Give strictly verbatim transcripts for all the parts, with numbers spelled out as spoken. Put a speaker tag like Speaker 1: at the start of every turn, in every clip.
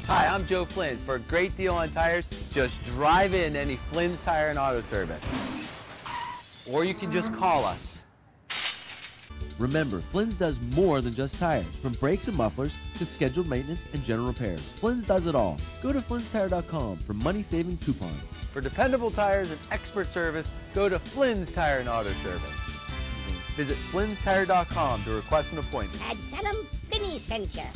Speaker 1: Hi, I'm Joe Flynn. For a great deal on tires, just drive in to any Flynn's Tire and Auto Service. Or you can just call us.
Speaker 2: Remember, Flynn's does more than just tires. From brakes and mufflers to scheduled maintenance and general repairs, Flynn's does it all. Go to Flynn's Tire dot com for money-saving coupons.
Speaker 1: For dependable tires and expert service, go to Flynn's Tire and Auto Service. Visit Flynn's Tire dot com to request an appointment.
Speaker 3: And tell them Finney sent you.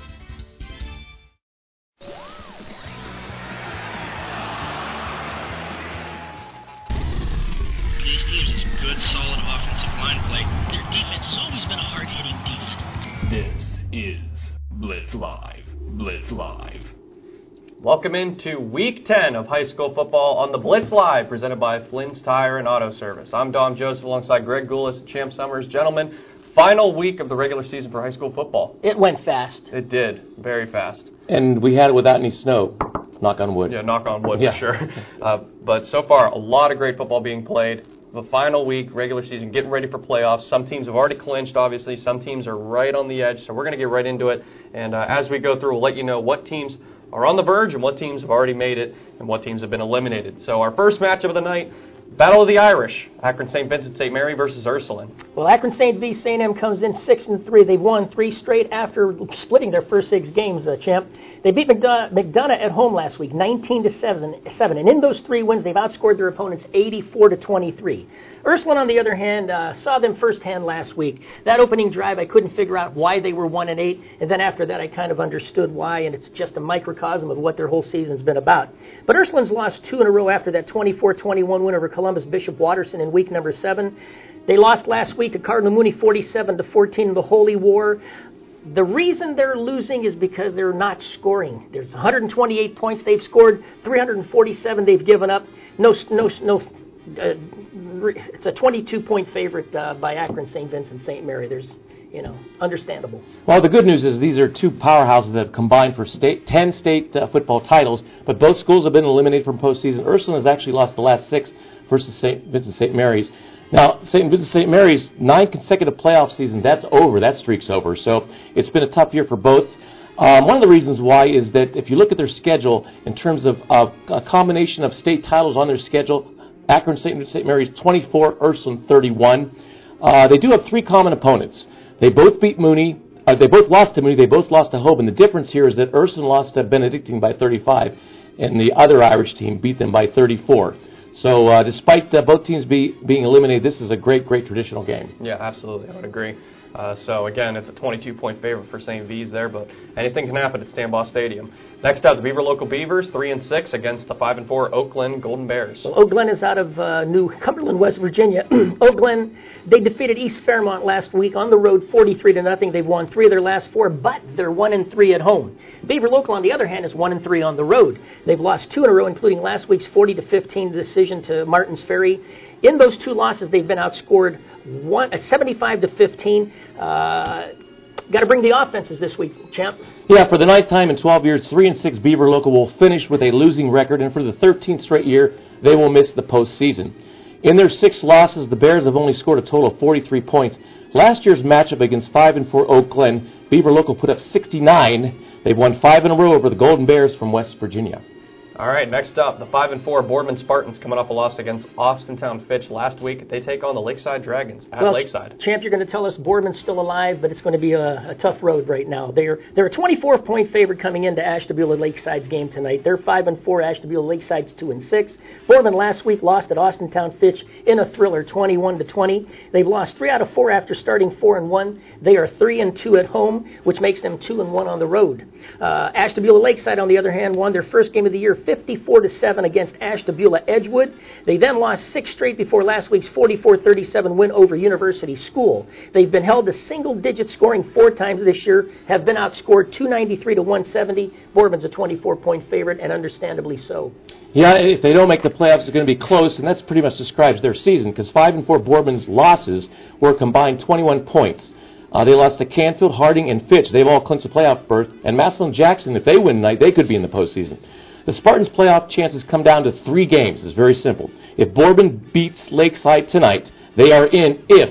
Speaker 4: These teams is good, solid offensive line play. Their defense has always been a hard-hitting defense.
Speaker 5: This is Blitz Live. Blitz Live.
Speaker 6: Welcome into Week ten of high school football on the Blitz Live, presented by Flynn's Tire and Auto Service. I'm Dom Joseph alongside Greg Goulas, Champ Summers. Gentlemen, final week of the regular season for high school football.
Speaker 7: It went fast.
Speaker 6: It did, very fast.
Speaker 8: And we had it without any snow. Knock on wood.
Speaker 6: Yeah, knock on wood
Speaker 8: yeah.
Speaker 6: for sure. Uh, but so far, a lot of great football being played. The final week, regular season, getting ready for playoffs. Some teams have already clinched, obviously. Some teams are right on the edge, so we're going to get right into it. And uh, as we go through, we'll let you know what teams are on the verge and what teams have already made it and what teams have been eliminated. So our first matchup of the night, Battle of the Irish, Akron Saint Vincent Saint Mary versus Ursuline.
Speaker 7: Well, Akron Saint V. Saint M comes in six and three. They've won three straight after splitting their first six games, uh, champ. They beat McDonough, McDonough at home last week, nineteen to seven, and in those three wins, they've outscored their opponents eighty-four to twenty-three. Ursuline, on the other hand, uh, saw them firsthand last week. That opening drive, I couldn't figure out why they were one and eight, and then after that, I kind of understood why, and it's just a microcosm of what their whole season's been about. But Ursuline's lost two in a row after that twenty-four twenty-one win over Columbus Bishop Watterson in week number seven. They lost last week to Cardinal Mooney forty-seven to fourteen in the Holy War. The reason they're losing is because they're not scoring. There's one hundred twenty-eight points they've scored, three hundred forty-seven they've given up. No, no, no. Uh, it's a twenty-two point favorite uh, by Akron Saint Vincent Saint Mary. There's, you know, understandable.
Speaker 8: Well, the good news is these are two powerhouses that have combined for state, ten state uh, football titles, but both schools have been eliminated from postseason. Ursuline has actually lost the last six versus Saint Vincent Saint Mary's. Now, Saint Vincent Saint Mary's nine consecutive playoff seasons, that's over. That streak's over. So it's been a tough year for both. Um, one of the reasons why is that if you look at their schedule in terms of uh, a combination of state titles on their schedule, Akron Saint Saint Mary's twenty-four, Ursuline thirty-one. Uh, they do have three common opponents. They both beat Mooney. Uh, they both lost to Mooney. They both lost to Hope. And the difference here is that Ursuline lost to Benedictine by thirty-five, and the other Irish team beat them by thirty-four. So uh, despite uh, both teams be, being eliminated, this is a great, great traditional game.
Speaker 6: Yeah, absolutely. I would agree. Uh, so, again, it's a twenty-two point favorite for Saint V's there, but anything can happen at Stambaugh Stadium. Next up, the Beaver Local Beavers, three and six against the five and four Oak Glen Golden Bears.
Speaker 7: Well, Oak Glen is out of uh, New Cumberland, West Virginia. Oak Glen, they defeated East Fairmont last week on the road, forty-three to nothing. They've won three of their last four, but they're one and three at home. Beaver Local, on the other hand, is one and three on the road. They've lost two in a row, including last week's forty to fifteen decision to Martins Ferry. In those two losses, they've been outscored one, uh, seventy-five to fifteen. Uh, Got to bring the offenses this week, champ.
Speaker 8: Yeah, for the ninth time in twelve years, three and six Beaver Local will finish with a losing record, and for the thirteenth straight year, they will miss the postseason. In their six losses, the Bears have only scored a total of forty-three points. Last year's matchup against five and four Oak Glen, Beaver Local put up sixty-nine. They've won five in a row over the Golden Bears from West Virginia.
Speaker 6: All right, next up, the five and four Boardman Spartans coming off a loss against Austintown Fitch last week. They take on the Lakeside Dragons at
Speaker 7: well,
Speaker 6: Lakeside.
Speaker 7: Champ, you're going to tell us Boardman's still alive, but it's going to be a, a tough road right now. They're they're a twenty-four point favorite coming into Ashtabula Lakeside's game tonight. They're five and four. Ashtabula Lakeside's two and six. Boardman last week lost at Austintown Fitch in a thriller, twenty-one to twenty. They've lost three out of four after starting four and one. They are three and two at home, which makes them two and one on the road. Uh, Ashtabula Lakeside, on the other hand, won their first game of the year, fifty-four to seven against Ashtabula Edgewood. They then lost six straight before last week's forty-four thirty-seven win over University School. They've been held to single-digit scoring four times this year, have been outscored two ninety-three to one seventy. Boardman's a twenty-four point favorite, and understandably so.
Speaker 8: Yeah, if they don't make the playoffs, it's going to be close, and that's pretty much describes their season, because five and four Boardman's losses were combined twenty-one points. Uh, they lost to Canfield, Harding, and Fitch. They've all clinched a playoff berth. And Massillon Jackson, if they win tonight, they could be in the postseason. The Spartans' playoff chances come down to three games. It's very simple. If Boardman beats Lakeside tonight, they are in. If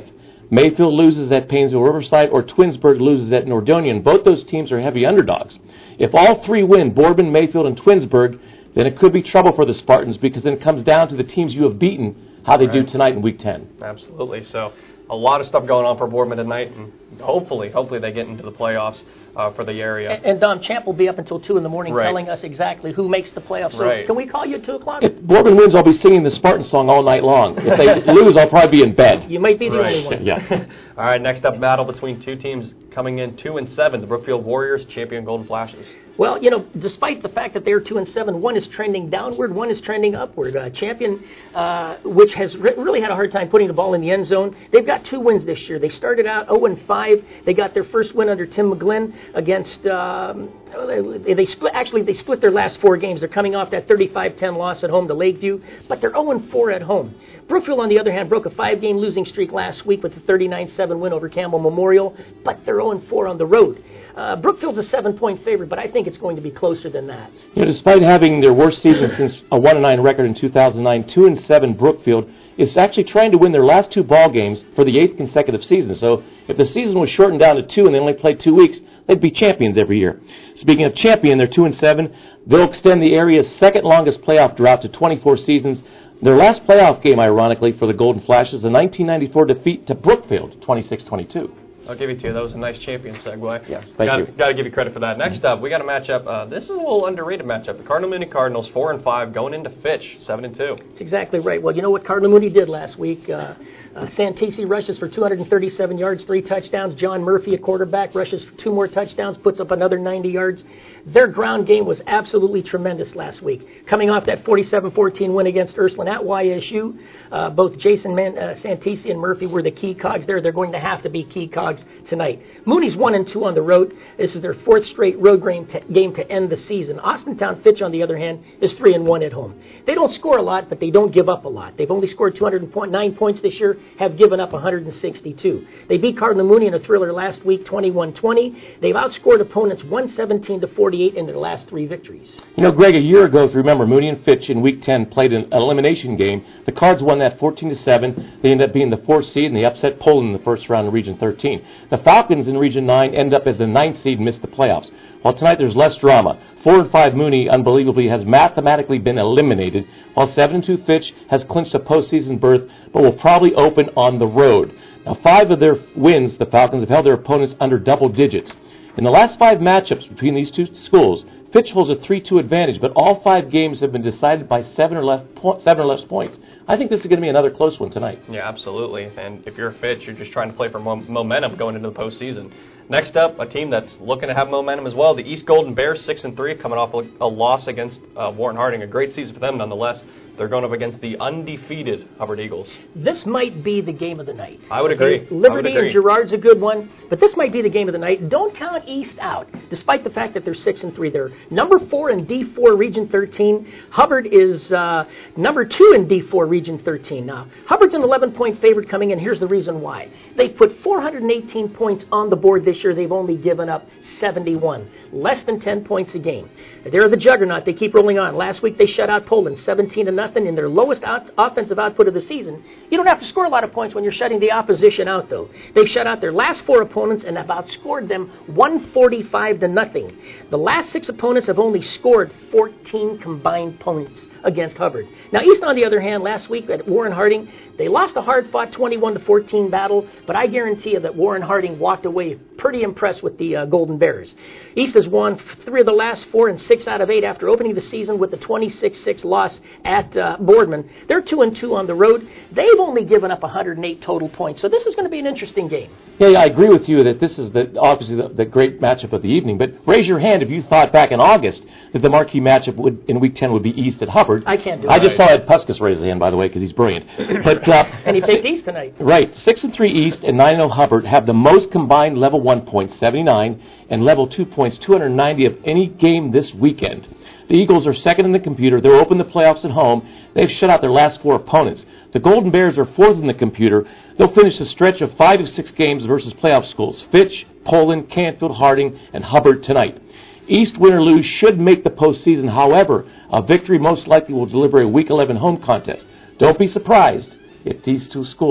Speaker 8: Mayfield loses at Painesville Riverside, or Twinsburg loses at Nordonia. Both those teams are heavy underdogs. If all three win, Boardman, Mayfield, and Twinsburg, then it could be trouble for the Spartans, because then it comes down to the teams you have beaten, how they
Speaker 6: right.
Speaker 8: do tonight in Week ten.
Speaker 6: Absolutely. So a lot of stuff going on for Boardman tonight, and hopefully, hopefully they get into the playoffs uh, for the area.
Speaker 7: And, and Dom, Champ will be up until two in the morning
Speaker 6: right.
Speaker 7: telling us exactly who makes the playoffs. So
Speaker 6: right.
Speaker 7: can we call you at two o'clock?
Speaker 8: If Boardman wins, I'll be singing the Spartan song all night long. If they lose, I'll probably be in bed.
Speaker 7: You might be the
Speaker 6: right.
Speaker 7: only one.
Speaker 8: Yeah.
Speaker 6: All right, next up, battle between two teams coming in two and seven. The Brookfield Warriors, champion Golden Flashes.
Speaker 7: Well, you know, despite the fact that they're two and seven, one is trending downward, one is trending upward. Uh, champion, uh, which has re- really had a hard time putting the ball in the end zone. They've got two wins this year. They started out oh and five. They got their first win under Tim McGlynn against. Um, they, they split. Actually, they split their last four games. They're coming off that thirty-five ten loss at home to Lakeview, but they're oh and four at home. Brookfield, on the other hand, broke a five-game losing streak last week with a thirty-nine seven win over Campbell Memorial, but they're oh and four on the road. Uh, Brookfield's a seven-point favorite, but I think it's going to be closer than that.
Speaker 8: You know, despite having their worst season since a one and nine record in two thousand nine, two and seven Brookfield is actually trying to win their last two ball games for the eighth consecutive season. So if the season was shortened down to two and they only played two weeks, they'd be champions every year. Speaking of champion, they're two and seven. They'll extend the area's second longest playoff drought to twenty-four seasons. Their last playoff game, ironically, for the Golden Flashes, a nineteen ninety-four defeat to Brookfield, twenty-six twenty-two.
Speaker 6: I'll give it to you. That was a nice champion segue.
Speaker 8: Yeah, thank
Speaker 6: gotta,
Speaker 8: you.
Speaker 6: Got to give you credit for that. Next up, we got a matchup. Uh, this is a little underrated matchup. The Cardinal Mooney Cardinals, four and five, going into Fitch, seven and two.
Speaker 7: That's exactly right. Well, you know what Cardinal Mooney did last week? Uh, uh, Santisi rushes for two hundred thirty-seven yards, three touchdowns. John Murphy, a quarterback, rushes for two more touchdowns, puts up another ninety yards. Their ground game was absolutely tremendous last week. Coming off that forty-seven fourteen win against Ursuline at Y S U, uh, both Jason Man, uh, Santisi and Murphy were the key cogs there. They're going to have to be key cogs tonight. Mooney's one and two on the road. This is their fourth straight road game to, game to end the season. Austintown Fitch, on the other hand, is three and one at home. They don't score a lot, but they don't give up a lot. They've only scored two hundred nine points this year, have given up one hundred sixty-two. They beat Cardinal Mooney in a thriller last week, twenty-one twenty. They've outscored opponents one seventeen to forty-eight in their last three victories.
Speaker 8: You know, Greg, a year ago, if you remember, Mooney and Fitch in Week ten played an elimination game. The Cards won that fourteen to seven. They ended up being the fourth seed, and they upset Poland in the first round in Region thirteen. The Falcons in Region nine end up as the ninth seed and missed the playoffs. While tonight there's less drama. Four and five Mooney, unbelievably, has mathematically been eliminated, while seven and two Fitch has clinched a postseason berth, but will probably open on the road. Now, five of their wins, the Falcons have held their opponents under double digits. In the last five matchups between these two schools, Fitch holds a three two advantage, but all five games have been decided by seven or less, po- seven or less points. I think this is going to be another close one tonight.
Speaker 6: Yeah, absolutely. And if you're a Fitch, you're just trying to play for mo- momentum going into the postseason. Next up, a team that's looking to have momentum as well. The East Golden Bears, six and three, coming off a, a loss against uh, Warren Harding. A great season for them, nonetheless. They're going up against the undefeated Hubbard Eagles.
Speaker 7: This might be the game of the night.
Speaker 6: I would agree.
Speaker 7: Liberty
Speaker 6: I would agree.
Speaker 7: and Girard's a good one, but this might be the game of the night. Don't count East out, despite the fact that they're six and three. They're number four in D four Region thirteen. Hubbard is uh, number two in D four Region thirteen. Now, Hubbard's an eleven-point favorite coming in. Here's the reason why. They've put four hundred eighteen points on the board this year. They've only given up seventy-one, less than ten points a game. They're the juggernaut. They keep rolling on. Last week they shut out Poland seventeen to nothing in their lowest out- offensive output of the season. You don't have to score a lot of points when you're shutting the opposition out, though. They've shut out their last four opponents and have outscored them one forty-five to nothing. The last six opponents have only scored fourteen combined points against Hubbard. Now, East, on the other hand, last week at Warren Harding, they lost a hard-fought twenty-one to fourteen battle, but I guarantee you that Warren Harding walked away pretty impressed with the uh, Golden Bears. East has won three of the last four and six out of eight after opening the season with the twenty-six six loss at uh, Boardman. They're two and two on the road. They've only given up one hundred eight total points, so this is going to be an interesting game.
Speaker 8: Yeah, yeah, I agree with you that this is the obviously the, the great matchup of the evening, but raise your hand if you thought back in August that the marquee matchup would, in Week ten would be East at Hubbard.
Speaker 7: I can't do it.
Speaker 8: I just saw Ed Puskas raise his hand, by the way, because he's brilliant. But uh,
Speaker 7: And he picked East tonight.
Speaker 8: Right. six and three East and nine and oh Hubbard have the most combined level one points, seventy-nine, and level two points, two hundred ninety of any game this weekend. The Eagles are second in the computer. They're open the playoffs at home. They've shut out their last four opponents. The Golden Bears are fourth in the computer. They'll finish a stretch of five of six games versus playoff schools: Fitch, Poland, Canfield, Harding, and Hubbard tonight. East, win or lose, should make the postseason. However, a victory most likely will deliver a Week eleven home contest. Don't be surprised if these two schools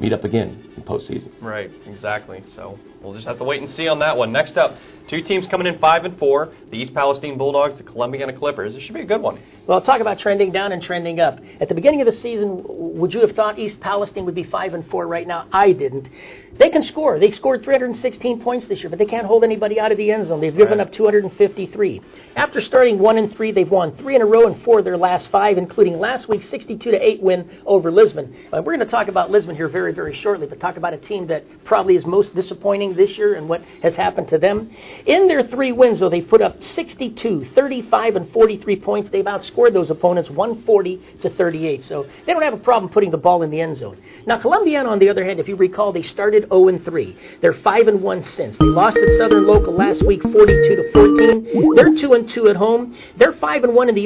Speaker 8: meet up again in postseason.
Speaker 6: Right, exactly. So we'll just have to wait and see on that one. Next up, two teams coming in five and four: the East Palestine Bulldogs, the Columbiana Clippers. This should be a good one.
Speaker 7: Well, talk about trending down and trending up. At the beginning of the season, would you have thought East Palestine would be five and four right now? I didn't. They can score. They've scored three hundred sixteen points this year, but they can't hold anybody out of the end zone. They've given
Speaker 6: Right.
Speaker 7: up two hundred fifty-three. After starting one and three, they've won three in a row and four of their last five, including last week's sixty-two to eight win over Lisbon. Uh, we're going to talk about Lisbon here very, very shortly, but talk about a team that probably is most disappointing this year and what has happened to them. In their three wins, though, they've put up sixty-two, thirty-five, and forty-three points. They've outscored those opponents one forty to thirty-eight, so they don't have a problem putting the ball in the end zone. Now, Columbiana, on the other hand, if you recall, they started oh and three. They're five and one since. They lost at Southern Local last week, forty-two to fourteen. They're two and two at home. They're five and one in the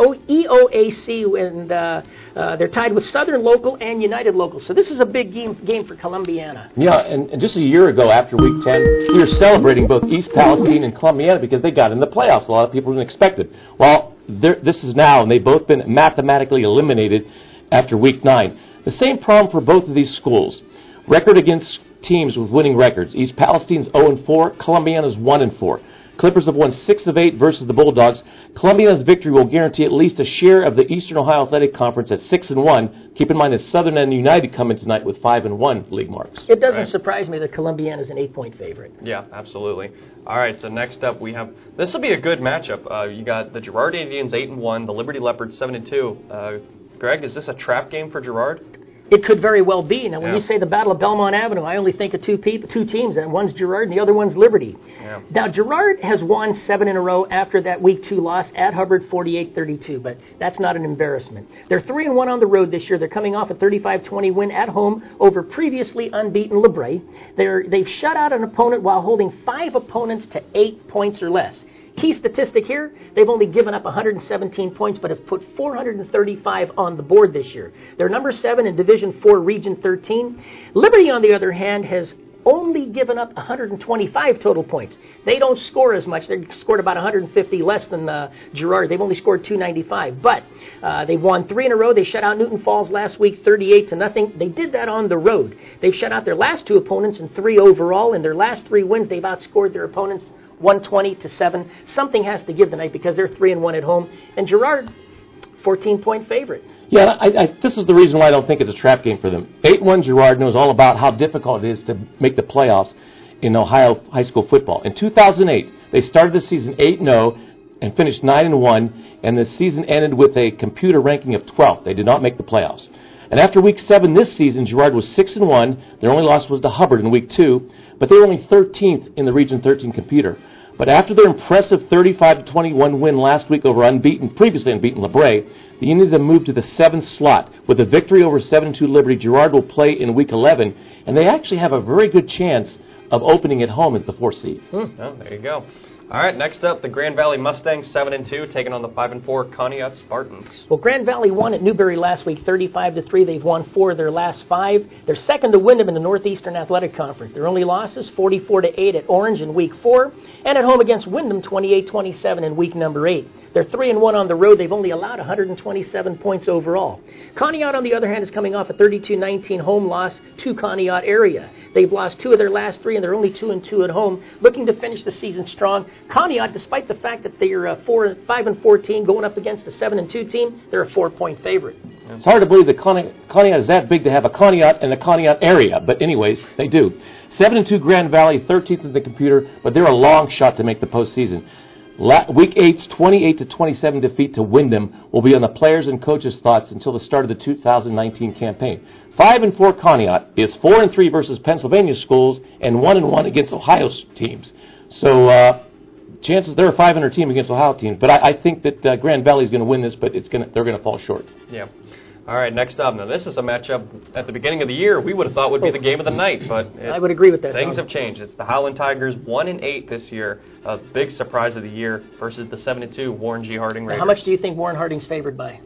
Speaker 7: E O A C, and uh, uh, they're tied with Southern Local and United Local. So this is a big game game for Columbiana.
Speaker 8: Yeah, and, and just a year ago, after Week ten, we were celebrating both East Palestine and Columbiana because they got in the playoffs. A lot of people didn't expect it. Well, this is now, and they've both been mathematically eliminated after Week nine. The same problem for both of these schools. Record against teams with winning records. East Palestine's oh and four, Columbiana's one and four. Clippers have won six of eight versus the Bulldogs. Columbiana's victory will guarantee at least a share of the Eastern Ohio Athletic Conference at six and one. Keep in mind that Southern and United come in tonight with five and one league marks.
Speaker 7: It doesn't
Speaker 6: Right.
Speaker 7: surprise me that Columbiana is an eight-point favorite.
Speaker 6: Yeah, absolutely. All right, so next up we have, this will be a good matchup. Uh, you got the Girard Indians eight and one, the Liberty Leopards seven and two. Uh, Greg, is this a trap game for Girard?
Speaker 7: It could very well be. Now, when
Speaker 6: Yeah.
Speaker 7: you say the Battle of Belmont Avenue, I only think of two people, two teams, and one's Girard and the other one's Liberty.
Speaker 6: Yeah.
Speaker 7: Now, Girard has won seven in a row after that Week two loss at Hubbard, forty-eight thirty-two, but that's not an embarrassment. They're three and one on the road this year. They're coming off a thirty-five twenty win at home over previously unbeaten LeBray. They're, they've shut out an opponent while holding five opponents to eight points or less. Key statistic here, they've only given up one hundred seventeen points, but have put four hundred thirty-five on the board this year. They're number seven in Division four, Region thirteen. Liberty, on the other hand, has only given up one hundred twenty-five total points. They don't score as much. They scored about one hundred fifty less than uh, Girard. They've only scored two ninety-five. But uh, they've won three in a row. They shut out Newton Falls last week, thirty-eight to nothing. They did that on the road. They've shut out their last two opponents and three overall. In their last three wins, they've outscored their opponents one twenty to seven. Something has to give tonight because they're three and one at home. And Girard, fourteen-point favorite.
Speaker 8: Yeah, I, I, this is the reason why I don't think it's a trap game for them. eight one Girard knows all about how difficult it is to make the playoffs in Ohio high school football. In two thousand eight, they started the season eight and oh and finished nine and one, and the season ended with a computer ranking of twelfth. They did not make the playoffs. And after week seven this season, Girard was six and one. Their only loss was to Hubbard in week two, but they were only thirteenth in the Region thirteen computer. But after their impressive thirty-five to twenty-one win last week over unbeaten, previously unbeaten LeBray, the Indians have moved to the seventh slot. With a victory over seven and two Liberty, Girard will play in week eleven, and they actually have a very good chance of opening at home as the fourth seed.
Speaker 6: Hmm. Oh, there you go. All right, next up, the Grand Valley Mustangs, seven and two, taking on the five and four Conneaut Spartans.
Speaker 7: Well, Grand Valley won at Newberry last week, thirty-five to three. They've won four of their last five. They're second to Windham in the Northeastern Athletic Conference. Their only losses, forty-four to eight at Orange in week four, and at home against Windham, twenty-eight twenty-seven in week number eight. They're three and one on the road. They've only allowed one hundred twenty-seven points overall. Conneaut, on the other hand, is coming off a thirty-two nineteen home loss to Conneaut area. They've lost two of their last three, and they're only two and two at home, looking to finish the season strong. Conneaut, despite the fact that they're a four, five and four team going up against a seven and two team, they're a four-point favorite.
Speaker 8: It's hard to believe that Conne- Conneaut is that big to have a Conneaut in the Conneaut area, but anyways, they do. seven and two Grand Valley, thirteenth in the computer, but they're a long shot to make the postseason. La- week eight's twenty-eight to twenty-seven defeat to Windham will be on the players' and coaches' thoughts until the start of the two thousand nineteen campaign. Five and four Conneaut is four and three versus Pennsylvania schools and one and one against Ohio teams. So uh, chances they're a five hundred team against Ohio teams. But I, I think that uh, Grand Valley is going to win this, but it's going they're going to fall short.
Speaker 6: Yeah. All right, next up. Now, this is a matchup at the beginning of the year we would have thought would be the game of the night, but it,
Speaker 7: I would agree with that.
Speaker 6: Things
Speaker 7: Tom.
Speaker 6: have changed. It's the Howland Tigers, one and eight this year, a big surprise of the year, versus the seven and two Warren G. Harding Raiders.
Speaker 7: Now, how much do you think Warren Harding's favored by?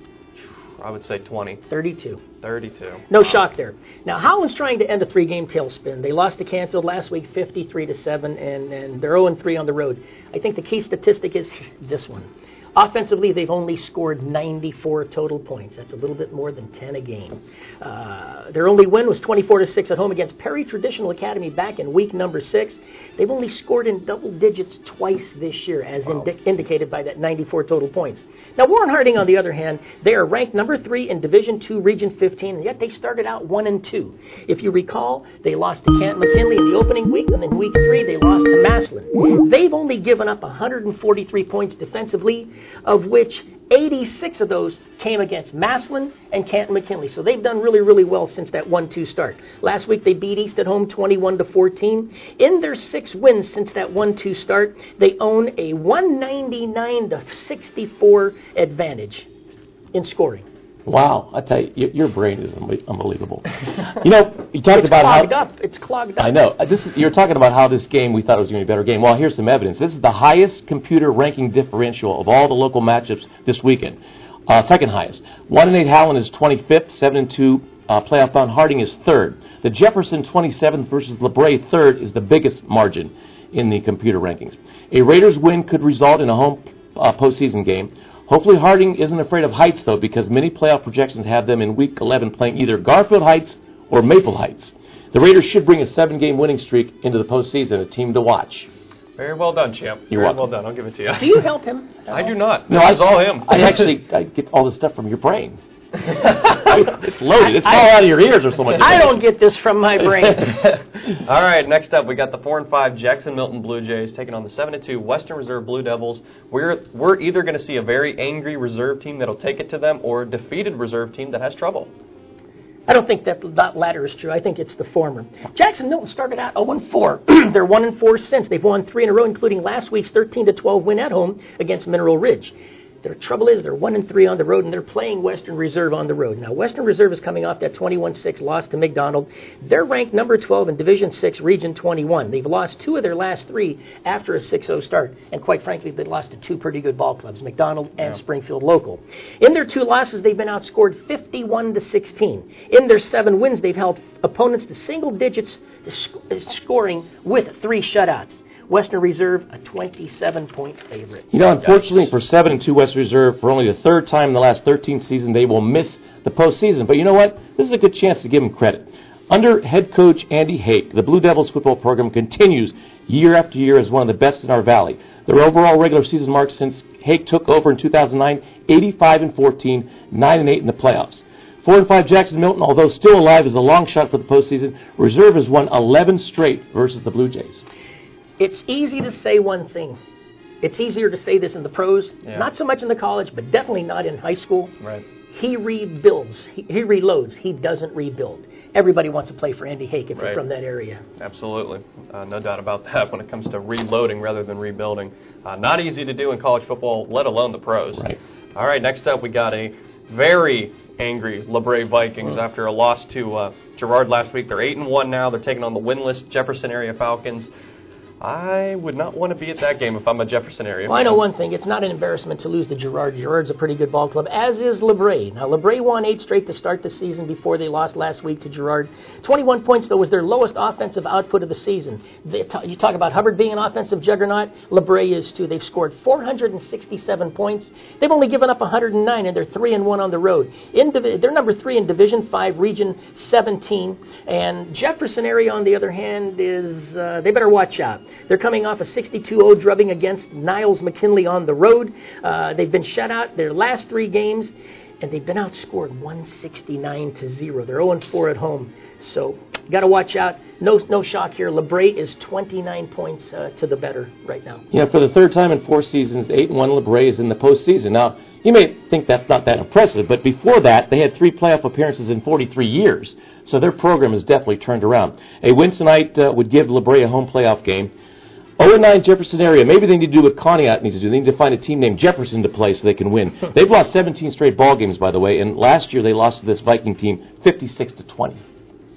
Speaker 6: I would say twenty.
Speaker 7: thirty-two.
Speaker 6: thirty-two.
Speaker 7: No shock there. Now, Howland's trying to end a three-game tailspin. They lost to Canfield last week, fifty-three to seven, and, and they're oh and three on the road. I think the key statistic is this one. Offensively, they've only scored ninety-four total points. That's a little bit more than ten a game. Uh, their only win was twenty-four to six at home against Perry Traditional Academy back in week number six. They've only scored in double digits twice this year, as
Speaker 6: Wow.
Speaker 7: indi- indicated by that ninety-four total points. Now, Warren Harding, on the other hand, they are ranked number three in Division two, Region fifteen, and yet they started out one and two. If you recall, they lost to Canton McKinley in the opening week, and then week three they lost to Massillon. They've only given up one hundred forty-three points defensively, of which eighty-six of those came against Massillon and Canton McKinley. So they've done really, really well since that one two start. Last week they beat East at home twenty-one to fourteen. In their six wins since that one two start, they own a one ninety-nine to sixty-four advantage in scoring.
Speaker 8: Wow, I tell you, your, your brain is unbe- unbelievable. You know, you talked
Speaker 7: It's
Speaker 8: about
Speaker 7: clogged
Speaker 8: how
Speaker 7: up. It's clogged up.
Speaker 8: I know. Uh, This is, you're talking about how this game, we thought it was going to be a better game. Well, here's some evidence. This is the highest computer ranking differential of all the local matchups this weekend. Uh, second highest. One and eight Howland is twenty-fifth. Seven and two uh, playoff bound Harding is third. The Jefferson twenty-seventh versus LeBray third is the biggest margin in the computer rankings. A Raiders win could result in a home uh, postseason game. Hopefully Harding isn't afraid of Heights, though, because many playoff projections have them in Week eleven playing either Garfield Heights or Maple Heights. The Raiders should bring a seven-game winning streak into the postseason, a team to watch.
Speaker 6: Very well done, champ.
Speaker 8: You're
Speaker 6: Very
Speaker 8: welcome.
Speaker 6: well done. I'll give it to you.
Speaker 7: Do you help him?
Speaker 6: I do not.
Speaker 8: No,
Speaker 6: This
Speaker 8: I,
Speaker 6: is all him.
Speaker 8: I actually I get all this stuff from your brain. It's loaded. It's all out of your ears or so much.
Speaker 7: I don't get this from my brain.
Speaker 6: All right, next up we got the four and five Jackson Milton Blue Jays taking on the seven and two Western Reserve Blue Devils. We're we're either going to see a very angry reserve team that'll take it to them, or a defeated reserve team that has trouble.
Speaker 7: I don't think that that latter is true. I think it's the former. Jackson Milton started out oh and four. They're one and four since. They've won three in a row, including last week's thirteen to twelve win at home against Mineral Ridge. Their trouble is they're one and three on the road, and they're playing Western Reserve on the road. Now, Western Reserve is coming off that twenty-one six loss to McDonald. They're ranked number twelve in Division six, Region twenty-one. They've lost two of their last three after a six oh start, and quite frankly, they lost to two pretty good ball clubs, McDonald and
Speaker 6: Yeah.
Speaker 7: Springfield Local. In their two losses, they've been outscored fifty-one to sixteen. In their seven wins, they've held opponents to single digits scoring with three shutouts. Western Reserve, a twenty-seven point favorite.
Speaker 8: You know, unfortunately for seven and two West Reserve, for only the third time in the last thirteen seasons, they will miss the postseason. But you know what? This is a good chance to give them credit. Under head coach Andy Hake, the Blue Devils football program continues year after year as one of the best in our valley. Their overall regular season mark since Hake took over in two thousand nine, eighty-five and fourteen, nine and eight in the playoffs. Four and five Jackson Milton, although still alive, is a long shot for the postseason. Reserve has won eleven straight versus the Blue Jays.
Speaker 7: It's easy to say one thing. It's easier to say this in the pros,
Speaker 6: Yeah.
Speaker 7: not so much in the college, but definitely not in high school.
Speaker 6: Right.
Speaker 7: He rebuilds. He, he reloads. He doesn't rebuild. Everybody wants to play for Andy Hake if
Speaker 6: Right.
Speaker 7: you're from that area.
Speaker 6: Absolutely. Uh, no doubt about that when it comes to reloading rather than rebuilding. Uh, not easy to do in college football, let alone the pros.
Speaker 8: Right.
Speaker 6: All right, next up we got a very angry LeBray Vikings after a loss to uh, Girard last week. They're eight and one now. They're taking on the winless Jefferson area Falcons. I would not want to be at that game if I'm a Jefferson area.
Speaker 7: Well, I know one thing. It's not an embarrassment to lose to Girard. Girard's a pretty good ball club, as is LeBray. Now, LeBray won eight straight to start the season before they lost last week to Girard. twenty-one points, though, was their lowest offensive output of the season. They t- you talk about Hubbard being an offensive juggernaut. LeBray is, too. They've scored four hundred sixty-seven points. They've only given up one hundred nine, and they're three and one on the road. In divi- they're number three in Division five, Region seventeen. And Jefferson area, on the other hand, is uh, they better watch out. They're coming off a sixty-two oh drubbing against Niles McKinley on the road. Uh, they've been shut out their last three games, and they've been outscored one sixty-nine to zero. They're oh and four at home. So, got to watch out. No no shock here. LeBray is twenty-nine points uh, to the better right now.
Speaker 8: Yeah, for the third time in four seasons, eight and one LeBray is in the postseason. Now, you may think that's not that impressive, but before that, they had three playoff appearances in forty-three years. So their program has definitely turned around. A win tonight uh, would give LeBray a home playoff game. oh and nine Jefferson area. Maybe they need to do what Conneaut needs to do. They need to find a team named Jefferson to play so they can win. They've lost seventeen straight ball games, by the way, and last year they lost to this Viking team fifty-six to twenty.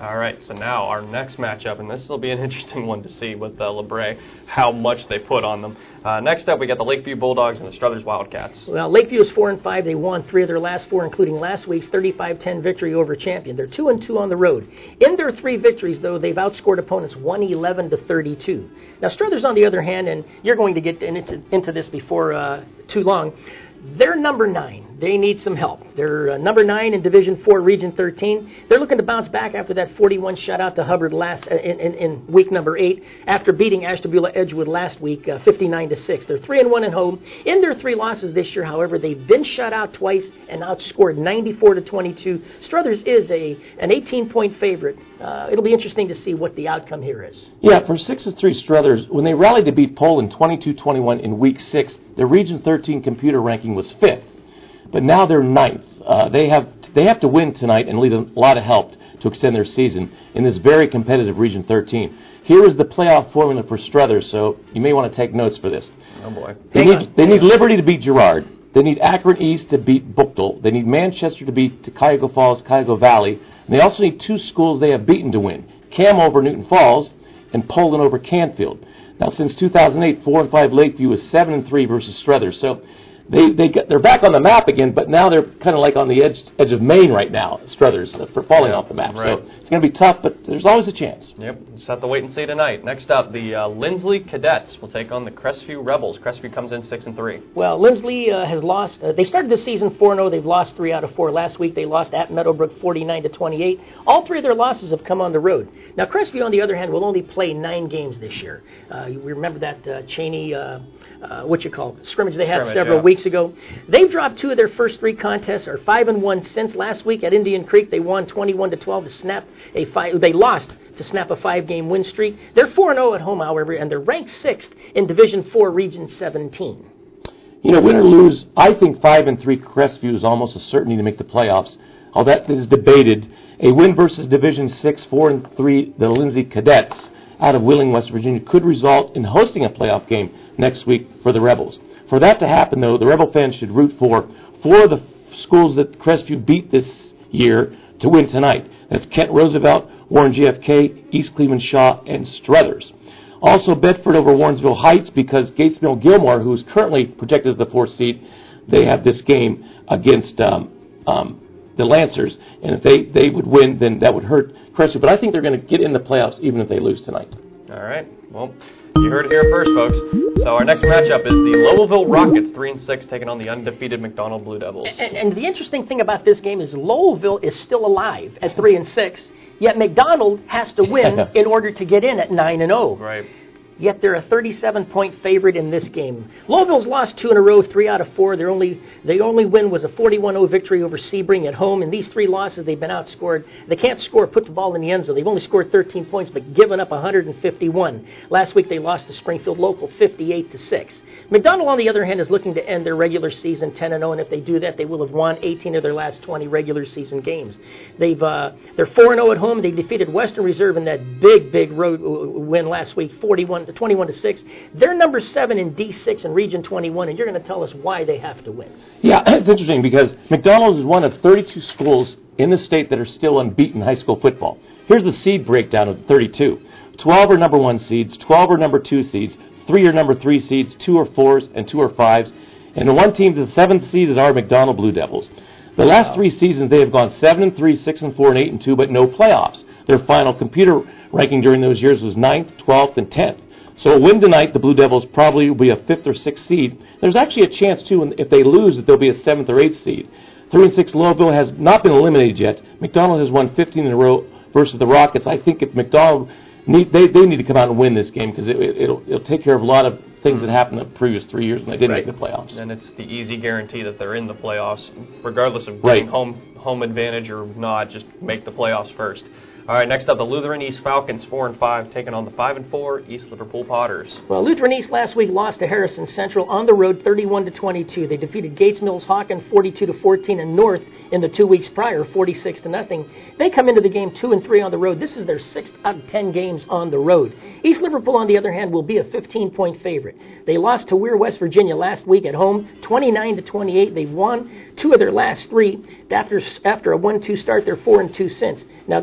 Speaker 6: All right, so now our next matchup, and this will be an interesting one to see with uh, LeBray, how much they put on them. Uh, next up, we got the Lakeview Bulldogs and the Struthers Wildcats.
Speaker 7: Well, Lakeview is four and five. They won three of their last four, including last week's thirty-five ten victory over Champion. They're two and two on the road. In their three victories, though, they've outscored opponents one eleven to thirty-two. Now, Struthers, on the other hand, and you're going to get into, into this before uh, too long, they're number nine. They need some help. They're uh, number nine in Division four, Region thirteen. They're looking to bounce back after that forty-one shutout to Hubbard last uh, in, in, in week number eight, after beating Ashtabula Edgewood last week, uh, fifty-nine to six. They're three and one at home. In their three losses this year, however, they've been shut out twice and outscored ninety-four to twenty-two. Struthers is a an eighteen-point favorite. Uh, it'll be interesting to see what the outcome here is.
Speaker 8: Yeah, for six and three Struthers, when they rallied to beat Poland twenty-two twenty-one in week six, their Region thirteen computer ranking was fifth. But now they're ninth. Uh, they have they have to win tonight and need a lot of help to extend their season in this very competitive Region thirteen. Here is the playoff formula for Struthers, so you may want to take notes for this.
Speaker 6: Oh boy!
Speaker 8: They need they need Liberty to beat Girard. They need Akron East to beat Buchtel. They need Manchester to beat Cuyahoga Falls, Cuyahoga Valley. And they also need two schools they have beaten to win: Cam over Newton Falls and Poland over Canfield. Now, since two thousand eight, four and five Lakeview is seven and three versus Struthers. So. They they get they're back on the map again, but now they're kind of like on the edge edge of Maine right now, Struthers, uh, for falling
Speaker 6: yeah,
Speaker 8: off the map.
Speaker 6: Right.
Speaker 8: So it's going to be tough, but there's always a chance.
Speaker 6: Yep, just have to wait and see tonight. Next up, the uh, Lindsley Cadets will take on the Crestview Rebels. Crestview comes in six and three.
Speaker 7: Well, Lindsley uh, has lost. Uh, they started the season four and oh. They've lost three out of four. Last week they lost at Meadowbrook forty-nine to twenty-eight. All three of their losses have come on the road. Now Crestview, on the other hand, will only play nine games this year. Uh, you remember that uh, Cheney. Uh, Uh, what you call it, scrimmage they had
Speaker 6: scrimmage,
Speaker 7: several
Speaker 6: yeah.
Speaker 7: weeks ago. They've dropped two of their first three contests, are five and one since last week at Indian Creek. They won twenty-one to twelve to snap a five. They lost to snap a five-game win streak. They're four and oh at home, however, and they're ranked sixth in Division four, Region seventeen.
Speaker 8: You know, win or lose, I think five and three Crestview is almost a certainty to make the playoffs. All that is debated. A win versus Division six, four and three, the Lindsay Cadets out of Wheeling, West Virginia, could result in hosting a playoff game next week for the Rebels. For that to happen, though, the Rebel fans should root for four of the schools that Crestview beat this year to win tonight. That's Kent Roosevelt, Warren G F K, East Cleveland Shaw, and Struthers. Also, Bedford over Warrensville Heights, because Gates Mill Gilmore, who is currently projected as the fourth seed, they have this game against um, um, the Lancers, and if they, they would win, then that would hurt Crestview. But I think they're going to get in the playoffs even if they lose tonight.
Speaker 6: All right. Well, you heard it here first, folks. So our next matchup is the Lowellville Rockets, three and six, taking on the undefeated McDonald Blue Devils.
Speaker 7: And, and the interesting thing about this game is Lowellville is still alive at three and six, yet McDonald has to win in order to get in at nine and zero.
Speaker 6: Right.
Speaker 7: Yet they're a thirty-seven point favorite in this game. Lowellville's lost two in a row, three out of four. Their only their only win was a forty-one oh victory over Sebring at home. In these three losses, they've been outscored. They can't score, put the ball in the end zone. They've only scored thirteen points, but given up one hundred fifty-one. Last week, they lost to Springfield Local fifty-eight to six. McDonald, on the other hand, is looking to end their regular season ten and oh, and if they do that, they will have won eighteen of their last twenty regular season games. They've uh, they're four and oh at home. They defeated Western Reserve in that big, big road win last week, forty-one to twenty-one to six. They're number seven in D six in Region twenty-one, and you're going to tell us why they have to win.
Speaker 8: Yeah, it's interesting because McDonald's is one of thirty-two schools in the state that are still unbeaten in high school football. Here's the seed breakdown of thirty-two. twelve are number one seeds, twelve are number two seeds, three are number three seeds, two are fours, and two are fives. And the one team, the seventh seed, is our McDonald Blue Devils. The last wow. three seasons, they have gone seven and three, six and four, and eight and two, but no playoffs. Their final computer ranking during those years was ninth, twelfth, and tenth. So a win tonight, the Blue Devils probably will be a fifth or sixth seed. There's actually a chance, too, if they lose, that they'll be a seventh or eighth seed. Three and six Lowellville has not been eliminated yet. McDonald has won fifteen in a row versus the Rockets. I think if McDonald need, they they need to come out and win this game because it, it, it'll it'll take care of a lot of things that happened the previous three years when they didn't
Speaker 6: right.
Speaker 8: make the playoffs.
Speaker 6: And it's the easy guarantee that they're in the playoffs, regardless of getting right. home home advantage or not. Just make the playoffs first. All right, next up, the Lutheran East Falcons, four and five, taking on the five and four East Liverpool Potters.
Speaker 7: Well, Lutheran East last week lost to Harrison Central on the road, thirty-one to twenty-two. They defeated Gates Mills Hawken, forty-two to fourteen, and North in the two weeks prior, forty-six to nothing. They come into the game two and three on the road. This is their sixth out of ten games on the road. East Liverpool, on the other hand, will be a fifteen point favorite. They lost to Weir, West Virginia last week at home, twenty-nine to twenty-eight. They've won two of their last three. After after a one two start, they're four and two since. Now they're three and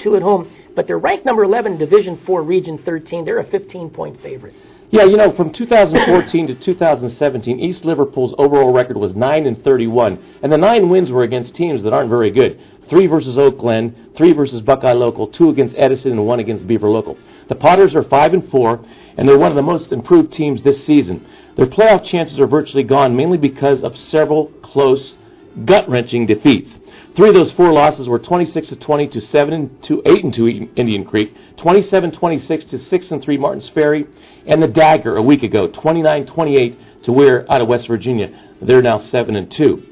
Speaker 7: two at home, but they're ranked number eleven in Division four, Region thirteen. They're a fifteen-point favorite.
Speaker 8: Yeah, you know, from two thousand fourteen to two thousand seventeen, East Liverpool's overall record was nine and thirty-one, and the nine wins were against teams that aren't very good. Three versus Oak Glen, three versus Buckeye Local, two against Edison, and one against Beaver Local. The Potters are five and four, and they're one of the most improved teams this season. Their playoff chances are virtually gone, mainly because of several close, gut-wrenching defeats. Three of those four losses were twenty-six to twenty to seven and two, eight and two Indian Creek, twenty-seven twenty-six to six and three Martins Ferry, and the Dagger a week ago, twenty-nine twenty-eight to Weir out of West Virginia. They're now seven and two.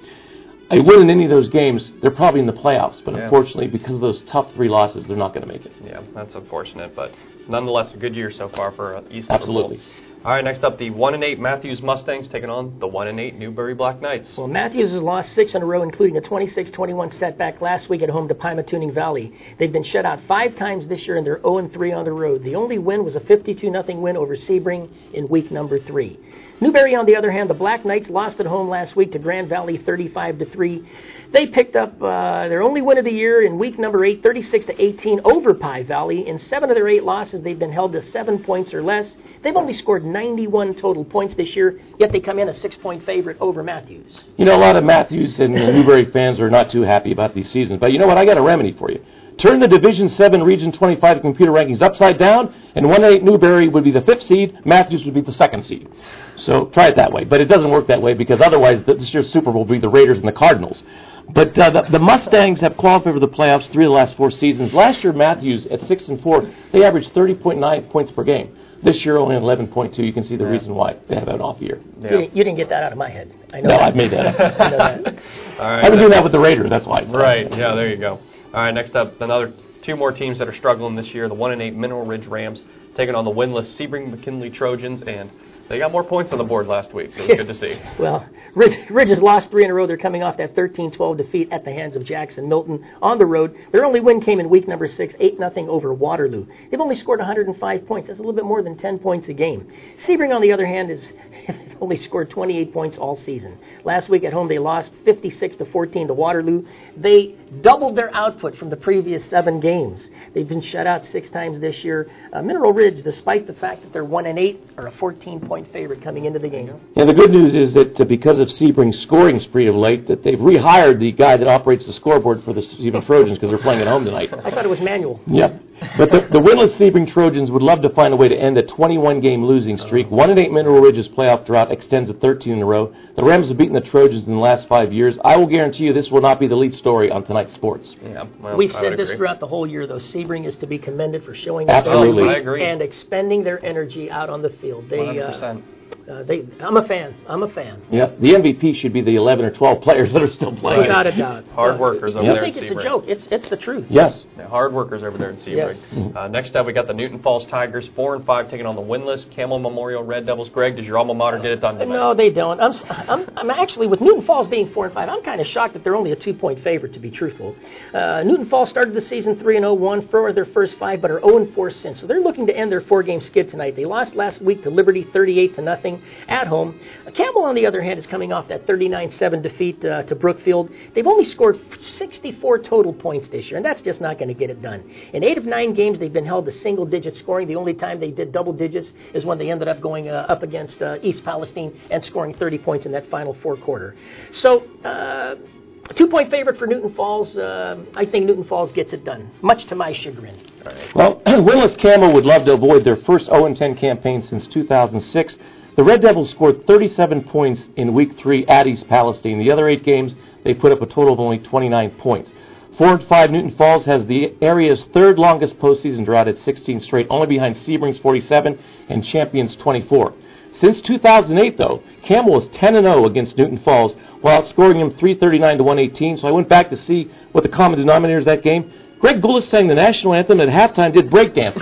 Speaker 8: A win in any of those games, they're probably in the playoffs, but yeah. unfortunately, because of those tough three losses, they're not going to make it.
Speaker 6: Yeah, that's unfortunate, but nonetheless, a good year so far for uh, East
Speaker 8: Absolutely.
Speaker 6: Liverpool. All right, next up, the one and eight Matthews Mustangs taking on the one and eight Newberry Black Knights.
Speaker 7: Well, Matthews has lost six in a row, including a twenty-six twenty-one setback last week at home to Pymatuning Valley. They've been shut out five times this year, and they're oh and three on the road. The only win was a fifty-two nothing win over Sebring in week number three. Newberry, on the other hand, the Black Knights lost at home last week to Grand Valley thirty-five to three. They picked up uh, their only win of the year in week number eight, thirty-six to eighteen over Pie Valley. In seven of their eight losses, they've been held to seven points or less. They've only scored ninety-one total points this year, yet they come in a six-point favorite over Matthews.
Speaker 8: You know, a lot of Matthews and Newberry fans are not too happy about these seasons, but you know what? I got a remedy for you. Turn the Division seven Region twenty-five computer rankings upside down, and one and eight Newberry would be the fifth seed, Matthews would be the second seed. So try it that way. But it doesn't work that way because otherwise this year's Super Bowl will be the Raiders and the Cardinals. But uh, the, the Mustangs have qualified for the playoffs three of the last four seasons. Last year, Matthews, at six and four, they averaged thirty point nine points per game. This year, only eleven point two. You can see the yeah. reason why. They have an off year.
Speaker 7: Yeah. You, didn't, you didn't get that out of my head. I know
Speaker 8: no,
Speaker 7: that.
Speaker 8: I've made that up.
Speaker 7: I know that.
Speaker 6: All right,
Speaker 8: I've been doing that with the Raiders. That's why.
Speaker 6: Right. Yeah, there you go. All right, next up, another two more teams that are struggling this year. The one and eight Mineral Ridge Rams taking on the winless Sebring McKinley Trojans, and they got more points on the board last week, so it was good to see.
Speaker 7: Well, Ridge, Ridge has lost three in a row. They're coming off that thirteen twelve defeat at the hands of Jackson Milton on the road. Their only win came in week number six, eight nothing over Waterloo. They've only scored one hundred five points. That's a little bit more than ten points a game. Sebring, on the other hand, is only scored twenty-eight points all season. Last week at home, they lost fifty-six to fourteen to Waterloo. They doubled their output from the previous seven games. They've been shut out six times this year. Uh, Mineral Ridge, despite the fact that they're one and eight, are a fourteen-point favorite coming into the game.
Speaker 8: Yeah, the good news is that uh, because of Sebring's scoring spree of late, that they've rehired the guy that operates the scoreboard for the Sebring Trojans because they're playing at home tonight.
Speaker 7: I thought it was Manuel.
Speaker 8: Yep. But the, the winless Sebring Trojans would love to find a way to end a twenty-one game losing streak. One and eight Mineral Ridge's playoff drought extends to thirteen in a row. The Rams have beaten the Trojans in the last five years. I will guarantee you this will not be the lead story on tonight's sports.
Speaker 6: Yeah, well,
Speaker 7: We've
Speaker 6: I
Speaker 7: said this
Speaker 6: agree.
Speaker 7: throughout the whole year, though. Sebring is to be commended for showing
Speaker 8: Absolutely.
Speaker 7: up
Speaker 6: I agree.
Speaker 7: and expending their energy out on the field. They,
Speaker 6: one hundred percent.
Speaker 7: Uh, Uh, they, I'm a fan. I'm a fan.
Speaker 8: Yeah, the M V P should be the eleven or twelve players that are still playing.
Speaker 7: Without a doubt.
Speaker 6: Hard workers over
Speaker 7: You
Speaker 6: there
Speaker 7: think
Speaker 6: in
Speaker 7: it's
Speaker 6: Sebring.
Speaker 7: a joke. It's it's the truth.
Speaker 8: Yes.
Speaker 6: Yeah, hard workers over there in Sebring.
Speaker 7: Yes.
Speaker 6: Uh, next up, we got the Newton Falls Tigers, four and five, taking on the winless Camel Memorial Red Devils. Greg, does your alma mater get it done tonight?
Speaker 7: No, they don't. I'm, I'm, I'm actually, with Newton Falls being four and five, I'm kind of shocked that they're only a two-point favorite, to be truthful. Uh, Newton Falls started the season three and oh, won four of their first five, but are oh and four since. So they're looking to end their four-game skid tonight. They lost last week to Liberty, thirty-eight to nothing at home. Uh, Campbell, on the other hand, is coming off that thirty-nine seven defeat uh, to Brookfield. They've only scored sixty-four total points this year, and that's just not going to get it done. In eight of nine games, they've been held to single-digit scoring. The only time they did double digits is when they ended up going uh, up against uh, East Palestine and scoring thirty points in that final four quarter. So, uh, a two-point favorite for Newton Falls. Uh, I think Newton Falls gets it done, much to my chagrin.
Speaker 6: All right.
Speaker 8: Well, winless Camel would love to avoid their first oh and ten campaign since two thousand six. The Red Devils scored thirty-seven points in Week three at East Palestine. The other eight games, they put up a total of only twenty-nine points. Four and five, Newton Falls has the area's third longest postseason drought at sixteen straight, only behind Sebring's forty-seven and Champions' twenty-four. Since two thousand eight, though, Campbell is ten and oh against Newton Falls, while outscoring him three thirty-nine to one eighteen. So I went back to see what the common denominator is that game. Greg Goulas sang the national anthem and at halftime did breakdancing.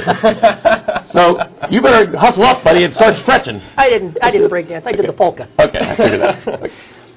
Speaker 8: So you better hustle up, buddy, and start stretching.
Speaker 7: I didn't. I didn't break dance. I did the polka.
Speaker 8: Okay, I figured that.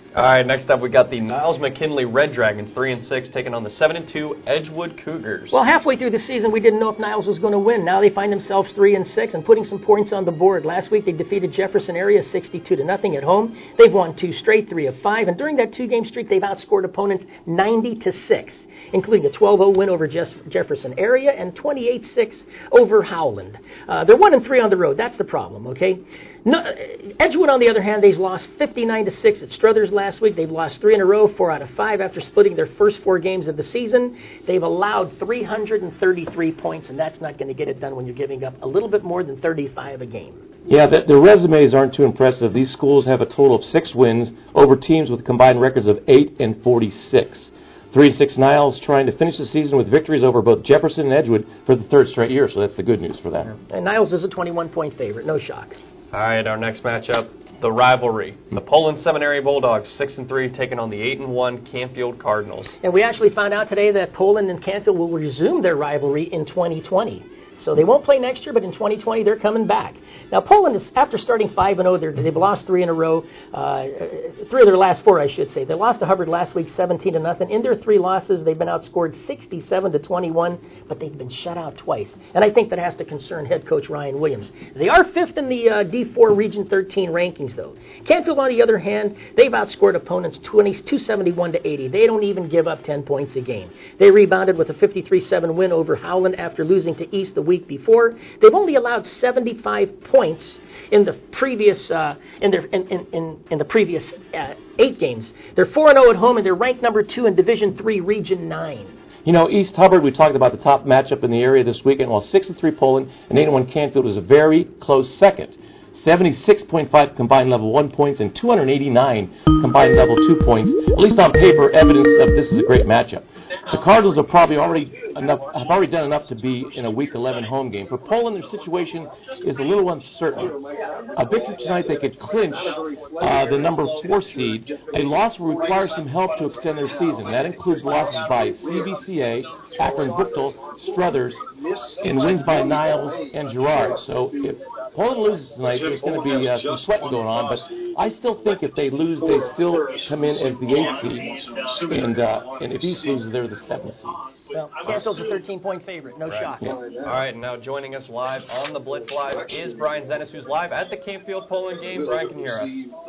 Speaker 6: All right, next up we got the Niles McKinley Red Dragons, three and six, taking on the seven and two Edgewood Cougars.
Speaker 7: Well, halfway through the season, we didn't know if Niles was going to win. Now they find themselves three and six and putting some points on the board. Last week they defeated Jefferson Area sixty-two to nothing at home. They've won two straight, three of five, and during that two-game streak, they've outscored opponents ninety to six, including a twelve oh win over Jeff- Jefferson Area and twenty-eight six over Howland. Uh, they're one and three on the road. That's the problem. Okay. No, Edgewood, on the other hand, they've lost fifty-nine to six at Struthers last week. They've lost three in a row, four out of five after splitting their first four games of the season. They've allowed three hundred thirty-three points, and that's not going to get it done when you're giving up a little bit more than thirty-five a game.
Speaker 8: Yeah, the, the resumes aren't too impressive. These schools have a total of six wins over teams with combined records of eight and forty-six. Three and six Niles trying to finish the season with victories over both Jefferson and Edgewood for the third straight year, so that's the good news for them.
Speaker 7: And Niles is a twenty-one point favorite, no shock.
Speaker 6: All right, our next matchup, the rivalry. The Poland Seminary Bulldogs, six and three, taking on the eight and one Canfield Cardinals.
Speaker 7: And we actually found out today that Poland and Canfield will resume their rivalry in twenty twenty. So they won't play next year, but in twenty twenty they're coming back. Now Poland is, after starting five and oh, they've lost three in a row, uh, three of their last four, I should say. They lost to Hubbard last week, seventeen to nothing. In their three losses, they've been outscored sixty-seven to twenty-one, but they've been shut out twice. And I think that has to concern head coach Ryan Williams. They are fifth in the uh, D four Region thirteen rankings, though. Canfield, on the other hand, they've outscored opponents two seventy-one to eighty. They don't even give up ten points a game. They rebounded with a fifty-three seven win over Howland after losing to East the week before. They've only allowed seventy-five points in the previous uh, in their in, in, in, in the previous uh, eight games. They're four and oh at home, and they're ranked number two in Division three, Region nine.
Speaker 8: You know, East Hubbard, we talked about the top matchup in the area this weekend, while six and three Poland and eight and one Canfield is a very close second. seventy-six point five combined level one points and two hundred eighty-nine combined level two points. At least on paper, evidence of this is a great matchup. The Cardinals are probably already enough, have already done enough to be in a Week eleven home game. For Poland, their situation is a little uncertain. A victory tonight, they could clinch uh, the number four seed. A loss will require some help to extend their season. That includes losses by C B C A, Akron Buchtel, Struthers, and wins by Niles and Girard. So if Poland loses tonight, there's going to be uh, some sweating going on, but I still think if they lose, they still come in as the eighth seed, and uh, and if East loses, they're the seventh seed.
Speaker 7: Well, Canfield's a thirteen point favorite, no
Speaker 6: right.
Speaker 7: shock.
Speaker 6: Yeah. All right, now joining us live on the Blitz Live is Brian Zenes, who's live at the Canfield Poland game. Brian, can you hear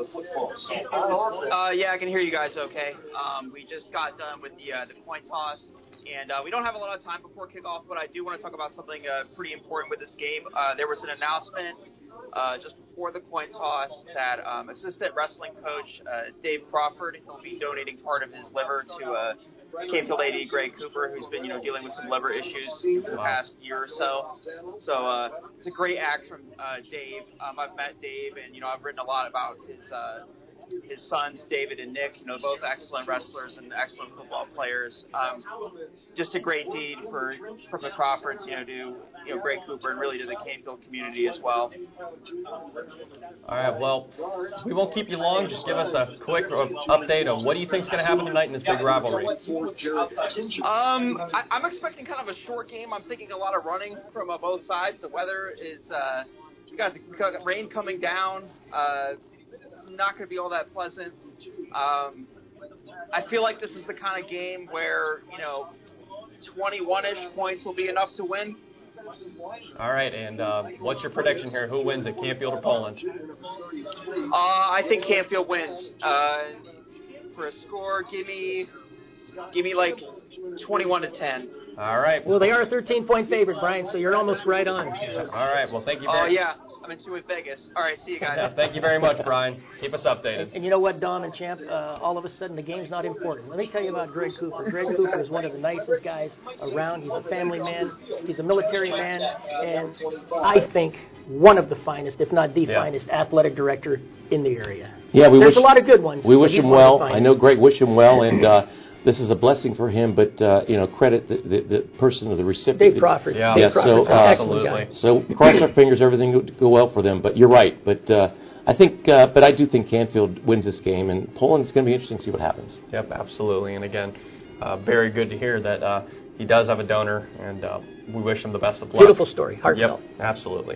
Speaker 6: us?
Speaker 9: Uh, yeah, I can hear you guys okay. Um, we just got done with the uh, the coin toss. And uh, we don't have a lot of time before kickoff, but I do want to talk about something uh, pretty important with this game. Uh, there was an announcement uh, just before the coin toss that um, assistant wrestling coach uh, Dave Crawford, he'll be donating part of his liver to uh, Canfield A D Greg Cooper, who's been you know dealing with some liver issues for the past year or so. So uh, it's a great act from uh, Dave. Um, I've met Dave, and you know I've written a lot about his. Uh, His sons, David and Nick, you know, both excellent wrestlers and excellent football players. Um, just a great deed for from the Crawfords, you know, to you know Greg Cooper and really to the Canfield community as well.
Speaker 6: All right, well, we won't keep you long. Just give us a quick update on what do you think is going to happen tonight in this big rivalry.
Speaker 9: Um, I, I'm expecting kind of a short game. I'm thinking a lot of running from uh, both sides. The weather is uh, we got, we got rain coming down. Uh, not going to be all that pleasant. Um, I feel like this is the kind of game where, you know, twenty-one-ish points will be enough to win.
Speaker 6: All right, and uh, what's your prediction here? Who wins at Canfield or Poland?
Speaker 9: Uh, I think Canfield wins. Uh, for a score, give me, give me like twenty-one to ten.
Speaker 6: All right.
Speaker 7: Well, they are a thirteen point favorite, Brian, so you're almost right on.
Speaker 6: All right, well, thank you
Speaker 9: Oh,
Speaker 6: very
Speaker 9: uh, yeah. I'm in Sue Vegas. All right, see you guys.
Speaker 6: Yeah, thank you very much, Brian. Keep us updated.
Speaker 7: And, and you know what, Dom and Champ, uh, all of a sudden the game's not important. Let me tell you about Greg Cooper. Greg Cooper is one of the nicest guys around. He's a family man. He's a military man. And I think one of the finest, if not the yeah. finest, athletic director in the area.
Speaker 8: Yeah, we
Speaker 7: There's
Speaker 8: wish,
Speaker 7: a lot of good ones.
Speaker 8: We wish him well. I know Greg wish him well, and uh, this is a blessing for him, but, uh, you know, credit the, the, the person or the recipient.
Speaker 7: Dave Crawford.
Speaker 6: Yeah,
Speaker 7: Dave
Speaker 8: yeah
Speaker 7: Crawford's
Speaker 8: so,
Speaker 7: an
Speaker 8: uh,
Speaker 7: excellent guy.
Speaker 8: So cross our fingers, everything go, go well for them. But you're right. But uh, I think, uh, but I do think Canfield wins this game, and Poland's going to be interesting to see what happens.
Speaker 6: Yep, absolutely. And again, uh, very good to hear that uh, he does have a donor, and uh, we wish him the best of luck.
Speaker 7: Beautiful story. Heartfelt.
Speaker 6: Yep, absolutely.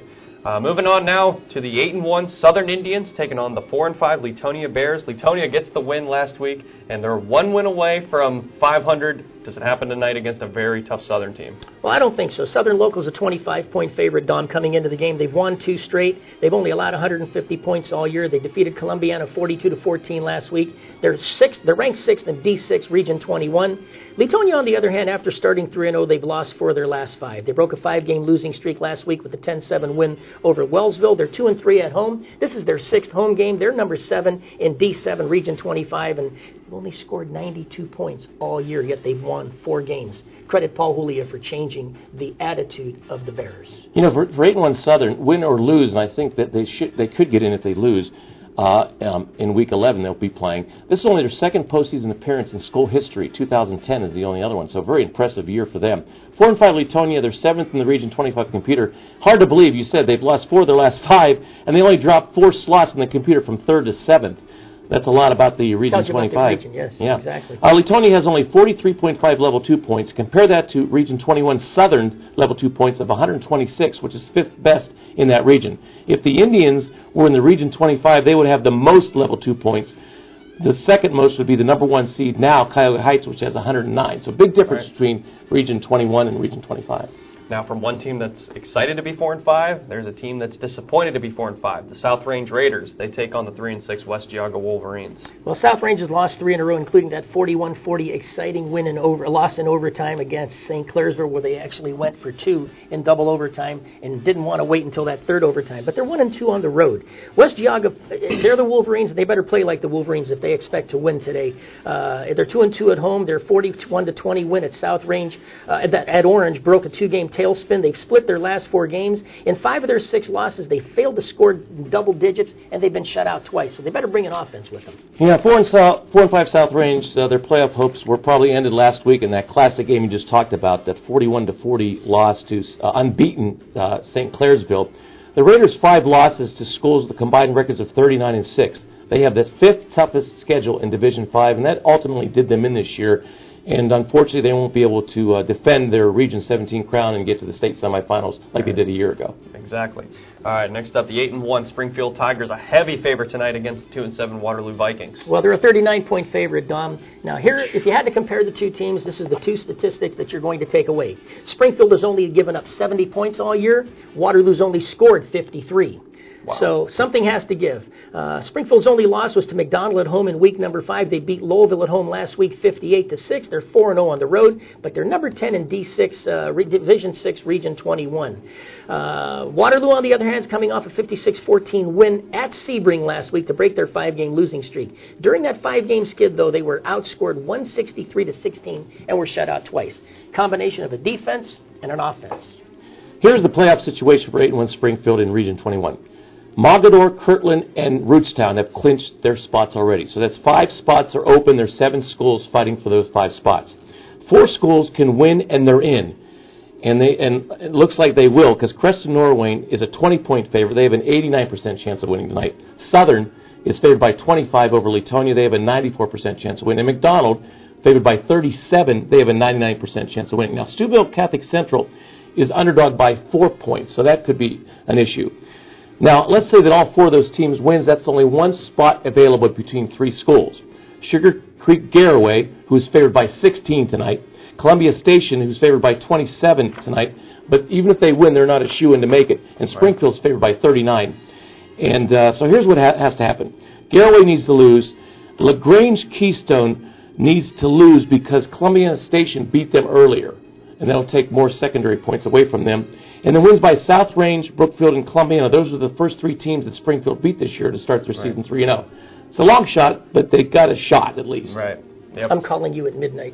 Speaker 6: Uh, moving on now to the eight and one Southern Indians taking on the four and five Leetonia Bears. Leetonia gets the win last week, and they're one win away from five hundred. Does it happen tonight against a very tough Southern team?
Speaker 7: Well, I don't think so. Southern Local's a twenty-five point favorite, Dom, coming into the game. They've won two straight. They've only allowed one hundred fifty points all year. They defeated Columbiana forty-two to fourteen last week. They're sixth. They're ranked sixth in D six Region twenty-one. Leetonia, on the other hand, after starting three and oh, they've lost four of their last five. They broke a five-game losing streak last week with a ten seven win over Wellsville. They're two and three at home. This is their sixth home game. They're number seven in D seven Region twenty-five, and they've only scored ninety-two points all year, yet they've won four games. Credit Paul Julia for changing the attitude of the Bears.
Speaker 8: You know, for, for eight and one Southern, win or lose, and I think that they should they could get in if they lose. Uh, um, in Week eleven, they'll be playing. This is only their second postseason appearance in school history. two thousand ten is the only other one, so a very impressive year for them. Four and five Leetonia, they're seventh in the Region twenty-five computer. Hard to believe, you said they've lost four of their last five, and they only dropped four slots in the computer from third to seventh. That's a lot about the Region
Speaker 7: Tells you
Speaker 8: twenty-five.
Speaker 7: About the region, yes,
Speaker 8: yeah.
Speaker 7: exactly.
Speaker 8: Uh, Leetonia has only forty-three point five level two points. Compare that to Region twenty-one Southern level two points of one hundred twenty-six, which is fifth best in that region. If the Indians were in the Region twenty-five, they would have the most level two points. The second most would be the number one seed now, Cuyahoga Heights, which has one hundred nine. So big difference
Speaker 6: right.
Speaker 8: between Region twenty-one and Region twenty-five.
Speaker 6: Now, from one team that's excited to be four and five, there's a team that's disappointed to be four and five. The South Range Raiders. They take on the three and six West Geauga Wolverines.
Speaker 7: Well, South Range has lost three in a row, including that forty-one forty exciting win in over, loss in overtime against Saint Clairsville, where they actually went for two in double overtime and didn't want to wait until that third overtime. But they're one and two on the road. West Geauga, they're the Wolverines. They better play like the Wolverines if they expect to win today. Uh, they're two and two at home. Their forty-one to twenty win at South Range uh, at, at Orange broke a two-game tailspin. They've split their last four games. In five of their six losses, they failed to score double digits, and they've been shut out twice. So they better bring an offense with them.
Speaker 8: Yeah, four and, South, four and five South Range, uh, their playoff hopes were probably ended last week in that classic game you just talked about, that forty-one to forty loss to uh, unbeaten uh, Saint Clairsville. The Raiders' five losses to schools with combined records of thirty-nine and six. They have the fifth toughest schedule in Division five, and that ultimately did them in this year. And unfortunately, they won't be able to uh, defend their Region seventeen crown and get to the state semifinals like they did a year ago.
Speaker 6: Exactly. All right, next up, the eight and one Springfield Tigers, a heavy favorite tonight against the two and seven Waterloo Vikings.
Speaker 7: Well, they're a thirty-nine point favorite, Dom. Now, here, if you had to compare the two teams, this is the two statistics that you're going to take away. Springfield has only given up seventy points all year. Waterloo's only scored fifty-three.
Speaker 6: Wow.
Speaker 7: So something has to give. Uh, Springfield's only loss was to McDonald at home in week number five. They beat Lowellville at home last week, fifty-eight to six. They're four and oh on the road, but they're number ten in D six, uh, Division six, Region twenty-one. Uh, Waterloo, on the other hand, is coming off a fifty-six fourteen win at Sebring last week to break their five-game losing streak. During that five-game skid, though, they were outscored one sixty-three to sixteen and were shut out twice. Combination of a defense and an offense.
Speaker 8: Here's the playoff situation for eight and one Springfield in Region twenty-one. Mogador, Kirtland, and Rootstown have clinched their spots already. So that's five spots are open. There's seven schools fighting for those five spots. Four schools can win, and they're in. And they and it looks like they will, because Creston Norwayne is a twenty point favorite. They have an eighty-nine percent chance of winning tonight. Southern is favored by twenty-five over Leetonia. They have a ninety-four percent chance of winning. And McDonald, favored by thirty-seven. They have a ninety-nine percent chance of winning. Now, Steubenville Catholic Central is underdog by four points, so that could be an issue. Now, let's say that all four of those teams wins. That's only one spot available between three schools. Sugar Creek Garraway, who's favored by sixteen tonight. Columbia Station, who's favored by twenty-seven tonight. But even if they win, they're not a shoo-in to make it. And Springfield's favored by thirty-nine. And uh, so here's what ha- has to happen. Garraway needs to lose. LaGrange Keystone needs to lose because Columbia Station beat them earlier. And that'll take more secondary points away from them. And the wins by South Range, Brookfield, and Columbiana, those are the first three teams that Springfield beat this year to start their right. season three and oh. It's a long shot, but they got a shot at least.
Speaker 6: Right. Yep.
Speaker 7: I'm calling you at midnight.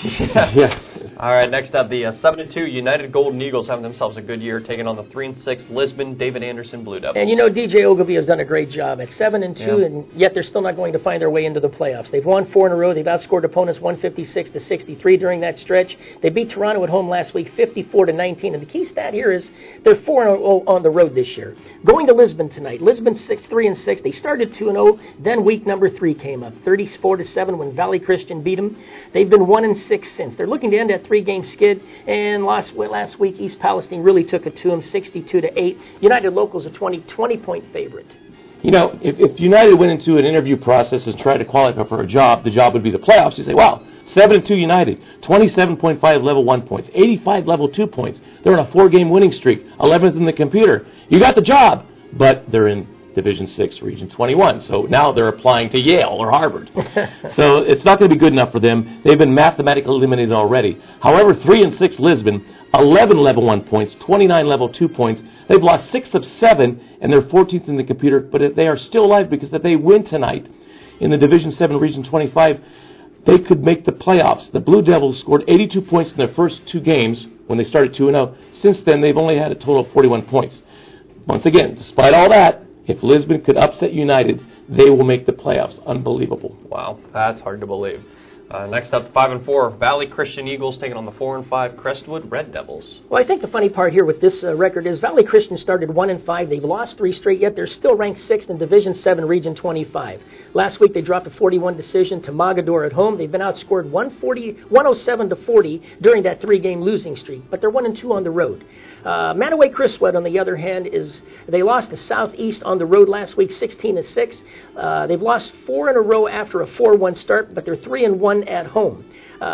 Speaker 8: yeah.
Speaker 6: All right, next up, the uh, seven and two United Golden Eagles having themselves a good year, taking on the three and six Lisbon David Anderson Blue Devils.
Speaker 7: And you know, D J Ogilvie has done a great job at seven and two,
Speaker 6: yeah.
Speaker 7: and yet they're still not going to find their way into the playoffs. They've won four in a row. They've outscored opponents one fifty-six to sixty-three during that stretch. They beat Toronto at home last week, fifty-four to nineteen. And the key stat here is they're four and oh on the road this year. Going to Lisbon tonight. Lisbon six three and six. They started two and oh. Then week number three came up, thirty-four to seven when Valley Christian Christian beat them. They've been one and six since. They're looking to end that three-game skid. And last last week, East Palestine really took it to them, sixty-two to eight. United Locals a twenty, twenty-point favorite.
Speaker 8: You know, if, if United went into an interview process and tried to qualify for a job, the job would be the playoffs. You say, wow, seven and two United, twenty-seven point five level one points, eighty-five level two points. They're on a four-game winning streak, eleventh in the computer. You got the job, but they're in Division six, Region twenty-one. So now they're applying to Yale or Harvard. So it's not going to be good enough for them. They've been mathematically eliminated already. However, three and six Lisbon, eleven level one points, twenty-nine level two points. They've lost six of seven, and they're fourteenth in the computer, but they are still alive because if they win tonight in the Division seven, Region twenty-five, they could make the playoffs. The Blue Devils scored eighty-two points in their first two games when they started two and oh. Since then, they've only had a total of forty-one points. Once again, despite all that, if Lisbon could upset United, they will make the playoffs. Unbelievable.
Speaker 6: Wow, that's hard to believe. Uh, next up, five and four, Valley Christian Eagles taking on the four and five Crestwood Red Devils.
Speaker 7: Well, I think the funny part here with this uh, record is Valley Christian started one and five. They've lost three straight, yet they're still ranked sixth in Division seven, Region twenty-five. Last week they dropped a forty-one decision to Mogador at home. They've been outscored one oh seven to forty during that three-game losing streak, but they're one and two on the road. Uh, Manaway Crestwood, on the other hand, is they lost to Southeast on the road last week, sixteen to six. Uh, they've lost four in a row after a four one start, but they're three and one at home.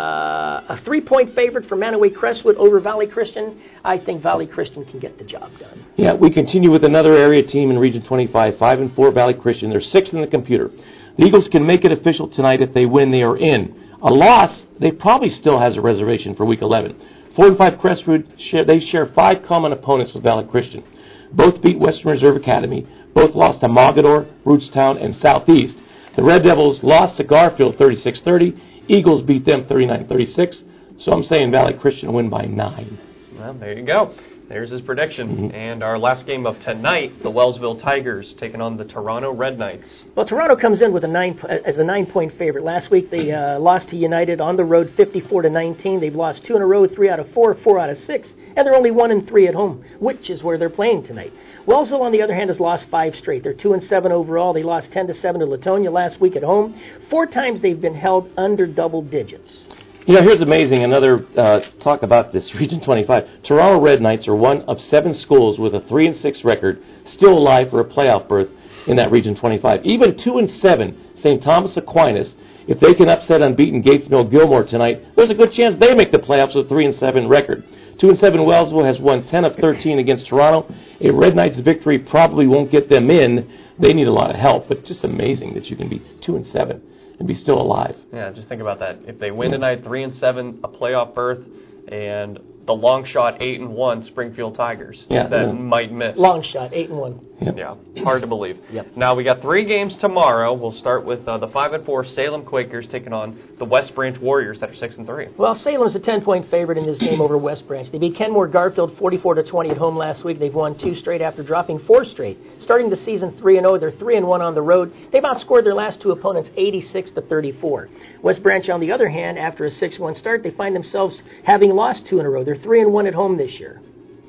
Speaker 7: Uh, a three-point favorite for Manaway Crestwood over Valley Christian. I think Valley Christian can get the job done.
Speaker 8: Yeah, we continue with another area team in Region twenty-five, five and four Valley Christian. They're sixth in the computer. The Eagles can make it official tonight. If they win, they are in. A loss, they probably still has a reservation for Week eleven. Four and five Crestwood, share, they share five common opponents with Valley Christian. Both beat Western Reserve Academy. Both lost to Mogador, Rootstown, and Southeast. The Red Devils lost to Garfield thirty-six thirty. Eagles beat them thirty-nine thirty-six. So I'm saying Valley Christian win by nine.
Speaker 6: Well, there you go. There's his prediction. Mm-hmm. And our last game of tonight, the Wellsville Tigers taking on the Toronto Red Knights.
Speaker 7: Well, Toronto comes in with a nine as a nine-point favorite. Last week they uh, lost to United on the road, fifty-four to nineteen. They've lost two in a row, three out of four, four out of six, and they're only one and three at home, which is where they're playing tonight. Wellsville, on the other hand, has lost five straight. They're two and seven overall. They lost ten to seven to Latonia last week at home. Four times they've been held under double digits.
Speaker 8: You know, here's amazing, another uh, talk about this, Region twenty-five. Toronto Red Knights are one of seven schools with a three and six record still alive for a playoff berth in that Region twenty-five. Even two and seven, Saint Thomas Aquinas, if they can upset unbeaten Gates Mill Gilmore tonight, there's a good chance they make the playoffs with a three and seven record. two and seven Wellsville has won ten of thirteen against Toronto. A Red Knights victory probably won't get them in. They need a lot of help, but just amazing that you can be two and seven. And be still alive.
Speaker 6: Yeah, just think about that. If they win tonight, three and seven, a playoff berth, and the long shot eight and one Springfield Tigers
Speaker 8: yeah,
Speaker 6: that
Speaker 8: yeah.
Speaker 6: might miss.
Speaker 7: Long shot eight and one.
Speaker 8: Yep.
Speaker 6: Yeah, hard to believe.
Speaker 7: Yep.
Speaker 6: Now we got three games tomorrow. We'll start with uh, the five and four Salem Quakers taking on the West Branch Warriors that are six and three.
Speaker 7: Well, Salem's a ten-point favorite in this game over West Branch. They beat Kenmore Garfield forty-four to twenty at home last week. They've won two straight after dropping four straight. Starting the season three and oh, they're three and one on the road. They've outscored their last two opponents eighty-six to thirty-four. West Branch, on the other hand, after a six one start, they find themselves having lost two in a row. They're three and one at home this year.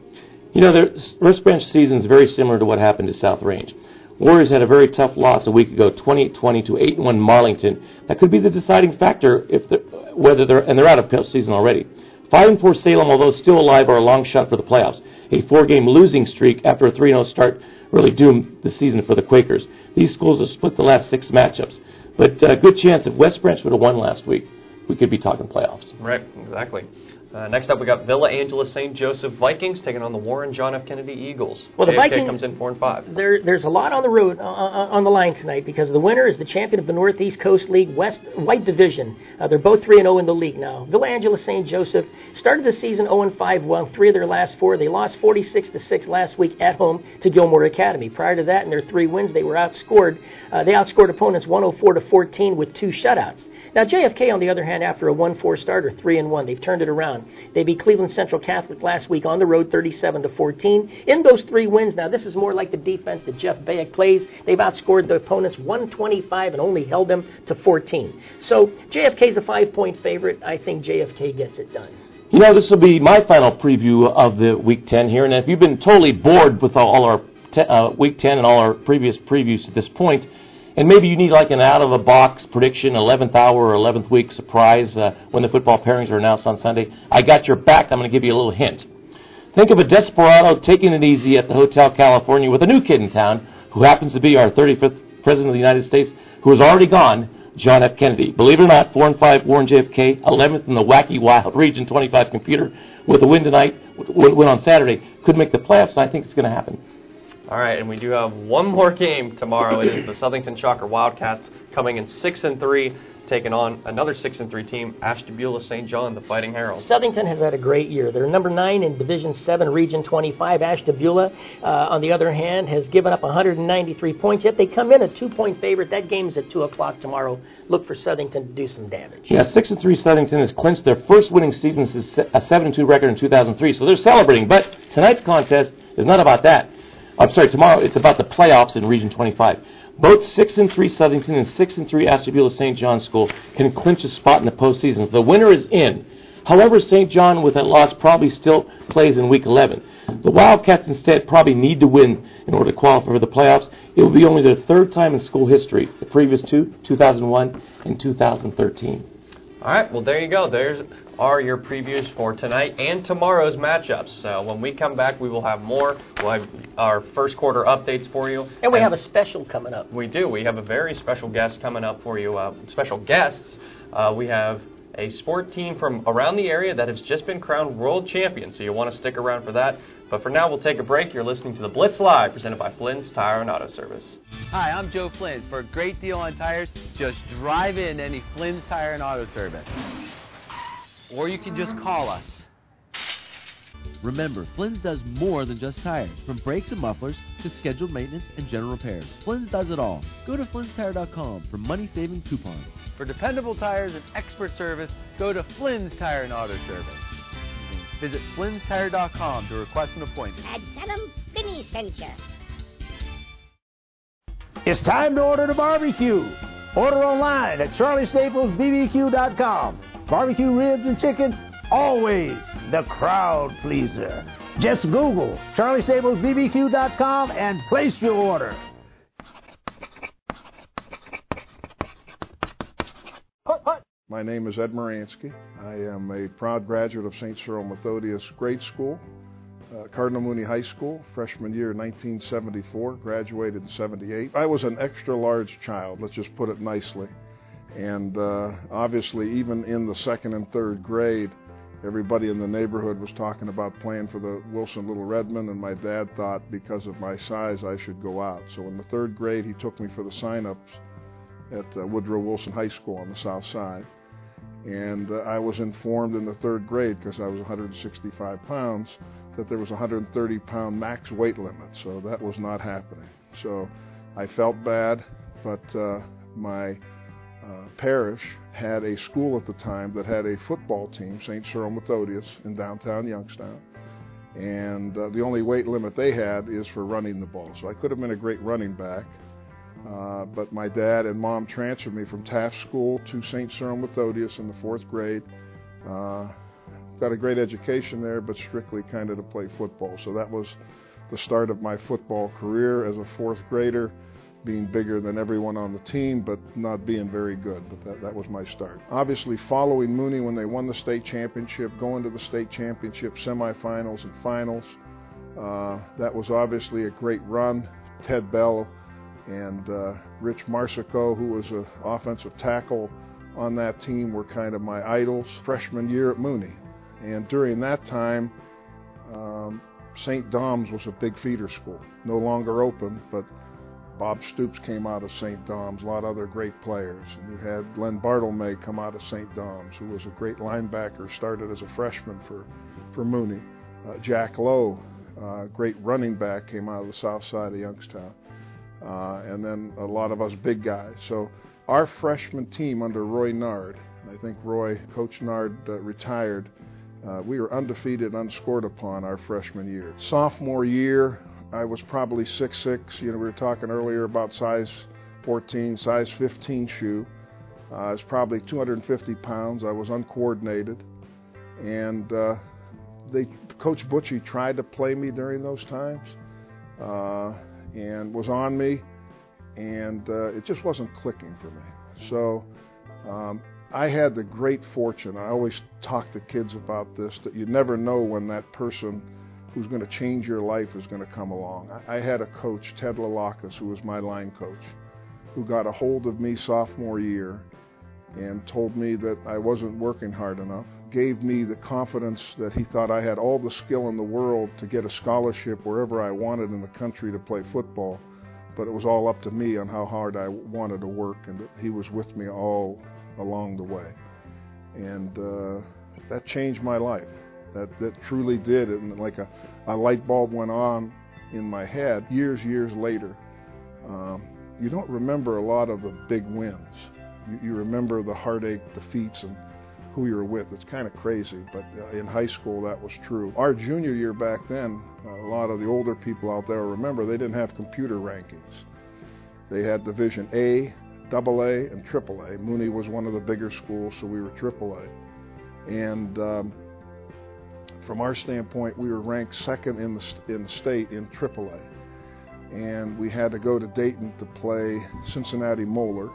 Speaker 8: You know, the West Branch season is very similar to what happened to South Range. Warriors had a very tough loss a week ago, twenty-eight twenty to eight and one Marlington. That could be the deciding factor if they're, whether they're and they're out of postseason already. Five and four Salem, although still alive, are a long shot for the playoffs. A four-game losing streak after a three and oh start really doomed the season for the Quakers. These schools have split the last six matchups, but a uh, good chance if West Branch would have won last week, we could be talking playoffs.
Speaker 6: Right, exactly. Uh, next up, we got Villa Angela Saint Joseph Vikings taking on the Warren John F. Kennedy Eagles.
Speaker 7: Well, the
Speaker 6: J F K
Speaker 7: Vikings
Speaker 6: comes in four and five.
Speaker 7: There, there's a lot on the road uh, on the line tonight because the winner is the champion of the Northeast Coast League West White Division. Uh, they're both three and zero in the league now. Villa Angela Saint Joseph started the season zero and five. Well, three of their last four. They lost forty-six to six last week at home to Gilmore Academy. Prior to that, in their three wins, they were outscored. Uh, they outscored opponents one oh four to fourteen with two shutouts. Now, J F K, on the other hand, after a one four start, are three and one. They've turned it around. They beat Cleveland Central Catholic last week on the road, thirty-seven to fourteen. In those three wins, now this is more like the defense that Jeff Bayek plays. They've outscored the opponents one twenty-five and only held them to fourteen. So J F K's a five-point favorite. I think J F K gets it done.
Speaker 8: You know, this will be my final preview of the Week ten here, and if you've been totally bored with all our te- uh, Week ten and all our previous previews to this point, and maybe you need like an out-of-the-box prediction, eleventh hour or eleventh week surprise uh, when the football pairings are announced on Sunday, I got your back. I'm going to give you a little hint. Think of a desperado taking it easy at the Hotel California with a new kid in town who happens to be our thirty-fifth President of the United States, who is already gone, John F. Kennedy. Believe it or not, four and five Warren J F K, eleventh in the wacky, wild Region twenty-five computer with a win tonight, win on Saturday, could make the playoffs, and I think it's going to happen.
Speaker 6: All right, and we do have one more game tomorrow. It is the Southington Shocker Wildcats coming in six and three, taking on another six and three team, Ashtabula Saint John, the Fighting Herald.
Speaker 7: Southington has had a great year. They're number nine in Division seven, Region twenty-five. Ashtabula, uh, on the other hand, has given up one hundred ninety-three points, yet they come in a two-point favorite. That game's at two o'clock tomorrow. Look for Southington to do some damage.
Speaker 8: Yeah, six and three Southington has clinched their first winning season since a seven and two record in two thousand three, so they're celebrating. But tonight's contest is not about that. I'm sorry, tomorrow it's about the playoffs in Region twenty-five. Both six and three Southington and six and three Ashtabula Saint John School can clinch a spot in the postseason. The winner is in. However, Saint John, with that loss, probably still plays in Week eleven. The Wildcats instead probably need to win in order to qualify for the playoffs. It will be only their third time in school history. The previous two, two thousand one and two thousand thirteen.
Speaker 6: All right, well, there you go. There's are your previews for tonight and tomorrow's matchups. So when we come back, we will have more. We'll have our first quarter updates for you.
Speaker 7: And we and have a special coming up.
Speaker 6: We do. We have a very special guest coming up for you. Uh, special guests. Uh, we have a sport team from around the area that has just been crowned world champion, so you'll want to stick around for that. But for now, we'll take a break. You're listening to the Blitz Live, presented by Flynn's Tire and Auto Service.
Speaker 1: Hi, I'm Joe Flynn. For a great deal on tires, just drive in to any Flynn's Tire and Auto Service. Or you can just call us.
Speaker 2: Remember, Flynn's does more than just tires. From brakes and mufflers to scheduled maintenance and general repairs, Flynn's does it all. Go to Flynn's Tire dot com for money-saving coupons.
Speaker 1: For dependable tires and expert service, go to Flynn's Tire and Auto Service. Visit Flynn's Tire dot com to request an appointment.
Speaker 3: And tell them Vinny sent you.
Speaker 10: It's time to order the barbecue. Order online at Charlie Staples B B Q dot com. Barbecue ribs and chicken, always the crowd pleaser. Just Google Charlie Staples B B Q dot com and place your order.
Speaker 11: My name is Ed Moransky. I am a proud graduate of Saint Cyril Methodius Grade School, uh, Cardinal Mooney High School, freshman year nineteen seventy-four, graduated in seventy-eight. I was an extra large child, let's just put it nicely. And uh, obviously, even in the second and third grade, everybody in the neighborhood was talking about playing for the Wilson Little Redmen, and my dad thought because of my size I should go out. So in the third grade, he took me for the sign-ups at uh, Woodrow Wilson High School on the south side. And uh, I was informed in the third grade, because I was one hundred sixty-five pounds, that there was a one hundred thirty pound max weight limit. So that was not happening. So I felt bad, but uh, my uh, parish had a school at the time that had a football team, Saint Cyril Methodius, in downtown Youngstown. And uh, the only weight limit they had is for running the ball. So I could have been a great running back. Uh, but my dad and mom transferred me from Taft School to Saint Cyril Methodius in the fourth grade. Uh, got a great education there, but strictly kind of to play football. So that was the start of my football career as a fourth grader, being bigger than everyone on the team, but not being very good. But that, that was my start. Obviously, following Mooney when they won the state championship, going to the state championship semifinals and finals, uh, that was obviously a great run. Ted Bell and uh, Rich Marsico, who was an offensive tackle on that team, were kind of my idols. Freshman year at Mooney. And during that time, um, Saint Dom's was a big feeder school. No longer open, but Bob Stoops came out of Saint Dom's, a lot of other great players. And you had Len Bartlemay come out of Saint Dom's, who was a great linebacker, started as a freshman for, for Mooney. Uh, Jack Lowe, uh, great running back, came out of the south side of Youngstown. Uh, and then a lot of us big guys. So our freshman team under Roy Nard, I think Roy, Coach Nard uh, retired, uh, we were undefeated, unscored upon our freshman year. Sophomore year, I was probably six six. You know, we were talking earlier about size fourteen, size fifteen shoe. Uh, I was probably two hundred fifty pounds. I was uncoordinated. And uh, they, Coach Butchie tried to play me during those times. Uh, and was on me, and uh, it just wasn't clicking for me. So um, I had the great fortune, I always talk to kids about this, that you never know when that person who's going to change your life is going to come along. I, I had a coach, Ted Lalakis, who was my line coach, who got a hold of me sophomore year and told me that I wasn't working hard enough, gave me the confidence that he thought I had all the skill in the world to get a scholarship wherever I wanted in the country to play football, but it was all up to me on how hard I wanted to work, and that he was with me all along the way. And uh, that changed my life. That, that truly did. And like a, a light bulb went on in my head years, years later. Um, you don't remember a lot of the big wins. You, you remember the heartache, defeats, and who you're with. It's kind of crazy, but uh, in high school that was true. Our junior year back then, uh, a lot of the older people out there remember they didn't have computer rankings. They had Division A, Double A, and Triple A. Mooney was one of the bigger schools, so we were Triple A. And um, from our standpoint, we were ranked second in the, in the state in Triple A. And we had to go to Dayton to play Cincinnati Moeller,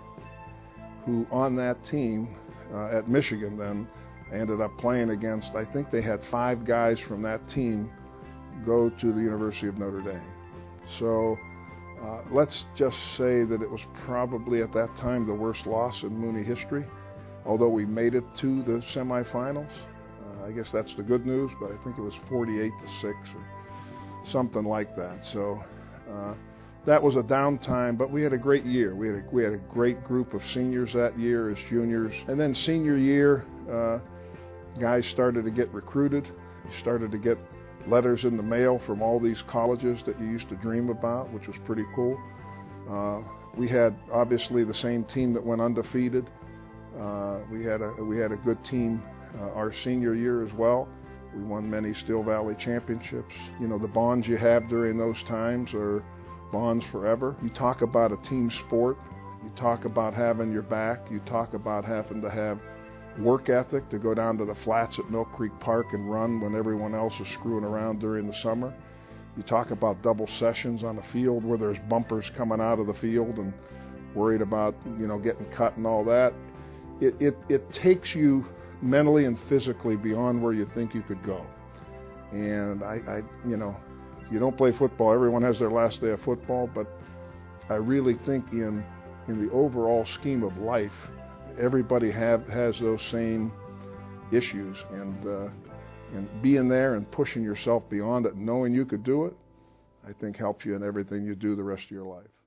Speaker 11: who on that team uh, at Michigan then I ended up playing against. I think they had five guys from that team go to the University of Notre Dame. So uh, let's just say that it was probably at that time the worst loss in Mooney history, although we made it to the semifinals. Uh, I guess that's the good news, but I think it was forty-eight to six or something like that. So uh, that was a downtime, but we had a great year. We had a, we had a great group of seniors that year as juniors. And then senior year, uh, guys started to get recruited. You started to get letters in the mail from all these colleges that you used to dream about, which was pretty cool. Uh, we had obviously the same team that went undefeated. Uh, we had a we had a good team uh, our senior year as well. We won many Steel Valley championships. You know, the bonds you have during those times are bonds forever. You talk about a team sport. You talk about having your back. You talk about having to have work ethic to go down to the flats at Mill Creek Park and run when everyone else is screwing around during the summer. You talk about double sessions on the field where there's bumpers coming out of the field and worried about, you know, getting cut and all that. It, it, it takes you mentally and physically beyond where you think you could go. And I, I, you know, you don't play football, everyone has their last day of football, but I really think in in the overall scheme of life, everybody have, has those same issues, and uh, and being there and pushing yourself beyond it, knowing you could do it, I think helps you in everything you do the rest of your life.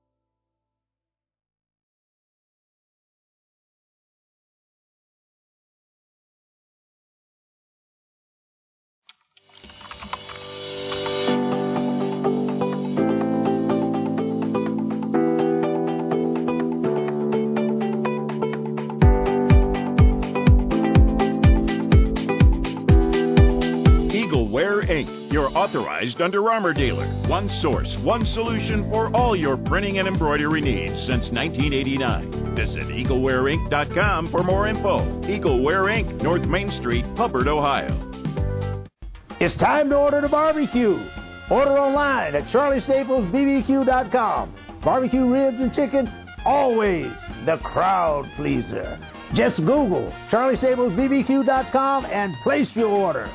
Speaker 12: Your authorized Under Armour dealer. One source, one solution for all your printing and embroidery needs since nineteen eighty-nine. Visit Eagle Wear Inc dot com for more info. Eagle Wear Incorporated, North Main Street, Hubbard, Ohio.
Speaker 10: It's time to order the barbecue. Order online at Charlie Staples B B Q dot com. Barbecue ribs and chicken, always the crowd pleaser. Just Google Charlie Staples B B Q dot com and place your order.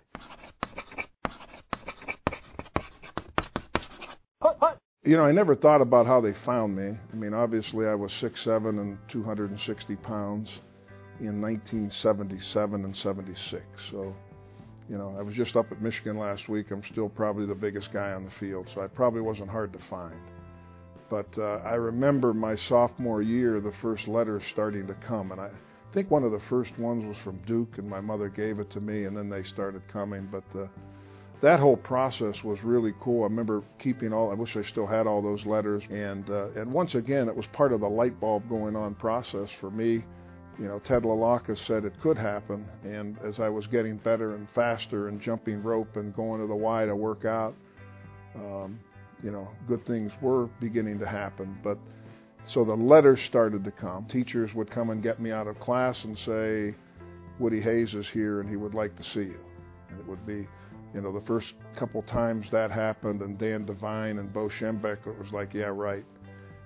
Speaker 11: You know, I never thought about how they found me. I mean, obviously I was six seven and two hundred sixty pounds in nineteen seventy-seven and seventy-six. So, you know, I was just up at Michigan last week. I'm still probably the biggest guy on the field, so I probably wasn't hard to find. But uh, I remember my sophomore year, the first letters starting to come, and I think one of the first ones was from Duke, and my mother gave it to me, and then they started coming. But uh, that whole process was really cool. I remember keeping all, I wish I still had all those letters. And uh, and once again, it was part of the light bulb going on process for me. You know, Ted Lalakis said it could happen. And as I was getting better and faster and jumping rope and going to the Y to work out, um, you know, good things were beginning to happen. But so the letters started to come. Teachers would come and get me out of class and say, Woody Hayes is here and he would like to see you. And it would be, you know, the first couple times that happened, and Dan Devine and Bo Schembeck, it was like, yeah, right.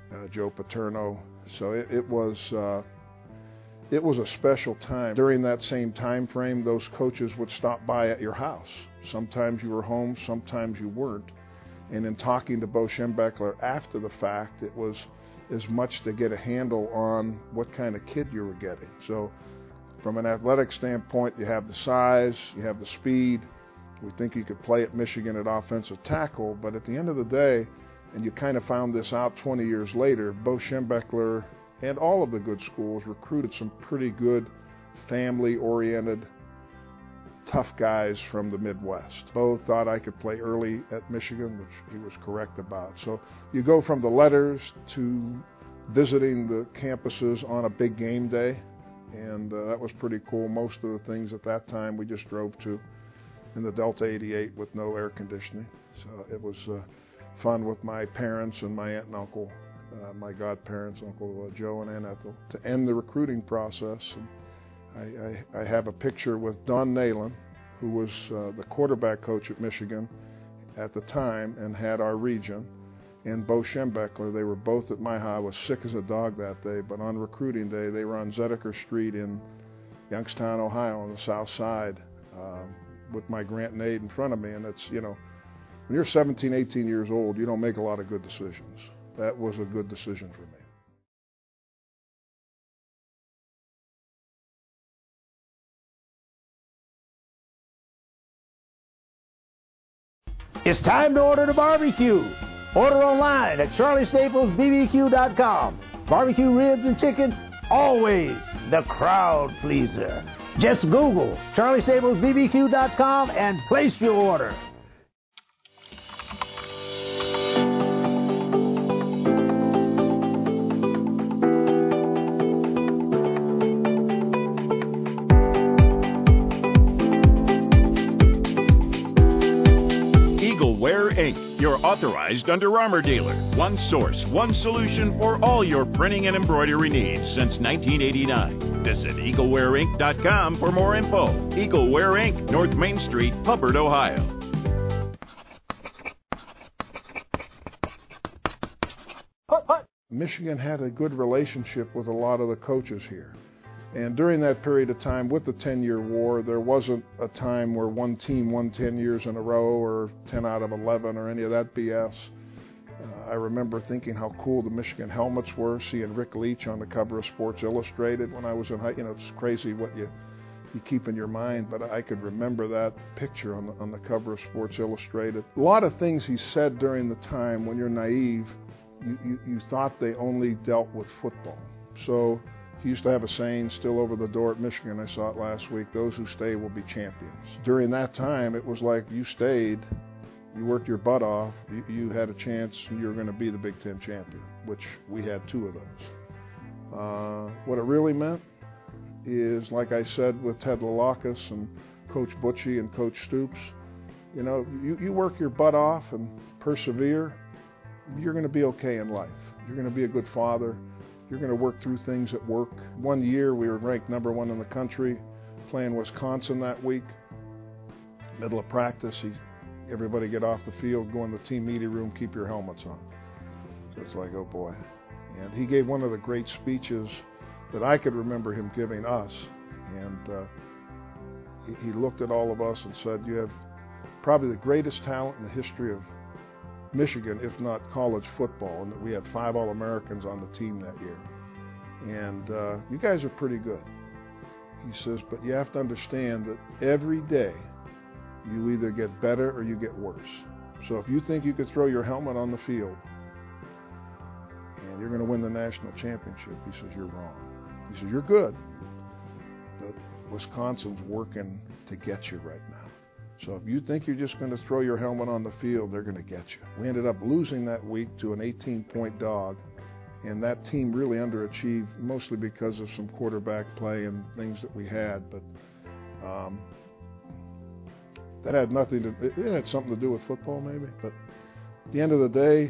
Speaker 11: uh, Joe Paterno. So it, it was uh, it was a special time. During that same time frame, those coaches would stop by at your house. Sometimes you were home, sometimes you weren't. And in talking to Bo Schembechler after the fact, it was as much to get a handle on what kind of kid you were getting. So from an athletic standpoint, you have the size, you have the speed. We think you could play at Michigan at offensive tackle, but at the end of the day, and you kind of found this out twenty years later, Bo Schembechler and all of the good schools recruited some pretty good family-oriented, tough guys from the Midwest. Bo thought I could play early at Michigan, which he was correct about. So you go from the letters to visiting the campuses on a big game day, and uh, that was pretty cool. Most of the things at that time we just drove to in the Delta eighty-eight with no air conditioning. So it was uh, fun with my parents and my aunt and uncle, uh, my godparents, Uncle uh, Joe and Aunt Ethel, to end the recruiting process. And I, I, I have a picture with Don Nalen, who was uh, the quarterback coach at Michigan at the time and had our region, and Bo Schembechler. They were both at my house. I was sick as a dog that day, but on recruiting day, they were on Zedeker Street in Youngstown, Ohio, on the south side, uh, with my Grant and Aid in front of me. And it's, you know, when you're seventeen, eighteen years old, you don't make a lot of good decisions. That was a good decision for me.
Speaker 10: It's time to order the barbecue. Order online at charlie staples b b q dot com. Barbecue ribs and chicken, always the crowd pleaser. Just Google charlie staples b b q dot com and place your order.
Speaker 12: Incorporated, your authorized Under Armour dealer. One source, one solution for all your printing and embroidery needs since nineteen eighty-nine. Visit eagle wear inc dot com for more info. Eagle Wear Incorporated, North Main Street, Hubbard, Ohio.
Speaker 11: Michigan had a good relationship with a lot of the coaches here. And during that period of time, with the ten-year war, there wasn't a time where one team won ten years in a row or ten out of eleven or any of that B S. Uh, I remember thinking how cool the Michigan helmets were, seeing Rick Leach on the cover of Sports Illustrated when I was in high. You know, it's crazy what you you keep in your mind, but I could remember that picture on the, on the cover of Sports Illustrated. A lot of things he said during the time, when you're naive, you, you, you thought they only dealt with football. So he used to have a saying still over the door at Michigan, I saw it last week, those who stay will be champions. During that time, it was like you stayed, you worked your butt off, you, you had a chance, you were going to be the Big Ten champion, which we had two of those. Uh, what it really meant is, like I said with Ted Lalakis and Coach Butchie and Coach Stoops, you know, you, you work your butt off and persevere, you're going to be okay in life. You're going to be a good father. You're going to work through things at work. One year we were ranked number one in the country, playing Wisconsin that week. Middle of practice, he, everybody get off the field, go in the team meeting room, keep your helmets on. So it's like, oh boy. And he gave one of the great speeches that I could remember him giving us. And uh, he, he looked at all of us and said, you have probably the greatest talent in the history of Michigan, if not college football, and that we had five All-Americans on the team that year. And uh, you guys are pretty good. He says, but you have to understand that every day you either get better or you get worse. So if you think you could throw your helmet on the field and you're going to win the national championship, he says, you're wrong. He says, you're good, but Wisconsin's working to get you right now. So if you think you're just going to throw your helmet on the field, they're going to get you. We ended up losing that week to an eighteen-point dog, and that team really underachieved, mostly because of some quarterback play and things that we had. But um, that had nothing to, it had something to do with football maybe. But at the end of the day,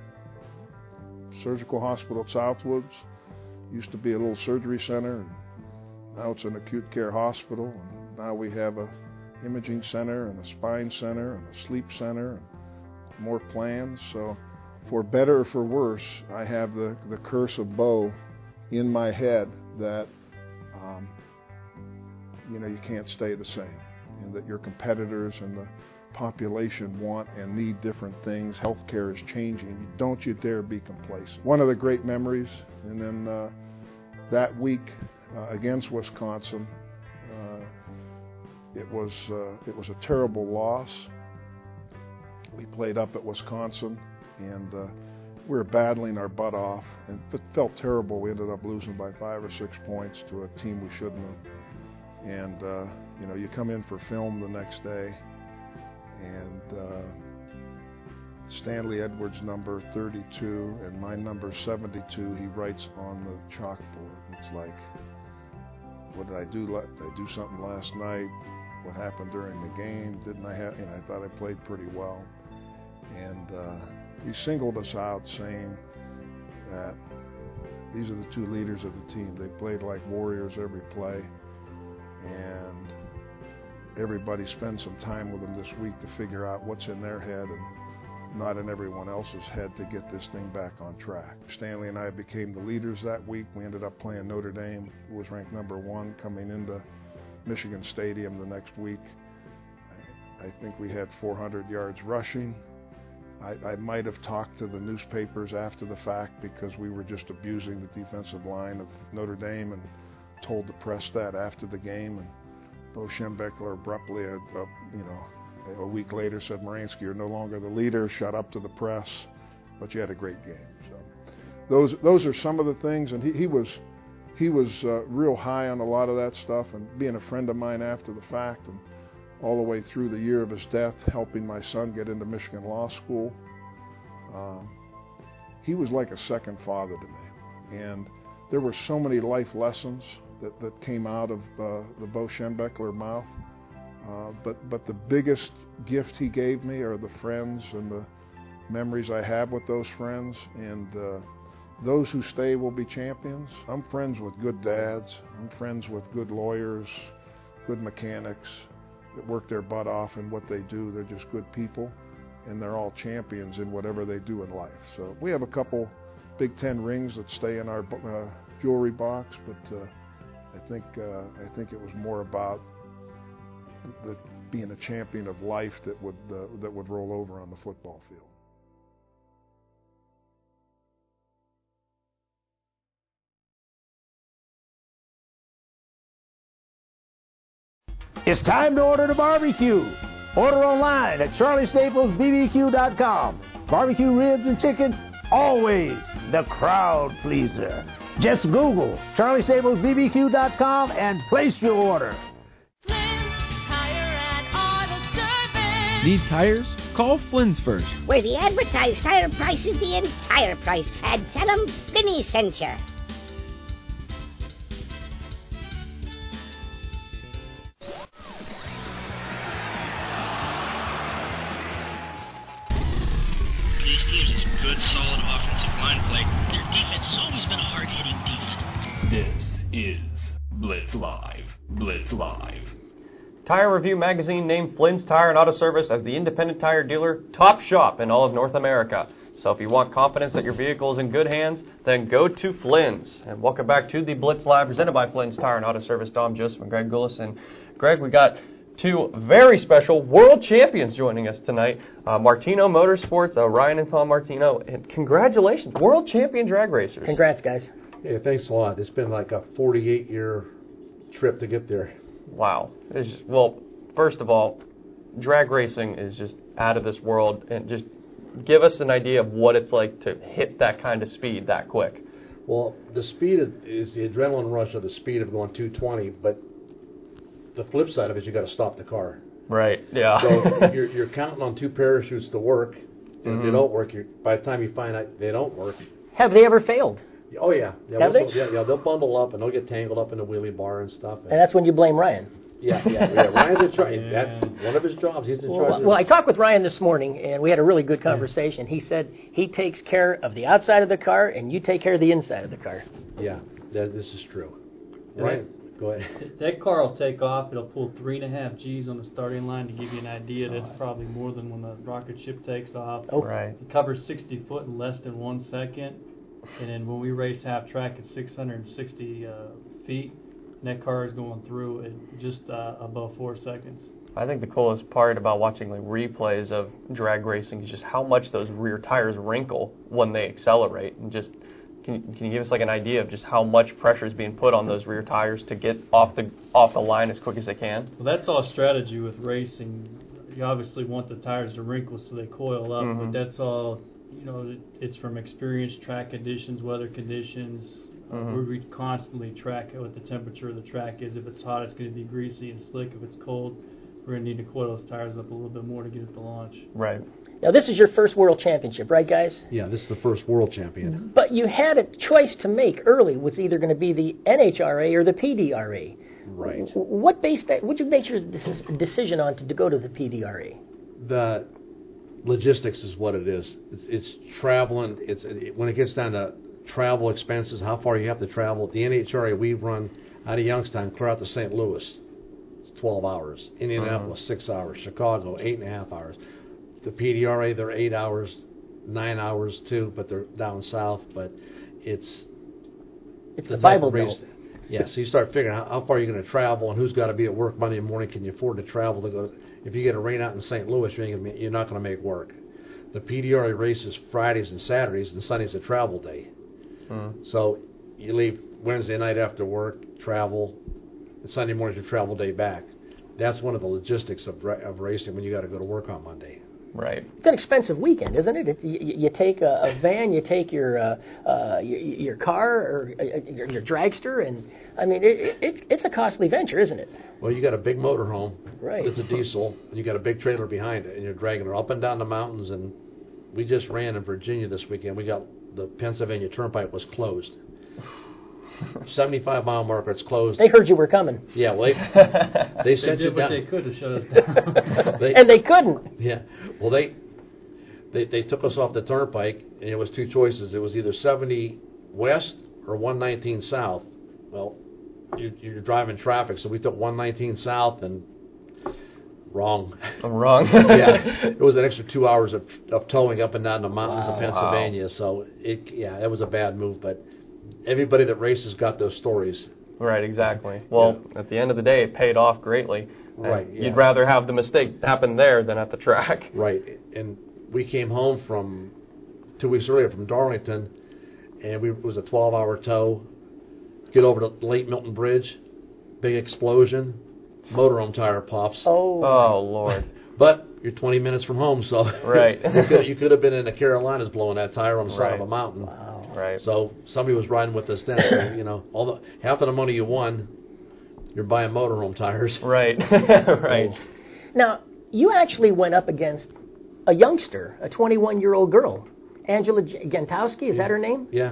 Speaker 11: Surgical Hospital at Southwoods used to be a little surgery center, and now it's an acute care hospital, and now we have a imaging center and a spine center and a sleep center and more plans. So for better or for worse, I have the, the curse of Bo in my head that, um, you know, you can't stay the same, and that your competitors and the population want and need different things. Healthcare is changing. Don't you dare be complacent. One of the great memories, and then uh, that week uh, against Wisconsin, uh, it was uh, it was a terrible loss. We played up at Wisconsin, and uh, we were battling our butt off, and it felt terrible. We ended up losing by five or six points to a team we shouldn't have. And uh, you know, you come in for film the next day, and uh, Stanley Edwards' number thirty-two and my number seventy-two, he writes on the chalkboard. It's like, what did I do? Did I do something last night? What happened during the game? Didn't I have? And I thought I played pretty well. And uh, he singled us out, saying that these are the two leaders of the team. They played like warriors every play, and everybody spend some time with them this week to figure out what's in their head and not in everyone else's head to get this thing back on track. Stanley and I became the leaders that week. We ended up playing Notre Dame, who was ranked number one, coming into Michigan Stadium the next week. I think we had four hundred yards rushing. I, I might have talked to the newspapers after the fact because we were just abusing the defensive line of Notre Dame, and told the press that after the game. And Bo Schembechler abruptly, a, a, you know, a week later said, "Moransky, you're no longer the leader. Shut up to the press, but you had a great game." So those those are some of the things, and he, he was he was uh, real high on a lot of that stuff, and being a friend of mine after the fact, and all the way through the year of his death, helping my son get into Michigan Law School. Um, he was like a second father to me, and there were so many life lessons that, that came out of uh, the Bo Schembechler mouth. Uh, but but the biggest gift he gave me are the friends and the memories I have with those friends, and uh, those who stay will be champions. I'm friends with good dads. I'm friends with good lawyers, good mechanics that work their butt off in what they do. They're just good people, and they're all champions in whatever they do in life. So we have a couple Big Ten rings that stay in our uh, jewelry box, but uh, I think uh, I think it was more about the, the being a champion of life that would uh, that would roll over on the football field.
Speaker 10: It's time to order the barbecue. Order online at charlie staples b b q dot com. Barbecue ribs and chicken, always the crowd pleaser. Just Google charlie staples b b q dot com and place your order.
Speaker 2: Need tires? Call Flynn's first.
Speaker 3: Where the advertised tire price is the entire price. And tell them Vinny sent you.
Speaker 4: These teams is good, solid offensive line play. Their defense has always been a hard-hitting defense.
Speaker 5: This is Blitz Live. Blitz Live.
Speaker 6: Tire Review Magazine named Flynn's Tire and Auto Service as the independent tire dealer top shop in all of North America. So if you want confidence that your vehicle is in good hands, then go to Flynn's. And welcome back to the Blitz Live, presented by Flynn's Tire and Auto Service. Dom Joseph and Greg Gullis. And Greg, we got two very special world champions joining us tonight. Uh, Martino Motorsports, uh, Ryan and Tom Martino. And congratulations, world champion drag racers.
Speaker 7: Congrats, guys.
Speaker 8: Yeah, thanks a lot. It's been like a forty-eight year trip to get there.
Speaker 6: Wow. It's just, well, first of all, drag racing is just out of this world. And just give us an idea of what it's like to hit that kind of speed that quick.
Speaker 8: Well, the speed is, is the adrenaline rush of the speed of going two twenty, but the flip side of it is you got to stop the car.
Speaker 6: Right, yeah.
Speaker 8: So you're, you're counting on two parachutes to work, and
Speaker 6: mm-hmm.
Speaker 8: if they don't work, you're, by the time you find out they don't work.
Speaker 7: Have they ever failed?
Speaker 8: Oh, yeah. yeah
Speaker 7: Have
Speaker 8: we'll,
Speaker 7: they?
Speaker 8: Yeah, yeah, they'll bundle up, and they'll get tangled up in the wheelie bar and stuff. And,
Speaker 7: and that's when you blame Ryan.
Speaker 8: Yeah, yeah, yeah. Ryan's in charge. That's one of his jobs. He's in
Speaker 7: well,
Speaker 8: charge.
Speaker 7: Well, I talked with Ryan this morning, and we had a really good conversation. He said he takes care of the outside of the car, and you take care of the inside of the car.
Speaker 8: Yeah, that, this is true. Ryan,
Speaker 13: Go ahead. That car will take off. It'll pull three and a half G's on the starting line to give you an idea. That's probably more than when the rocket ship takes off.
Speaker 6: Oh. Right.
Speaker 13: It covers sixty foot in less than one second. And then when we race half track at six hundred sixty uh, feet, and that car is going through at just uh, above four seconds.
Speaker 6: I think the coolest part about watching like replays of drag racing is just how much those rear tires wrinkle when they accelerate, and just can, can you give us like an idea of just how much pressure is being put on those rear tires to get off the off the line as quick as they can?
Speaker 13: Well, that's all strategy with racing. You obviously want the tires to wrinkle so they coil up,
Speaker 6: Mm-hmm.
Speaker 13: but that's all. You know, it, it's from experience, track conditions, weather conditions.
Speaker 6: Mm-hmm.
Speaker 13: Uh, we constantly track what the temperature of the track is. If it's hot, it's going to be greasy and slick. If it's cold, we're going to need to coil those tires up a little bit more to get it to launch.
Speaker 6: Right.
Speaker 7: Now, this is your first World Championship, right, guys?
Speaker 13: Yeah, this is the first World Champion.
Speaker 7: But you had a choice to make early. Was either going to be the N H R A or the P D R A.
Speaker 13: Right.
Speaker 7: What based that? What did you base your deci- decision on to, to go to the P D R A?
Speaker 13: The logistics is what it is. It's, it's traveling. It's it, when it gets down to travel expenses, how far you have to travel. At the N H R A, we run out of Youngstown, clear out to Saint Louis. It's twelve hours. Indianapolis, uh-huh. six hours. Chicago, eight and a half hours. The P D R A, they're eight hours, nine hours too, but they're down south. But it's
Speaker 7: it's the, the Bible
Speaker 13: Belt. Yeah, so you start figuring out how far you're going to travel and who's got to be at work Monday morning. Can you afford to travel to go? If you get a rain out in Saint Louis, you ain't gonna, you're not going to make work. The P D R A races Fridays and Saturdays, and Sunday's a travel day.
Speaker 6: Mm.
Speaker 13: So you leave Wednesday night after work, travel, and Sunday morning's your travel day back. That's one of the logistics of of racing when you got to go to work on Monday.
Speaker 6: Right.
Speaker 7: It's an expensive weekend, isn't it? it you, you take a, a van, you take your uh, uh, your, your car or uh, your, your dragster, and I mean, it, it, it's it's a costly venture, isn't it?
Speaker 13: Well, you got a big motorhome.
Speaker 7: Right.
Speaker 13: It's a diesel, and you got a big trailer behind it, and you're dragging her up and down the mountains. And we just ran in Virginia this weekend. We got the Pennsylvania Turnpike was closed. seventy-five mile marker, it's closed.
Speaker 7: They heard you were coming.
Speaker 13: Yeah, well, they, they sent
Speaker 14: they
Speaker 13: you
Speaker 14: did
Speaker 13: down.
Speaker 14: what they could to shut us down.
Speaker 13: they,
Speaker 7: and they couldn't.
Speaker 13: Yeah. Well, they, they they took us off the turnpike, and it was two choices. It was either seventy west or one nineteen south. Well, you, you're driving traffic, so we took one nineteen south, and wrong.
Speaker 6: I'm wrong.
Speaker 13: Yeah, it was an extra two hours of, of towing up and down the mountains
Speaker 7: Wow.
Speaker 13: of Pennsylvania. Wow. So it yeah, it was a bad move, but everybody that races got those stories.
Speaker 6: Right, exactly. Well, yeah. At the end of the day, it paid off greatly.
Speaker 13: Right. Yeah.
Speaker 6: You'd rather have the mistake happen there than at the track.
Speaker 13: Right. And we came home from two weeks earlier from Darlington, and we, it was a twelve-hour tow. Get over to Lake Milton Bridge, big explosion, motorhome tire pops.
Speaker 7: Oh,
Speaker 6: oh Lord.
Speaker 13: But you're twenty minutes from home, so
Speaker 6: right.
Speaker 13: you, could, you could have been in the Carolinas blowing that tire on the side
Speaker 6: right.
Speaker 13: of a mountain.
Speaker 7: Wow.
Speaker 6: Right.
Speaker 13: So somebody was riding with us then. So, you know, all the half of the money you won, you're buying motorhome tires.
Speaker 6: Right. Right.
Speaker 7: Now, you actually went up against a youngster, a twenty-one-year-old girl, Angela Gentowski. Is
Speaker 13: yeah.
Speaker 7: that her name?
Speaker 13: Yeah.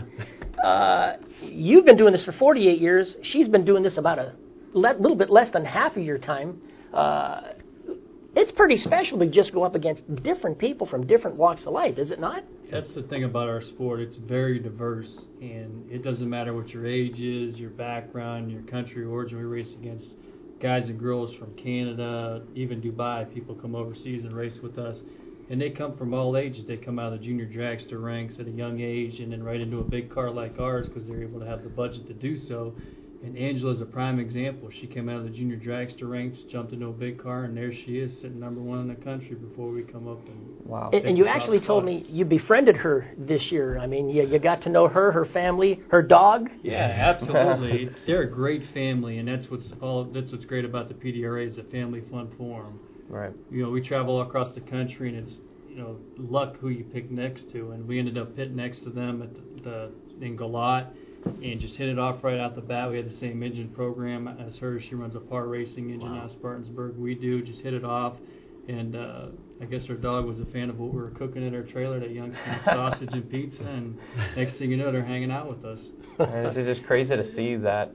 Speaker 7: Uh, you've been doing this for forty-eight years. She's been doing this about a le- little bit less than half of your time. Uh, it's pretty special to just go up against different people from different walks of life, is it not?
Speaker 14: That's the thing about our sport. It's very diverse, and it doesn't matter what your age is, your background, your country of origin. We race against guys and girls from Canada, even Dubai. People come overseas and race with us, and they come from all ages. They come out of the junior dragster ranks at a young age and then right into a big car like ours because they're able to have the budget to do so. And Angela's a prime example. She came out of the junior dragster ranks, jumped into a big car, and there she is, sitting number one in the country before we come up. And
Speaker 6: wow!
Speaker 7: And, and you actually told me you befriended her this year. I mean, you, you got to know her, her family, her dog.
Speaker 14: Yeah, absolutely. They're a great family, and that's what's all. That's what's great about the P D R A is a family fun forum.
Speaker 6: Right.
Speaker 14: You know, we travel all across the country, and it's you know luck who you pick next to, and we ended up pitting next to them at the, the in Galat. And just hit it off right out the bat. We had the same engine program as her. She runs a par racing engine wow. out of Spartansburg. We do. Just hit it off. And uh, I guess her dog was a fan of what we were cooking at our trailer, that Youngstown sausage and pizza. And next thing you know, they're hanging out with us.
Speaker 6: It's just crazy to see that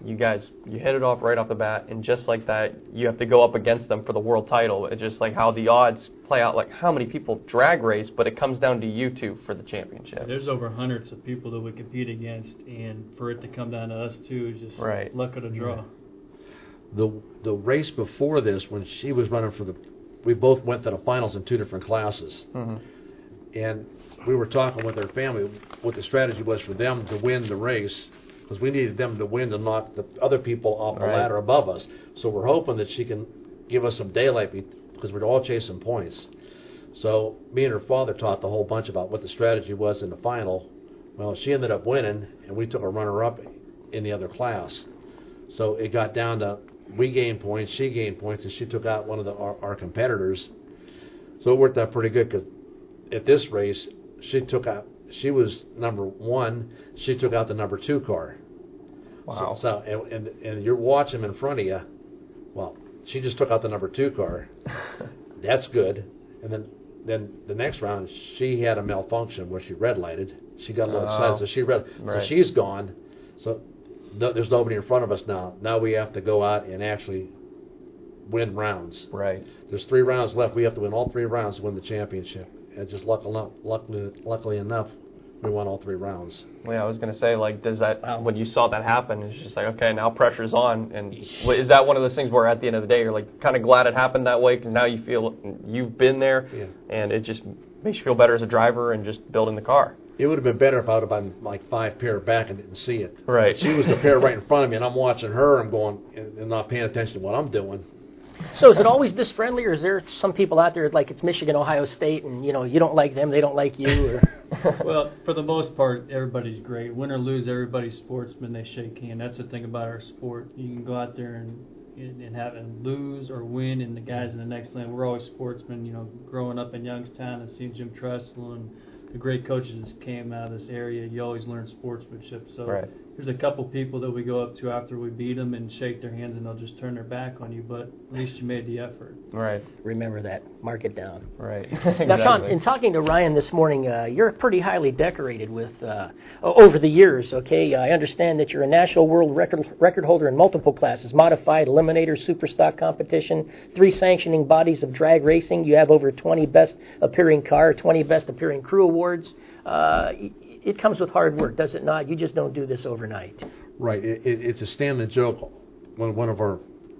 Speaker 6: you guys, you hit it off right off the bat, and just like that, you have to go up against them for the world title. It's just like how the odds play out, like how many people drag race, but it comes down to you two for the championship.
Speaker 14: There's over hundreds of people that we compete against, and for it to come down to us two is just
Speaker 6: right.
Speaker 14: luck of the draw.
Speaker 13: Yeah. The the race before this, when she was running for the, we both went to the finals in two different classes,
Speaker 6: mm-hmm.
Speaker 13: and we were talking with their family what the strategy was for them to win the race, because we needed them to win to knock the other people off the
Speaker 6: right.
Speaker 13: ladder above us. So we're hoping that she can give us some daylight, because we're all chasing points. So me and her father talked a whole bunch about what the strategy was in the final. Well, she ended up winning, and we took a runner-up in the other class. So it got down to we gained points, she gained points, and she took out one of the, our, our competitors. So it worked out pretty good, because at this race, she took out, she was number one, she took out the number two car.
Speaker 6: Wow.
Speaker 13: So, so and, and, and you're watching in front of you, well, she just took out the number two car. That's good. And then, then the next round, she had a malfunction where she red lighted. She got a little
Speaker 6: oh.
Speaker 13: excited, so she red.
Speaker 6: Right.
Speaker 13: So she's gone. So no, there's nobody in front of us now. Now we have to go out and actually win rounds.
Speaker 6: Right.
Speaker 13: There's three rounds left. We have to win all three rounds to win the championship. And just luckily, luckily, luckily enough, we won all three rounds.
Speaker 6: Well, yeah, I was going to say, like, does that, when you saw that happen, it's just like, okay, now pressure's on. And is that one of those things where at the end of the day, you're like kind of glad it happened that way, because now you feel you've been there,
Speaker 13: yeah.
Speaker 6: and it just makes you feel better as a driver and just building the car.
Speaker 13: It would have been better if I would have been like five pair back and didn't see it.
Speaker 6: Right.
Speaker 13: She was the pair right in front of me, and I'm watching her. I'm going and, and not paying attention to what I'm doing.
Speaker 7: So is it always this friendly, or is there some people out there like it's Michigan, Ohio State, and you know you don't like them, they don't like you? Or
Speaker 14: well, for the most part, everybody's great. Win or lose, everybody's sportsmen. They shake hands. That's the thing about our sport. You can go out there and and have and lose or win, and the guys in the next lane, we're always sportsmen. You know, growing up in Youngstown and seeing Jim Tressel and the great coaches that came out of this area, you always learn sportsmanship. So
Speaker 6: right.
Speaker 14: there's a couple people that we go up to after we beat them and shake their hands, and they'll just turn their back on you, but at least you made the effort.
Speaker 6: Right.
Speaker 7: Remember that. Mark it down.
Speaker 6: Right.
Speaker 7: Now, Tom, in talking to Ryan this morning, uh, you're pretty highly decorated with uh, over the years, okay? I understand that you're a national world record record holder in multiple classes, modified, eliminator, super stock competition, three sanctioning bodies of drag racing. You have over twenty best appearing car, twenty best appearing crew awards. Uh, it comes with hard work, does it not? You just don't do this overnight.
Speaker 13: Right. It, it, it's a standing joke when one of our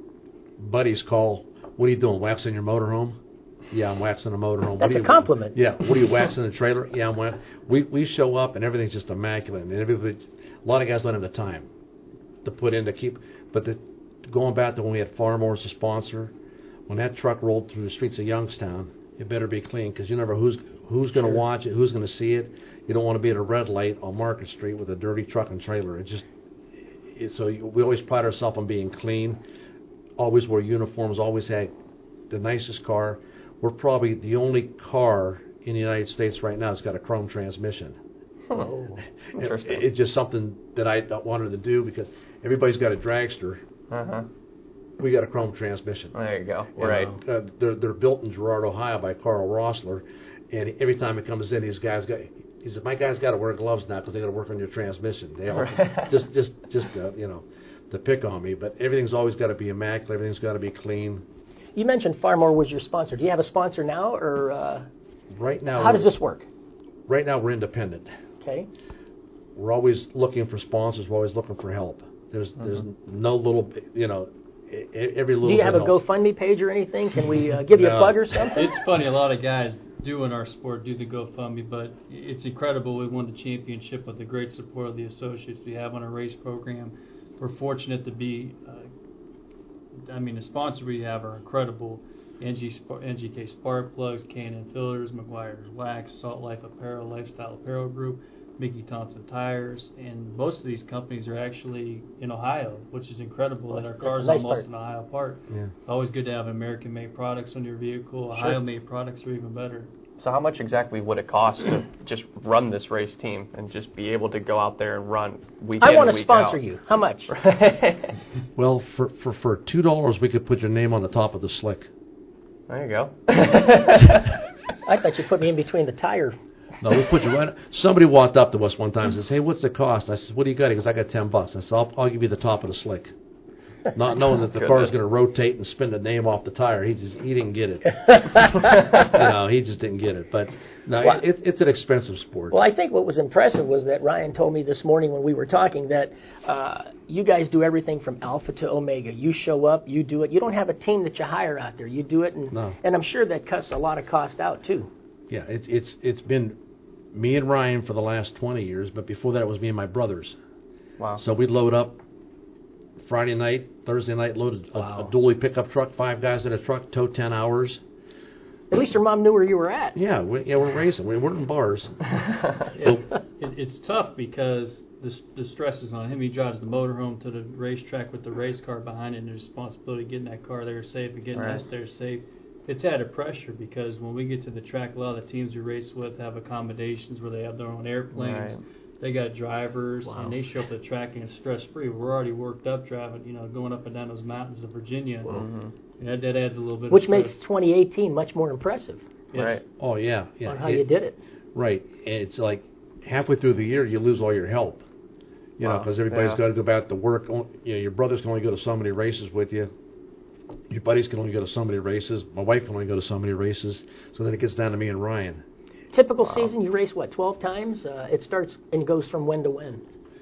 Speaker 13: buddies call, what are you doing, waxing your motorhome? Yeah, I'm waxing a motorhome.
Speaker 7: That's
Speaker 13: what
Speaker 7: a compliment.
Speaker 13: Yeah. What are you waxing the trailer? Yeah, I'm waxing. We, we show up and everything's just immaculate. And everybody, a lot of guys don't have the time to put in to keep. But the, going back to when we had Farmore as a sponsor, when that truck rolled through the streets of Youngstown, it better be clean, because you never know who's who's going to
Speaker 6: sure.
Speaker 13: watch it, who's going to see it. You don't want to be at a red light on Market Street with a dirty truck and trailer. It just it, so you, we always pride ourselves on being clean. Always wear uniforms. Always had the nicest car. We're probably the only car in the United States right now that's got a chrome transmission.
Speaker 6: Oh, interesting.
Speaker 13: It, it's just something that I wanted to do, because everybody's got a dragster.
Speaker 6: Uh-huh.
Speaker 13: We got a chrome transmission.
Speaker 6: There you go.
Speaker 13: And,
Speaker 6: right.
Speaker 13: Uh, they're they're built in Girard, Ohio, by Carl Rossler, and every time it comes in, these guys got. He said, "My guys got to wear gloves now because they got to work on your transmission." They all just just just uh, you know, to pick on me, but everything's always got to be immaculate. Everything's got to be clean.
Speaker 7: You mentioned Farmore was your sponsor. Do you have a sponsor now, or uh,
Speaker 13: right now?
Speaker 7: How does this work?
Speaker 13: Right now, we're independent.
Speaker 7: Okay.
Speaker 13: We're always looking for sponsors. We're always looking for help. There's mm-hmm. there's no little, you know. Every little
Speaker 7: Do you have a
Speaker 13: helps.
Speaker 7: GoFundMe page or anything? Can we uh, give you
Speaker 14: no.
Speaker 7: a plug or something?
Speaker 14: It's funny, a lot of guys do in our sport do the GoFundMe, but it's incredible. We won the championship with the great support of the associates we have on our race program. We're fortunate to be, uh, I mean, the sponsors we have are incredible. N G K Spark Plugs, K and N Filters, McGuire's Wax, Salt Life Apparel, Lifestyle Apparel Group, Mickey Thompson Tires, and most of these companies are actually in Ohio, which is incredible.
Speaker 7: Well,
Speaker 14: that our car's
Speaker 7: nice
Speaker 14: almost
Speaker 7: part.
Speaker 14: an Ohio part.
Speaker 13: Yeah.
Speaker 14: Always good to have American-made products on your vehicle.
Speaker 6: Sure.
Speaker 14: Ohio-made products are even better.
Speaker 6: So how much exactly would it cost to just run this race team and just be able to go out there and run week
Speaker 7: I
Speaker 6: in
Speaker 7: want
Speaker 6: and
Speaker 7: to
Speaker 6: week
Speaker 7: sponsor
Speaker 6: out?
Speaker 7: you. How much?
Speaker 13: Well, for for for two dollars, we could put your name on the top of the slick.
Speaker 6: There you go.
Speaker 7: I thought you put me in between the tire
Speaker 13: No, we put you right. Somebody walked up to us one time and says, "Hey, what's the cost?" I said, "What do you got?" He goes, "I got ten bucks." I said, "I'll, I'll give you the top of the slick." Not knowing that the car is going to rotate and spin the name off the tire, he just he didn't get it. you know, he just didn't get it. But no,
Speaker 7: Well,
Speaker 13: it, it's an expensive sport.
Speaker 7: Well, I think what was impressive was that Ryan told me this morning when we were talking that uh, you guys do everything from alpha to omega. You show up, you do it. You don't have a team that you hire out there. You do it, and
Speaker 13: No.
Speaker 7: and I'm sure that cuts a lot of cost out too.
Speaker 13: Yeah, it's it's it's been me and Ryan for the last twenty years, but before that it was me and my brothers.
Speaker 6: Wow.
Speaker 13: So we'd load up Friday night, Thursday night, loaded a,
Speaker 7: Wow.
Speaker 13: a dually pickup truck, five guys in a truck, tow ten hours.
Speaker 7: At least your mom knew where you were at.
Speaker 13: Yeah, we, yeah, we're racing. We weren't in bars.
Speaker 14: It, it, it's tough because the, the stress is on him. He drives the motorhome to the racetrack with the race car behind it, and the responsibility of getting that car there safe and getting
Speaker 6: Right.
Speaker 14: us there safe. It's added pressure because when we get to the track, a lot of the teams we race with have accommodations where they have their own airplanes.
Speaker 6: Right.
Speaker 14: They got drivers,
Speaker 7: Wow.
Speaker 14: and they show up at the track and it's stress-free. We're already worked up driving, you know, going up and down those mountains of Virginia.
Speaker 6: Mm-hmm.
Speaker 14: And that, that adds a little bit
Speaker 7: Which
Speaker 14: of
Speaker 7: makes
Speaker 14: stress.
Speaker 7: twenty eighteen much more impressive
Speaker 14: Yes.
Speaker 6: Right.
Speaker 13: Oh yeah, yeah.
Speaker 7: on how
Speaker 13: It-
Speaker 7: you did it.
Speaker 13: Right. And it's like halfway through the year you lose all your help. You know,
Speaker 6: Wow.
Speaker 13: because everybody's
Speaker 6: Yeah.
Speaker 13: got to go back to work. You know, your brothers can only go to so many races with you. Your buddies can only go to so many races. My wife can only go to so many races. So then it gets down to me and Ryan.
Speaker 7: Typical season, you race what, twelve times? Uh, it starts and goes from when to when?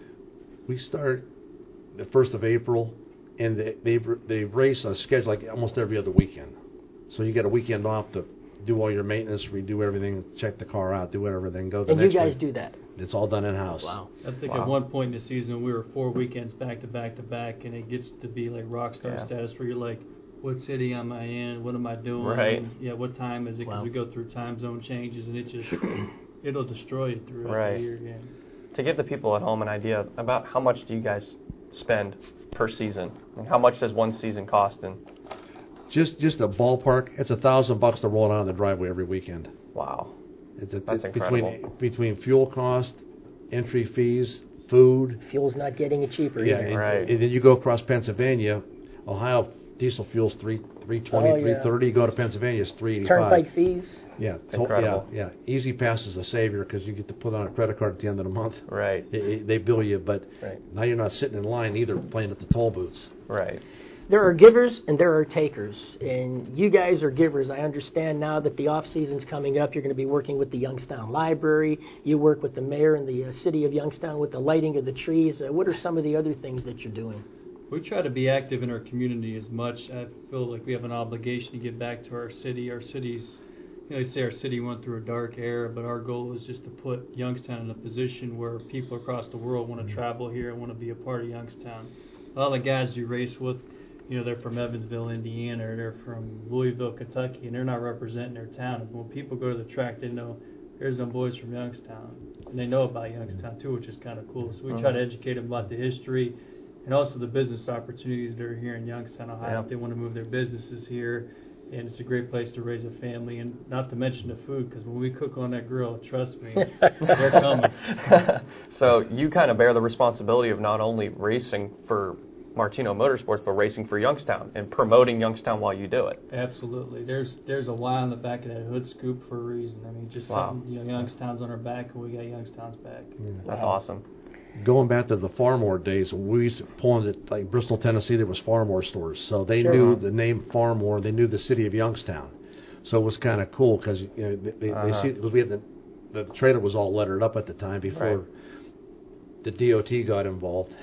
Speaker 13: We start the first of April, and they they, they race on a schedule like almost every other weekend. So you get a weekend off to do all your maintenance, redo everything, check the car out, do whatever, then go the
Speaker 7: And you
Speaker 13: next
Speaker 7: guys
Speaker 13: week.
Speaker 7: do that.
Speaker 13: It's all done in house.
Speaker 7: Wow.
Speaker 14: I think
Speaker 6: Wow.
Speaker 14: at one point in the season we were four weekends back to back to back, and it gets to be like rock star
Speaker 6: Yeah.
Speaker 14: status where you're like, what city am I in? What am I doing?
Speaker 6: Right.
Speaker 14: Yeah, what time is it? Because
Speaker 7: Wow.
Speaker 14: we go through time zone changes, and it just it'll destroy you throughout
Speaker 6: Right.
Speaker 14: the year. Yeah.
Speaker 6: To give the people at home an idea about how much do you guys spend per season, and how much does one season cost? And
Speaker 13: Just just a ballpark. It's a thousand bucks to roll down the driveway every weekend.
Speaker 6: wow,
Speaker 13: It's, a,
Speaker 6: That's
Speaker 13: it's
Speaker 6: incredible.
Speaker 13: between between fuel cost, entry fees, food.
Speaker 7: Fuel's not getting it cheaper
Speaker 13: Yeah,
Speaker 7: either.
Speaker 13: and,
Speaker 6: Right.
Speaker 13: and then you go across Pennsylvania, Ohio diesel fuel's three three twenty,
Speaker 7: Oh, yeah.
Speaker 13: three thirty. You go to Pennsylvania, it's three eighty five.
Speaker 7: Turnpike fees.
Speaker 13: Yeah,
Speaker 6: It's
Speaker 13: to-
Speaker 6: incredible.
Speaker 13: Yeah, yeah. Easy Pass is a savior because you get to put on a credit card at the end of the month.
Speaker 6: right,
Speaker 13: It- it- they bill you, but
Speaker 7: Right.
Speaker 13: now you're not sitting in line either, playing at the toll booths.
Speaker 6: right.
Speaker 7: There are givers and there are takers, and you guys are givers. I understand now that the off season's coming up. You're going to be working with the Youngstown Library. You work with the mayor and the uh, city of Youngstown with the lighting of the trees. Uh, what are some of the other things that you're doing?
Speaker 14: We try to be active in our community as much. I feel like we have an obligation to give back to our city. Our city's, you know, they say our city went through a dark era, but our goal is just to put Youngstown in a position where people across the world want to travel here and want to be a part of Youngstown. A lot of the guys you race with, you know, they're from Evansville, Indiana, or they're from Louisville, Kentucky, and they're not representing their town. When people go to the track, they know there's some boys from Youngstown, and they know about Youngstown too, which is kind of cool. So we try to educate them about the history and also the business opportunities that are here in Youngstown, Ohio.
Speaker 6: Yeah.
Speaker 14: If they want to move their businesses here, and it's a great place to raise a family, and not to mention the food, because when we cook on that grill, trust me, they're coming.
Speaker 6: So you kind of bear the responsibility of not only racing for Martino Motorsports, but racing for Youngstown and promoting Youngstown while you do it.
Speaker 14: Absolutely. There's there's a Y on the back of that hood scoop for a reason. I mean, just
Speaker 6: Wow.
Speaker 14: something, you know, Youngstown's on our back, and we got Youngstown's back.
Speaker 6: That's awesome.
Speaker 13: Going back to the Farmore days, we used to pull into like Bristol, Tennessee. There was Farmore stores, so they
Speaker 7: Sure.
Speaker 13: knew the name Farmore. They knew the city of Youngstown, so it was kind of cool because you know they, they,
Speaker 6: Uh-huh.
Speaker 13: they see because we had the the trailer was all lettered up at the time before
Speaker 6: Right.
Speaker 13: the D O T got involved.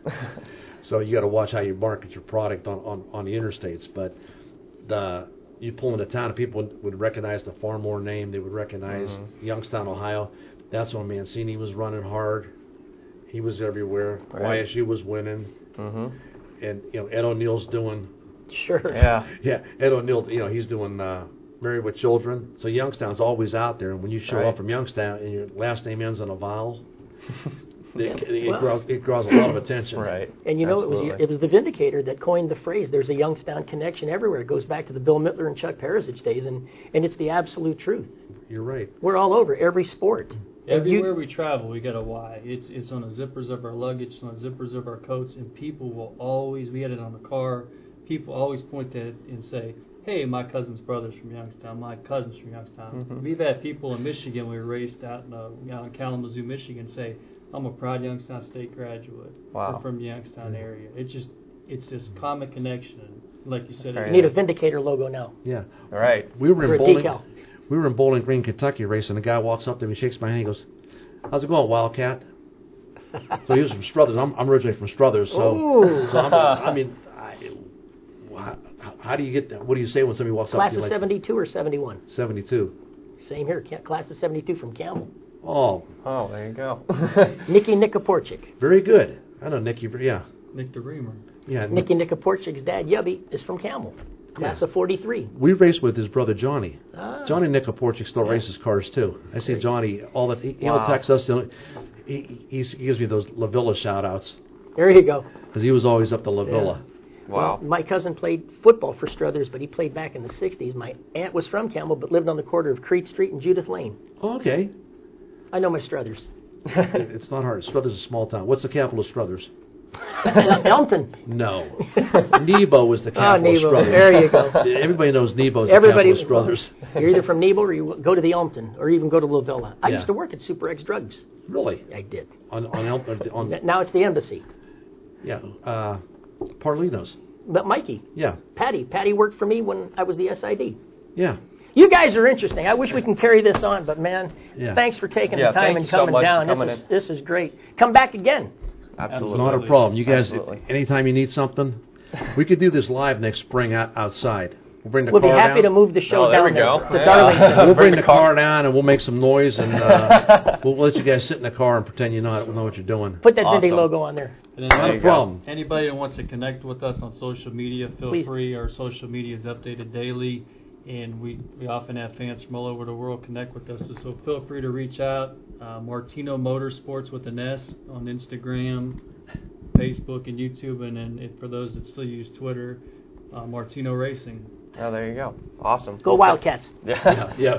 Speaker 13: So you got to watch how you market your product on, on, on the interstates. But the you pull into town, and people would, would recognize the Farmore name. They would recognize
Speaker 6: Mhm.
Speaker 13: Youngstown, Ohio. That's when Mancini was running hard. He was everywhere.
Speaker 6: Right.
Speaker 13: Y S U was winning,
Speaker 6: hmm
Speaker 13: and you know Ed O'Neill's doing.
Speaker 7: Sure.
Speaker 6: Yeah.
Speaker 13: Yeah, Ed O'Neill. You know he's doing uh, Married with Children. So Youngstown's always out there. And when you show
Speaker 6: Right.
Speaker 13: up from Youngstown and your last name ends on a vowel, it, it,
Speaker 7: Well-
Speaker 13: draws it draws a lot of attention.
Speaker 6: Right.
Speaker 7: And you know, it
Speaker 6: Absolutely.
Speaker 7: was it was the Vindicator that coined the phrase, there's a Youngstown connection everywhere. It goes back to the Bill Mittler and Chuck Perizich days, and, and it's the absolute truth.
Speaker 13: You're right.
Speaker 7: We're all over, every sport. And you-
Speaker 14: Everywhere we travel, we got a Y. It's it's on the zippers of our luggage, it's on the zippers of our coats, and people will always, we had it on the car, people always point to it and say, hey, my cousin's brother's from Youngstown, my cousin's from Youngstown.
Speaker 6: Mhm.
Speaker 14: We've had people in Michigan, we raced out in, uh, out in Kalamazoo, Michigan, say, I'm a proud Youngstown State graduate.
Speaker 6: Wow.
Speaker 14: We're from the Youngstown area. It's just, it's this common connection. Like you said,
Speaker 7: You
Speaker 14: it's-
Speaker 7: need a Vindicator logo now.
Speaker 13: Yeah.
Speaker 6: All right.
Speaker 13: We were
Speaker 7: For
Speaker 13: in
Speaker 7: a
Speaker 13: Bowling.
Speaker 7: decal.
Speaker 13: We were in Bowling Green, Kentucky, racing. A guy walks up to me, shakes my hand, he goes, "How's it going, Wildcat?" So he was from Struthers. I'm, I'm originally from Struthers, so,
Speaker 7: Ooh.
Speaker 13: so I'm, I mean, I, how, how do you get that? What do you say when somebody walks
Speaker 7: Class
Speaker 13: up to you
Speaker 7: of
Speaker 13: like
Speaker 7: seventy-two or seventy-one?
Speaker 13: seventy-two?
Speaker 7: Same here. Ca- Class of seventy-two from Campbell.
Speaker 13: Oh,
Speaker 6: Oh, there you go.
Speaker 7: Nikki Nikoporchik.
Speaker 13: very good. I know Nicky. Yeah,
Speaker 14: Nick DeReamer.
Speaker 13: yeah.
Speaker 7: Nikki Nikoporchik's dad, Yubby, is from Campbell. Class
Speaker 13: Yeah.
Speaker 7: of forty-three.
Speaker 13: We raced with his brother Johnny.
Speaker 7: Ah.
Speaker 13: Johnny Nikoporchik still races cars too. I see Johnny all the. He, he'll
Speaker 6: Wow.
Speaker 13: text us. He, he, he's- he gives me those La Villa shout outs
Speaker 7: There you go.
Speaker 13: because he was always up to La Villa.
Speaker 6: Wow.
Speaker 7: Well, my cousin played football for Struthers, but he played back in the sixties. My aunt was from Campbell, but lived on the corner of Crete Street and Judith Lane.
Speaker 13: Oh, okay.
Speaker 7: I know my Struthers.
Speaker 13: It- it's not hard. Struthers is a small town. What's the capital of Struthers?
Speaker 7: Elmton.
Speaker 13: No. Nebo was the
Speaker 7: Ah,
Speaker 13: capital of
Speaker 7: Nebo.
Speaker 13: Struthers.
Speaker 7: There you go.
Speaker 13: Everybody knows Nebo is
Speaker 7: Everybody,
Speaker 13: the capital of Struthers.
Speaker 7: You're either from Nebo or you go to the Elmton, or even go to La Villa. I
Speaker 13: Yeah.
Speaker 7: used to work at Super X Drugs.
Speaker 13: Really?
Speaker 7: I did.
Speaker 13: On on, El- on, on
Speaker 7: Now it's the embassy.
Speaker 13: yeah, uh, Parlinos.
Speaker 7: But Mikey,
Speaker 13: Yeah,
Speaker 7: Patty, Patty worked for me when I was the S I D.
Speaker 13: yeah.
Speaker 7: You guys are interesting. I wish we can carry this on, but man,
Speaker 13: Yeah.
Speaker 7: thanks for taking
Speaker 6: Yeah,
Speaker 7: the time
Speaker 6: thank
Speaker 7: and
Speaker 6: you so
Speaker 7: coming
Speaker 6: much for
Speaker 7: down.
Speaker 6: coming
Speaker 7: this is
Speaker 6: in.
Speaker 7: this is great. Come back again.
Speaker 6: Absolutely.
Speaker 13: It's not a problem. You guys,
Speaker 6: Absolutely.
Speaker 13: anytime you need something, we could do this live next spring out, outside. We'll bring the
Speaker 7: We'll be
Speaker 13: car
Speaker 7: happy
Speaker 13: down.
Speaker 7: to move the show
Speaker 6: Oh, there
Speaker 7: down
Speaker 6: we go.
Speaker 7: to
Speaker 6: Yeah.
Speaker 7: Darlington.
Speaker 13: We'll bring
Speaker 6: Bring
Speaker 13: the
Speaker 6: the car-
Speaker 13: car down and we'll make some noise and uh, we'll let you guys sit in the car and pretend you know know what you're doing.
Speaker 7: Put that Vindy
Speaker 6: Awesome.
Speaker 7: logo on there.
Speaker 14: And
Speaker 13: Not
Speaker 14: then
Speaker 13: a problem.
Speaker 14: anybody that wants to connect with us on social media, feel
Speaker 7: Please.
Speaker 14: free. Our social media is updated daily, and we, we often have fans from all over the world connect with us. So, so feel free to reach out. Uh, Martino Motorsports with an S on Instagram, Facebook, and YouTube, and then if, for those that still use Twitter, uh, Martino Racing.
Speaker 6: Oh, there you go. Awesome.
Speaker 7: Go Wildcats.
Speaker 6: Yeah.
Speaker 13: Yeah,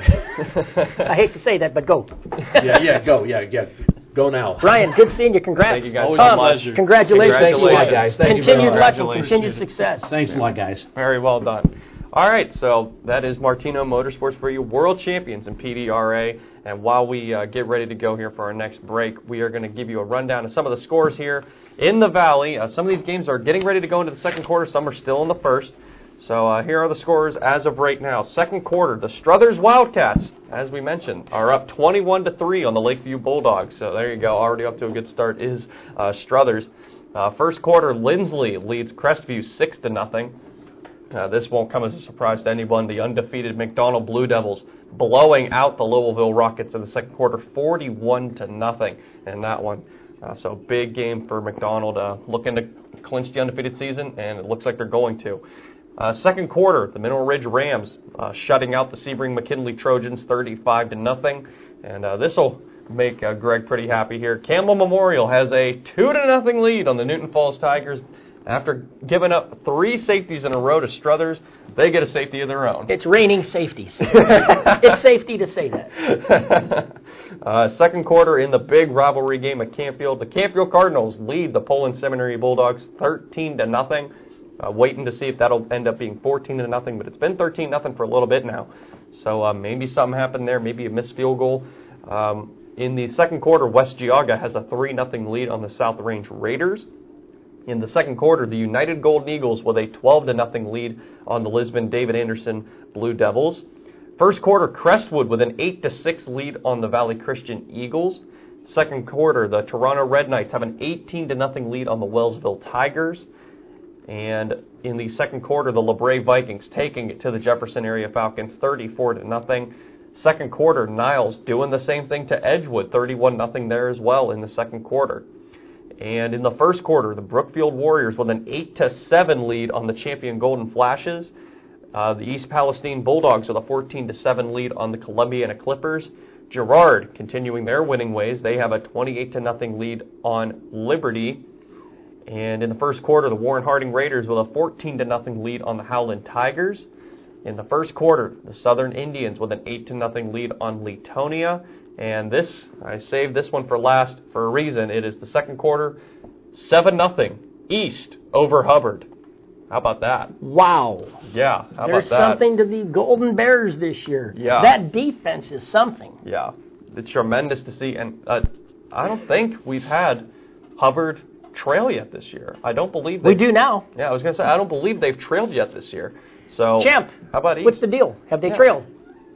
Speaker 7: I hate to say that, but go.
Speaker 13: yeah, yeah. Go, yeah, yeah. Go now.
Speaker 7: Brian, good seeing you. Congrats.
Speaker 6: Thank you guys so
Speaker 7: Tom,
Speaker 6: much.
Speaker 7: congratulations.
Speaker 6: Thanks a lot,
Speaker 13: guys. Thank you very
Speaker 7: Continued
Speaker 13: much.
Speaker 7: luck and
Speaker 6: Congratulations.
Speaker 7: continued success.
Speaker 13: Thanks a lot, guys.
Speaker 6: Very well done. All right, so that is Martino Motorsports for you, world champions in P D R A. And while we uh, get ready to go here for our next break, we are going to give you a rundown of some of the scores here in the Valley. Uh, some of these games are getting ready to go into the second quarter. Some are still in the first. So uh, here are the scores as of right now. Second quarter, the Struthers Wildcats, as we mentioned, are up twenty-one to three on the Lakeview Bulldogs. So there you go, already up to a good start is uh, Struthers. Uh, first quarter, Lindsley leads Crestview six to nothing. Uh, this won't come as a surprise to anyone. The undefeated McDonald Blue Devils blowing out the Louisville Rockets in the second quarter, forty-one to nothing in that one. Uh, so big game for McDonald, uh, looking to clinch the undefeated season, and it looks like they're going to. Uh, second quarter, the Mineral Ridge Rams uh, shutting out the Sebring McKinley Trojans, thirty-five to nothing, and uh, this will make uh, Greg pretty happy here. Campbell Memorial has a two to nothing lead on the Newton Falls Tigers. After giving up three safeties in a row to Struthers, they get a safety of their own.
Speaker 7: It's raining safeties. It's safety to say that.
Speaker 6: uh, second quarter in the big rivalry game at Campfield, the Campfield Cardinals lead the Poland Seminary Bulldogs thirteen to nothing. Uh, waiting to see if that'll end up being fourteen to nothing, but it's been thirteen nothing for a little bit now. So uh, maybe something happened there, maybe a missed field goal. Um, in the second quarter, West Geauga has a three nothing lead on the South Range Raiders. In the second quarter, the United Golden Eagles with a twelve to nothing lead on the Lisbon David Anderson Blue Devils. First quarter, Crestwood with an eight to six lead on the Valley Christian Eagles. Second quarter, the Toronto Red Knights have an eighteen to nothing lead on the Wellsville Tigers. And in the second quarter, the LeBray Vikings taking it to the Jefferson Area Falcons, thirty-four to nothing. Second quarter, Niles doing the same thing to Edgewood, thirty-one nothing there as well in the second quarter. And in the first quarter, the Brookfield Warriors with an eight to seven lead on the champion Golden Flashes. Uh, the East Palestine Bulldogs with a fourteen to seven lead on the Columbiana Clippers. Girard continuing their winning ways. They have a twenty-eight to nothing lead on Liberty. And in the first quarter, the Warren Harding Raiders with a fourteen to nothing lead on the Howland Tigers. In the first quarter, the Southern Indians with an eight to nothing lead on Leetonia. And this, I saved this one for last for a reason. It is the second quarter, seven nothing East over Hubbard. How about that?
Speaker 7: Wow.
Speaker 6: Yeah, how
Speaker 7: There's
Speaker 6: about that?
Speaker 7: something to the Golden Bears this year.
Speaker 6: Yeah.
Speaker 7: That defense is something.
Speaker 6: Yeah, it's tremendous to see. And uh, I don't think we've had Hubbard trail yet this year. I don't believe they
Speaker 7: We do now.
Speaker 6: Yeah, I was going to say, I don't believe they've trailed yet this year. So
Speaker 7: Champ,
Speaker 6: how about East?
Speaker 7: what's the deal? Have they
Speaker 6: Yeah.
Speaker 7: trailed?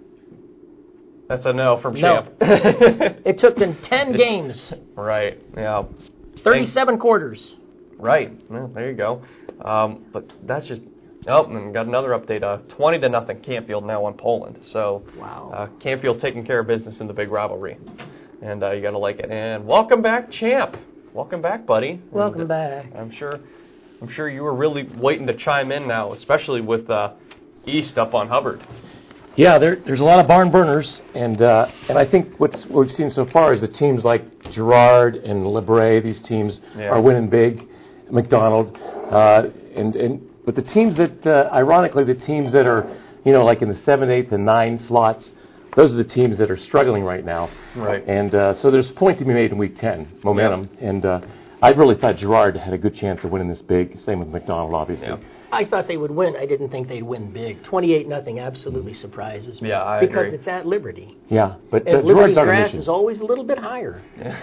Speaker 6: That's a no from
Speaker 7: No.
Speaker 6: Champ.
Speaker 7: It took them ten
Speaker 6: It's-
Speaker 7: games,
Speaker 6: Right, yeah.
Speaker 7: thirty-seven quarters.
Speaker 6: Right, well, there you go. Um, but that's just... Oh, and got another update. Uh, twenty to nothing Campfield now on Poland. So
Speaker 7: Wow.
Speaker 6: uh, Campfield taking care of business in the big rivalry. And uh, you got to like it. And welcome back, Champ. Welcome back, buddy.
Speaker 7: Welcome
Speaker 6: and,
Speaker 7: back.
Speaker 6: I'm sure I'm sure you were really waiting to chime in now, especially with uh, East up on Hubbard.
Speaker 8: Yeah, there, there's a lot of barn burners, and uh, and I think what's, what we've seen so far is the teams like Girard and LeBray, these teams
Speaker 6: Yeah.
Speaker 8: are winning big. McDonald, uh, and and but the teams that, uh, ironically, the teams that are, you know, like in the seven, eight, and nine slots, those are the teams that are struggling right now.
Speaker 6: Right.
Speaker 8: And uh, so there's a point to be made in Week ten, momentum, and uh, I really thought Girard had a good chance of winning this big. Same with McDonald, obviously.
Speaker 6: Yeah.
Speaker 7: I thought they would win. I didn't think they'd win big. twenty-eight nothing absolutely surprises me.
Speaker 6: Yeah, I
Speaker 7: because
Speaker 6: agree.
Speaker 7: it's at Liberty.
Speaker 8: Yeah, but
Speaker 7: And
Speaker 8: uh,
Speaker 7: Liberty's
Speaker 8: Girard's on a
Speaker 7: grass
Speaker 8: mission.
Speaker 7: is always a little bit higher.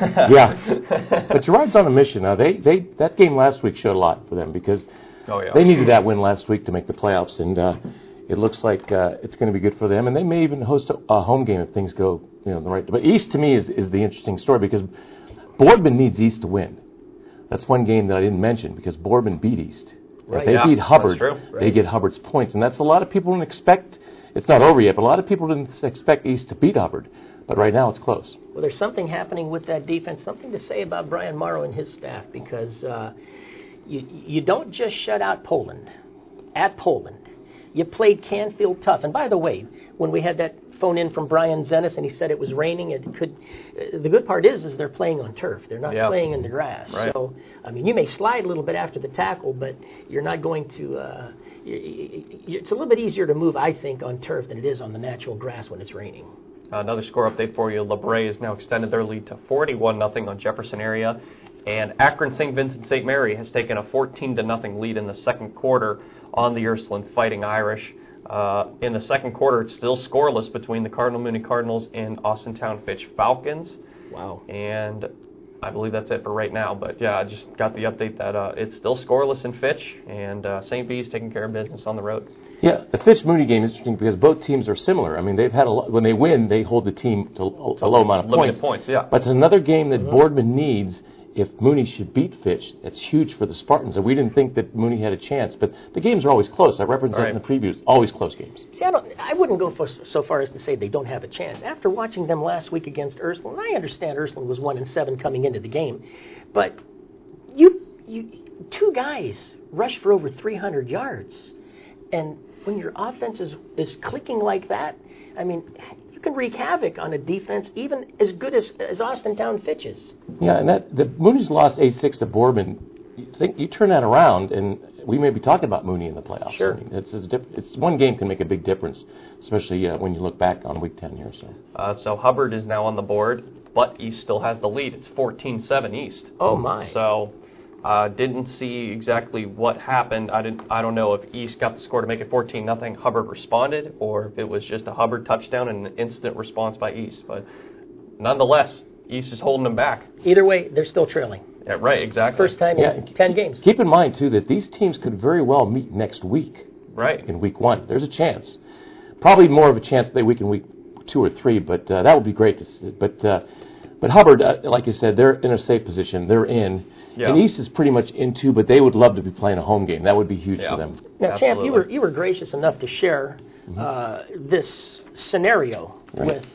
Speaker 8: Yeah, but Girard's on a mission now. They they that game last week showed a lot for them because
Speaker 6: Oh, yeah.
Speaker 8: they needed that win last week to make the playoffs, and uh, it looks like uh, it's going to be good for them. And they may even host a, a home game if things go you know the right. But East to me is is the interesting story because Boardman needs East to win. That's one game that I didn't mention because Boardman beat East.
Speaker 7: Right.
Speaker 8: If they
Speaker 6: Yeah,
Speaker 8: beat
Speaker 6: that's
Speaker 8: Hubbard,
Speaker 6: true.
Speaker 8: they get Hubbard's points, and that's a lot of people didn't expect. It's not over yet, but a lot of people didn't expect East to beat Hubbard. But right now it's close.
Speaker 7: Well, there's something happening with that defense, something to say about Brian Morrow and his staff, because uh, you, you don't just shut out Poland. At Poland, you played Canfield tough. And by the way, when we had that phone in from Brian Zenas and he said it was raining, it could. Uh, the good part is, is they're playing on turf. They're not
Speaker 6: Yeah.
Speaker 7: playing in the grass.
Speaker 6: Right.
Speaker 7: So, I mean, you may slide a little bit after the tackle, but you're not going to. Uh, you, you, it's a little bit easier to move, I think, on turf than it is on the natural grass when it's raining.
Speaker 6: Another score update for you. LeBray has now extended their lead to forty-one nothing on Jefferson area. And Akron Saint Vincent Saint Mary has taken a fourteen to nothing lead in the second quarter on the Ursuline Fighting Irish. Uh, in the second quarter, it's still scoreless between the Cardinal Mooney Cardinals and Austintown Fitch Falcons.
Speaker 7: Wow.
Speaker 6: And I believe that's it for right now. But, yeah, I just got the update that uh, it's still scoreless in Fitch, and uh, Saint B's taking care of business on the road.
Speaker 8: Yeah, the Fitch Mooney game is interesting because both teams are similar. I mean, they've had a lot, when they win, they hold the team to a, a low amount of
Speaker 6: Limited
Speaker 8: points.
Speaker 6: points, yeah.
Speaker 8: But it's another game that
Speaker 7: Mm-hmm.
Speaker 8: Boardman needs. If Mooney should beat Fitch, that's huge for the Spartans. And we didn't think that Mooney had a chance, but the games are always close. I referenced that in the previews. Always close games.
Speaker 7: See, I, don't, I wouldn't go for, so far as to say they don't have a chance. After watching them last week against Ursuline, I understand Ursuline was one and seven coming into the game, but you, you, two guys rushed for over three hundred yards, and when your offense is, is clicking like that, I mean, you can wreak havoc on a defense even as good as, as Austintown Fitch is.
Speaker 8: Yeah, and that the Mooney's lost eight six to Boardman. You think you turn that around, and we may be talking about Mooney in the playoffs.
Speaker 7: Sure.
Speaker 8: I mean, it's, a diff- it's one game can make a big difference, especially uh, when you look back on Week ten here. So.
Speaker 6: Uh, so Hubbard is now on the board, but East still has the lead. It's fourteen seven East.
Speaker 7: Oh, my.
Speaker 6: So uh, didn't see exactly what happened. I didn't. I don't know if East got the score to make it fourteen nothing. Hubbard responded, or if it was just a Hubbard touchdown and an instant response by East. But nonetheless, East is holding them back.
Speaker 7: Either way, they're still trailing.
Speaker 6: Yeah, right, exactly.
Speaker 7: First time
Speaker 8: Yeah,
Speaker 7: in ten games.
Speaker 8: Keep in mind, too, that these teams could very well meet next week.
Speaker 6: Right.
Speaker 8: In week one. There's a chance. Probably more of a chance they week in week two or three, but uh, that would be great to see. But, uh, but Hubbard, uh, like you said, they're in a safe position. They're in.
Speaker 6: Yeah.
Speaker 8: And East is pretty much in too, but they would love to be playing a home game. That would be huge
Speaker 6: Yeah.
Speaker 8: for them.
Speaker 7: Now, Champ, you were you were gracious enough to share
Speaker 8: Mm-hmm.
Speaker 7: uh, this scenario
Speaker 8: Right.
Speaker 7: with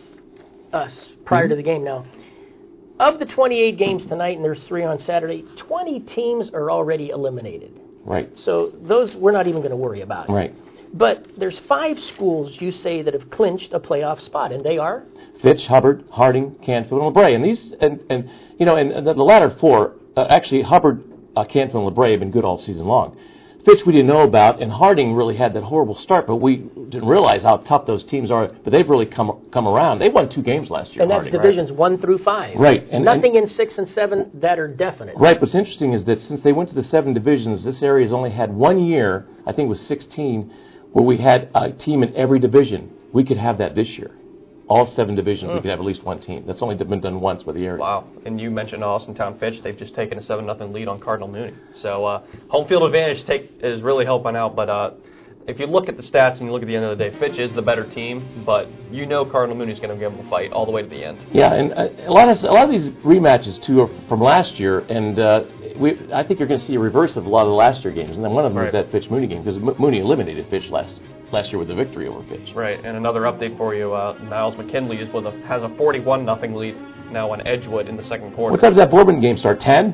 Speaker 7: us prior
Speaker 8: Mm-hmm.
Speaker 7: to the game. Now, of the twenty-eight games tonight, and there's three on Saturday, twenty teams are already eliminated.
Speaker 8: Right.
Speaker 7: So those we're not even going to worry about.
Speaker 8: Right.
Speaker 7: But there's five schools you say that have clinched a playoff spot, and they are
Speaker 8: Fitch, Hubbard, Harding, Canfield, and LeBray. And these, and, and you know, and the, the latter four, uh, actually Hubbard, uh, Canfield, and LeBray have been good all season long. Fitch we didn't know about, and Harding really had that horrible start, but we didn't realize how tough those teams are. But they've really come come around. They won two games last year.
Speaker 7: And that's
Speaker 8: Harding,
Speaker 7: divisions
Speaker 8: right?
Speaker 7: one through five.
Speaker 8: Right. And,
Speaker 7: Nothing
Speaker 8: and,
Speaker 7: in six and seven that are definite.
Speaker 8: Right. What's interesting is that since they went to the seven divisions, this area has only had one year, I think it was sixteen, where we had a team in every division. We could have that this year. All seven divisions, mm. we could have at least one team. That's only been done once by the area.
Speaker 6: Wow. And you mentioned Austintown Fitch. They've just taken a seven nothing lead on Cardinal Mooney. So uh, home field advantage take, is really helping out. But uh, if you look at the stats and you look at the end of the day, Fitch is the better team. But you know Cardinal Mooney's going to be able to fight all the way to the end.
Speaker 8: Yeah, and uh, a lot of a lot of these rematches, too, are from last year. And uh, we, I think you're going to see a reverse of a lot of the last year games. And then one of them right. is that Fitch-Mooney game, because Mooney eliminated Fitch last last year with the victory over Fitch.
Speaker 6: Right, and another update for you, uh, Niles McKinley is with a, has a forty-one nothing lead now on Edgewood in the second quarter.
Speaker 8: What time does that Bourbon game start? ten?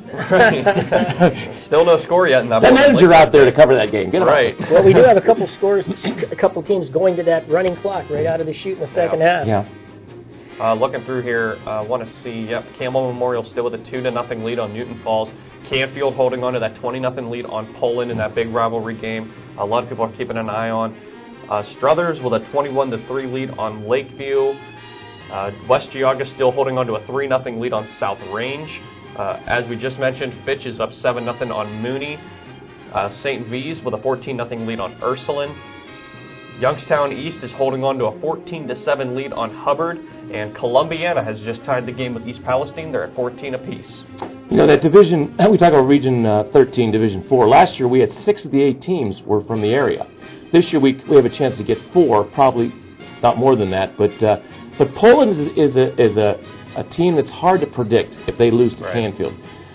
Speaker 6: Still no score yet in that.
Speaker 8: Send manager out there to cover that game. Get him
Speaker 6: right.
Speaker 7: Well, we do have a couple scores, a couple teams going to that running clock right out of the chute in the second
Speaker 6: yeah.
Speaker 7: half.
Speaker 8: Yeah.
Speaker 6: Uh, looking through here, I uh, want to see, yep, Campbell Memorial still with a two to nothing lead on Newton Falls. Canfield holding on to that twenty nothing lead on Poland in that big rivalry game. A lot of people are keeping an eye on. Uh, Struthers with a twenty-one to three lead on Lakeview. Uh, West Geauga still holding on to a three nothing lead on South Range. Uh, as we just mentioned, Fitch is up seven nothing on Mooney. Uh, Saint V's with a fourteen nothing lead on Ursuline. Youngstown East is holding on to a fourteen to seven lead on Hubbard. And Columbiana has just tied the game with East Palestine. They're at fourteen apiece.
Speaker 8: You know, that division, we talk about Region uh, thirteen, Division four. Last year we had six of the eight teams were from the area. This year we we have a chance to get four, probably not more than that. But uh, but Poland is, is a is a, a team that's hard to predict if they lose to right. Canfield.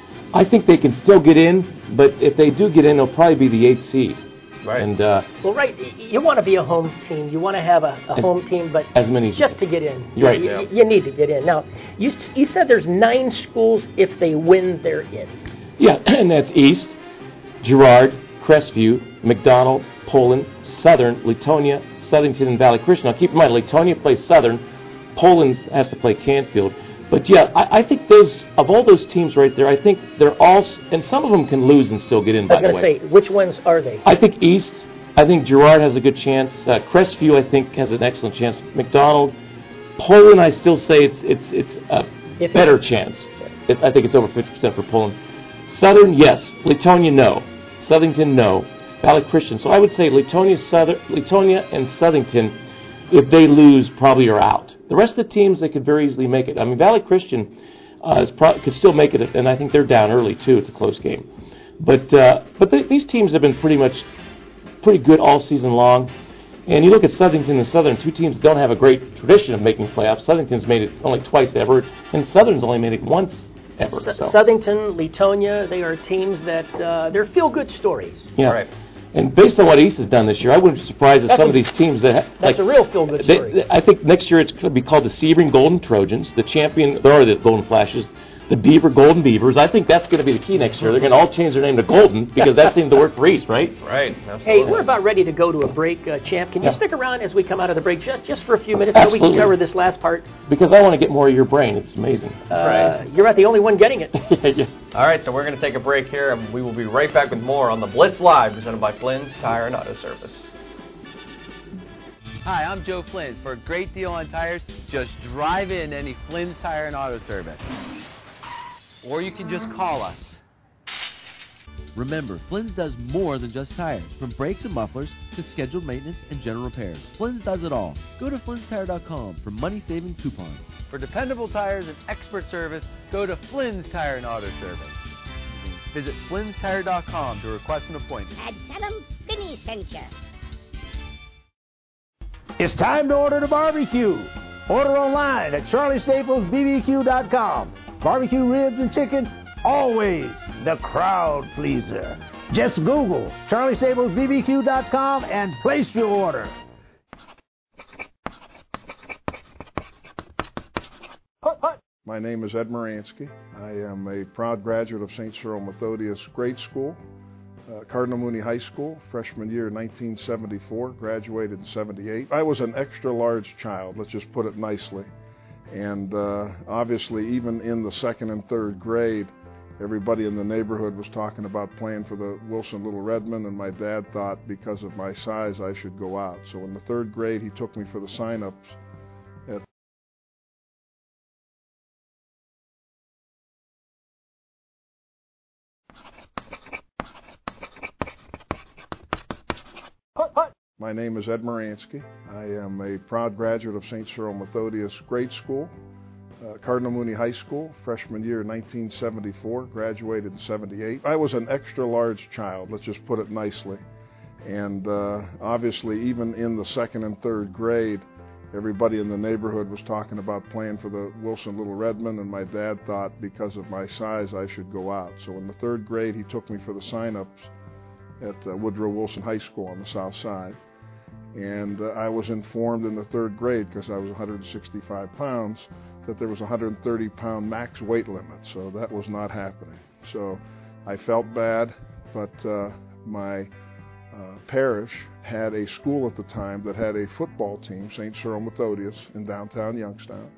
Speaker 8: I think they can still get in, but if they do get in, they'll probably be the eighth seed.
Speaker 6: Right.
Speaker 8: And uh,
Speaker 7: well, right. You want to be a home team. You want to have a, a
Speaker 8: as,
Speaker 7: home team, but
Speaker 8: as many
Speaker 7: just to get in.
Speaker 8: Right.
Speaker 7: You,
Speaker 6: yeah.
Speaker 7: you need to get in. Now, you you said there's nine schools. If they win, they're in.
Speaker 8: Yeah, and that's East, Girard, Crestview, McDonald, Poland, Southern, Latonia, Southington, and Valley Christian. Now, keep in mind, Latonia plays Southern. Poland has to play Canfield. But, yeah, I, I think those, of all those teams right there, I think they're all, and some of them can lose and still get in, by the way.
Speaker 7: I was going to say, which ones are they?
Speaker 8: I think East, I think Girard has a good chance. Uh, Crestview, I think, has an excellent chance. McDonald, Poland, I still say it's it's it's a if better it, chance. It, I think it's over fifty percent for Poland. Southern, yes. Latonia, no. Southington, no. Valley Christian. So I would say Latonia, Southern, Latonia and Southington, if they lose, probably are out. The rest of the teams, they could very easily make it. I mean, Valley Christian uh, is pro- could still make it, and I think they're down early, too. It's a close game. But uh, but they, these teams have been pretty much pretty good all season long. And you look at Southington and Southern, two teams that don't have a great tradition of making playoffs. Southington's made it only twice ever, and Southern's only made it once ever.
Speaker 7: S-
Speaker 8: so.
Speaker 7: Southington, Latonia, they are teams that uh, they're feel-good stories.
Speaker 8: Yeah.
Speaker 6: Right.
Speaker 8: And based on what East has done this year, I wouldn't be surprised if
Speaker 7: that's
Speaker 8: some
Speaker 7: a,
Speaker 8: of these teams that ha-
Speaker 7: that's
Speaker 8: like,
Speaker 7: a real feel-good story.
Speaker 8: They, I think next year it's going to be called the Sebring Golden Trojans, the champion. There are the Golden Flashes, the Beaver Golden Beavers. I think that's going to be the key next year. They're going to all change their name to Golden because that seemed to work for East, right?
Speaker 6: Right. Absolutely.
Speaker 7: Hey, we're about ready to go to a break, uh, Champ. Can you
Speaker 8: yeah.
Speaker 7: stick around as we come out of the break just just for a few minutes
Speaker 8: Absolutely.
Speaker 7: so we can cover this last part?
Speaker 8: Because I want to get more of your brain. It's amazing.
Speaker 7: Uh,
Speaker 6: right.
Speaker 7: You're not the only one getting it.
Speaker 8: yeah, yeah.
Speaker 6: All right, so we're going to take a break here, and we will be right back with more on the Blitz Live, presented by Flynn's Tire and Auto Service.
Speaker 1: Hi, I'm Joe Flynn. For a great deal on tires, just drive in any Flynn's Tire and Auto Service. Or you can just call us.
Speaker 2: Remember, Flynn's does more than just tires. From brakes and mufflers to scheduled maintenance and general repairs, Flynn's does it all. Go to Flynn's Tire dot com for money-saving coupons.
Speaker 1: For dependable tires and expert service, go to Flynn's Tire and Auto Service. Visit Flynn's Tire dot com to request an appointment.
Speaker 3: And tell them Vinny sent you.
Speaker 10: It's time to order the barbecue. Order online at Charlie Staples B B Q dot com. Barbecue ribs and chicken, always the crowd pleaser. Just Google Charlie Staples B B Q dot com and place your order.
Speaker 11: My name is Ed Moransky. I am a proud graduate of Saint Cyril Methodius Grade School, uh, Cardinal Mooney High School, freshman year nineteen seventy-four, graduated in seventy-eight. I was an extra large child, let's just put it nicely. And uh, obviously, even in the second and third grade, Everybody in the neighborhood was talking about playing for the Wilson Little Redmen, and my dad thought because of my size I should go out. So in the third grade, he took me for the sign-ups at My name is Ed Moransky. I am a proud graduate of Saint Cyril Methodius Grade School, uh, Cardinal Mooney High School, freshman year nineteen seventy-four, graduated in seventy-eight. I was an extra large child, let's just put it nicely. And uh, obviously, even in the second and third grade, everybody in the neighborhood was talking about playing for the Wilson Little Redmen, and my dad thought because of my size I should go out. So in the third grade, he took me for the sign-ups at uh, Woodrow Wilson High School on the south side. And uh, I was informed in the third grade, because I was one hundred sixty-five pounds, that there was a one hundred thirty pound max weight limit, so that was not happening. So I felt bad, but uh, my uh, parish had a school at the time that had a football team, Saint Cyril Methodius, in downtown Youngstown.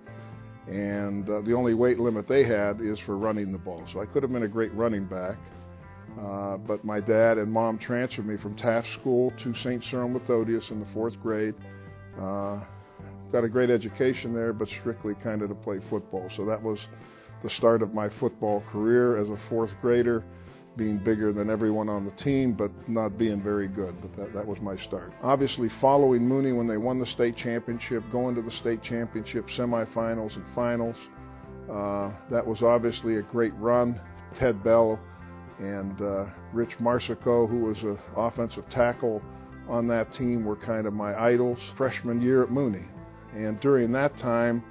Speaker 11: And uh, the only weight limit they had is for running the ball. So I could have been a great running back. Uh, but my dad and mom transferred me from Taft School to Saint Cyril Methodius in the fourth grade. Uh, got a great education there, but strictly kind of to play football. So that was the start of my football career as a fourth grader, being bigger than everyone on the team, but not being very good. But that, that was my start. Obviously, following Mooney when they won the state championship, going to the state championship semifinals and finals, uh, that was obviously a great run. Ted Bell and uh, Rich Marsico, who was an offensive tackle on that team, were kind of my idols. Freshman year at Mooney. And during that time,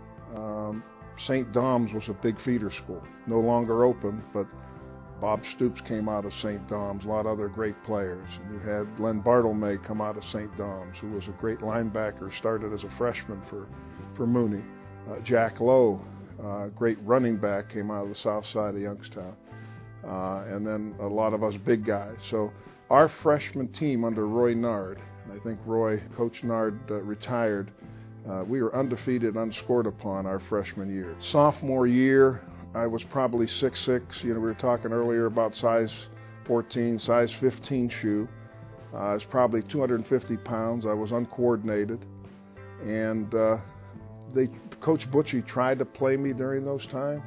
Speaker 11: um, Saint Dom's was a big feeder school. No longer open, but Bob Stoops came out of Saint Dom's, a lot of other great players. And you had Len Bartlemay come out of Saint Dom's, who was a great linebacker, started as a freshman for, for Mooney. Uh, Jack Lowe, uh, great running back, came out of the south side of Youngstown. Uh, and then a lot of us big guys. So our freshman team under Roy Nard, I think Roy, Coach Nard uh, retired, uh, we were undefeated, unscored upon our freshman year. Sophomore year, I was probably six six. You know, we were talking earlier about size fourteen, size fifteen shoe. Uh, I was probably two hundred fifty pounds. I was uncoordinated. And uh, they, Coach Butchie tried to play me during those times.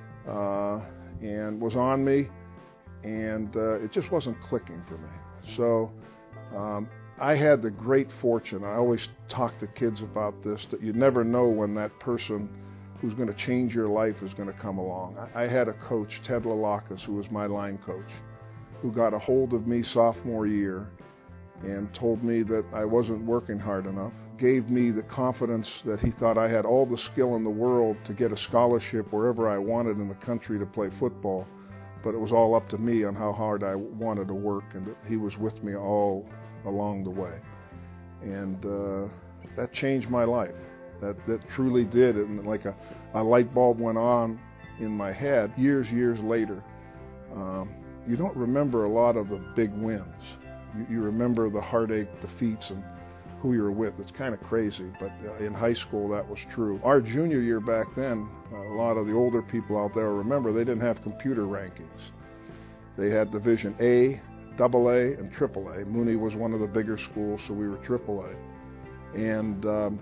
Speaker 11: Uh, and was on me, and uh, it just wasn't clicking for me. So um, I had the great fortune, I always talk to kids about this, that you never know when that person who's going to change your life is going to come along. I, I had a coach, Ted Lalakis, who was my line coach, who got a hold of me sophomore year and told me that I wasn't working hard enough, gave me the confidence that he thought I had all the skill in the world to get a scholarship wherever I wanted in the country to play football, but it was all up to me on how hard I wanted to work, and that he was with me all along the way. And uh, that changed my life. That, that truly did. And like a, a light bulb went on in my head years, years later. Um, you don't remember a lot of the big wins. You, you remember the heartache, defeats, and who you're with. It's kind of crazy, but uh, in high school that was true. Our junior year back then, uh, a lot of the older people out there remember they didn't have computer rankings. They had Division A, Double A, and Triple A. Mooney was one of the bigger schools, so we were Triple A. And um,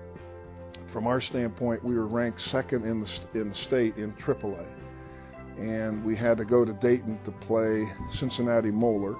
Speaker 11: from our standpoint, we were ranked second in the, in the state in Triple A. And we had to go to Dayton to play Cincinnati Moeller,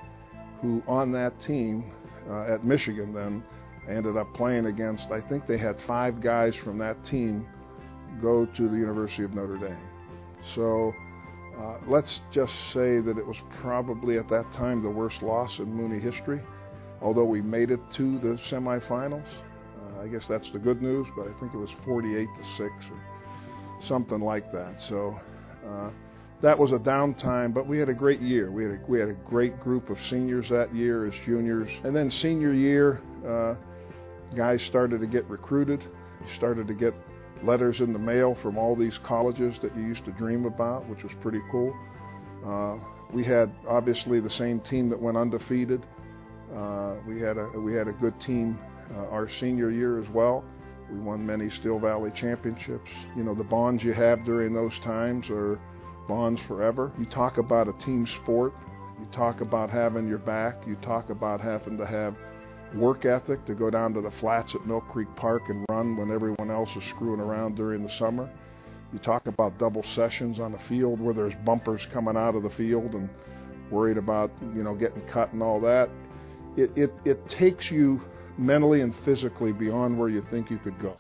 Speaker 11: who on that team, Uh, at Michigan then, I ended up playing against, I think they had five guys from that team go to the University of Notre Dame. So uh, let's just say that it was probably at that time the worst loss in Mooney history, although we made it to the semifinals. Uh, I guess that's the good news, but I think it was forty-eight to six or something like that. So uh, that was a downtime, but we had a great year. We had a, we had a great group of seniors that year as juniors. And then senior year, uh, guys started to get recruited. You started to get letters in the mail from all these colleges that you used to dream about, which was pretty cool. Uh, we had obviously the same team that went undefeated. Uh, we had a we had a good team uh, our senior year as well. We won many Steel Valley championships. You know, the bonds you have during those times are bonds forever. You talk about a team sport. You talk about having your back. You talk about having to have work ethic to go down to the flats at Mill Creek Park and run when everyone else is screwing around during the summer. You talk about double sessions on the field where there's bumpers coming out of the field and worried about, you know, getting cut and all that. It, it, it takes you mentally and physically beyond where you think you could go.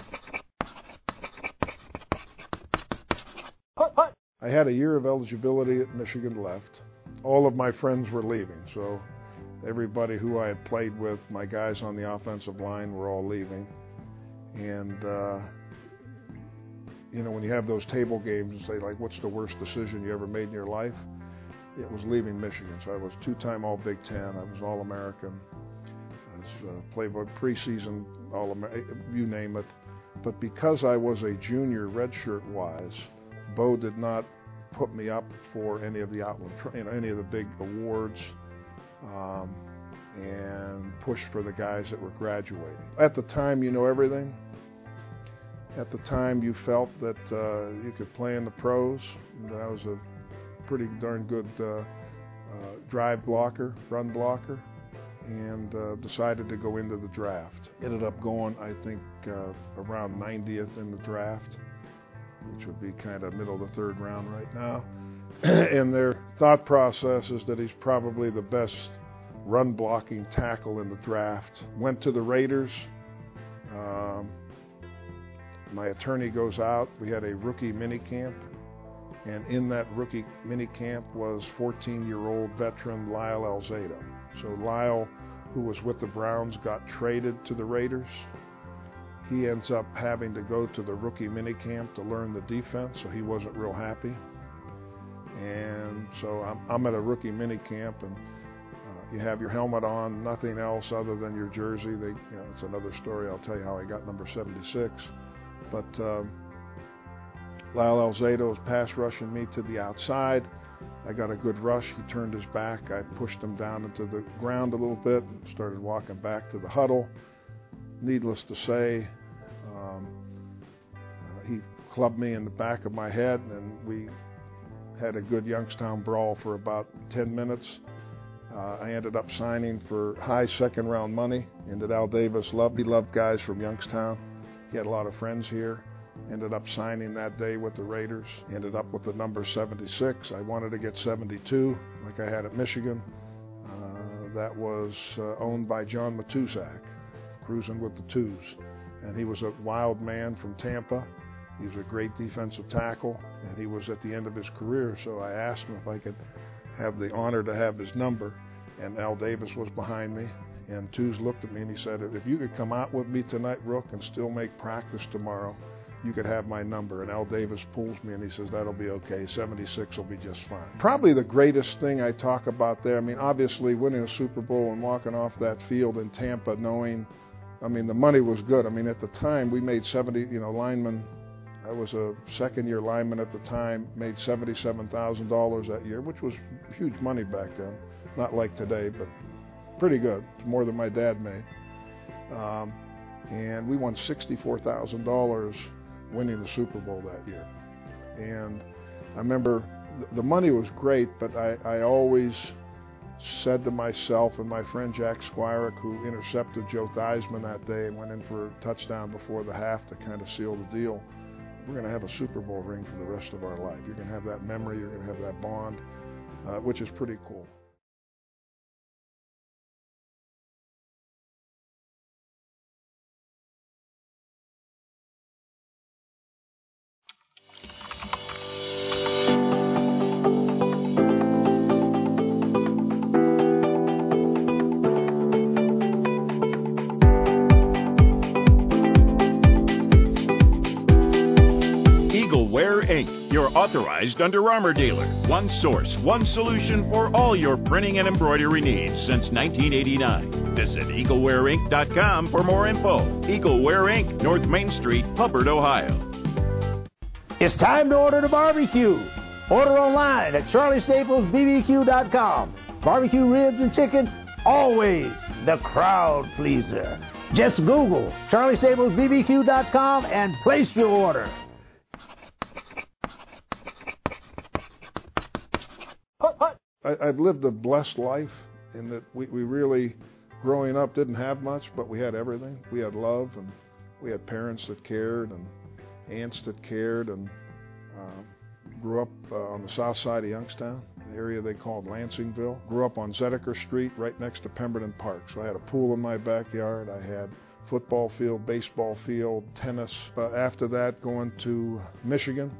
Speaker 11: I had a year of eligibility at Michigan left. All of my friends were leaving, so everybody who I had played with, my guys on the offensive line, were all leaving. And, uh, you know, when you have those table games and say, like, what's the worst decision you ever made in your life? It was leaving Michigan. So I was two-time All-Big Ten. I was All-American. I was uh, played preseason All-American, you name it. But because I was a junior redshirt-wise, Bo did not put me up for any of the outland, you know, any of the big awards, um, and pushed for the guys that were graduating. At the time, you know everything. At the time, you felt that uh, you could play in the pros. And I was a pretty darn good uh, uh, drive blocker, run blocker, and uh, decided to go into the draft. Ended up going, I think, uh, around ninetieth in the draft, which would be kind of middle of the third round right now. And their thought process is that he's probably the best run blocking tackle in the draft. Went to the Raiders. Um, my attorney goes out. We had a rookie mini camp. And in that rookie mini camp was fourteen-year-old veteran Lyle Alzado. So Lyle, who was with the Browns, got traded to the Raiders. He ends up having to go to the rookie minicamp to learn the defense, so he wasn't real happy. And so I'm, I'm at a rookie minicamp, and uh, you have your helmet on, nothing else other than your jersey. They, you know, it's another story. I'll tell you how I got number seventy-six. But um, Lyle Alzado is pass rushing me to the outside. I got a good rush. He turned his back. I pushed him down into the ground a little bit and started walking back to the huddle. Needless to say, um, uh, he clubbed me in the back of my head, and we had a good Youngstown brawl for about ten minutes. Uh, I ended up signing for high second round money. And that Al Davis loved. He loved guys from Youngstown. He had a lot of friends here. Ended up signing that day with the Raiders. Ended up with the number seventy-six. I wanted to get seventy-two, like I had at Michigan. Uh, that was uh, owned by John Matuszak, cruising with the twos. And he was a wild man from Tampa. He was a great defensive tackle, and he was at the end of his career, so I asked him if I could have the honor to have his number, and Al Davis was behind me. And Twos looked at me and he said, if you could come out with me tonight, Rook, and still make practice tomorrow, you could have my number. And Al Davis pulls me and he says, that'll be okay. seventy-six will be just fine. Probably the greatest thing I talk about there, I mean, obviously winning a Super Bowl and walking off that field in Tampa knowing, I mean, the money was good. I mean, at the time, we made seventy, you know, linemen. I was a second-year lineman at the time, made seventy-seven thousand dollars that year, which was huge money back then. Not like today, but pretty good. It's more than my dad made. Um, and we won sixty-four thousand dollars winning the Super Bowl that year. And I remember th- the money was great, but I, I always said to myself and my friend Jack Squirek, who intercepted Joe Theismann that day and went in for a touchdown before the half to kind of seal the deal, we're going to have a Super Bowl ring for the rest of our life. You're going to have that memory, you're going to have that bond, uh, which is pretty cool.
Speaker 12: Your authorized Under Armour dealer. One source, one solution for all your printing and embroidery needs since nineteen eighty-nine. Visit Eagle Wear Inc dot com for more info. Eagle Wear Incorporated, North Main Street, Hubbard, Ohio.
Speaker 10: It's time to order the barbecue. Order online at Charlie Staples B B Q dot com. Barbecue ribs and chicken, always the crowd pleaser. Just Google Charlie Staples B B Q dot com and place your order.
Speaker 11: I, I've lived a blessed life in that we, we really, growing up, didn't have much, but we had everything. We had love, and we had parents that cared, and aunts that cared, and uh, grew up uh, on the south side of Youngstown, an area they called Lansingville. Grew up on Zedeker Street, right next to Pemberton Park. So I had a pool in my backyard. I had football field, baseball field, tennis. Uh, after that, going to Michigan.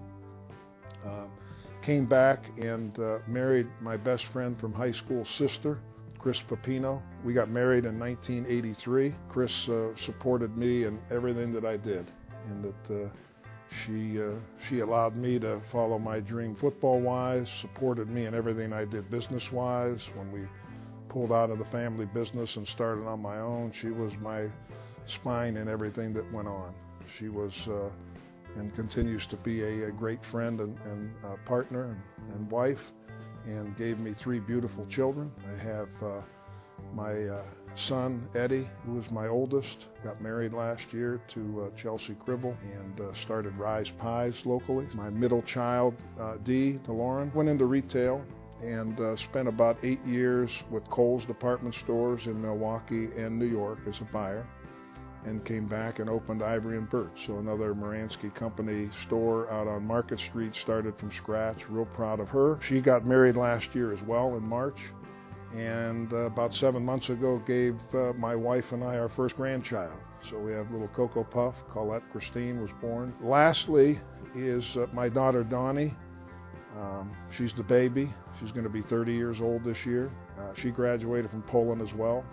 Speaker 11: Uh, came back and uh, married my best friend from high school sister, Chris Pepino. We got married in nineteen eighty-three. Chris uh, supported me in everything that I did, and that uh, she uh, she allowed me to follow my dream football-wise, supported me in everything I did business-wise. When we pulled out of the family business and started on my own, she was my spine in everything that went on. She was uh, and continues to be a, a great friend and, and uh, partner and, and wife, and gave me three beautiful children. I have uh, my uh, son, Eddie, who is my oldest, got married last year to uh, Chelsea Cribble and uh, started Rise Pies locally. My middle child, uh, Dee DeLauren, went into retail and uh, spent about eight years with Kohl's department stores in Milwaukee and New York as a buyer, and came back and opened Ivory and Birch, so another Moransky Company store out on Market Street, started from scratch. Real proud of her. She got married last year as well in March, and uh, about seven months ago gave uh, my wife and I our first grandchild. So we have little Cocoa Puff. Colette Christine was born. Lastly is uh, my daughter Donnie. Um, she's the baby. She's going to be thirty years old this year. Uh, she graduated from Poland as well.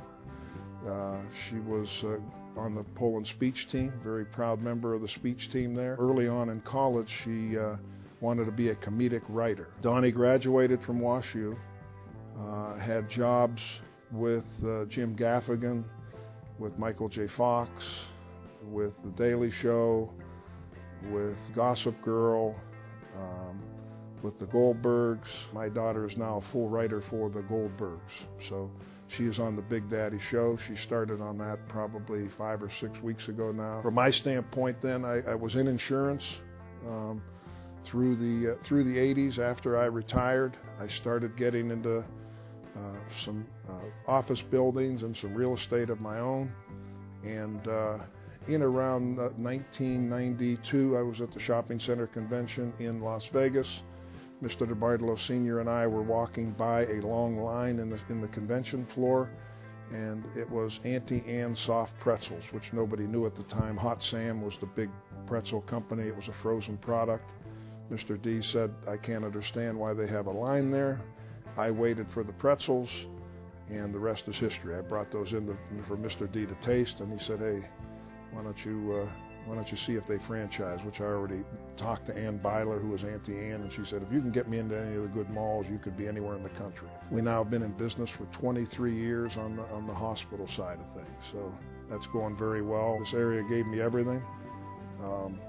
Speaker 11: Uh, she was uh, on the Poland speech team, very proud member of the speech team there. Early on in college, she uh, wanted to be a comedic writer. Donnie graduated from WashU, uh, had jobs with uh, Jim Gaffigan, with Michael J. Fox, with The Daily Show, with Gossip Girl, um, with the Goldbergs. My daughter is now a full writer for the Goldbergs. So she is on the Big Daddy Show. She started on that probably five or six weeks ago now. From my standpoint then, I, I was in insurance um, through the uh, through the eighties. After I retired, I started getting into uh, some uh, office buildings and some real estate of my own. And uh, in around uh, nineteen ninety-two, I was at the Shopping Center Convention in Las Vegas. Mister DeBartolo Senior and I were walking by a long line in the in the convention floor, and it was Auntie Anne's Soft Pretzels, which nobody knew at the time. Hot Sam was the big pretzel company. It was a frozen product. Mister D said, "I can't understand why they have a line there." I waited for the pretzels, and the rest is history. I brought those in to, for Mister D to taste, and he said, "Hey, why don't you uh, why don't you see if they franchise?" Which I already talked to Ann Byler, who was Auntie Anne, and she said, "If you can get me into any of the good malls, you could be anywhere in the country." We now have been in business for twenty-three years on the on the hospital side of things, so that's going very well. This area gave me everything, um,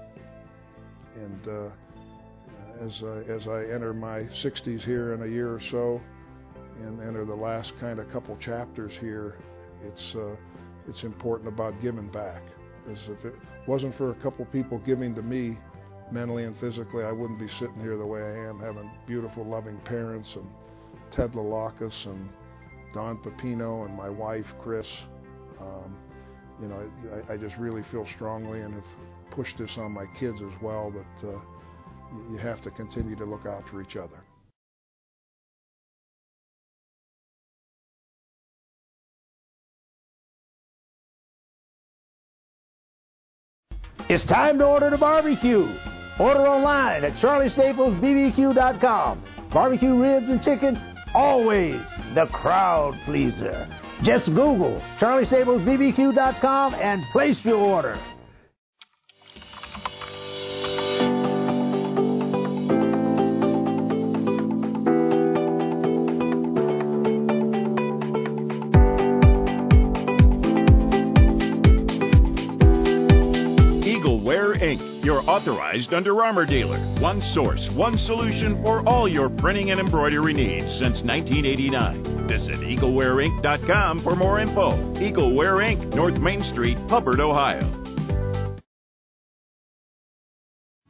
Speaker 11: and uh, as I, as I enter my sixties here in a year or so, and enter the last kind of couple chapters here, it's uh, it's important about giving back. Because if it wasn't for a couple people giving to me mentally and physically, I wouldn't be sitting here the way I am, having beautiful, loving parents, and Ted Lalakis and Don Pepino and my wife, Chris. Um, you know, I, I just really feel strongly, and have pushed this on my kids as well, that uh, you have to continue to look out for each other.
Speaker 10: It's time to order the barbecue. Order online at charlie staples b b q dot com. Barbecue ribs and chicken, always the crowd pleaser. Just Google charlie staples b b q dot com and place your order.
Speaker 12: Incorporated, your authorized Under Armour dealer. One source, one solution for all your printing and embroidery needs since nineteen eighty-nine. Visit eagle wear inc dot com for more info. Eagle Wear Incorporated, North Main Street, Hubbard, Ohio.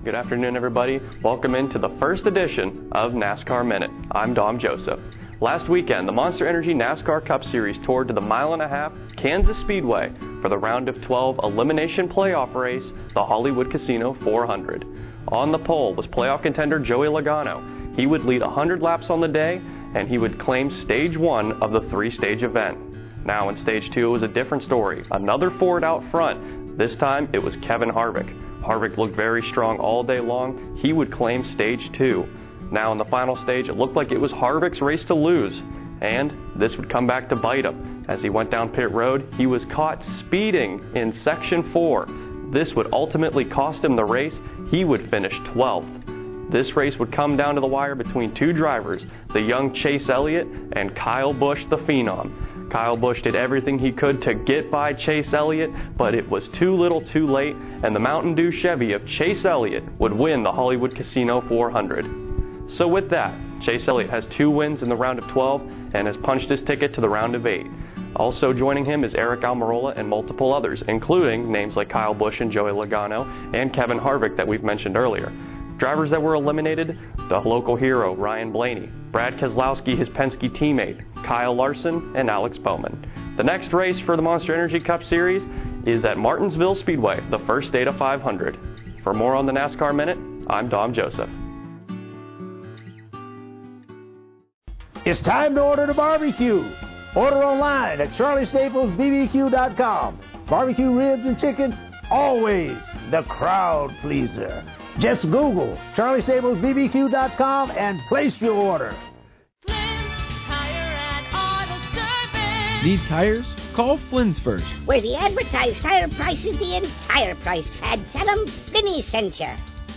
Speaker 6: Good afternoon, everybody. Welcome into the first edition of NASCAR Minute. I'm Dom Joseph. Last weekend, the Monster Energy NASCAR Cup Series toured to the mile and a half Kansas Speedway for the round of twelve elimination playoff race, the Hollywood Casino four hundred. On the pole was playoff contender Joey Logano. He would lead one hundred laps on the day, and he would claim stage one of the three-stage event. Now in stage two, it was a different story. Another Ford out front. This time, it was Kevin Harvick. Harvick looked very strong all day long. He would claim stage two. Now in the final stage, it looked like it was Harvick's race to lose. And this would come back to bite him. As he went down pit road, he was caught speeding in section four. This would ultimately cost him the race. He would finish twelfth. This race would come down to the wire between two drivers, the young Chase Elliott and Kyle Busch, the Phenom. Kyle Busch did everything he could to get by Chase Elliott, but it was too little too late, and the Mountain Dew Chevy of Chase Elliott would win the Hollywood Casino four hundred. So with that, Chase Elliott has two wins in the round of twelve and has punched his ticket to the round of eight. Also joining him is Eric Almirola and multiple others, including names like Kyle Busch and Joey Logano and Kevin Harvick that we've mentioned earlier. Drivers that were eliminated, the local hero Ryan Blaney, Brad Keselowski, his Penske teammate, Kyle Larson, and Alex Bowman. The next race for the Monster Energy Cup Series is at Martinsville Speedway, the first day to five hundred. For more on the NASCAR Minute, I'm Dom Joseph.
Speaker 10: It's time to order the barbecue. Order online at charlie staples b b q dot com. Barbecue ribs and chicken, always the crowd pleaser. Just Google charlie staples b b q dot com and place your order.
Speaker 2: Need tires? Call Flynn's first.
Speaker 3: Where the advertised tire price is the entire price. And tell them Vinny sent you.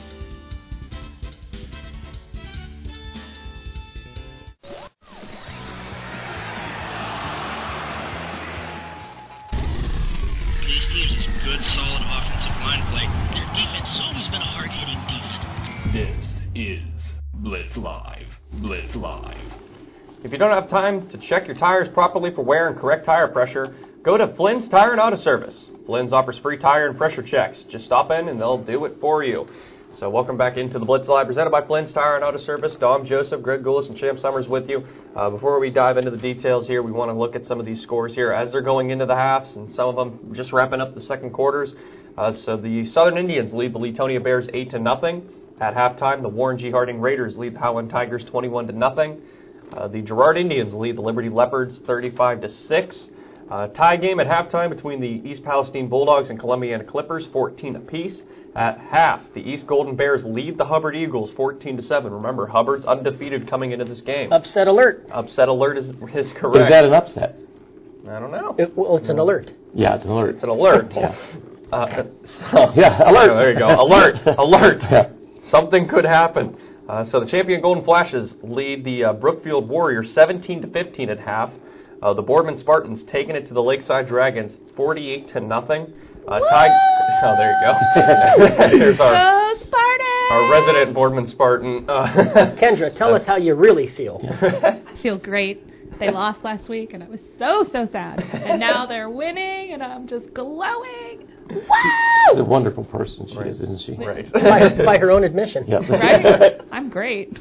Speaker 4: These teams is good, solid offensive line play. Their defense has always been a hard-hitting defense.
Speaker 5: This is Blitz Live. Blitz Live.
Speaker 6: If you don't have time to check your tires properly for wear and correct tire pressure, go to Flynn's Tire and Auto Service. Flynn's offers free tire and pressure checks. Just stop in and they'll do it for you. So welcome back into the Blitz Live, presented by Flynn's Tire and Auto Service. Dom Joseph, Greg Goulas, and Champ Summers with you. Uh, before we dive into the details here, we want to look at some of these scores here as they're going into the halves, and some of them just wrapping up the second quarters. Uh, so the Southern Indians lead the Leetonia Bears eight to nothing. At halftime, the Warren G. Harding Raiders lead the Howland Tigers twenty-one to nothing. Uh, the Girard Indians lead the Liberty Leopards thirty-five to six. Uh, tie game at halftime between the East Palestine Bulldogs and Columbiana Clippers, fourteen apiece. At half, the East Golden Bears lead the Hubbard Eagles fourteen to seven. Remember, Hubbard's undefeated coming into this game.
Speaker 7: Upset alert.
Speaker 6: Upset alert is, is correct.
Speaker 8: Is that an upset?
Speaker 6: I don't know.
Speaker 7: It, well, it's an alert.
Speaker 8: Yeah, it's an alert.
Speaker 6: It's an alert.
Speaker 8: Yeah.
Speaker 6: Uh, so,
Speaker 8: yeah, alert.
Speaker 6: Oh, there you go. Alert. Alert. Yeah. Something could happen. Uh, so the champion Golden Flashes lead the uh, Brookfield Warriors seventeen to fifteen at half. Uh, the Boardman Spartans taking it to the Lakeside Dragons forty-eight to nothing. Uh, Ty- oh, there you go. Here's our,
Speaker 15: Go Spartans!
Speaker 6: our resident Boardman Spartan. Uh,
Speaker 7: Kendra, tell us how you really feel.
Speaker 15: I feel great. They lost last week, and I was so, so sad. And now they're winning, and I'm just glowing. Woo!
Speaker 8: She's a wonderful person, she
Speaker 6: right.
Speaker 8: is, isn't she?
Speaker 6: Right.
Speaker 7: by, by her own admission.
Speaker 8: Yeah.
Speaker 15: Right? I'm great.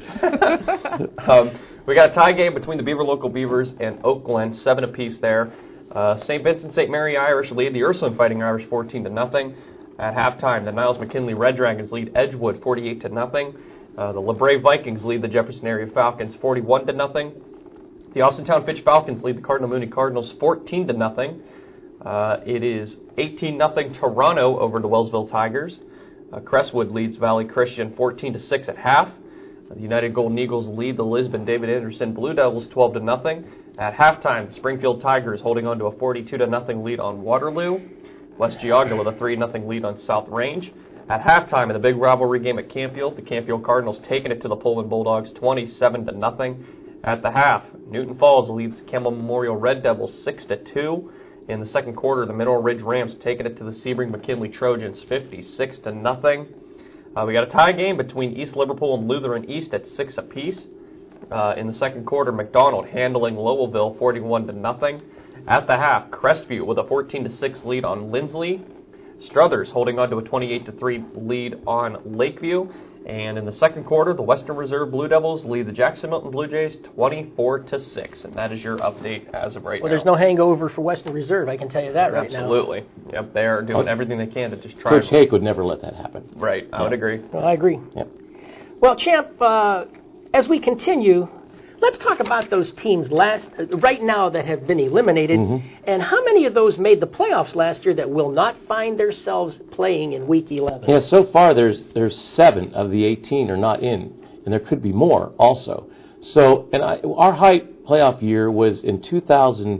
Speaker 6: um, we got a tie game between the Beaver Local Beavers and Oak Glen, seven apiece there. Uh, Saint Vincent Saint Mary Irish lead the Ursuline Fighting Irish fourteen to nothing. At halftime, the Niles McKinley Red Dragons lead Edgewood forty-eight to nothing. Uh, the LeBray Vikings lead the Jefferson Area Falcons forty-one to nothing. The Austintown Fitch Falcons lead the Cardinal Mooney Cardinals fourteen to nothing. Uh, it is eighteen nothing Toronto over the Wellsville Tigers. Uh, Crestwood leads Valley Christian fourteen to six at half. Uh, the United Golden Eagles lead the Lisbon David Anderson Blue Devils twelve to nothing. At halftime, the Springfield Tigers holding on to a forty-two to nothing lead on Waterloo. West Geauga with a three nothing lead on South Range. At halftime, in the big rivalry game at Campfield, the Campfield Cardinals taking it to the Pullman Bulldogs twenty-seven to nothing. At the half, Newton Falls leads Campbell Memorial Red Devils six to two. In the second quarter, the Mineral Ridge Rams taking it to the Sebring McKinley Trojans fifty-six to nothing. Uh, we got a tie game between East Liverpool and Lutheran East at six apiece. Uh, in the second quarter, McDonald handling Lowellville forty-one to nothing. At the half, Crestview with a fourteen to six lead on Lindsley. Struthers holding on to a twenty-eight to three lead on Lakeview. And in the second quarter, the Western Reserve Blue Devils lead the Jackson Milton Blue Jays twenty-four to six. And that is your update as of right
Speaker 7: well,
Speaker 6: now.
Speaker 7: Well, there's no hangover for Western Reserve, I can tell you that right
Speaker 6: Absolutely.
Speaker 7: now.
Speaker 6: Absolutely. Yep, they are doing everything they can to just try.
Speaker 8: Coach Hake would never let that happen.
Speaker 6: Right, I
Speaker 8: yeah.
Speaker 6: would agree.
Speaker 7: Well, I agree.
Speaker 8: Yep.
Speaker 7: Well, Champ, uh, as we continue, let's talk about those teams last uh, right now that have been eliminated,
Speaker 8: mm-hmm.
Speaker 7: and how many of those made the playoffs last year that will not find themselves playing in Week eleven?
Speaker 8: Yeah, so far there's there's seven of the eighteen are not in, and there could be more also. So, and I, our high playoff year was in two thousand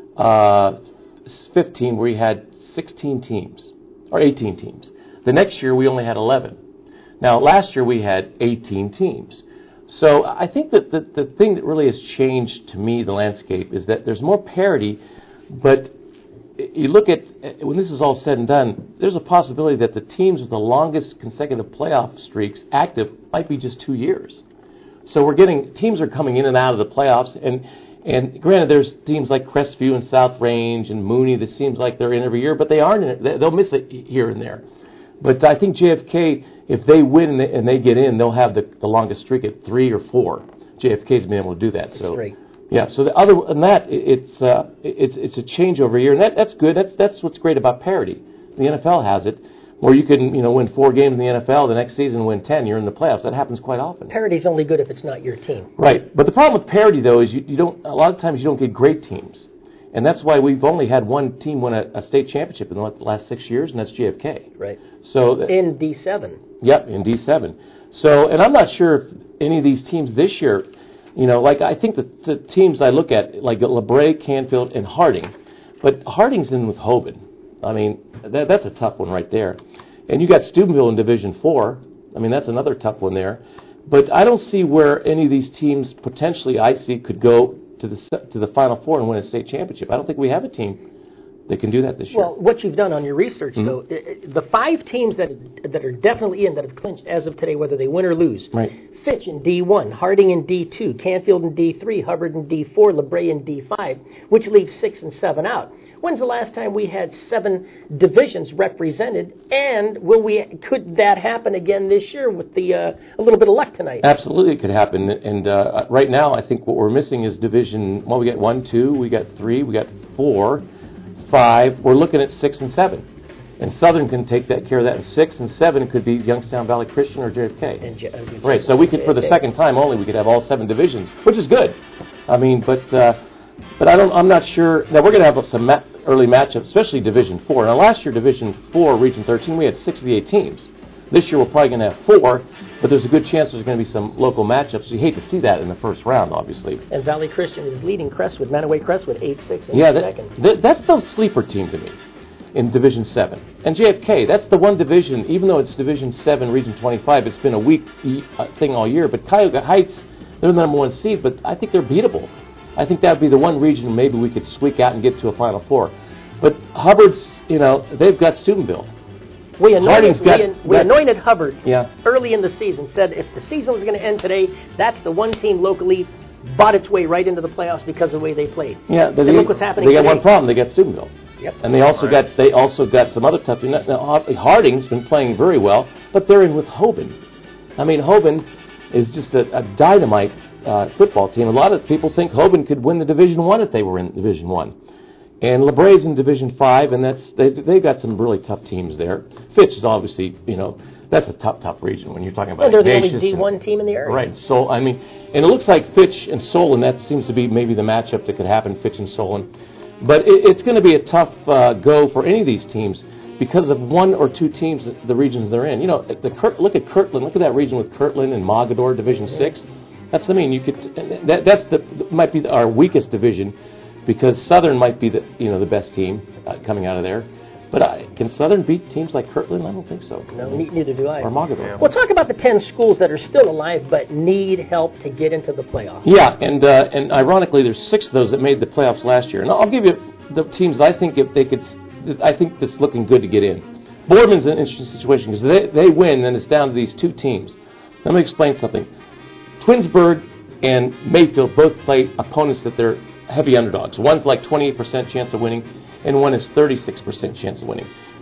Speaker 8: fifteen, where we had sixteen teams or eighteen teams. The next year we only had eleven. Now, last year we had eighteen teams. So I think that the, the thing that really has changed to me, the landscape, is that there's more parity, but you look at, when this is all said and done, there's a possibility that the teams with the longest consecutive playoff streaks active might be just two years. So we're getting, teams are coming in and out of the playoffs, and and granted there's teams like Crestview and South Range and Mooney that seems like they're in every year, but they aren't in it. They'll miss it here and there. But I think J F K, if they win and they, and they get in, they'll have the, the longest streak at three or four. J F K's been able to do that. So
Speaker 7: three.
Speaker 8: Yeah. So the other than that, it's uh, it's it's a change over year, and that, that's good. That's that's what's great about parity. The N F L has it, where you can you know win four games in the N F L, the next season win ten. You're in the playoffs. That happens quite often.
Speaker 7: Parity's only good if it's not your team.
Speaker 8: Right. But the problem with parity though is you, you don't a lot of times you don't get great teams. And that's why we've only had one team win a, a state championship in the last six years, and that's J F K.
Speaker 7: Right.
Speaker 8: So
Speaker 7: in D seven.
Speaker 8: Yep, in D seven. So, and I'm not sure if any of these teams this year, you know, like I think the, the teams I look at, like LeBray, Canfield, and Harding, but Harding's in with Hoban. I mean, that, that's a tough one right there. And you got Steubenville in Division Four. I mean, that's another tough one there. But I don't see where any of these teams potentially I see could go to the to the Final Four and win a state championship. I don't think we have a team that can do that this year.
Speaker 7: Well, what you've done on your research,
Speaker 8: mm-hmm.
Speaker 7: though, the five teams that that are definitely in, that have clinched as of today, whether they win or lose.
Speaker 8: Right.
Speaker 7: Fitch in D one, Harding in D two, Canfield in D three, Hubbard in D four, LeBray in D five, which leaves six and seven out. When's the last time we had seven divisions represented, and will we? Could that happen again this year with the uh, a little bit of luck tonight?
Speaker 8: Absolutely, it could happen. And uh, right now, I think what we're missing is division. Well, we got one, two, we got three, we got four, five. We're looking at six and seven. And Southern can take that care of that. And six and seven could be Youngstown Valley Christian or J F K.
Speaker 7: And J- uh,
Speaker 8: right. So we could, for the second time only, we could have all seven divisions, which is good. I mean, but uh, but I don't. I'm not sure. Now we're going to have some ma- early matchups, especially Division Four. Now last year, Division Four, Region thirteen, we had six of the eight teams. This year, we're probably going to have four, but there's a good chance there's going to be some local matchups. You hate to see that in the first round, obviously.
Speaker 7: And Valley Christian is leading Crestwood, Manaway Crestwood, eight six in
Speaker 8: yeah,
Speaker 7: the
Speaker 8: that,
Speaker 7: second.
Speaker 8: That, that's the sleeper team to me in Division seven. And J F K, that's the one division, even though it's Division seven, Region twenty-five, it's been a weak uh, thing all year. But Cuyahoga Heights, they're the number one seed, but I think they're beatable. I think that would be the one region maybe we could squeak out and get to a Final Four. But Hubbard's, you know, they've got Steubenville.
Speaker 7: We anointed,
Speaker 8: got,
Speaker 7: we, we
Speaker 8: got,
Speaker 7: anointed Hubbard
Speaker 8: yeah.
Speaker 7: early in the season, said if the season was going to end today, that's the one team locally bought its way right into the playoffs because of the way they played.
Speaker 8: Yeah, they,
Speaker 7: and look what's happening
Speaker 8: They got
Speaker 7: today.
Speaker 8: one problem, they got Steubenville.
Speaker 7: Yep.
Speaker 8: And they also
Speaker 6: right.
Speaker 8: got they also got some other tough. Now, Harding's been playing very well, but they're in with Hoban. I mean, Hoban is just a, a dynamite uh, football team. A lot of people think Hoban could win the Division One if they were in Division One. And LeBray's in Division Five, and that's they they got some really tough teams there. Fitch is obviously, you know, that's a tough, tough region when you're talking about.
Speaker 7: And they're the only
Speaker 8: Ignatius
Speaker 7: D one
Speaker 8: and,
Speaker 7: team in the area.
Speaker 8: Right. So I mean, and it looks like Fitch and Solon. That seems to be maybe the matchup that could happen. Fitch and Solon. But it, it's going to be a tough uh, go for any of these teams because of one or two teams, the regions they're in. You know, the Kurt, look at Kirtland. Look at that region with Kirtland and Mogador, Division Six. That's I mean, you could that that's the might be our weakest division because Southern might be the you know the best team uh, coming out of there. But uh, can Southern beat teams like Kirtland? I don't think so.
Speaker 7: No, neither do I.
Speaker 8: Or Mogador.
Speaker 7: Well, talk about the ten schools that are still alive but need help to get into the playoffs.
Speaker 8: Yeah, and uh, and ironically, there's six of those that made the playoffs last year. And I'll give you the teams that I think if they could. I think that's looking good to get in. Boardman's an interesting situation because they they win, and it's down to these two teams. Let me explain something. Twinsburg and Mayfield both play opponents that they're heavy underdogs. One's like twenty-eight percent chance of winning, and one is thirty-six percent chance of winning.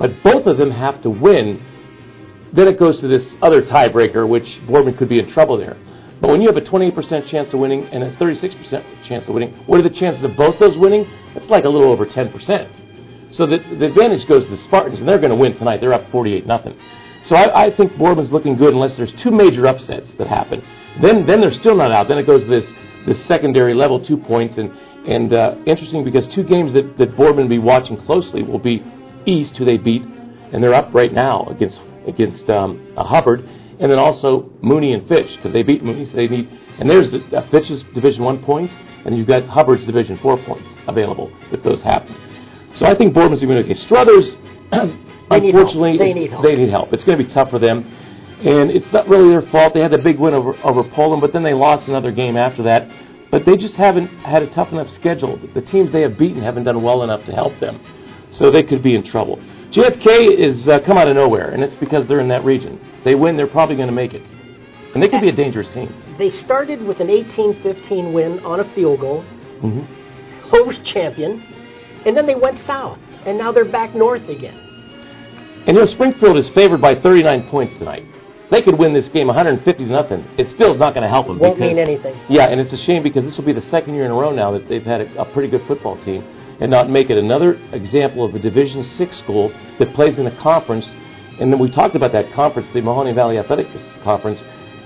Speaker 8: but both of them have to win. Then it goes to this other tiebreaker, which Boardman could be in trouble there. But when you have a twenty-eight percent chance of winning and a thirty-six percent chance of winning, what are the chances of both those winning? It's like a little over ten percent. So the, the advantage goes to the Spartans, and they're going to win tonight. They're up forty-eight nothing. So I, I think Boardman's looking good unless there's two major upsets that happen. Then then they're still not out. Then it goes to this this secondary level, two points. And, and uh, interesting because two games that, that Boardman will be watching closely will be East, who they beat, and they're up right now against against um, uh, Hubbard, and then also Mooney and Fitch, because they beat Mooney, so they need, and there's the, uh, Fitch's Division One points, and you've got Hubbard's Division Four points available if those happen. So I think Boardman's going to be okay. Struthers, unfortunately,
Speaker 7: they need, help.
Speaker 8: they need help. It's going to be tough for them, and it's not really their fault. They had the big win over, over Poland, but then they lost another game after that. But they just haven't had a tough enough schedule. The teams they have beaten haven't done well enough to help them, so they could be in trouble. J F K is uh, come out of nowhere, and it's because they're in that region. They win, they're probably going to make it. And they could be a dangerous team.
Speaker 7: They started with an eighteen fifteen win on a field goal
Speaker 8: Mm-hmm.
Speaker 7: over champion, and then they went south, and now they're back north again.
Speaker 8: And you know, Springfield is favored by thirty-nine points tonight. They could win this game one hundred fifty to nothing. It's still not going to help them.
Speaker 7: Won't
Speaker 8: because,
Speaker 7: mean anything.
Speaker 8: Yeah, and it's a shame because this will be the second year in a row now that they've had a, a pretty good football team and not make it. Another example of a Division Six school that plays in a conference. And then we talked about that conference, the Mahoning Valley Athletics Conference.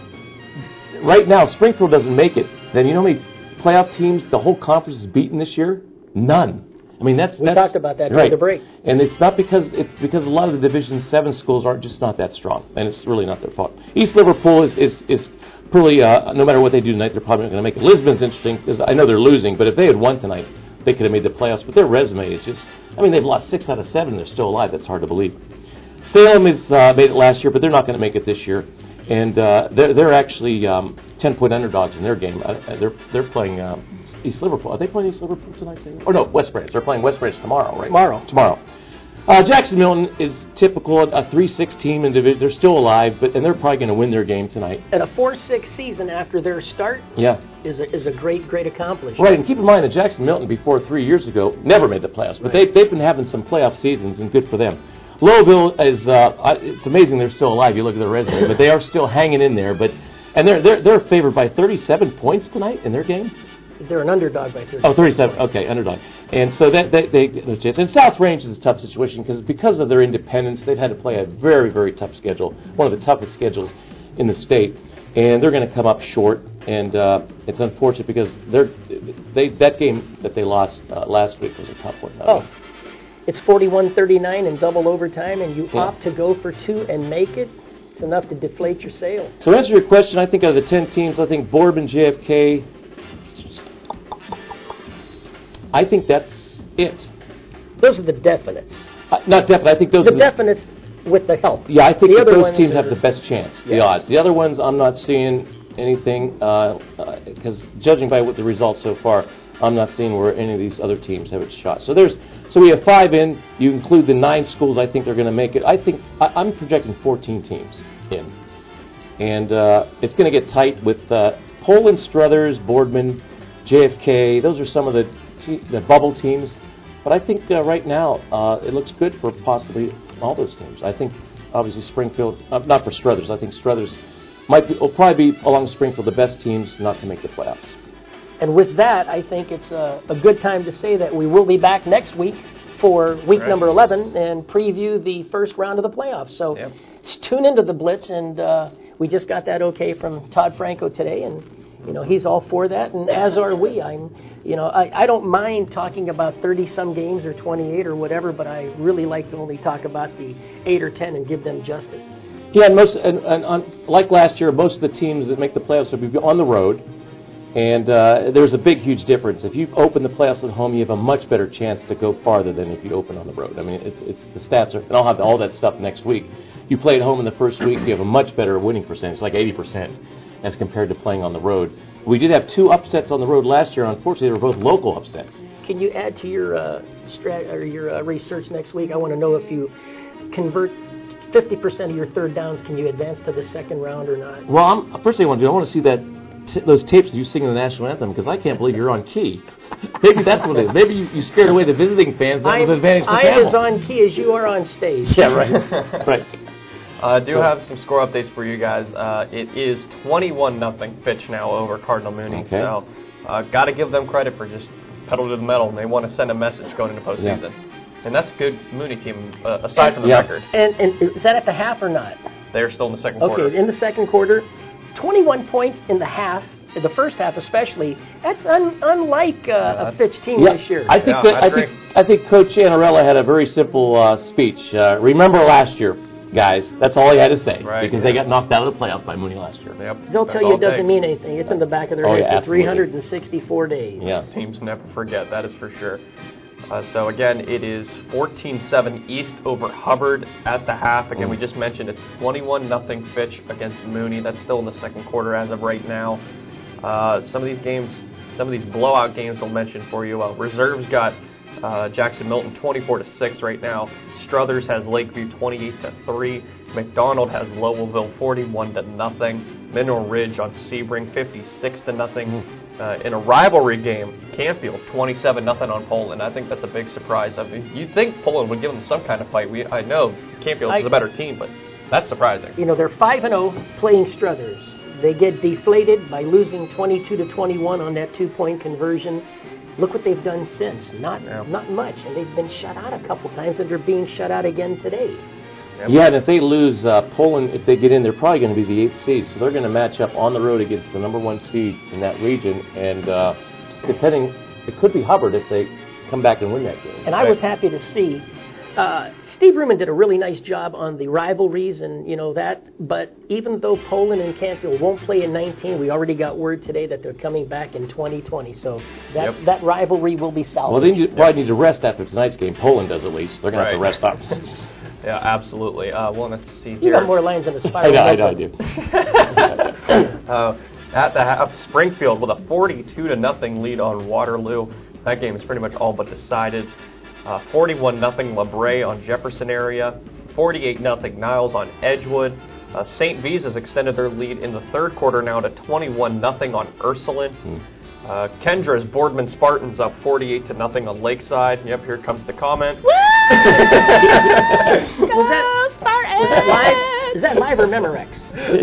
Speaker 8: Right now, Springfield doesn't make it. Then you know how many playoff teams the whole conference has beaten this year? None. I mean, that's...
Speaker 7: We
Speaker 8: that's,
Speaker 7: talked about that during
Speaker 8: right.
Speaker 7: the break.
Speaker 8: And it's not because... It's because a lot of the Division seven schools are just not that strong. And it's really not their fault. East Liverpool is... is, is probably, uh, no matter what they do tonight, they're probably not going to make it. Lisbon's interesting because I know they're losing, but if they had won tonight, they could have made the playoffs. But their resume is just... I mean, they've lost six out of seven and they're still alive. That's hard to believe. Salem has uh, made it last year, but they're not going to make it this year. And uh, they're, they're actually um, ten-point underdogs in their game. Uh, they're they're playing um, East Liverpool. Are they playing East Liverpool tonight? Or no, West Branch. They're playing West Branch tomorrow, right?
Speaker 7: Tomorrow.
Speaker 8: Tomorrow. Uh, Jackson Milton is typical, a three six team in division. They're still alive, but and they're probably going to win their game tonight.
Speaker 7: And a four six season after their start
Speaker 8: yeah.
Speaker 7: is a, is a great, great accomplishment.
Speaker 8: Right, and keep in mind that Jackson Milton, before three years ago, never made the playoffs. But
Speaker 7: Right.
Speaker 8: they, they've been having some playoff seasons, and good for them. Lowellville is, uh, it's amazing they're still alive. You look at their resume, but they are still hanging in there. But And they're, they're, they're favored by thirty-seven points tonight in their game.
Speaker 7: They're an underdog by thirty.
Speaker 8: Oh, thirty-seven. Okay, underdog. And so that they, they get a chance. And South Range is a tough situation because because of their independence, they've had to play a very, very tough schedule, one of the toughest schedules in the state. And they're going to come up short. And uh, it's unfortunate because they're they that game that they lost uh, last week was a tough one.
Speaker 7: Oh, it's forty-one thirty-nine in double overtime, and you
Speaker 8: Yeah.
Speaker 7: opt to go for two and make it. It's enough to deflate your sail.
Speaker 8: So to answer your question, I think out of the ten teams, I think Boardman, J F K, I think that's it.
Speaker 7: Those are the definites.
Speaker 8: Uh, not definite. I think those
Speaker 7: The
Speaker 8: are the,
Speaker 7: definites with the help.
Speaker 8: Yeah, I think
Speaker 7: the
Speaker 8: that
Speaker 7: other
Speaker 8: those
Speaker 7: ones
Speaker 8: teams
Speaker 7: are,
Speaker 8: have the best chance, the
Speaker 7: Yes.
Speaker 8: odds. The other ones, I'm not seeing anything, because uh, uh, judging by what the results so far, I'm not seeing where any of these other teams have a shot. So there's, so we have five in. You include the nine schools. I think they're going to make it. I think I, I'm projecting fourteen teams in, and uh, it's going to get tight with uh, Poland, Struthers, Boardman, J F K. Those are some of the te- the bubble teams. But I think uh, right now uh, it looks good for possibly all those teams. I think obviously Springfield, uh, not for Struthers. I think Struthers might be, will probably be along with Springfield the best teams not to make the playoffs.
Speaker 7: And with that, I think it's a, a good time to say that we will be back next week for week
Speaker 6: Right.
Speaker 7: number eleven and preview the first round of the playoffs. So
Speaker 6: Yep.
Speaker 7: tune into the Blitz, and uh, we just got that okay from Todd Franco today, and you know he's all for that, and as are we. I'm, you know, I, I don't mind talking about thirty some games or twenty-eight or whatever, but I really like to only talk about the eight or ten and give them justice.
Speaker 8: Yeah, and most and, and on, like last year, most of the teams that make the playoffs will be on the road, and uh, there's a big, huge difference. If you open the playoffs at home, you have a much better chance to go farther than if you open on the road. I mean, it's it's the stats are, and I'll have all that stuff next week. You play at home in the first week, you have a much better winning percentage, it's like eighty percent, as compared to playing on the road. We did have two upsets on the road last year. Unfortunately, they were both local upsets.
Speaker 7: Can you add to your uh, strat or your uh, research next week? I want to know if you convert fifty percent of your third downs, can you advance to the second round or not?
Speaker 8: Well, I'm, first thing I want to do, I want to see that t- those tapes that you sing in the national anthem because I can't believe you're on key. Maybe that's what it is. Maybe you, you scared away the visiting fans. That was an advantage for
Speaker 7: I am
Speaker 8: Campbell.
Speaker 7: as on key as you are on stage.
Speaker 8: Yeah, right. right.
Speaker 6: I uh, do have some score updates for you guys. Uh, it is twenty-one nothing Fitch now over Cardinal Mooney.
Speaker 8: Okay.
Speaker 6: So, uh, got to give them credit for just pedal to the metal, and they want to send a message going into postseason. Yeah. And that's a good Mooney team, uh, aside from the
Speaker 8: yeah.
Speaker 6: record.
Speaker 7: And, and is that at the half or not?
Speaker 6: They're still in the second
Speaker 7: okay,
Speaker 6: quarter.
Speaker 7: Okay, in the second quarter, twenty-one points in the half. In the first half, especially, that's un, unlike uh,
Speaker 6: yeah,
Speaker 7: a Fitch team
Speaker 8: yeah,
Speaker 7: this year.
Speaker 8: I think
Speaker 6: yeah,
Speaker 8: that, I think I think Coach Annarella had a very simple uh, speech. Uh, remember last year, guys. That's all he had to say
Speaker 6: right,
Speaker 8: because
Speaker 6: yeah.
Speaker 8: they got knocked out of the playoffs by Mooney last year.
Speaker 6: Yep,
Speaker 7: They'll tell you it doesn't mean anything. It's in the back of their
Speaker 8: oh,
Speaker 7: head
Speaker 8: yeah,
Speaker 7: for three hundred sixty-four days.
Speaker 8: Yeah,
Speaker 6: teams never forget. That is for sure. Uh, so again, it is fourteen seven East over Hubbard at the half. Again, mm. we just mentioned it's twenty-one nothing Fitch against Mooney. That's still in the second quarter as of right now. Uh, some of these games, some of these blowout games we'll mention for you. Uh, reserves got uh, Jackson Milton twenty-four to six right now. Struthers has Lakeview twenty-eight to three. McDonald has Lowellville forty-one to nothing. Mineral Ridge on Sebring fifty-six to nothing. Uh, in a rivalry game, Canfield twenty-seven nothing on Poland. I think that's a big surprise. I mean, you'd think Poland would give them some kind of fight. We, I know Canfield is a better team, but that's surprising.
Speaker 7: You know, they're five and oh playing Struthers. They get deflated by losing twenty-two to twenty-one on that two-point conversion. Look what they've done since. Not yeah. not much. And they've been shut out a couple times, and they're being shut out again today.
Speaker 8: Yep. Yeah, and if they lose uh, Poland, if they get in, they're probably going to be the eighth seed. So they're going to match up on the road against the number one seed in that region. And uh, depending, it could be Hubbard if they come back and win that game.
Speaker 7: And I was happy to see uh, Steve Ruman did a really nice job on the rivalries and, you know, that. But even though Poland and Canfield won't play in nineteen, we already got word today that they're coming back in twenty twenty. So that
Speaker 6: yep.
Speaker 7: that rivalry will be salvaged.
Speaker 8: Well, they need, probably need to rest after tonight's game. Poland does at least. They're going
Speaker 6: right.
Speaker 8: to have to rest up.
Speaker 6: Yeah, absolutely. Uh, well, let's see here.
Speaker 7: You got more lines than a spiral.
Speaker 8: I know, I know, I do.
Speaker 6: uh, at the half, Springfield with a forty-two to nothing lead on Waterloo. That game is pretty much all but decided. Uh, forty-one nothing LaBrea on Jefferson area. forty-eight nothing Niles on Edgewood. Uh, Saint V's has extended their lead in the third quarter now to twenty-one nothing on Ursuline. Hmm. Uh, Kendra's Boardman Spartans up forty-eight to nothing on Lakeside. Yep, here comes the comment.
Speaker 7: was, that, was that live? Is that live or Memorex?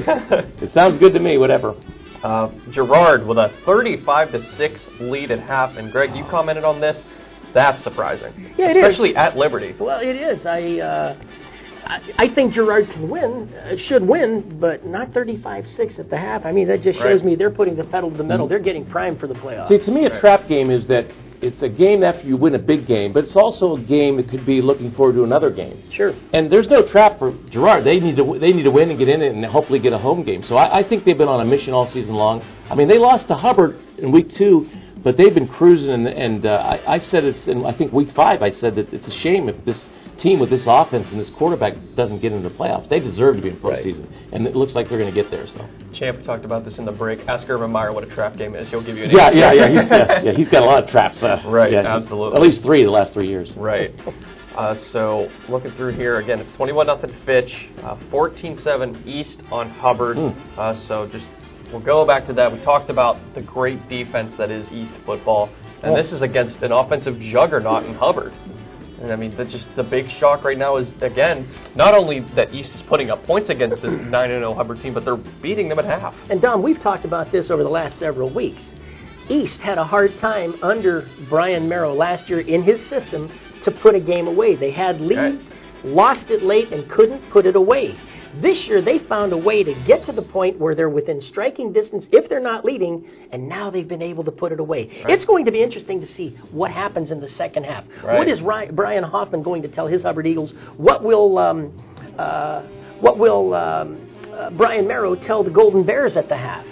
Speaker 8: It sounds good to me. Whatever.
Speaker 6: Uh, Girard with a thirty-five to six lead at half. And Greg, you commented on this. That's surprising,
Speaker 7: yeah,
Speaker 6: especially
Speaker 7: it is.
Speaker 6: at Liberty.
Speaker 7: Well, it is. I. Uh, I, I think Girard can win, uh, should win, but not thirty-five six at the half. I mean, that just shows right. me they're putting the pedal to the metal. Mm-hmm. They're getting primed for the playoffs.
Speaker 8: See, to me, a right. trap game is that it's a game after you win a big game, but it's also a game that could be looking forward to another game.
Speaker 7: Sure.
Speaker 8: And there's no trap for Girard. They need to they need to win and get in it and hopefully get a home game. So I, I think they've been on a mission all season long. I mean, they lost to Hubbard in week two, but they've been cruising. And, and uh, I, I've said it's in I think week five. I said that it's a shame if this team with this offense and this quarterback doesn't get into the playoffs. They deserve to be in postseason, right. and it looks like they're going to get there. So,
Speaker 6: Champ talked about this in the break. Ask Urban Meyer what a trap game is. He'll give you an
Speaker 8: yeah,
Speaker 6: answer.
Speaker 8: Yeah, yeah, he's, yeah, yeah. He's got a lot of traps. Uh,
Speaker 6: right,
Speaker 8: yeah,
Speaker 6: absolutely.
Speaker 8: At least three the last three years.
Speaker 6: Right. Uh, so looking through here again, it's twenty-one nothing Fitch, uh, fourteen seven East on Hubbard. Mm. Uh, so just we'll go back to that. We talked about the great defense that is East football, and oh. this is against an offensive juggernaut in Hubbard. And I mean, that's just the big shock right now is, again, not only that East is putting up points against this nine and oh Hubbard team, but they're beating them at half.
Speaker 7: And, Dom, we've talked about this over the last several weeks. East had a hard time under Brian Merrill last year in his system to put a game away. They had leads, right. lost it late, and couldn't put it away. This year, they found a way to get to the point where they're within striking distance if they're not leading, and now they've been able to put it away. Right. It's going to be interesting to see what happens in the second half. Right. What is Ryan, Brian Hoffman going to tell his Hubbard Eagles? What will um, uh, what will um, uh, Brian Merrow tell the Golden Bears at the half?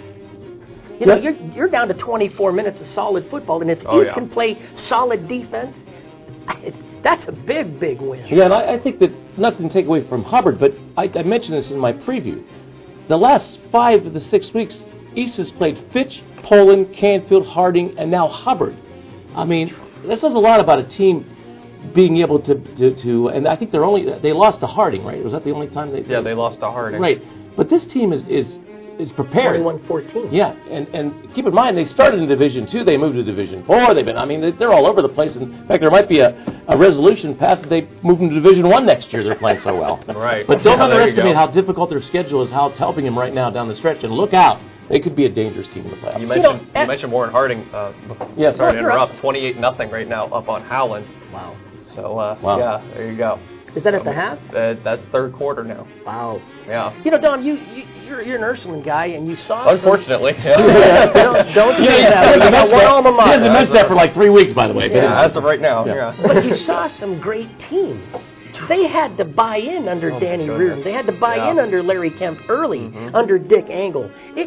Speaker 7: You know, you're, you're down to twenty-four minutes of solid football, and if
Speaker 6: oh,
Speaker 7: East
Speaker 6: yeah.
Speaker 7: can play solid defense, it's, that's a big, big win.
Speaker 8: Yeah, and I, I think that, nothing to take away from Hubbard, but I, I mentioned this in my preview. The last five of the six weeks, East has played Fitch, Poland, Canfield, Harding, and now Hubbard. I mean, this says a lot about a team being able to, to, to and I think they're only, they lost to Harding, right? Was that the only time they...
Speaker 6: Yeah, they lost to Harding.
Speaker 8: Right. But this team is, is is prepared.
Speaker 7: twenty-one fourteen.
Speaker 8: Yeah, and, and keep in mind, they started in Division Two, they moved to Division Four. They've been, I mean, they're all over the place. In fact, there might be a, a resolution passed that they move them to Division One next year. They're playing so well.
Speaker 6: Right.
Speaker 8: But don't
Speaker 6: Yeah, there you
Speaker 8: underestimate
Speaker 6: go.
Speaker 8: how difficult their schedule is, how it's helping them right now down the stretch. And look out, they could be a dangerous team in the playoffs.
Speaker 6: You mentioned you mentioned Warren Harding. Uh, before,
Speaker 8: Yes.
Speaker 6: sorry to
Speaker 8: You're up.
Speaker 6: interrupt. twenty-eight nothing right now up on Howland.
Speaker 7: Wow.
Speaker 6: So uh,
Speaker 8: Wow.
Speaker 6: yeah, there you go.
Speaker 7: Is that at the half?
Speaker 6: Uh, that's third quarter now.
Speaker 7: Wow.
Speaker 6: Yeah.
Speaker 7: You know, Don, you, you you're you're an Ursuline guy, and you saw. some-
Speaker 6: Unfortunately.
Speaker 7: Yeah, don't don't say
Speaker 8: Yeah,
Speaker 7: that.
Speaker 8: yeah,
Speaker 7: We got
Speaker 8: yeah,
Speaker 7: one
Speaker 8: yeah.
Speaker 7: alma mater.
Speaker 8: He hasn't mentioned that for like three weeks, by the way. but
Speaker 7: Yeah.
Speaker 8: anyway.
Speaker 6: As of right now,
Speaker 8: Yeah.
Speaker 6: yeah.
Speaker 7: But you saw some great teams. They had to buy in under
Speaker 6: Oh, my
Speaker 7: Danny
Speaker 6: goodness.
Speaker 7: Reardon. They had to buy
Speaker 6: Yeah.
Speaker 7: in under Larry Kemp early,
Speaker 6: Mhm.
Speaker 7: under Dick Angle. It,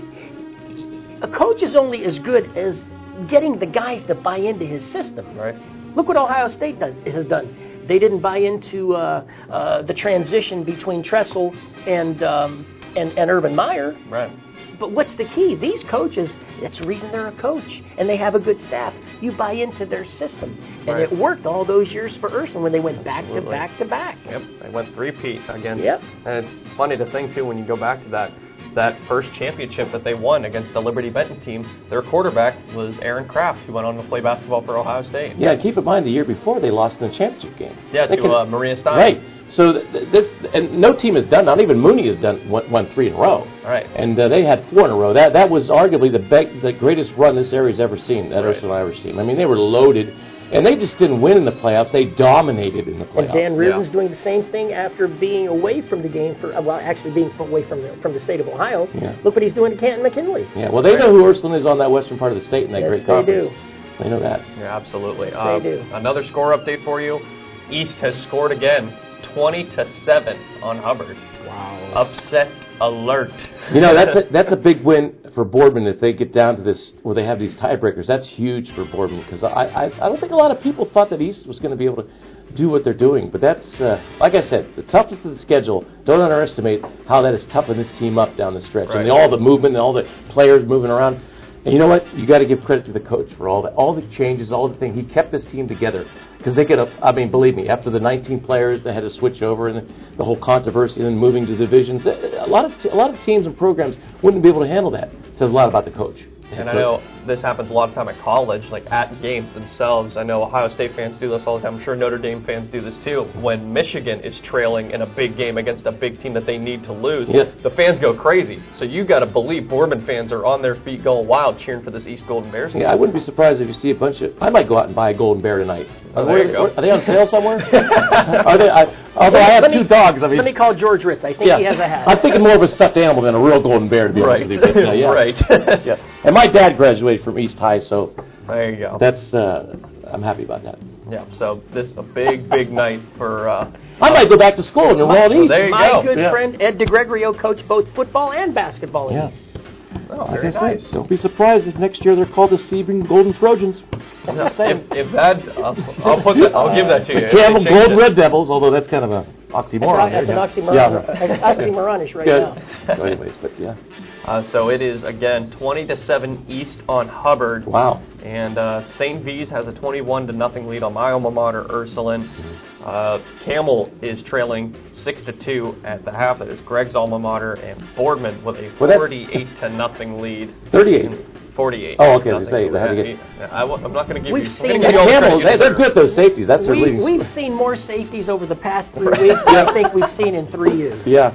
Speaker 7: a coach is only as good as getting the guys to buy into his system.
Speaker 6: Right.
Speaker 7: Look what Ohio State does, has done. They didn't buy into uh, uh, the transition between Tressel and, um, and and Urban Meyer.
Speaker 6: Right.
Speaker 7: But what's the key? These coaches, that's the reason they're a coach, and they have a good staff. You buy into their system. And
Speaker 6: Right.
Speaker 7: it worked all those years for Ursuline when they went back
Speaker 6: Absolutely.
Speaker 7: to back to back.
Speaker 6: Yep, they went three-peat against.
Speaker 7: Yep.
Speaker 6: And it's funny to think, too, when you go back to that that first championship that they won against the Liberty Benton team, their quarterback was Aaron Kraft, who went on to play basketball for Ohio State.
Speaker 8: Yeah, keep in mind the year before they lost in the championship game.
Speaker 6: Yeah,
Speaker 8: They
Speaker 6: to
Speaker 8: can-
Speaker 6: uh, Maria Stein.
Speaker 8: Right. So th- th- this, and no team has done. Not even Mooney has done won, won three in a row.
Speaker 6: Right.
Speaker 8: And uh, they had four in a row. That that was arguably the be- the greatest run this area's ever seen. That
Speaker 6: Right.
Speaker 8: Ursuline Irish team. I mean, they were loaded, and they just didn't win in the playoffs. They dominated in the playoffs.
Speaker 7: And Dan Reardon's doing the same thing after being away from the game for, well, actually being away from the from the state of Ohio.
Speaker 8: Yeah.
Speaker 7: Look what he's doing to Canton McKinley.
Speaker 8: Yeah. Well, they know who Ursuline is on that western part of the state in that
Speaker 7: Yes,
Speaker 8: great
Speaker 7: they
Speaker 8: conference.
Speaker 7: do.
Speaker 8: They know that.
Speaker 6: Yeah, absolutely.
Speaker 7: Yes,
Speaker 6: Uh,
Speaker 7: they do.
Speaker 6: Another score update for you. East has scored again, twenty to seven on Hubbard.
Speaker 7: Wow.
Speaker 6: Upset alert.
Speaker 8: You know, that's a, that's a big win for Boardman if they get down to this where they have these tiebreakers. That's huge for Boardman because I, I I don't think a lot of people thought that East was going to be able to do what they're doing. But that's, uh, like I said, the toughness of the schedule, don't underestimate how that has toughened this team up down the stretch.
Speaker 6: Right.
Speaker 8: And all the movement and all the players moving around. And you know what? You got to give credit to the coach for all that, all the changes, all the things. He kept this team together because they could have. I mean, believe me, after the nineteen players that had to switch over and the, the whole controversy and then moving to divisions, a lot of t- a lot of teams and programs wouldn't be able to handle that. It says a lot about the coach.
Speaker 6: And I know this happens a lot of time at college, like at games themselves. I know Ohio State fans do this all the time. I'm sure Notre Dame fans do this too. When Michigan is trailing in a big game against a big team that they need to lose,
Speaker 8: Yes.
Speaker 6: the fans go crazy. So you got to believe Boardman fans are on their feet going wild cheering for this East Golden Bears.
Speaker 8: Yeah, I wouldn't be surprised if you see a bunch of. I might go out and buy a golden bear tonight.
Speaker 6: Oh,
Speaker 8: Are,
Speaker 6: there
Speaker 8: they,
Speaker 6: you go.
Speaker 8: are they on sale somewhere? are they? I, although I have
Speaker 7: Let
Speaker 8: two
Speaker 7: me-
Speaker 8: dogs. I mean,
Speaker 7: Let me call George Ritz. I think
Speaker 8: yeah,
Speaker 7: he has a hat.
Speaker 8: I'm thinking more of a stuffed animal than a real golden bear, to be
Speaker 6: Right.
Speaker 8: honest with you. But, uh, yeah.
Speaker 6: Right.
Speaker 8: yeah. And my dad graduated from East High, so
Speaker 6: There you go.
Speaker 8: that's. Uh, I'm happy about that.
Speaker 6: Yeah, so this is a big, big night for... Uh,
Speaker 8: I might go back to school in New Orleans
Speaker 6: Well,
Speaker 8: East.
Speaker 6: there you
Speaker 7: My
Speaker 6: go.
Speaker 7: good
Speaker 8: Yeah.
Speaker 7: friend Ed DeGregorio coached both football and basketball in
Speaker 8: Yeah.
Speaker 7: East.
Speaker 6: oh,
Speaker 8: Like
Speaker 6: very
Speaker 8: I said,
Speaker 6: nice.
Speaker 8: don't be surprised if next year they're called the Sebring Golden Trojans. I'm just saying.
Speaker 6: If, if that, I'll, I'll put that, I'll give that to you.
Speaker 8: The
Speaker 6: If they
Speaker 8: Campbell
Speaker 6: change
Speaker 8: Gold
Speaker 6: it.
Speaker 8: Red Devils, although that's kind of a oxymoron.
Speaker 7: That's,
Speaker 8: there,
Speaker 7: that's an
Speaker 8: yeah.
Speaker 7: oxymoron,
Speaker 8: Yeah.
Speaker 7: oxymoronish right
Speaker 8: Good.
Speaker 7: now.
Speaker 8: So anyways, but yeah.
Speaker 6: Uh, so it is, again, twenty to seven East on Hubbard.
Speaker 8: Wow.
Speaker 6: And uh, Saint V's has a twenty-one to nothing lead on my alma mater, Ursuline. Uh, Camel is trailing six to two at the half. That is Greg's alma mater, and Boardman with a
Speaker 8: Well, that's-
Speaker 6: forty-eight to nothing lead.
Speaker 8: thirty-eight.
Speaker 6: forty-eight.
Speaker 8: Oh, okay, I was
Speaker 6: Nothing.
Speaker 8: saying, I had to get-
Speaker 6: Yeah, I, am not going to give
Speaker 7: We've
Speaker 6: you.
Speaker 7: seen
Speaker 6: I'm
Speaker 7: that
Speaker 6: gonna give you all the
Speaker 8: Camel,
Speaker 6: credit
Speaker 8: they,
Speaker 6: you
Speaker 8: they're
Speaker 6: deserve.
Speaker 8: good at those safeties. That's their
Speaker 7: We,
Speaker 8: leading.
Speaker 7: we've seen more safeties over the past three weeks than I think we've seen in three years.
Speaker 8: Yeah.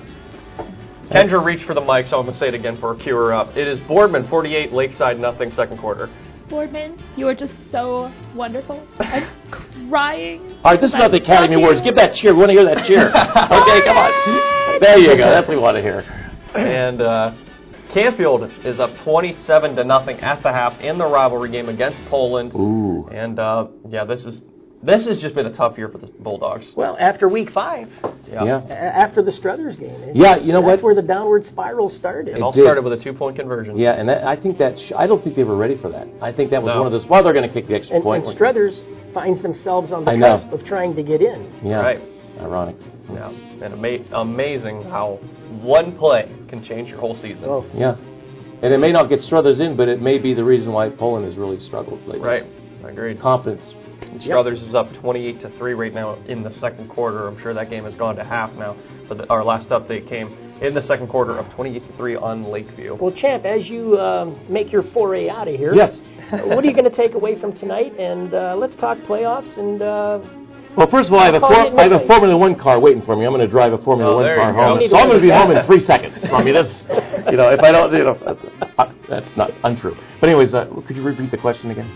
Speaker 6: Kendra reached for the mic, so I'm going to say it again for her cue her up. It is Boardman forty-eight, Lakeside nothing, second quarter.
Speaker 15: Boardman, you are just so wonderful. I'm crying.
Speaker 8: All right, this is not the Academy Awards. Give that cheer. We want to hear that cheer. Okay, come on. There you go. That's what we want to hear.
Speaker 6: And uh, Canfield is up twenty-seven to nothing at the half in the rivalry game against Poland.
Speaker 8: Ooh.
Speaker 6: And uh, yeah, this is this has just been a tough year for the Bulldogs.
Speaker 7: Well, after week five,
Speaker 6: Yeah.
Speaker 8: Yeah.
Speaker 7: a- after the Struthers game. it-
Speaker 8: Yeah, you know
Speaker 7: that's
Speaker 8: what?
Speaker 7: where the downward spiral started.
Speaker 6: It all
Speaker 8: did.
Speaker 6: started with a two-point conversion.
Speaker 8: Yeah, and that, I think that sh- I don't think they were ready for that. I think that was
Speaker 6: No.
Speaker 8: one of those. Well, they're going to kick the extra
Speaker 7: And,
Speaker 8: point.
Speaker 7: and Struthers finds themselves on the
Speaker 8: I know.
Speaker 7: cusp of trying to get in.
Speaker 8: Yeah.
Speaker 6: Right.
Speaker 8: Ironic.
Speaker 6: Yeah. And ama- amazing how one play can change your whole season.
Speaker 7: Oh.
Speaker 8: Yeah. And it may not get Struthers in, but it may be the reason why Poland has really struggled lately.
Speaker 6: Right. Agreed.
Speaker 8: Confidence.
Speaker 6: Struthers is up twenty-eight to three right now in the second quarter. I'm sure that game has gone to half now. But the, our last update came in the second quarter of twenty-eight to three on Lakeview.
Speaker 7: Well, Champ, as you um, make your foray out of here,
Speaker 8: yes.
Speaker 7: what are you going to take away from tonight? And uh, let's talk playoffs and. Uh,
Speaker 8: Well, first of all, I have, a for, I have a Formula One car waiting for me. I'm going to drive a Formula
Speaker 6: oh,
Speaker 8: One car home.
Speaker 7: go.
Speaker 8: So I'm going to be home in three seconds. I mean, that's, you know, if I don't, you know, uh, that's not untrue. But anyways, uh, could you repeat the question again?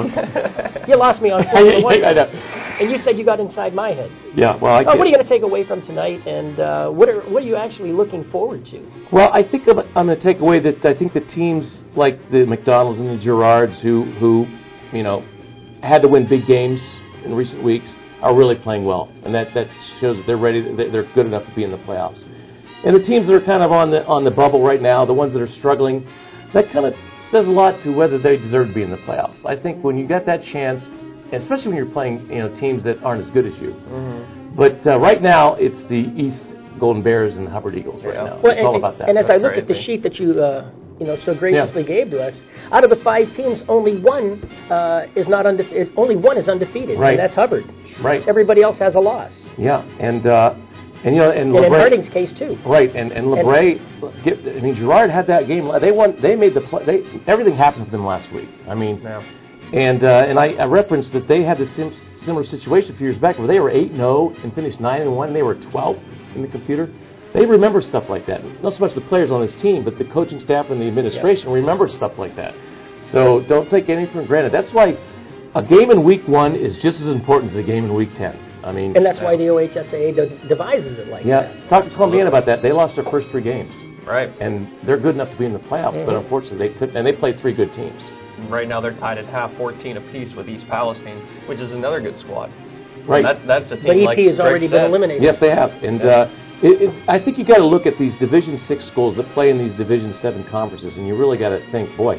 Speaker 7: You lost me on Formula One.
Speaker 8: I know.
Speaker 7: And you said you got inside my head.
Speaker 8: Yeah, well, I
Speaker 7: oh, what are you going to take away from tonight? And uh, what are what are you actually looking forward to?
Speaker 8: Well, I think I'm, I'm going to take away that I think the teams like the McDonald's and the Girards who, who, you know, had to win big games in recent weeks are really playing well, and that, that shows that they're ready. To, they're good enough to be in the playoffs. And the teams that are kind of on the on the bubble right now, the ones that are struggling, that kind of says a lot to whether they deserve to be in the playoffs. I think when you get that chance, especially when you're playing, you know, teams that aren't as good as you.
Speaker 6: Mm-hmm.
Speaker 8: But uh, right now, it's the East Golden Bears and the Hubbard Eagles right yeah. now.
Speaker 7: Well,
Speaker 8: it's
Speaker 7: and,
Speaker 8: all about that.
Speaker 7: And as
Speaker 8: That's
Speaker 7: I look
Speaker 8: crazy.
Speaker 7: at the sheet that you. Uh, you know, so graciously
Speaker 8: yeah.
Speaker 7: gave to us. Out of the five teams, only one uh, is not unde- is only one is undefeated,
Speaker 8: right.
Speaker 7: and that's Hubbard.
Speaker 8: Right.
Speaker 7: Everybody else has a loss.
Speaker 8: Yeah, and uh, and you know, and,
Speaker 7: and
Speaker 8: LeBray,
Speaker 7: in Harding's case too.
Speaker 8: Right, and and LeBray, and, get, I mean, Girard had that game. They won. They made the play. They everything happened for them last week. I mean,
Speaker 6: yeah.
Speaker 8: and uh, and I, I referenced that they had the sim- similar situation a few years back where they were eight and zero and finished nine and one, and they were twelve in the computer. They remember stuff like that. Not so much the players on this team, but the coaching staff and the administration yeah. remember stuff like that. So don't take anything for granted. That's why a game in week one is just as important as a game in week ten. I mean,
Speaker 7: and that's why the O H S A A de- devises it like
Speaker 8: yeah,
Speaker 7: that.
Speaker 8: Yeah, talk to Columbiana about that. They lost their first three games.
Speaker 6: Right.
Speaker 8: And they're good enough to be in the playoffs, mm-hmm. but unfortunately they couldn't. And they played three good teams.
Speaker 6: Right now they're tied at half, fourteen apiece with East Palestine, which is another good squad.
Speaker 8: Right.
Speaker 6: That, that's a team
Speaker 7: but E P
Speaker 6: like
Speaker 7: has already
Speaker 6: Greg
Speaker 7: been
Speaker 6: said.
Speaker 7: eliminated.
Speaker 8: Yes, they have. And yeah. uh, it, it, I think you got to look at these Division Six schools that play in these Division Seven conferences, and you really got to think, boy,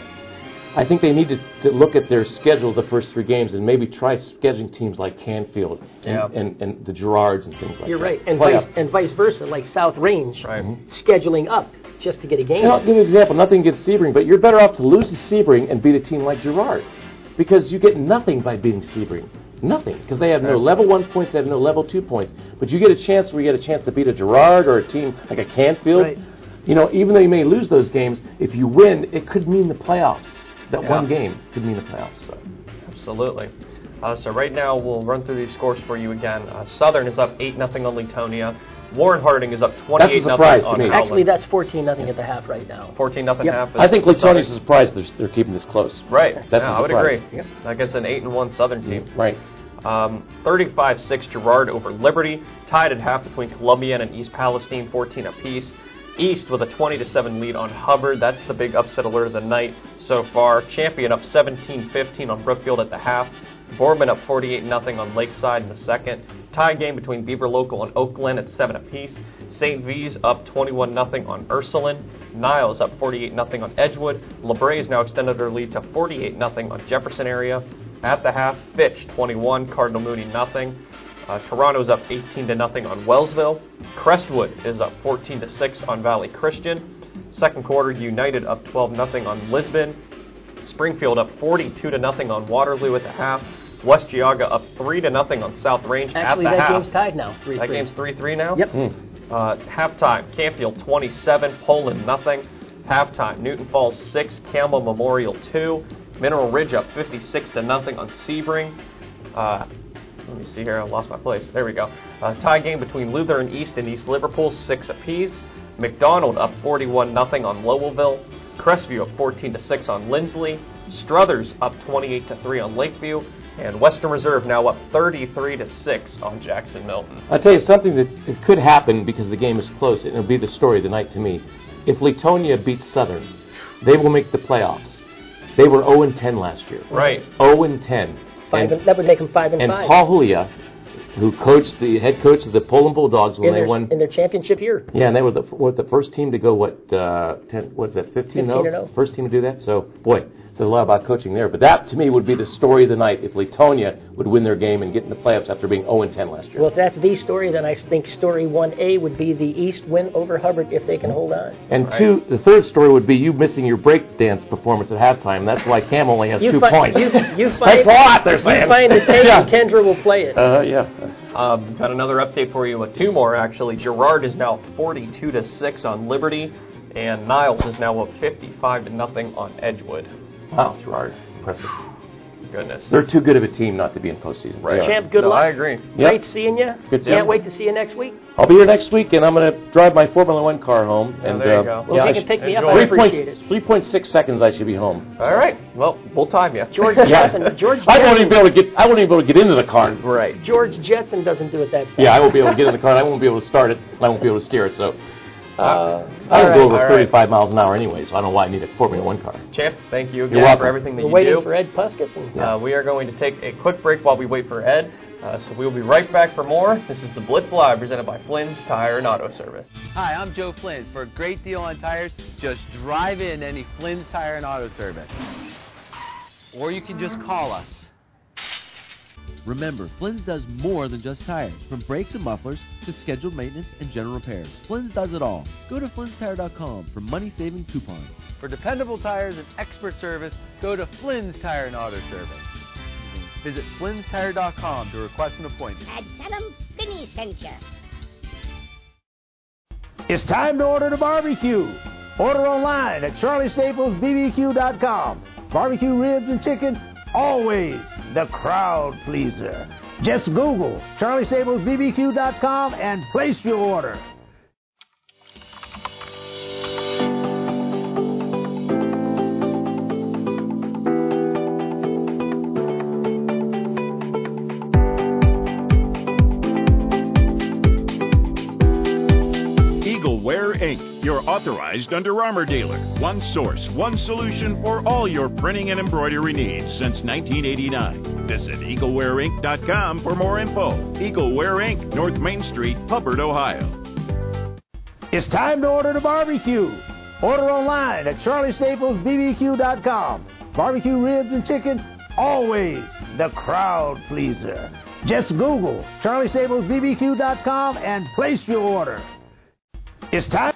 Speaker 8: I think they need to, to look at their schedule the first three games and maybe try scheduling teams like Canfield and,
Speaker 6: yeah.
Speaker 8: and, and the Girards and things like
Speaker 7: You're
Speaker 8: that.
Speaker 7: right, and
Speaker 8: Play
Speaker 7: vice,
Speaker 8: up.
Speaker 7: and vice versa, like South Range,
Speaker 6: right.
Speaker 7: scheduling up just to get a game.
Speaker 8: And I'll give you an example. Nothing against Sebring, but you're better off to lose to Sebring and beat a team like Girard, because you get nothing by beating Sebring. Nothing, because they have no level one points, they have no level two points. But you get a chance where you get a chance to beat a Girard or a team like a Canfield.
Speaker 7: Right.
Speaker 8: You know, even though you may lose those games, if you win, it could mean the playoffs. That
Speaker 6: yeah.
Speaker 8: one game could mean the playoffs. So.
Speaker 6: Absolutely. Uh, so right now we'll run through these scores for you again. Uh, Southern is up eight nothing on Latonia. Warren Harding is up twenty-eight nothing on Howland.
Speaker 7: Actually, that's fourteen nothing at the half right now.
Speaker 6: fourteen nothing
Speaker 7: yep.
Speaker 6: half.
Speaker 8: I think Latonia's a surprise they're, they're keeping this close.
Speaker 6: Right.
Speaker 8: That's
Speaker 6: yeah,
Speaker 8: a
Speaker 6: I would
Speaker 8: surprise.
Speaker 6: agree. Yep. That gets an eight and one Southern team.
Speaker 8: Mm-hmm. Right.
Speaker 6: Um, thirty-five six Girard over Liberty. Tied at half between Columbiana and East Palestine, fourteen apiece. East with a twenty to seven lead on Hubbard. That's the big upset alert of the night so far. Champion up seventeen fifteen on Brookfield at the half. Boardman up forty-eight nothing on Lakeside in the second. Tie game between Beaver Local and Oakland at seven apiece. Saint V's up twenty-one nothing on Ursuline. Niles up forty-eight nothing on Edgewood. LeBray has now extended their lead to forty-eight nothing on Jefferson area. At the half, Fitch twenty-one, Cardinal Mooney nothing. Uh, Toronto's up eighteen to nothing on Wellsville. Crestwood is up fourteen to six on Valley Christian. Second quarter, United up twelve nothing on Lisbon. Springfield up forty-two to nothing on Waterloo at the half. West Geauga up three to nothing on South Range
Speaker 7: Actually,
Speaker 6: at the
Speaker 7: that
Speaker 6: half.
Speaker 7: game's tied now, three three.
Speaker 6: That game's three three now?
Speaker 7: Yep.
Speaker 8: Mm.
Speaker 6: Uh, halftime, Canfield twenty-seven, Poland nothing. Halftime, Newton Falls six, Campbell Memorial two. Mineral Ridge up fifty-six to nothing on Sebring. Uh, let me see here, I lost my place. There we go. Uh, tie game between Luther and East and East Liverpool, six apiece. McDonald up forty-one nothing on Lowellville. Crestview up fourteen to six on Lindsley. Struthers up twenty-eight to three on Lakeview. And Western Reserve now up thirty-three to six on Jackson Milton.
Speaker 8: I'll tell you something that it could happen because the game is close, and it'll be the story of the night to me. If Latonia beats Southern, they will make the playoffs. They were oh and ten last year.
Speaker 6: Right.
Speaker 8: oh and ten.
Speaker 7: Five
Speaker 8: and,
Speaker 7: and, that would make them five and,
Speaker 8: and
Speaker 7: five.
Speaker 8: And Paul Julia, who coached the head coach of the Poland Bulldogs when
Speaker 7: in
Speaker 8: they
Speaker 7: their,
Speaker 8: won
Speaker 7: in their championship year.
Speaker 8: Yeah, and they were the what the first team to go what uh, ten, what is that fifteen
Speaker 7: and oh.
Speaker 8: First team to do that. So boy, says a lot about coaching there. But that, to me, would be the story of the night if Latonia would win their game and get in the playoffs after being oh and ten last year.
Speaker 7: Well, if that's the story, then I think story one A would be the East win over Hubbard if they can hold on.
Speaker 8: And two, the third story would be you missing your break dance performance at halftime. That's why Cam only has
Speaker 7: you
Speaker 8: two
Speaker 7: fi-
Speaker 8: points.
Speaker 7: You, you find,
Speaker 8: That's a lot, they're saying.
Speaker 7: You find the tape
Speaker 8: Yeah.
Speaker 7: and Kendra will play it.
Speaker 8: Uh, yeah.
Speaker 6: Um, got another update for you with two more, actually. Girard is now forty-two to six on Liberty, and Niles is now up fifty-five to nothing on Edgewood.
Speaker 8: Wow, Girard. Impressive.
Speaker 6: Goodness.
Speaker 8: They're too good of a team not to be in postseason.
Speaker 6: Right.
Speaker 7: Champ, good
Speaker 6: no,
Speaker 7: luck.
Speaker 6: I agree.
Speaker 7: Great
Speaker 8: Yep.
Speaker 7: seeing you.
Speaker 8: Good seeing
Speaker 7: Can't
Speaker 8: you.
Speaker 7: wait to see you next week.
Speaker 8: I'll be here next week, and I'm going to drive my Formula One car home.
Speaker 6: Oh,
Speaker 8: and
Speaker 6: there you
Speaker 8: uh,
Speaker 6: go.
Speaker 7: Well,
Speaker 8: yeah,
Speaker 7: if
Speaker 8: I
Speaker 7: you can
Speaker 8: sh-
Speaker 7: pick me up,
Speaker 6: enjoy.
Speaker 7: I
Speaker 8: three point
Speaker 7: appreciate it.
Speaker 8: three point six seconds I should be home.
Speaker 6: All right. Well, we'll time you.
Speaker 7: George
Speaker 8: Yeah.
Speaker 7: Jetson. George
Speaker 8: I won't
Speaker 7: Jetson,
Speaker 8: even be able to get. I won't even be able to get into the car.
Speaker 6: Right.
Speaker 7: George Jetson doesn't do it that fast.
Speaker 8: Yeah, I won't be able to get in the car. And I won't be able to start it. And I won't be able to steer it. So
Speaker 7: Uh,
Speaker 8: I
Speaker 7: all
Speaker 8: don't
Speaker 7: right.
Speaker 8: go over
Speaker 6: all right.
Speaker 8: thirty-five miles an hour anyway. So I don't know why I need a Formula One car.
Speaker 6: Champ, thank you again
Speaker 8: You're welcome.
Speaker 6: for everything that
Speaker 7: We're
Speaker 6: you
Speaker 7: waiting
Speaker 6: do.
Speaker 7: for Ed Puskas. And,
Speaker 6: Uh, we are going to take a quick break while we wait for Ed. Uh, so we will be right back for more. This is the Blitz Live presented by Flynn's Tire and Auto Service.
Speaker 1: Hi, I'm Joe Flynn. For a great deal on tires, just drive in any Flynn's Tire and Auto Service. Or you can just call us.
Speaker 2: Remember, Flynn's does more than just tires. From brakes and mufflers to scheduled maintenance and general repairs, Flynn's does it all. Go to Flynn's Tire dot com for money-saving coupons.
Speaker 1: For dependable tires and expert service, go to Flynn's Tire and Auto Service. Visit Flynn's Tire dot com to request an appointment.
Speaker 3: And tell them Vinny sent you.
Speaker 10: It's time to order the barbecue. Order online at Charlie Staples B B Q dot com. Barbecue ribs and chicken, always the crowd pleaser. Just Google Charlie Staples B B Q dot com and place your order.
Speaker 12: Eagleware Incorporated, your authorized Under Armour dealer. One source, one solution for all your printing and embroidery needs since nineteen eighty-nine. Visit Eagleware Inc dot com for more info. Eagleware Incorporated, North Main Street, Hubbard, Ohio.
Speaker 10: It's time to order the barbecue. Order online at Charlie Staples B B Q dot com. Barbecue ribs and chicken, always the crowd pleaser. Just Google Charlie Staples B B Q dot com and place your order. It's time.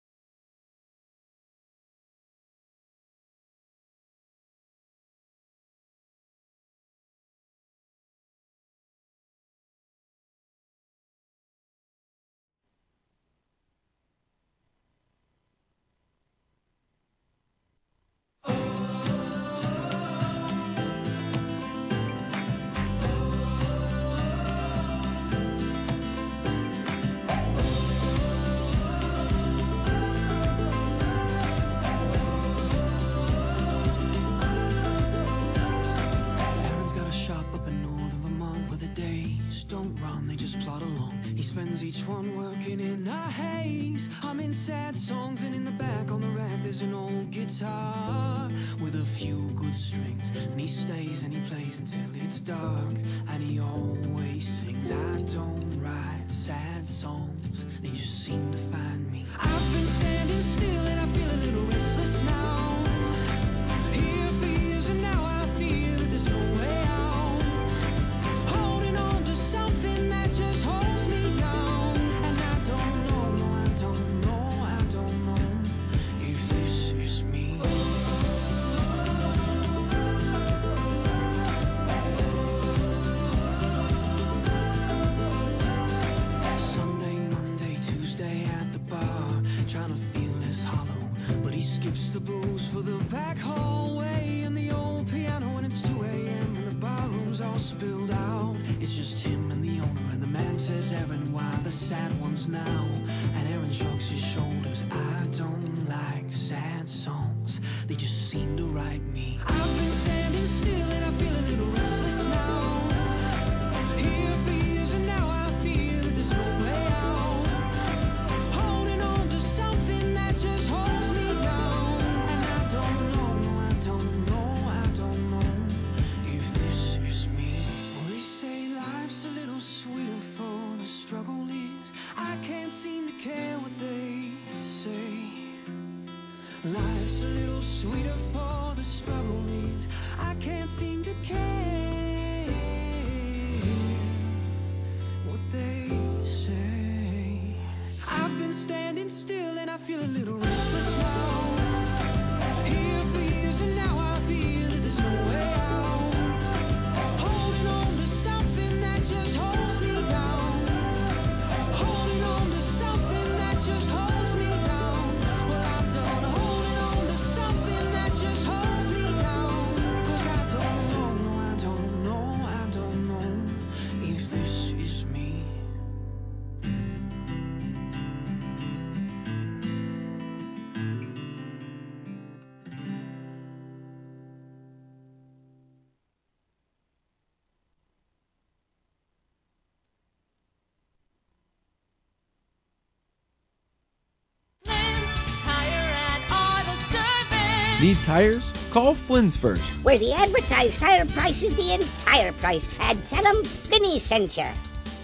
Speaker 16: Aaron's got a shop up in northern Vermont where the days don't run, they just plod along. He spends each one working in a haze, humming sad songs, and in the back on the rack there's an old guitar with a few good strings. And he stays and he plays until it's dark, and he always sings, I don't write sad songs, they just seem to find me. I've been standing still and I feel a little restless now. Here for years and now I fear that there's no way out. Holding on to something that just holds me down. And I don't know, no, I don't know, I don't know if this is me. Sunday, Monday, Tuesday at the bar, trying to feel less hollow. But he skips the booze for the back hallway and the old piano when it's two a.m. and the barroom's all spilled out. It's just him and the owner, and the man says, Aaron, why the sad ones now? And Aaron shrugs his shoulders, I don't like sad songs, they just seem to write me. I've been standing still and I feel a little restless now. Here for years and now I fear that there's no way out. Holding on to something that just holds me down. And I don't know, no, I don't know, I don't know if this is me. Well, they say life's a little sweeter for the struggle is. I can't see
Speaker 2: Need tires? Call Flynn's first.
Speaker 3: Where the advertised tire price is the entire price. And tell them Vinny sent you.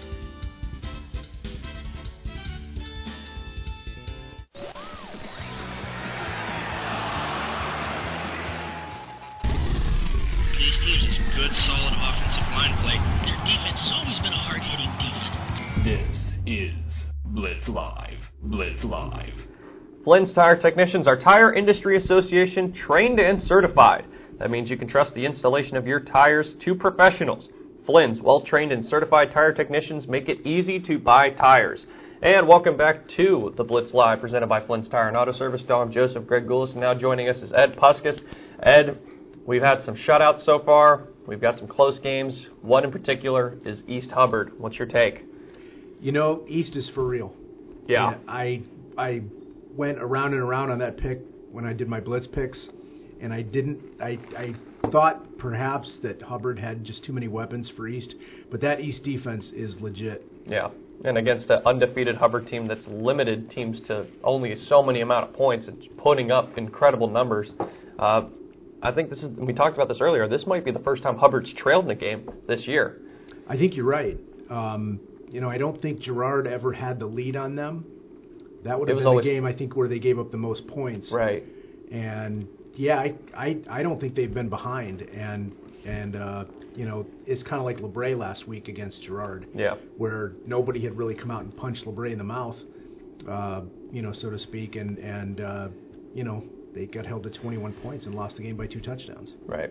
Speaker 4: These teams is good, solid offensive line play. Their defense has always been a hard-hitting defense.
Speaker 5: This is Blitz Live. Blitz Live.
Speaker 6: Flynn's Tire Technicians are Tire Industry Association trained and certified. That means you can trust the installation of your tires to professionals. Flynn's well-trained and certified tire technicians make it easy to buy tires. And welcome back to the Blitz Live, presented by Flynn's Tire and Auto Service. Dom Joseph, Greg Goulas, and now joining us is Ed Puskas. Ed, we've had some shutouts so far. We've got some close games. One in particular is East Hubbard. What's your take?
Speaker 17: You know, East is for real.
Speaker 6: Yeah.
Speaker 17: And I I went around and around on that pick when I did my Blitz picks, and I didn't. I I thought perhaps that Hubbard had just too many weapons for East, but that East defense is legit.
Speaker 6: Yeah. And against an undefeated Hubbard team that's limited teams to only so many amount of points, it's putting up incredible numbers. Uh, I think this is, we talked about this earlier, this might be the first time Hubbard's trailed in a game this year.
Speaker 17: I think you're right. Um, you know, I don't think Girard ever had the lead on them. That would have been
Speaker 6: always
Speaker 17: the game, I think, where they gave up the most points.
Speaker 6: Right.
Speaker 17: And, yeah, I I, I don't think they've been behind. And, and uh, you know, it's kind of like LeBray last week against Girard.
Speaker 6: Yeah.
Speaker 17: Where nobody had really come out and punched LeBray in the mouth, uh, you know, so to speak. And, and uh, you know, they got held to twenty-one points and lost the game by two touchdowns.
Speaker 6: Right.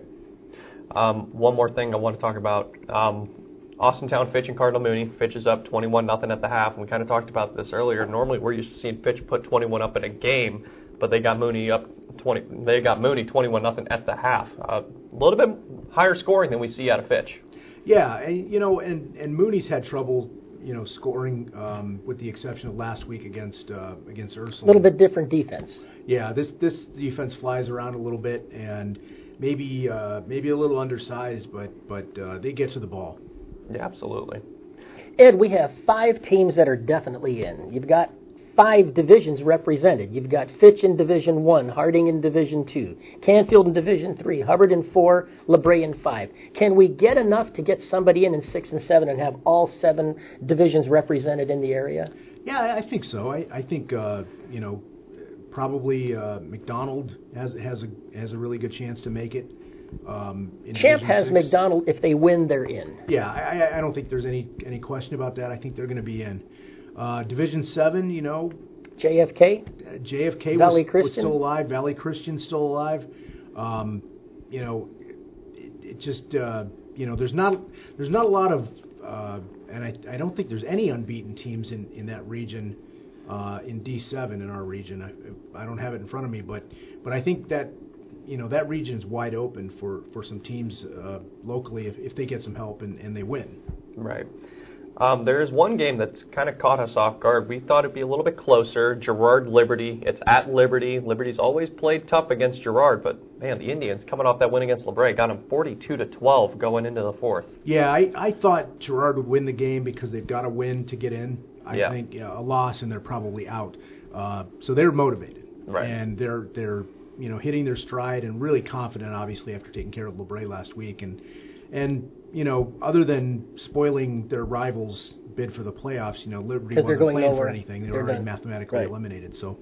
Speaker 6: Um, one more thing I want to talk about. Um, Austintown Fitch and Cardinal Mooney. Fitch is up twenty-one nothing at the half. We kind of talked about this earlier. Normally we're used to seeing Fitch put twenty-one up in a game, but they got Mooney up twenty. They got Mooney twenty-one nothing at the half. Uh, a little bit higher scoring than we see out of Fitch.
Speaker 17: Yeah, and, you know, and, and Mooney's had trouble, you know, scoring um, with the exception of last week against uh, against Ursuline.
Speaker 7: A little bit different defense.
Speaker 17: Yeah, this this defense flies around a little bit and maybe uh, maybe a little undersized, but but uh, they get to the ball.
Speaker 6: Yeah, absolutely.
Speaker 7: Ed, we have five teams that are definitely in. You've got five divisions represented. You've got Fitch in Division One, Harding in Division Two, Canfield in Division Three, Hubbard in Four, LeBray in Five. Can we get enough to get somebody in in Six and Seven and have all seven divisions represented in the area?
Speaker 17: Yeah, I think so. I, I think uh, you know probably uh, McDonald has has a has a really good chance to make it. Um, in
Speaker 7: Champ
Speaker 17: Division
Speaker 7: has
Speaker 17: six.
Speaker 7: McDonald. If they win, they're in.
Speaker 17: Yeah, I, I don't think there's any any question about that. I think they're going to be in. Uh, Division Seven, you know,
Speaker 7: J F K,
Speaker 17: uh, J F K
Speaker 7: Valley
Speaker 17: was,
Speaker 7: Christian.
Speaker 17: was still alive. Valley Christian still alive. Um, you know, it, it just uh, you know there's not there's not a lot of uh, and I I don't think there's any unbeaten teams in, in that region. Uh, in D seven in our region, I, I don't have it in front of me, but but I think that. You know, that region is wide open for, for some teams uh, locally if, if they get some help and, and they win.
Speaker 6: Right. Um, there is one game that's kind of caught us off guard. We thought it'd be a little bit closer. Girard Liberty. It's at Liberty. Liberty's always played tough against Girard, but man, the Indians coming off that win against LeBray got them forty-two to twelve going into the fourth.
Speaker 17: Yeah, I, I thought Girard would win the game because they've got to win to get in. I
Speaker 6: yeah.
Speaker 17: think uh, a loss and they're probably out. Uh, so they're motivated.
Speaker 6: Right.
Speaker 17: And they're they're you know, hitting their stride and really confident, obviously, after taking care of LeBray last week. And, and you know, other than spoiling their rivals' bid for the playoffs, you know, Liberty wasn't playing
Speaker 7: nowhere.
Speaker 17: for anything. They
Speaker 7: They're
Speaker 17: were already
Speaker 7: done.
Speaker 17: mathematically
Speaker 7: Right.
Speaker 17: eliminated. So,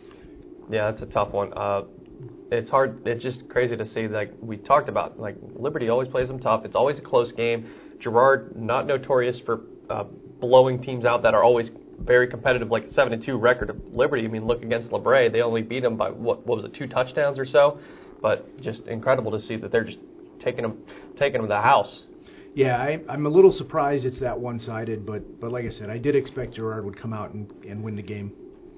Speaker 6: yeah, that's a tough one. Uh, it's hard. It's just crazy to see. Like we talked about, like Liberty always plays them tough. It's always a close game. Girard, not notorious for uh, blowing teams out that are always very competitive, like a seven and two record of Liberty. I mean, look against LeBray, they only beat them by what, what was it, two touchdowns or so. But just incredible to see that they're just taking them, taking them to the house.
Speaker 17: Yeah, I, I'm a little surprised it's that one-sided, but but like I said, I did expect Girard would come out and, and win the game.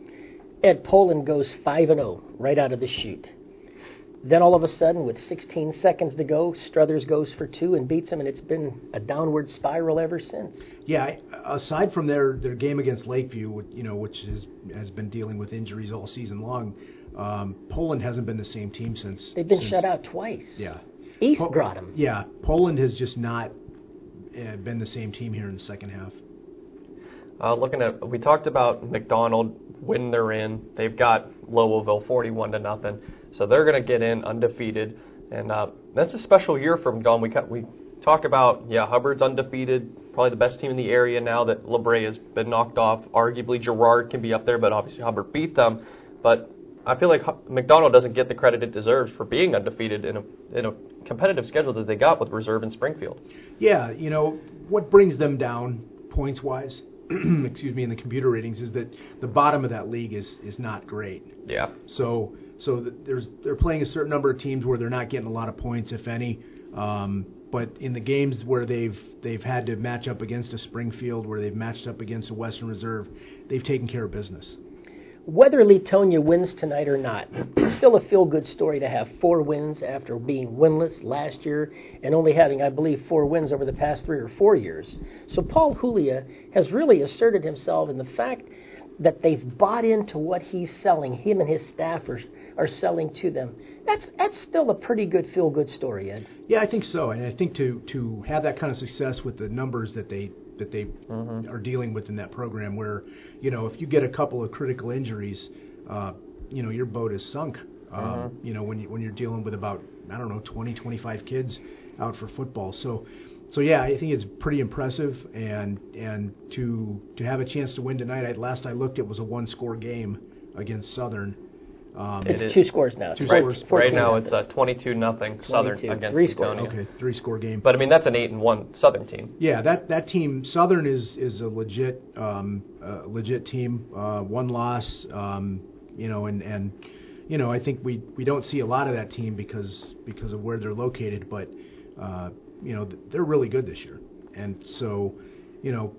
Speaker 7: Ed Poland goes five and zero right out of the chute. Then all of a sudden, with sixteen seconds to go, Struthers goes for two and beats him, and it's been a downward spiral ever since.
Speaker 17: Yeah, I, aside from their, their game against Lakeview, you know, which is, has been dealing with injuries all season long, um, Poland hasn't been the same team since.
Speaker 7: They've been
Speaker 17: since,
Speaker 7: shut out twice.
Speaker 17: Yeah.
Speaker 7: East
Speaker 17: Po-
Speaker 7: brought them.
Speaker 17: Yeah, Poland has just not uh, been the same team here in the second half.
Speaker 6: Uh, looking at, we talked about McDonald when they're in. They've got Lowellville forty-one to nothing, so they're going to get in undefeated, and uh, that's a special year for McDonald. We cut, we talk about yeah, Hubbard's undefeated, probably the best team in the area now that LeBray has been knocked off. Arguably Girard can be up there, but obviously Hubbard beat them. But I feel like McDonald doesn't get the credit it deserves for being undefeated in a in a competitive schedule that they got with Reserve and Springfield.
Speaker 17: Yeah, you know what brings them down points wise. excuse me, in the computer ratings is that the bottom of that league is is not great.
Speaker 6: Yeah.
Speaker 17: So so th- there's they're playing a certain number of teams where they're not getting a lot of points, if any. Um, but in the games where they've they've had to match up against a Springfield, where they've matched up against a Western Reserve, they've taken care of business.
Speaker 7: Whether Leetonia wins tonight or not, it's still a feel-good story to have four wins after being winless last year and only having, I believe, four wins over the past three or four years. So Paul Julia has really asserted himself in the fact that they've bought into what he's selling, him and his staff are, are selling to them. That's that's still a pretty good feel-good story, Ed.
Speaker 17: Yeah, I think so. And I think to, to have that kind of success with the numbers that they that they mm-hmm. are dealing with in that program, where, you know, if you get a couple of critical injuries, uh, you know, your boat is sunk. Mm-hmm. Um, you know, when you when you're dealing with about, I don't know, twenty, twenty-five kids out for football. So, so yeah, I think it's pretty impressive, and and to to have a chance to win tonight. I, last I looked, it was a one-score game against Southern. Um,
Speaker 7: it's it two scores now.
Speaker 17: Two
Speaker 6: right,
Speaker 17: scores.
Speaker 6: Right now it's uh, twenty-two nothing Southern against
Speaker 7: three
Speaker 6: Leetonia.
Speaker 17: Okay, three-score game.
Speaker 6: But I mean, that's an eight and one Southern team.
Speaker 17: Yeah, that, that team, Southern is is a legit um, uh, legit team. Uh, one loss, um, you know, and, and you know, I think we, we don't see a lot of that team because because of where they're located. But uh, you know, they're really good this year, and so you know,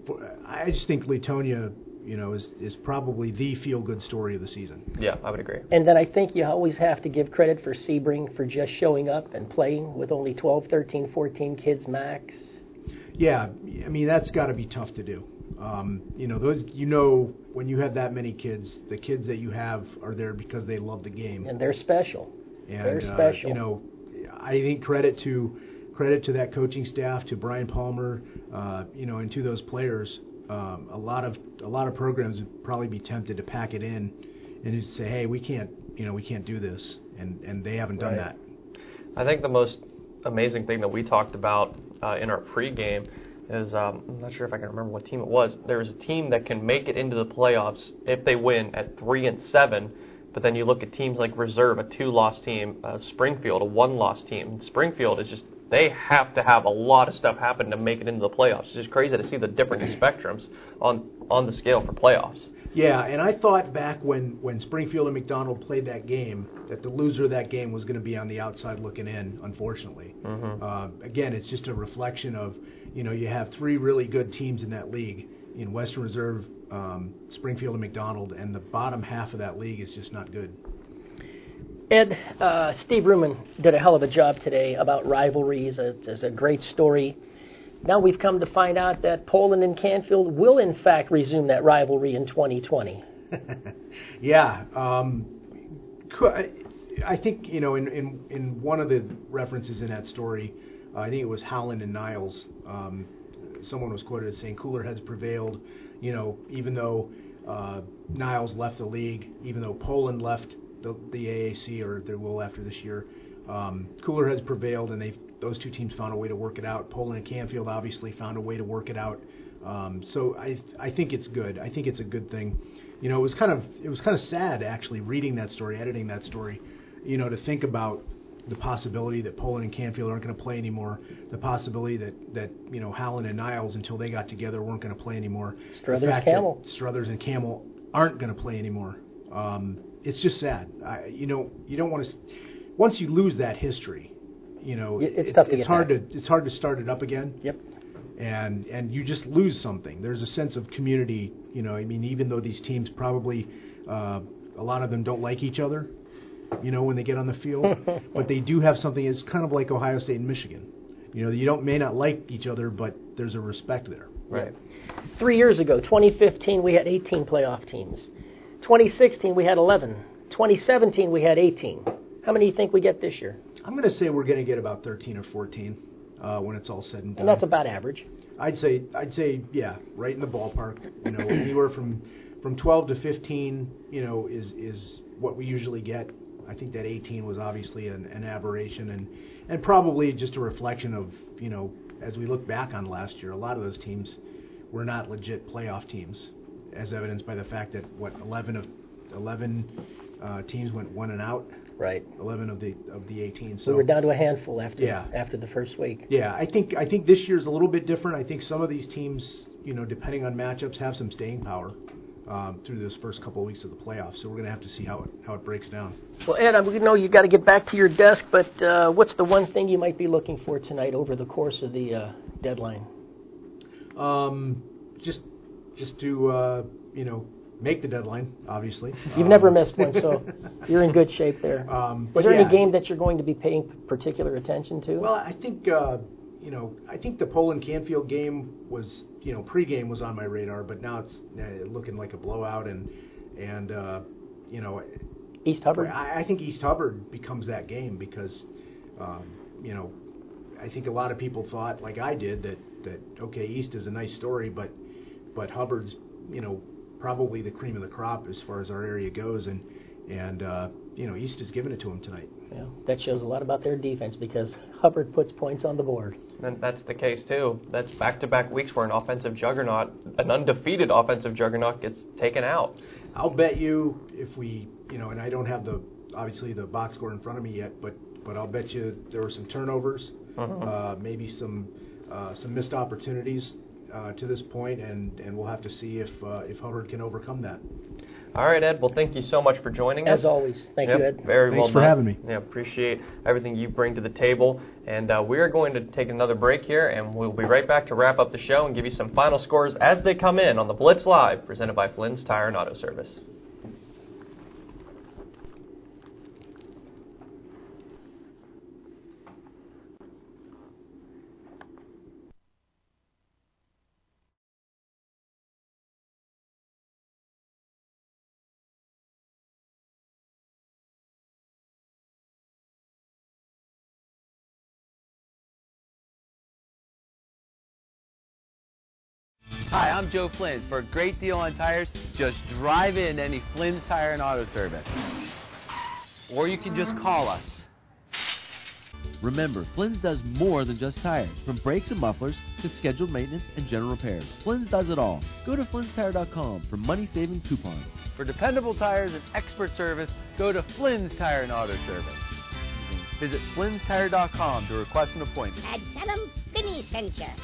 Speaker 17: I just think Leetonia, you know, is, is probably the feel-good story of the season.
Speaker 6: Yeah, I would agree.
Speaker 7: And then I think you always have to give credit for Sebring for just showing up and playing with only twelve, thirteen, fourteen kids max.
Speaker 17: Yeah, I mean, that's got to be tough to do. Um, you know, those. You know, when you have that many kids, the kids that you have are there because they love the game.
Speaker 7: And they're special.
Speaker 17: And,
Speaker 7: they're special.
Speaker 17: Uh, you know, I think credit to credit to that coaching staff, to Brian Palmer, uh, you know, and to those players. Um, a lot of a lot of programs would probably be tempted to pack it in and just say, "Hey, we can't, you know, we can't do this," and and they haven't done
Speaker 6: right.
Speaker 17: that.
Speaker 6: I think the most amazing thing that we talked about uh, in our pregame is um, I'm not sure if I can remember what team it was. There's a team that can make it into the playoffs if they win at three and seven. But then you look at teams like Reserve, a two-loss team, uh, Springfield, a one-loss team. Springfield is just, they have to have a lot of stuff happen to make it into the playoffs. It's just crazy to see the different spectrums on on the scale for playoffs.
Speaker 17: Yeah, and I thought back when, when Springfield and McDonald played that game that the loser of that game was going to be on the outside looking in, unfortunately.
Speaker 6: Mm-hmm.
Speaker 17: Uh, again, it's just a reflection of, you know, you have three really good teams in that league, in Western Reserve, um, Springfield, and McDonald, and the bottom half of that league is just not good.
Speaker 7: Ed, uh, Steve Ruman did a hell of a job today about rivalries. It's, it's a great story. Now we've come to find out that Poland and Canfield will, in fact, resume that rivalry in twenty twenty.
Speaker 17: Yeah. Um, I think, you know, in, in, in one of the references in that story, uh, I think it was Howland and Niles, um, someone was quoted as saying cooler heads prevailed, you know, even though uh, Niles left the league, even though Poland left the, the A A C, or they will after this year, um, cooler heads prevailed, and they those two teams found a way to work it out. Poland and Canfield obviously found a way to work it out. Um, so I I think it's good. I think it's a good thing. You know, it was kind of it was kind of sad actually reading that story, editing that story. You know, to think about the possibility that Poland and Canfield aren't going to play anymore, the possibility that, that you know, Howland and Niles, until they got together, weren't going to play anymore.
Speaker 7: Struthers Camel.
Speaker 17: Struthers and Camel aren't going to play anymore. Um, it's just sad. I, you know, you don't want to. Once you lose that history, you know,
Speaker 7: it's
Speaker 17: it,
Speaker 7: tough to
Speaker 17: it's
Speaker 7: get
Speaker 17: hard
Speaker 7: back.
Speaker 17: to it's hard to start it up again.
Speaker 7: Yep.
Speaker 17: And and you just lose something. There's a sense of community. You know, I mean, even though these teams probably uh, a lot of them don't like each other, you know, when they get on the field, but they do have something. It's kind of like Ohio State and Michigan. You know, you don't may not like each other, but there's a respect there.
Speaker 6: Right.
Speaker 7: Three years ago, twenty fifteen, we had eighteen playoff teams. twenty sixteen, we had eleven. twenty seventeen, we had eighteen. How many do you think we get this year?
Speaker 17: I'm going to say we're going to get about thirteen or fourteen uh, when it's all said and done.
Speaker 7: And that's about average.
Speaker 17: I'd say I'd say yeah, right in the ballpark. You know, anywhere from from twelve to fifteen, you know, is is what we usually get. I think that eighteen was obviously an, an aberration, and and probably just a reflection of, you know, as we look back on last year, a lot of those teams were not legit playoff teams, as evidenced by the fact that what eleven of eleven uh, teams went one and out.
Speaker 7: Right.
Speaker 17: eleven of the of the eighteen. So
Speaker 7: we were down to a handful after
Speaker 17: yeah.
Speaker 7: after the first week.
Speaker 17: Yeah, I think I think this year's a little bit different. I think some of these teams, you know, depending on matchups, have some staying power um, through those first couple of weeks of the playoffs. So we're going to have to see how it how it breaks down.
Speaker 7: Well, Ed, I know you got to get back to your desk, but uh, what's the one thing you might be looking for tonight over the course of the uh, deadline?
Speaker 17: Um, just just to uh, you know. make the deadline, obviously.
Speaker 7: You've
Speaker 17: um,
Speaker 7: never missed one, so you're in good shape there.
Speaker 17: Um,
Speaker 7: Is there
Speaker 17: yeah.
Speaker 7: any game that you're going to be paying particular attention to?
Speaker 17: Well, I think uh, you know, I think the Poland Canfield game was, you know, pregame was on my radar, but now it's uh, looking like a blowout, and and uh, you know,
Speaker 7: East Hubbard.
Speaker 17: I, I think East Hubbard becomes that game because, um, you know, I think a lot of people thought, like I did, that that okay, East is a nice story, but but Hubbard's, you know, probably the cream of the crop as far as our area goes, and and uh, you know, East has given it to them tonight.
Speaker 7: Yeah, that shows a lot about their defense because Hubbard puts points on the board.
Speaker 6: And that's the case too. That's back-to-back weeks where an offensive juggernaut, an undefeated offensive juggernaut, gets taken out.
Speaker 17: I'll bet you if we, you know, and I don't have the obviously the box score in front of me yet, but but I'll bet you there were some turnovers,
Speaker 6: uh-huh.
Speaker 17: uh, maybe some uh, some missed opportunities. Uh, to this point, and, and we'll have to see if uh, if Hubbard can overcome that.
Speaker 6: All right, Ed. Well, thank you so much for joining us.
Speaker 7: As always. Thank
Speaker 6: yep,
Speaker 7: you, Ed.
Speaker 6: Very
Speaker 17: Thanks
Speaker 6: well
Speaker 17: for
Speaker 6: done.
Speaker 17: having me.
Speaker 6: Yeah, appreciate everything you bring to the table. And uh, we're going to take another break here, and we'll be right back to wrap up the show and give you some final scores as they come in on the Blitz Live, presented by Flynn's Tire and Auto Service.
Speaker 1: Hi, I'm Joe Flynn. For a great deal on tires, just drive in any Flynn's Tire and Auto Service. Or you can just call us.
Speaker 2: Remember, Flynn's does more than just tires. From brakes and mufflers to scheduled maintenance and general repairs, Flynn's does it all. Go to Flynn's Tire dot com for money-saving coupons.
Speaker 1: For dependable tires and expert service, go to Flynn's Tire and Auto Service. Visit Flynn's Tire dot com to request an appointment.
Speaker 3: And tell them Vinny sent you.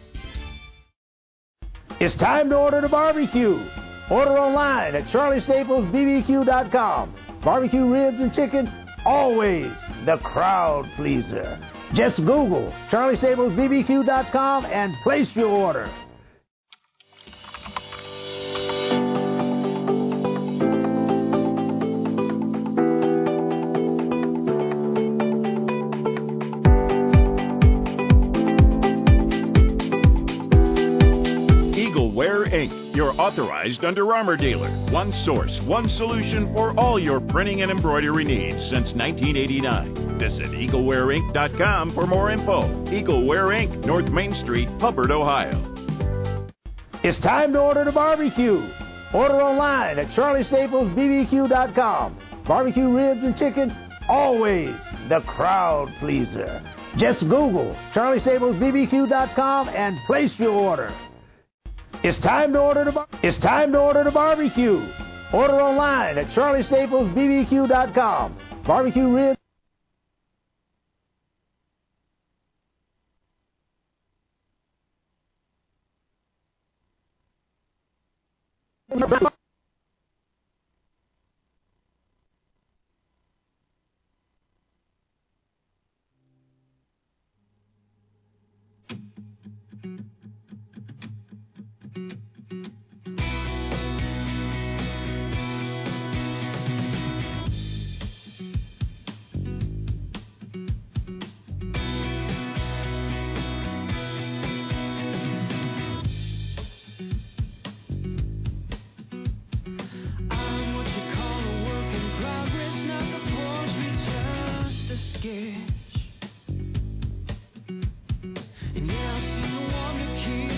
Speaker 10: It's time to order the barbecue. Order online at Charlie Staples B B Q dot com. Barbecue ribs and chicken, always the crowd pleaser. Just Google Charlie Staples B B Q dot com and place your order.
Speaker 12: Incorporated, your authorized Under Armour dealer. One source, one solution for all your printing and embroidery needs since nineteen eighty-nine. Visit Eagle Wear Inc dot com for more info. Eagle Wear Incorporated, North Main Street, Hubbard, Ohio.
Speaker 10: It's time to order the barbecue. Order online at Charlie Staples B B Q dot com. Barbecue ribs and chicken, always the crowd pleaser. Just Google Charlie Staples B B Q dot com and place your order. It's time to order the bar- It's time to order the barbecue. Order online at Charlie Staples B B Q dot com. Barbecue ribs.
Speaker 16: And yeah, I see the one that keeps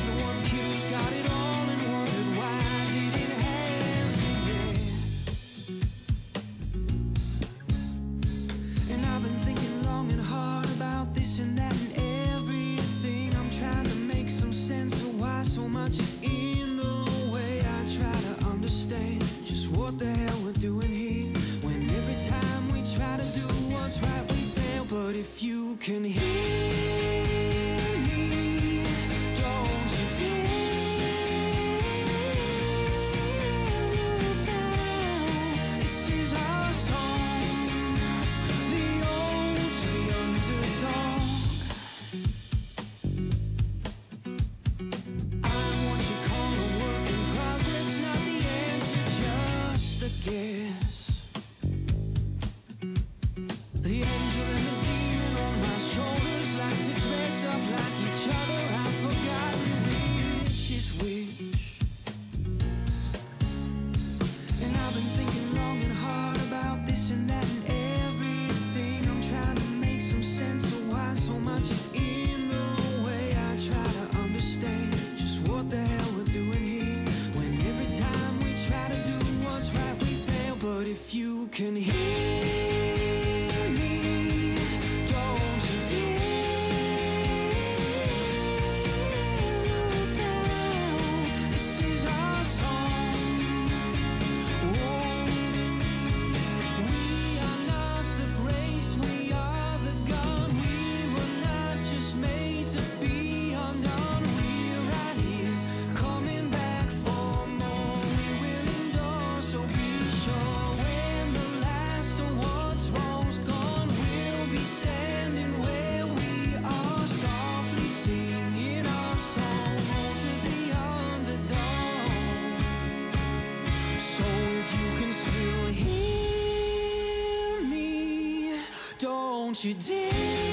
Speaker 16: won't you dance?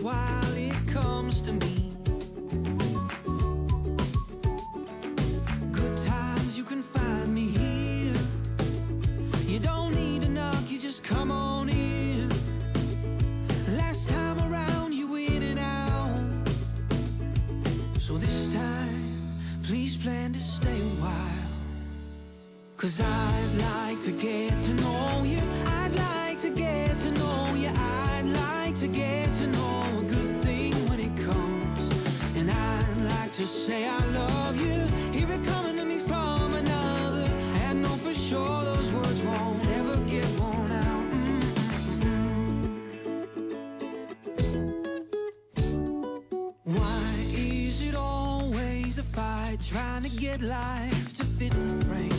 Speaker 16: while it comes to me. Good times, you can find me here. You don't need to knock, you just come on in. Last time around, you were in and out. So this time, please plan to stay a while. 'Cause I'd like to get to know you. I'd like to get to know you. I'd like to get to know a good thing when it comes. And I'd like to say I love you. Hear it coming to me from another. And know for sure those words won't ever get worn out. Mm-hmm. Why is it always a fight trying to get life to fit in the frame?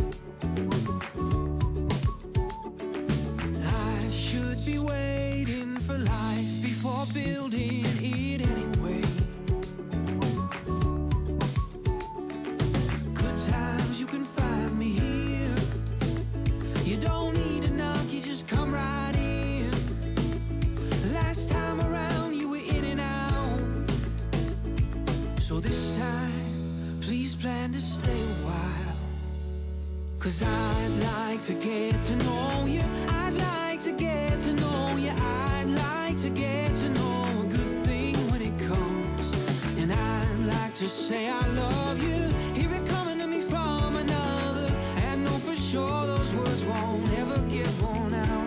Speaker 16: Should be waiting for life before building it anyway. Good times, you can find me here. You don't need to knock, you just come right in. Last time around, you were in and out. So this time, please plan to stay a while. 'Cause I'd like to get to know you. I'd like to get to know you. I'd like to get to know a good thing when it comes. And I'd like to say I love you. Hear it coming to me from another. And know for sure those words won't ever get worn out.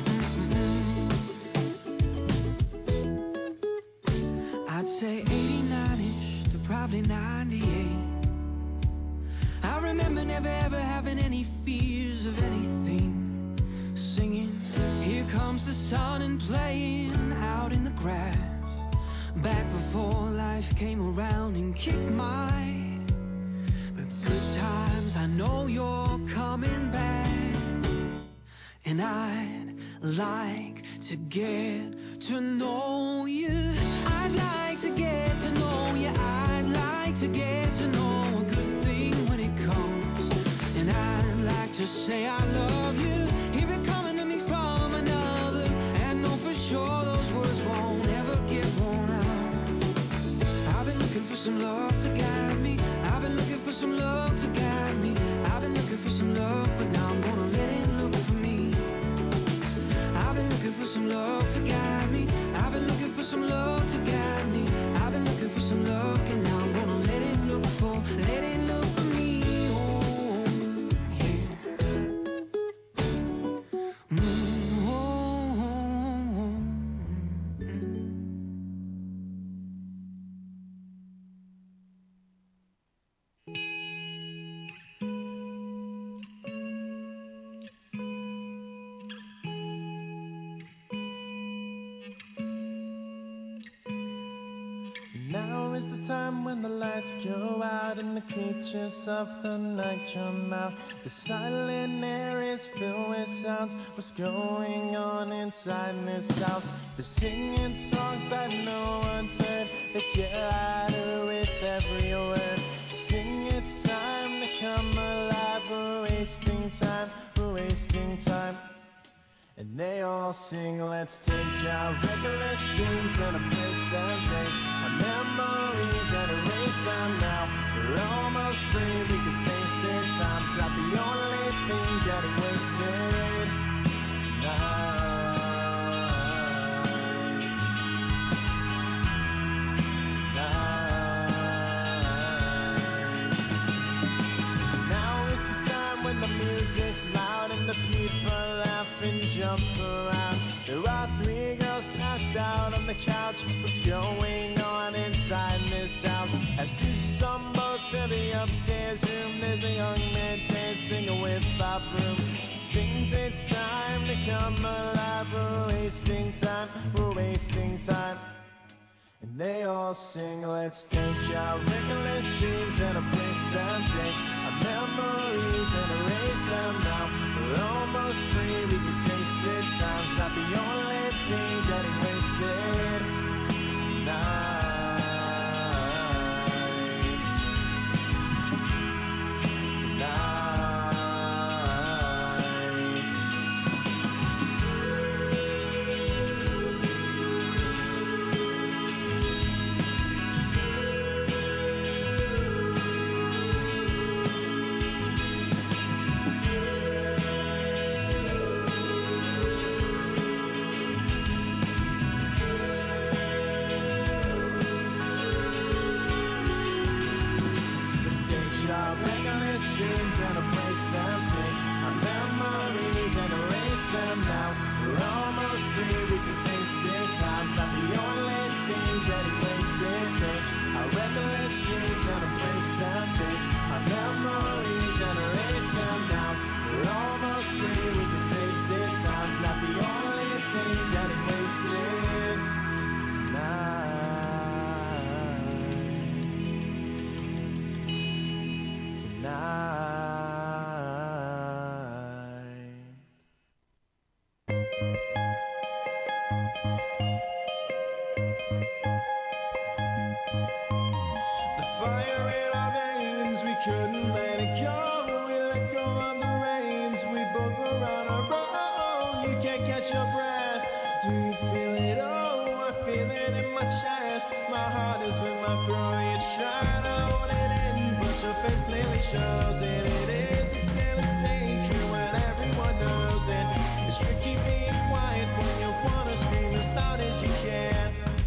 Speaker 16: Mm-hmm. I'd say eighty-nine-ish to probably ninety-eight. I remember never ever having any fears of anything. Singing, here comes the sun, and playing out in the grass. Back before life came around and kicked my. But good times, I know you're coming back. And I'd like to get to know you. I'd like to get to know you. I'd like to get to know a good thing when it comes. And I'd like to say I love you. Hear it coming to me from another. And know for sure those words won't ever get worn out. I've been looking for some love to guide me. I've been looking for some love to guide me. I've been looking for some love, but now I'm gonna let it look for me. I've been looking for some love to guide me. I've been looking for some love to guide me. I've been looking for some love, and now I'm gonna let it look for, let it look for me.
Speaker 18: Now is the time when the lights go out and the creatures of the night jump out. The silent air is filled with sounds. What's going on inside this house? They're singing songs that no one's heard. They get louder with every word. Sing, it's time to come alive. We're wasting time, we're wasting time. And they all sing, let's take our regular streams and erase them days, our memories and erase them now. We're almost free, we can taste it. Time's not the only thing getting wasted tonight. Tonight. Now is the time when the music's loud and the people laugh and jump around. There are three girls passed out on the couch. What's going on inside this house? As two stumble to the upstairs room, there's a young man dancing a whip-hop room. Sings, it's time to come alive. We're wasting time, we're wasting time. And they all sing, let's take our regular streams and erase them days, our memories and erase them now. We're almost free, we can taste it. Time's not the only thing getting wasted tonight. Tonight. The fire in our veins, we couldn't let it go. We let go of the reins, we both were on our own. You can't catch your breath. Do you feel it? Oh, I feel it in my chest. My heart is in my throat. You're trying to hold it in, but your face clearly shows it. It is a still a secret when everyone knows it. It's tricky being quiet when you wanna scream as loud as you can.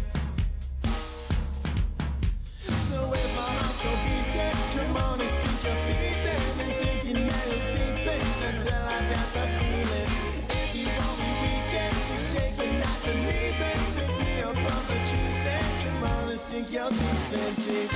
Speaker 18: So if my heart so beat it, come on and sink your feet in and dig your nails deep in until I got the feeling. If you want me weekend, you shake but not the knees and pick me up on the Tuesday. Come on and sink your teeth in deep.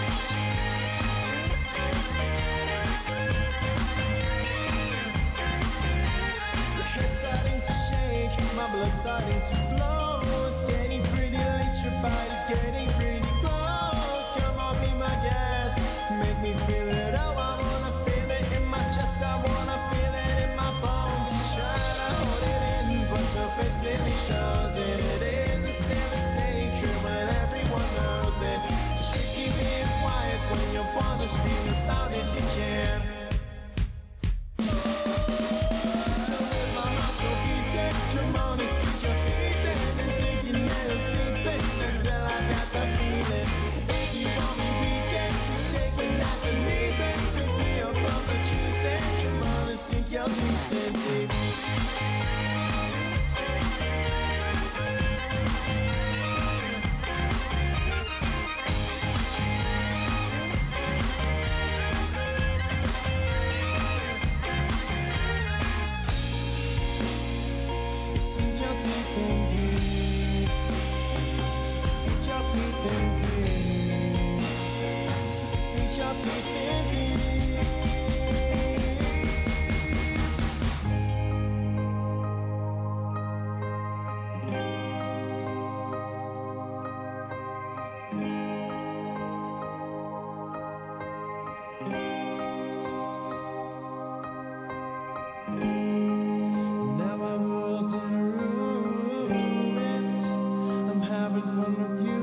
Speaker 18: Your head's starting to shake, my blood's starting to flow. It's getting pretty late, your body's getting pretty close. Come on, be my guest, make me feel it. Oh, I wanna feel it in my chest, I wanna feel it in my bones. You try to hold it in, but your face clearly shows it. It is a still a secret when everyone knows it. Just tricky being quiet when you wanna scream as loud as you can. So with my heart so beat it, come on and sink your feet in and dig your nails deep in until I got the feeling. If you want me weekend, you shake but not the knees and pick me up on the Tuesday. Come on and sink your teeth in deep. Sink your teeth in deep. Sink your teeth in deep. Sink your teeth in deep. Now my world's in a ruin. I'm having fun with you.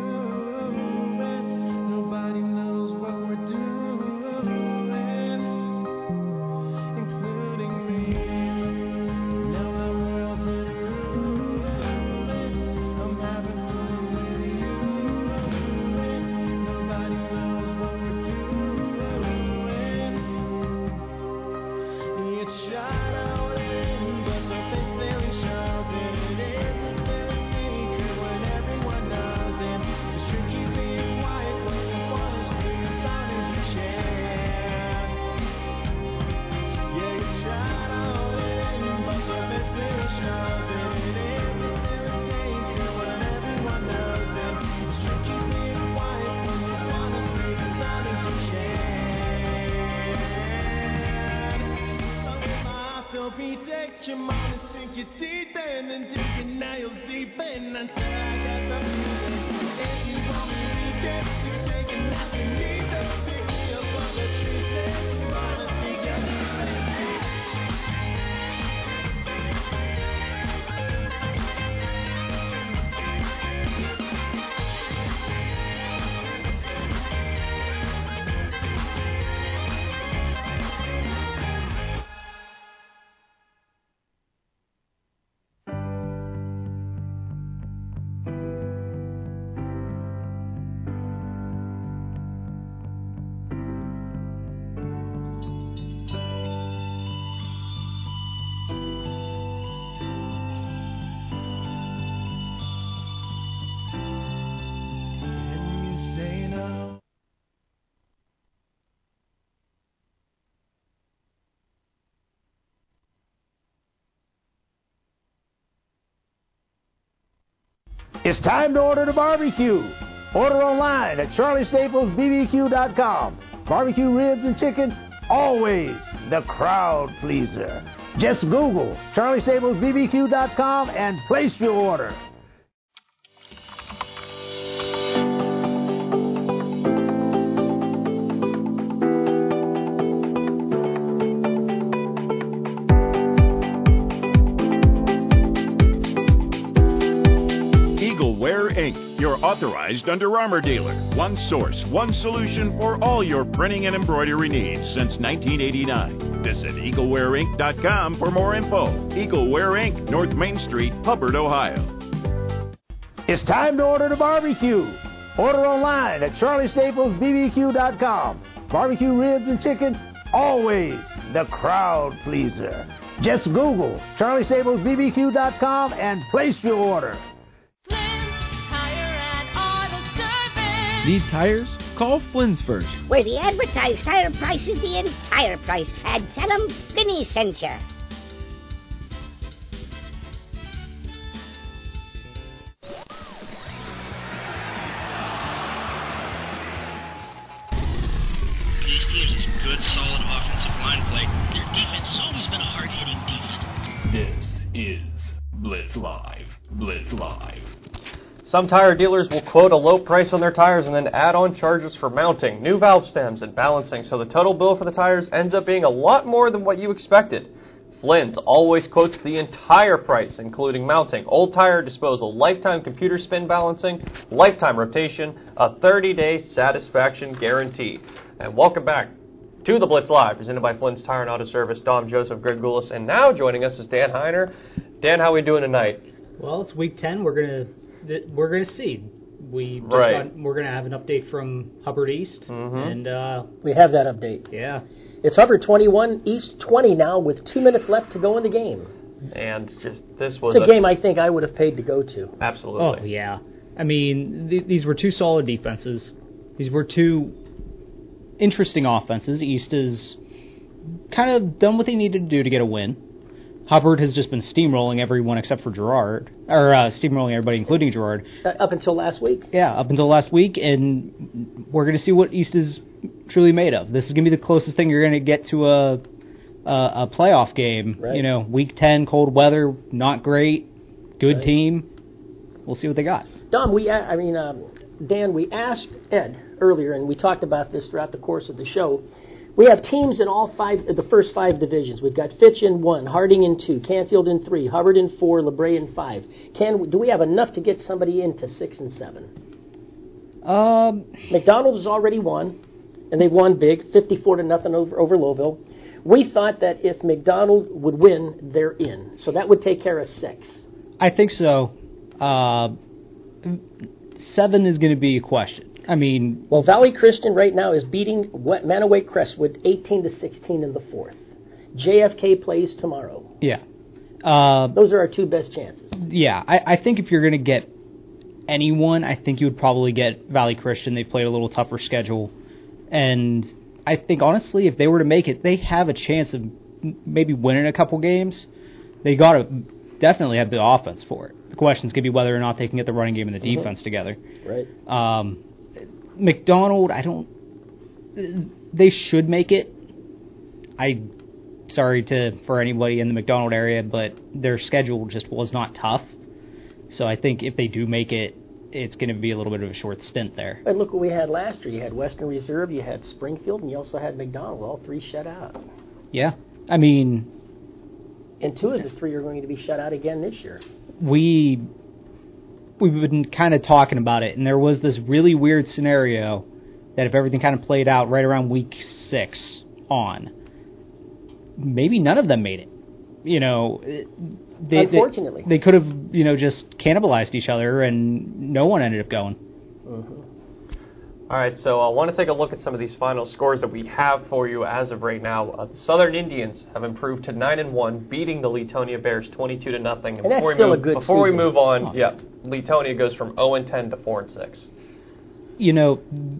Speaker 18: Nobody knows what we're doing, including me. Now my world's in a ruin. I'm having fun with you. Nobody knows what we're doing. You try to hold it in, but your face clearly shows it. It is still a secret when everyone knows it. It's tricky being quiet when you wanna scream as loud as you can. Yeah, you try to hold it in, but your face clearly shows it. It is still a secret when everyone knows it. It's tricky being quiet when you wanna scream as loud as you can. So if my heart so beat it, come on and sink your teeth in and dig your nails deep in until I got the feeling. If you want me weekend, you shake and not the knees and pick me up on the Tuesday. Come on and sink your teeth in deep.
Speaker 10: It's time to order the barbecue. Order online at charlie staples b b q dot com. Barbecue ribs and chicken, always the crowd pleaser. Just Google charlie staples b b q dot com and place your order.
Speaker 12: Ware Incorporated, your authorized Under Armour dealer. One source, one solution for all your printing and embroidery needs since nineteen eighty-nine. Visit Eagle Ware Inc dot com for more info. Eagle Ware Incorporated, North Main Street, Hubbard, Ohio.
Speaker 10: It's time to order the barbecue. Order online at charlie staples b b q dot com. Barbecue ribs and chicken, always the crowd pleaser. Just Google charlie staples b b q dot com and place your order.
Speaker 2: Need tires? Call Flynn's first.
Speaker 3: Where the advertised tire price is the entire price. And tell them Vinny sent you.
Speaker 4: These teams is good, solid offensive line play. Their defense has always been a hard-hitting defense.
Speaker 5: This is Blitz Live. Blitz Live.
Speaker 6: Some tire dealers will quote a low price on their tires and then add on charges for mounting, new valve stems, and balancing, so the total bill for the tires ends up being a lot more than what you expected. Flynn's always quotes the entire price, including mounting, old tire disposal, lifetime computer spin balancing, lifetime rotation, a thirty-day satisfaction guarantee. And welcome back to the Blitz Live, presented by Flynn's Tire and Auto Service. Dom Joseph, Greg Goulas, and now joining us is Dan Heiner. Dan, how are we doing tonight?
Speaker 19: Well, it's week ten. We're gonna we're gonna see. We just
Speaker 6: Right.
Speaker 19: got, we're gonna have an update from Hubbard East,
Speaker 6: Mm-hmm.
Speaker 19: and uh,
Speaker 7: We have that update.
Speaker 19: yeah,
Speaker 7: It's Hubbard twenty-one, East twenty now, with two minutes left to go in the game.
Speaker 6: And just this was
Speaker 7: It's a game I think I would have paid to go to.
Speaker 6: Absolutely.
Speaker 19: Oh yeah. I mean, th- these were two solid defenses. These were two interesting offenses. East has kind of done what they needed to do to get a win. Hubbard has just been steamrolling everyone except for Gerard, or uh, steamrolling everybody, including Gerard.
Speaker 7: Uh, up until last week?
Speaker 19: Yeah, up until last week, and we're going to see what East is truly made of. This is going to be the closest thing you're going to get to a a, a playoff game.
Speaker 7: Right.
Speaker 19: You know, week ten, cold weather, not great, good
Speaker 7: Right.
Speaker 19: team. We'll see what they got.
Speaker 7: Dom, we, a- I mean, um, Dan, we asked Ed earlier, and we talked about this throughout the course of the show. We have teams in all five, the first five divisions. We've got Fitch in one, Harding in two, Canfield in three, Hubbard in four, LeBray in five. Can do we have enough to get somebody into six and seven?
Speaker 19: Um,
Speaker 7: McDonald has already won, and they won big, fifty-four to nothing over over Lowville. We thought that if McDonald would win, they're in, so that would take care of six.
Speaker 19: I think so. Uh, seven is going to be a question. I mean,
Speaker 7: Well, Valley Christian right now is beating Wet- Manaway Crestwood eighteen to sixteen in the fourth. J F K plays tomorrow.
Speaker 19: yeah. Uh,
Speaker 7: Those are our two best chances.
Speaker 19: Yeah, I, I think if you're going to get anyone, I think you would probably get Valley Christian. They played a little tougher schedule. And I think, honestly, if they were to make it, they have a chance of m- maybe winning a couple games. They got to definitely have the offense for it. The question's going to be whether or not they can get the running game and the
Speaker 7: Mhm.
Speaker 19: defense together.
Speaker 7: Right.
Speaker 19: Um, McDonald, I don't... They should make it. I... Sorry to for anybody in the McDonald area, but their schedule just was not tough. So I think if they do make it, it's going to be a little bit of a short stint there.
Speaker 7: And look what we had last year. You had Western Reserve, you had Springfield, and you also had McDonald. All three shut out.
Speaker 19: Yeah, I mean,
Speaker 7: And two of the three are going to be shut out again this year.
Speaker 19: we we've been kind of talking about it, and there was this really weird scenario that if everything kind of played out right around week six on, maybe none of them made it. You know, they,
Speaker 7: Unfortunately.
Speaker 19: they, they could have, you know, just cannibalized each other, and no one ended up going.
Speaker 7: Mm-hmm.
Speaker 6: All right, so I want to take a look at some of these final scores that we have for you as of right now. Uh, the Southern Indians have improved to nine and one, beating the Leetonia Bears twenty-two to nothing.
Speaker 7: And that's
Speaker 6: before we
Speaker 7: still
Speaker 6: move,
Speaker 7: a good
Speaker 6: Before
Speaker 7: season.
Speaker 6: we move on,
Speaker 19: Oh.
Speaker 6: yeah, Leetonia goes from zero and ten to four and six.
Speaker 19: You know,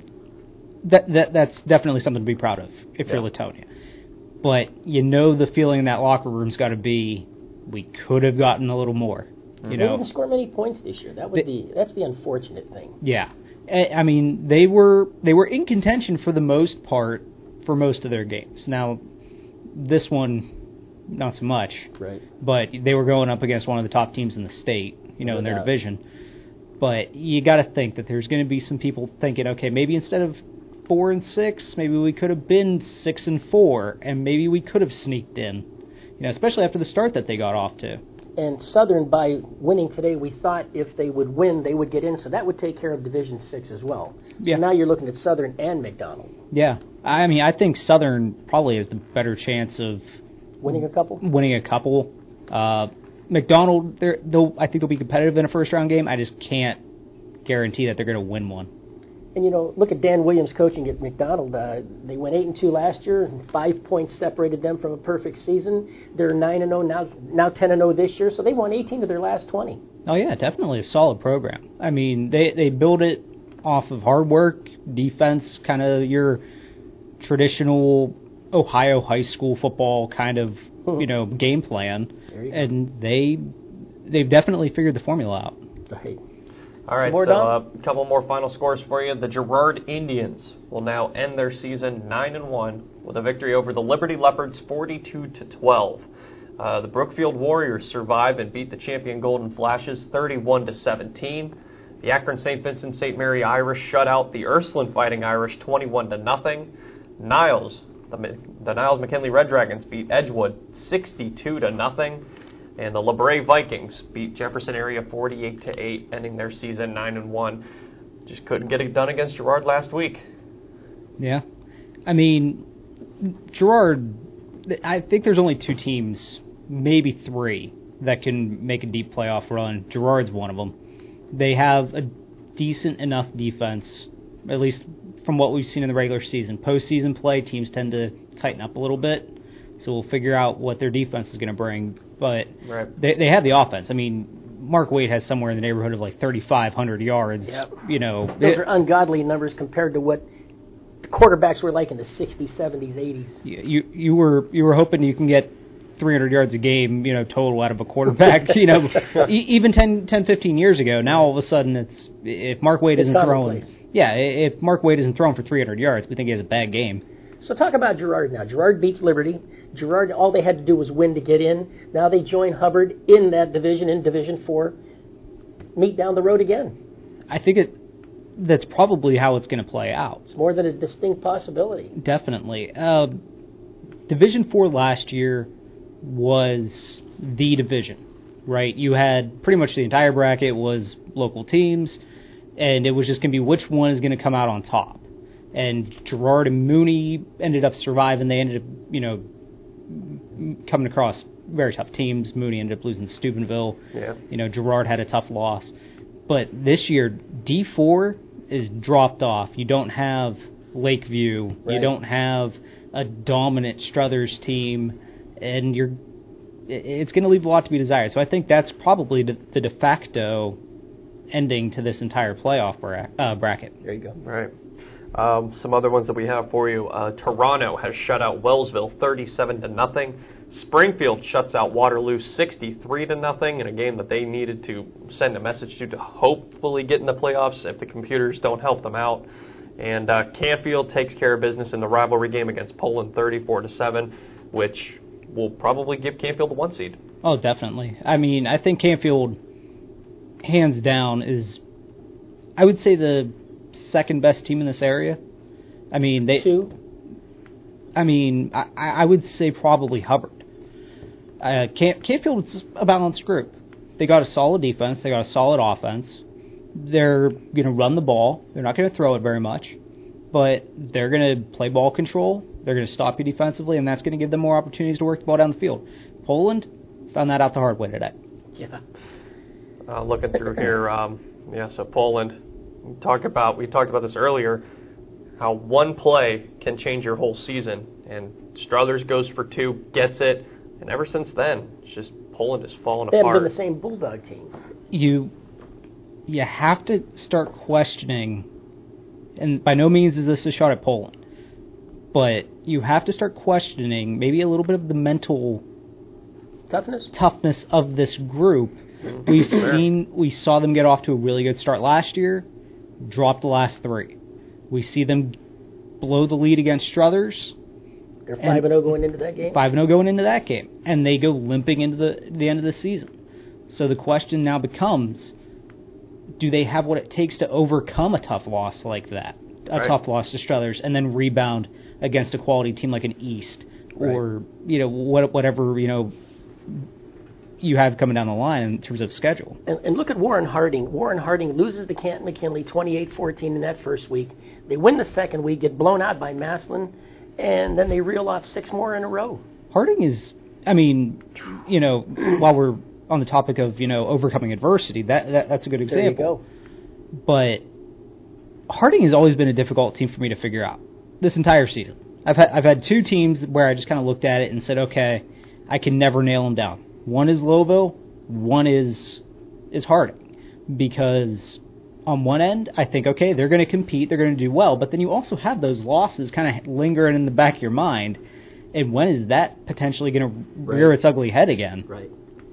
Speaker 19: that that that's definitely something to be proud of if
Speaker 6: Yeah.
Speaker 19: you're Latonia. But you know the feeling in that locker room's got to be, we could have gotten a little more. You
Speaker 7: They
Speaker 19: know,
Speaker 7: didn't score many points this year. That was the that's the unfortunate thing.
Speaker 19: yeah. I I mean, they were they were in contention for the most part for most of their games. Now, this one, not so much.
Speaker 7: Right.
Speaker 19: But they were going up against one of the top teams in the state, you know,
Speaker 7: No
Speaker 19: in their
Speaker 7: doubt.
Speaker 19: division. But you got to think that there's going to be some people thinking, okay, maybe instead of four and six, maybe we could have been six and four, and maybe we could have sneaked in. You know, especially after the start that they got off to.
Speaker 7: And Southern, by winning today, we thought if they would win, they would get in. So that would take care of Division Six as well.
Speaker 19: Yeah.
Speaker 7: So now you're looking at Southern and McDonald.
Speaker 19: Yeah. I mean, I think Southern probably has the better chance of
Speaker 7: winning a couple.
Speaker 19: Winning a couple. Uh, McDonald, they're, they'll, I think they'll be competitive in a first-round game. I just can't guarantee that they're going to win one.
Speaker 7: And, you know, look at Dan Williams coaching at McDonald. Uh, they went eight and two last year, and five points separated them from a perfect season. They're nine and oh now, now ten and oh this year, so they won eighteen of their last twenty.
Speaker 19: Oh, yeah, definitely a solid program. I mean, they, they build it off of hard work, defense, kind of your traditional Ohio high school football kind of, you know, game plan. And they, they've definitely figured the formula out.
Speaker 7: Right.
Speaker 6: All right,
Speaker 7: more
Speaker 6: so a
Speaker 7: Don?
Speaker 6: uh, couple more final scores for you. The Girard Indians will now end their season nine and one with a victory over the Liberty Leopards forty-two to twelve. Uh, the Brookfield Warriors survived and beat the champion Golden Flashes thirty-one to seventeen. The Akron Saint Vincent Saint Mary Irish shut out the Ursuline Fighting Irish twenty-one to nothing. Niles, the, the Niles McKinley Red Dragons beat Edgewood sixty-two to nothing. And the LeBray Vikings beat Jefferson Area forty-eight to eight, ending their season nine and one. Just couldn't get it done against Girard last week.
Speaker 19: Yeah. I mean, Girard, I think there's only two teams, maybe three, that can make a deep playoff run. Girard's one of them. They have a decent enough defense, at least from what we've seen in the regular season. Postseason play, teams tend to tighten up a little bit, so we'll figure out what their defense is going to bring. But
Speaker 6: right.
Speaker 19: they they have the offense. I mean, Mark Wade has somewhere in the neighborhood of like thirty-five hundred yards.
Speaker 7: Yep.
Speaker 19: You know,
Speaker 7: Those
Speaker 19: they,
Speaker 7: are ungodly numbers compared to what the quarterbacks were like in the sixties, seventies, eighties.
Speaker 19: You you were you were hoping you can get three hundred yards a game, you know, total out of a quarterback. you know, e- even ten, ten, fifteen years ago. Now all of a sudden, it's if Mark Wade
Speaker 7: It's
Speaker 19: isn't throwing,
Speaker 7: commonplace.
Speaker 19: yeah, if Mark Wade isn't throwing for three hundred yards, we think he has a bad game.
Speaker 7: So talk about Girard now. Girard beats Liberty. Girard, all they had to do was win to get in. Now they join Hubbard in that division, in Division Four. Meet down the road again.
Speaker 19: I think it that's probably how it's going to play out.
Speaker 7: It's more than a distinct possibility.
Speaker 19: Definitely. Uh, division Four last year was the division, right? You had pretty much the entire bracket was local teams, and it was just going to be which one is going to come out on top. And Girard and Mooney ended up surviving. They ended up, you know, coming across very tough teams. Mooney ended up losing to Steubenville.
Speaker 6: Yeah.
Speaker 19: You know, Girard had a tough loss. But this year, D four is dropped off. You don't have Lakeview.
Speaker 7: Right.
Speaker 19: You don't have a dominant Struthers team. And you're, it's going to leave a lot to be desired. So I think that's probably the, the de facto ending to this entire playoff bra- uh, bracket.
Speaker 7: There you go.
Speaker 6: Right. Um, some other ones that we have for you. Uh, Toronto has shut out Wellsville thirty-seven to nothing. Springfield shuts out Waterloo sixty-three to nothing in a game that they needed to send a message to to hopefully get in the playoffs if the computers don't help them out. And uh, Canfield takes care of business in the rivalry game against Poland thirty-four to seven, which will probably give Canfield the one seed.
Speaker 19: Oh, definitely. I mean, I think Canfield, hands down, is, I would say, the second best team in this area. I mean, they.
Speaker 7: Two.
Speaker 19: I mean, I, I would say probably Hubbard. Uh, Camp, Canfield is a balanced group. They got a solid defense. They got a solid offense. They're going to run the ball. They're not going to throw it very much, but they're going to play ball control. They're going to stop you defensively, and that's going to give them more opportunities to work the ball down the field. Poland found that out the hard way today.
Speaker 7: Yeah.
Speaker 6: Uh, looking through here, um, yeah. So Poland. We talked about we talked about this earlier. How one play can change your whole season, and Struthers goes for two, gets it, and ever since then, it's just Poland has fallen
Speaker 7: They
Speaker 6: apart.
Speaker 7: haven't been the same Bulldog team.
Speaker 19: You, you have to start questioning, and by no means is this a shot at Poland, but you have to start questioning maybe a little bit of the mental
Speaker 7: toughness
Speaker 19: toughness of this group. We've seen, we saw them get off to a really good start last year, drop the last three. We see them blow the lead against Struthers.
Speaker 7: They're five and oh going into that game.
Speaker 19: five and oh going into that game, and they go limping into the the end of the season. So the question now becomes, do they have what it takes to overcome a tough loss like that, a
Speaker 6: Right.
Speaker 19: tough loss to Struthers, and then rebound against a quality team like an East, or
Speaker 7: Right.
Speaker 19: you know what, whatever you know you have coming down the line in terms of schedule.
Speaker 7: And, and look at Warren Harding. Warren Harding loses to Canton McKinley twenty-eight fourteen in that first week. They win the second week, get blown out by Massillon, and then they reel off six more in a row.
Speaker 19: Harding is, I mean, you know, while we're on the topic of, you know, overcoming adversity, that, that that's a good example.
Speaker 7: There you go.
Speaker 19: But Harding has always been a difficult team for me to figure out this entire season. I've had, I've had two teams where I just kind of looked at it and said, okay, I can never nail them down. One is Louisville, one is is Harding. Because on one end, I think, okay, they're going to compete, they're going to do well, but then you also have those losses kind of lingering in the back of your mind. And when is that potentially going to rear
Speaker 6: Right.
Speaker 19: its ugly head again?
Speaker 7: Right.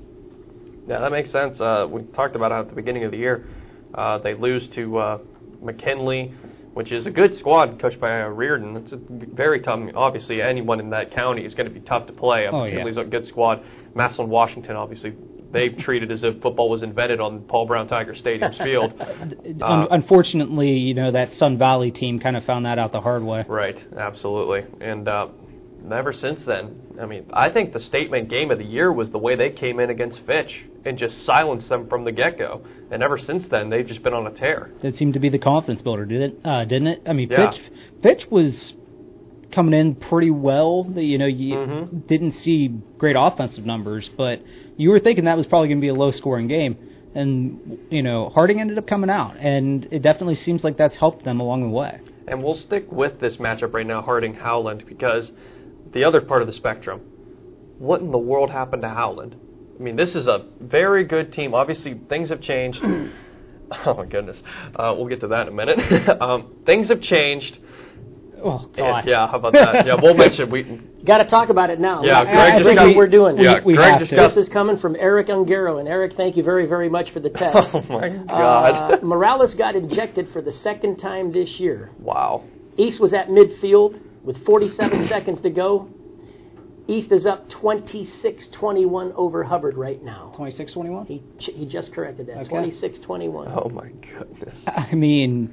Speaker 6: Yeah, that makes sense. Uh, we talked about it at the beginning of the year. Uh, they lose to uh, McKinley, which is a good squad coached by uh, Reardon. It's a very tough. Obviously, anyone in that county is going to be tough to play.
Speaker 19: Oh, yeah.
Speaker 6: McKinley's a good squad. Massillon, Washington, obviously, they've treated as if football was invented on Paul Brown Tiger Stadium's field.
Speaker 19: Un-
Speaker 6: Uh,
Speaker 19: Unfortunately, you know, that Sun Valley team kind of found that out the hard way.
Speaker 6: Right, absolutely. And uh, ever since then, I mean, I think the statement game of the year was the way they came in against Fitch and just silenced them from the get-go. And ever since then, they've just been on a tear.
Speaker 19: That seemed to be the confidence builder, did it? Uh, didn't it? I mean,
Speaker 6: Yeah.
Speaker 19: Fitch, Fitch was coming in pretty well. You know, you
Speaker 6: Mm-hmm.
Speaker 19: didn't see great offensive numbers, but you were thinking that was probably going to be a low-scoring game. And, you know, Harding ended up coming out, and it definitely seems like that's helped them along the way.
Speaker 6: And we'll stick with this matchup right now, Harding-Howland, because the other part of the spectrum, what in the world happened to Howland? I mean, this is a very good team. Obviously, things have changed. Oh, my goodness. Uh, we'll get to that in a minute. um, things have changed.
Speaker 7: Oh, God.
Speaker 6: And, yeah, how about that? Yeah, we'll mention. We
Speaker 7: Got to talk about it now.
Speaker 6: Yeah,
Speaker 7: I,
Speaker 6: Greg
Speaker 7: I
Speaker 6: just
Speaker 7: think
Speaker 6: got-
Speaker 7: what we're doing.
Speaker 6: yeah,
Speaker 7: we, we
Speaker 6: Greg
Speaker 7: have
Speaker 6: just
Speaker 7: to.
Speaker 6: got-
Speaker 7: This is coming from Eric Ungaro. And Eric, thank you very, very much for the text.
Speaker 6: Oh, my God.
Speaker 7: Uh, Morales got injected for the second time this year.
Speaker 6: Wow.
Speaker 7: East was at midfield with forty-seven seconds to go. East is up twenty-six twenty-one over Hubbard right now.
Speaker 19: twenty-six twenty-one?
Speaker 7: He he just corrected that.
Speaker 19: Okay.
Speaker 7: twenty-six twenty-one.
Speaker 6: Oh, my goodness.
Speaker 19: I mean,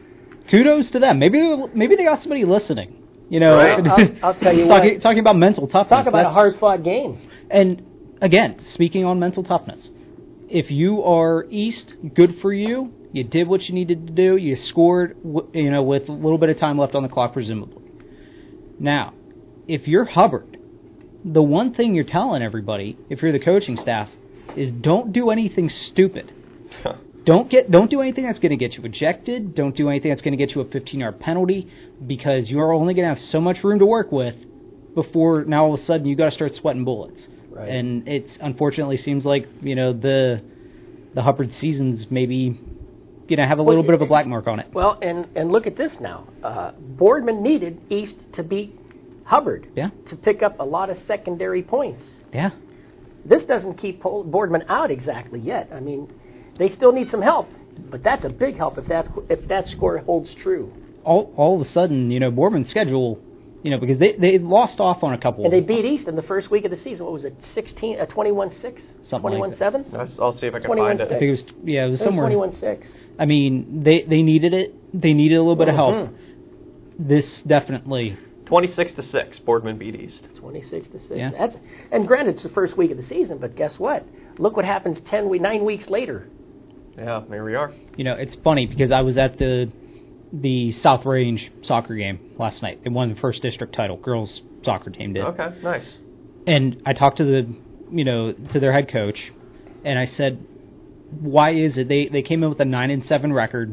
Speaker 19: kudos to them. Maybe maybe they got somebody listening. You know,
Speaker 7: Right. I'll- I'll tell you
Speaker 19: talking,
Speaker 7: what.
Speaker 19: talking about mental toughness.
Speaker 7: Talk about a
Speaker 19: that's-
Speaker 7: hard-fought game.
Speaker 19: And again, speaking on mental toughness, if you are East, good for you. You did what you needed to do. You scored, w- you know, with a little bit of time left on the clock, presumably. Now, if you're Hubbard, the one thing you're telling everybody, if you're the coaching staff, is don't do anything stupid. Don't get, don't do anything that's going to get you ejected. Don't do anything that's going to get you a fifteen-yard penalty, because you're only going to have so much room to work with before now all of a sudden you got to start sweating bullets.
Speaker 7: Right.
Speaker 19: And it's unfortunately seems like, you know, the the Hubbard season's maybe going to have a little bit of a black mark on it.
Speaker 7: Well, and, and look at this now. Uh, Boardman needed East to beat Hubbard
Speaker 19: Yeah.
Speaker 7: to pick up a lot of secondary points.
Speaker 19: Yeah.
Speaker 7: This doesn't keep Pol- Boardman out exactly yet. I mean, they still need some help, but that's a big help if that if that score holds true.
Speaker 19: All all of a sudden, you know, Boardman's schedule, you know, because they, they lost off on a couple.
Speaker 7: And they beat East in the first week of the season. What was it, sixteen, uh, twenty-one six?
Speaker 19: Something like
Speaker 7: twenty-one seven?
Speaker 6: I'll see if I can find it.
Speaker 19: I think it was, yeah, it was somewhere.
Speaker 7: twenty-one six.
Speaker 19: I mean, they, they needed it. They needed a little bit of help.
Speaker 7: Mhm.
Speaker 19: This definitely.
Speaker 6: twenty-six to six, Boardman beat East.
Speaker 7: twenty-six to six.
Speaker 19: Yeah.
Speaker 7: That's, and granted, it's the first week of the season, but guess what? Look what happens ten, we- nine weeks later.
Speaker 6: Yeah, there we are.
Speaker 19: You know, it's funny because I was at the the South Range soccer game last night. They won the first district title. Girls soccer team did.
Speaker 6: Okay, nice.
Speaker 19: And I talked to the, you know, to their head coach, and I said, "Why is it they they came in with a nine and seven record?"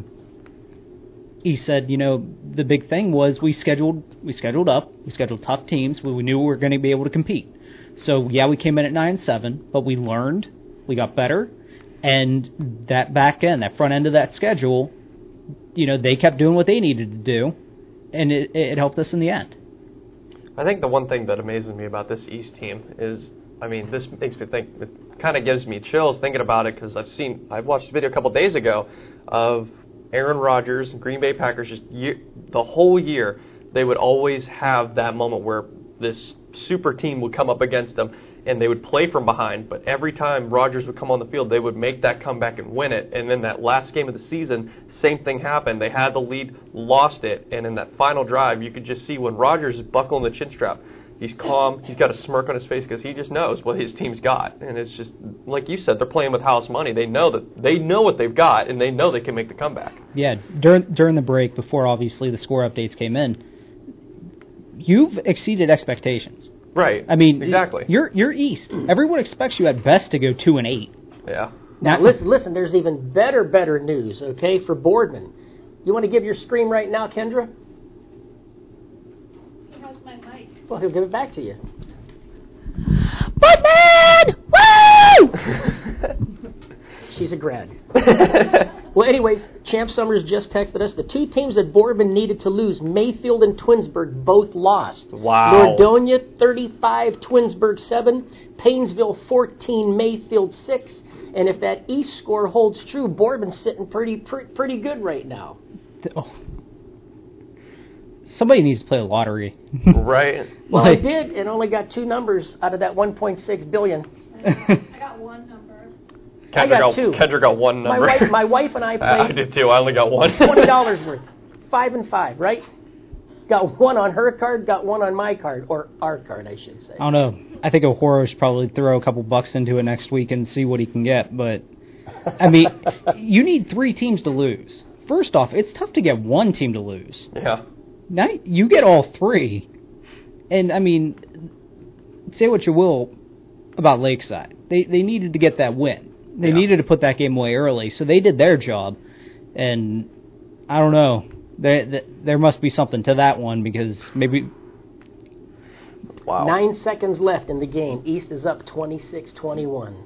Speaker 19: He said, "You know, the big thing was we scheduled we scheduled up, we scheduled tough teams. We, we knew we were going to be able to compete. So yeah, we came in at nine and seven, but we learned, we got better." And that back end, that front end of that schedule, you know, they kept doing what they needed to do, and it, it helped us in the end.
Speaker 6: I think the one thing that amazes me about this East team is, I mean, this makes me think, it kind of gives me chills thinking about it, because I've seen, I watched a video a couple days ago of Aaron Rodgers and Green Bay Packers just year, the whole year, they would always have that moment where this super team would come up against them, and they would play from behind, but every time Rodgers would come on the field, they would make that comeback and win it. And then that last game of the season, same thing happened. They had the lead, lost it, and in that final drive, you could just see when Rodgers is buckling the chin strap, He's calm. He's got a smirk on his face because he just knows what his team's got. And it's just, like you said, they're playing with house money. They know that they know what they've got, and they know they can make the comeback.
Speaker 19: Yeah, during during the break, before obviously the score updates came in, you've exceeded expectations.
Speaker 6: Right.
Speaker 19: I mean,
Speaker 6: exactly.
Speaker 19: You're you're East. Everyone expects you at best to go two and eight.
Speaker 6: Yeah.
Speaker 7: Now listen, listen. There's even better, better news. Okay, for Boardman. You want to give your scream right now, Kendra?
Speaker 15: He has my mic.
Speaker 7: Well, he'll give it back to you.
Speaker 3: Boardman! Woo!
Speaker 7: She's a grad. Well, anyways, Champ Summers just texted us. The two teams that Boardman needed to lose, Mayfield and Twinsburg, both lost.
Speaker 6: Wow.
Speaker 7: Nordonia, thirty-five, Twinsburg, seven. Paynesville, fourteen, Mayfield, six. And if that East score holds true, Boardman's sitting pretty, pretty, pretty good right now.
Speaker 19: Oh. Somebody needs to play the lottery.
Speaker 6: Right.
Speaker 7: Well,
Speaker 19: Like-
Speaker 7: I did, and only got two numbers out of that one point six billion.
Speaker 15: I got one number.
Speaker 7: I
Speaker 6: Kendra
Speaker 7: got
Speaker 6: got,
Speaker 7: two.
Speaker 6: Kendra got one
Speaker 7: My
Speaker 6: number.
Speaker 7: wife, my wife and I
Speaker 6: I
Speaker 7: played
Speaker 6: did too. I only got one.
Speaker 7: twenty dollars worth. Five and five, right? Got one on her card, got one on my card, or our card, I should say.
Speaker 19: I don't know. I think O'Horo should probably throw a couple bucks into it next week and see what he can get. But, I mean, you need three teams to lose. First off, it's tough to get one team to lose.
Speaker 6: Yeah.
Speaker 19: Now you get all three. And, I mean, say what you will about Lakeside. They they needed to get that win. They
Speaker 6: Yeah.
Speaker 19: needed to put that game away early. So they did their job. And, I don't know. There, there, there must be something to that one because maybe...
Speaker 6: Wow.
Speaker 7: Nine seconds left in the game. East is up twenty-six twenty-one.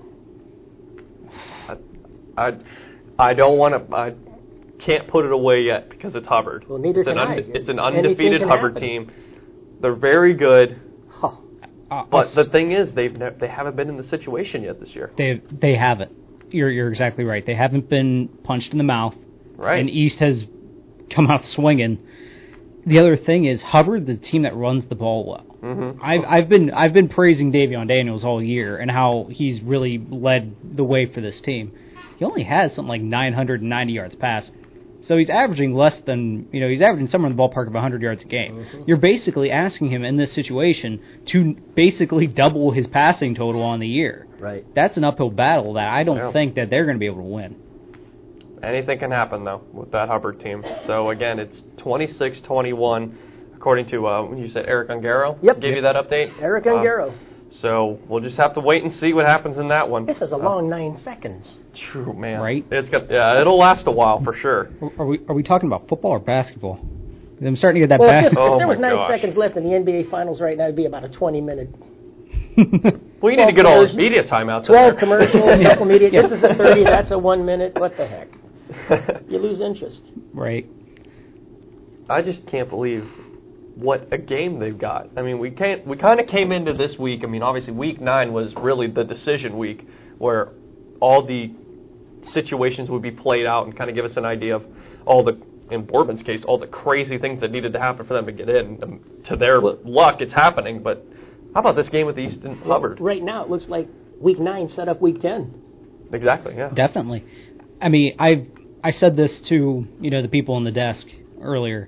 Speaker 6: I, I, I don't want to. I can't put it away yet because it's Hubbard.
Speaker 7: Well, neither
Speaker 6: it's an
Speaker 7: can I.
Speaker 6: It's an
Speaker 7: Anything
Speaker 6: undefeated
Speaker 7: can
Speaker 6: Hubbard
Speaker 7: happen.
Speaker 6: team. They're very good.
Speaker 7: Huh.
Speaker 19: Uh,
Speaker 6: But the thing is, they've ne- they haven't been in the situation yet this year.
Speaker 19: They they haven't. You're you're exactly right. They haven't been punched in the mouth.
Speaker 6: Right.
Speaker 19: And East has come out swinging. The other thing is Hubbard, the team that runs the ball well.
Speaker 6: Mm-hmm.
Speaker 19: I've I've been I've been praising Davion Daniels all year and how he's really led the way for this team. He only has something like nine hundred ninety yards passing. So he's averaging less than, you know, he's averaging somewhere in the ballpark of one hundred yards a game.
Speaker 7: Mm-hmm.
Speaker 19: You're basically asking him in this situation to basically double his passing total on the year.
Speaker 7: Right.
Speaker 19: That's an uphill battle that I don't
Speaker 6: Yeah.
Speaker 19: think that they're going to be able to win.
Speaker 6: Anything can happen though with that Hubbard team. So again, it's twenty-six twenty-one, according to uh, you said Eric Ungaro.
Speaker 7: Yep.
Speaker 6: Gave you that update.
Speaker 7: Eric
Speaker 6: Uh,
Speaker 7: Ungaro.
Speaker 6: So we'll just have to wait and see what happens in that one.
Speaker 7: This is a
Speaker 6: Uh,
Speaker 7: long nine seconds.
Speaker 6: True, man.
Speaker 19: Right?
Speaker 6: It's got, yeah, it'll last a while for sure.
Speaker 19: Are we are we talking about football or basketball? I'm starting to get that
Speaker 7: Well,
Speaker 19: back.
Speaker 7: if, this,
Speaker 6: Oh
Speaker 7: if there was
Speaker 6: my
Speaker 7: nine
Speaker 6: gosh.
Speaker 7: seconds left in the N B A Finals right now, it'd be about a twenty-minute.
Speaker 6: Well, you need to get all those media timeouts. in
Speaker 7: twelve
Speaker 6: there.
Speaker 7: commercials, couple media.
Speaker 19: Yeah.
Speaker 7: This is a thirty. That's a one minute. What the heck? You lose interest.
Speaker 19: Right.
Speaker 6: I just can't believe what a game they've got. I mean, we can't. We kind of came into this week. I mean, obviously, week nine was really the decision week, where all the situations would be played out and kind of give us an idea of all the, in Boardman's case, all the crazy things that needed to happen for them to get in. Um, to their luck, it's happening. But how about this game with East and Hubbard?
Speaker 7: Right now, it looks like week nine set up week ten.
Speaker 6: Exactly. Yeah.
Speaker 19: Definitely. I mean, I I said this to, you know, the people on the desk earlier.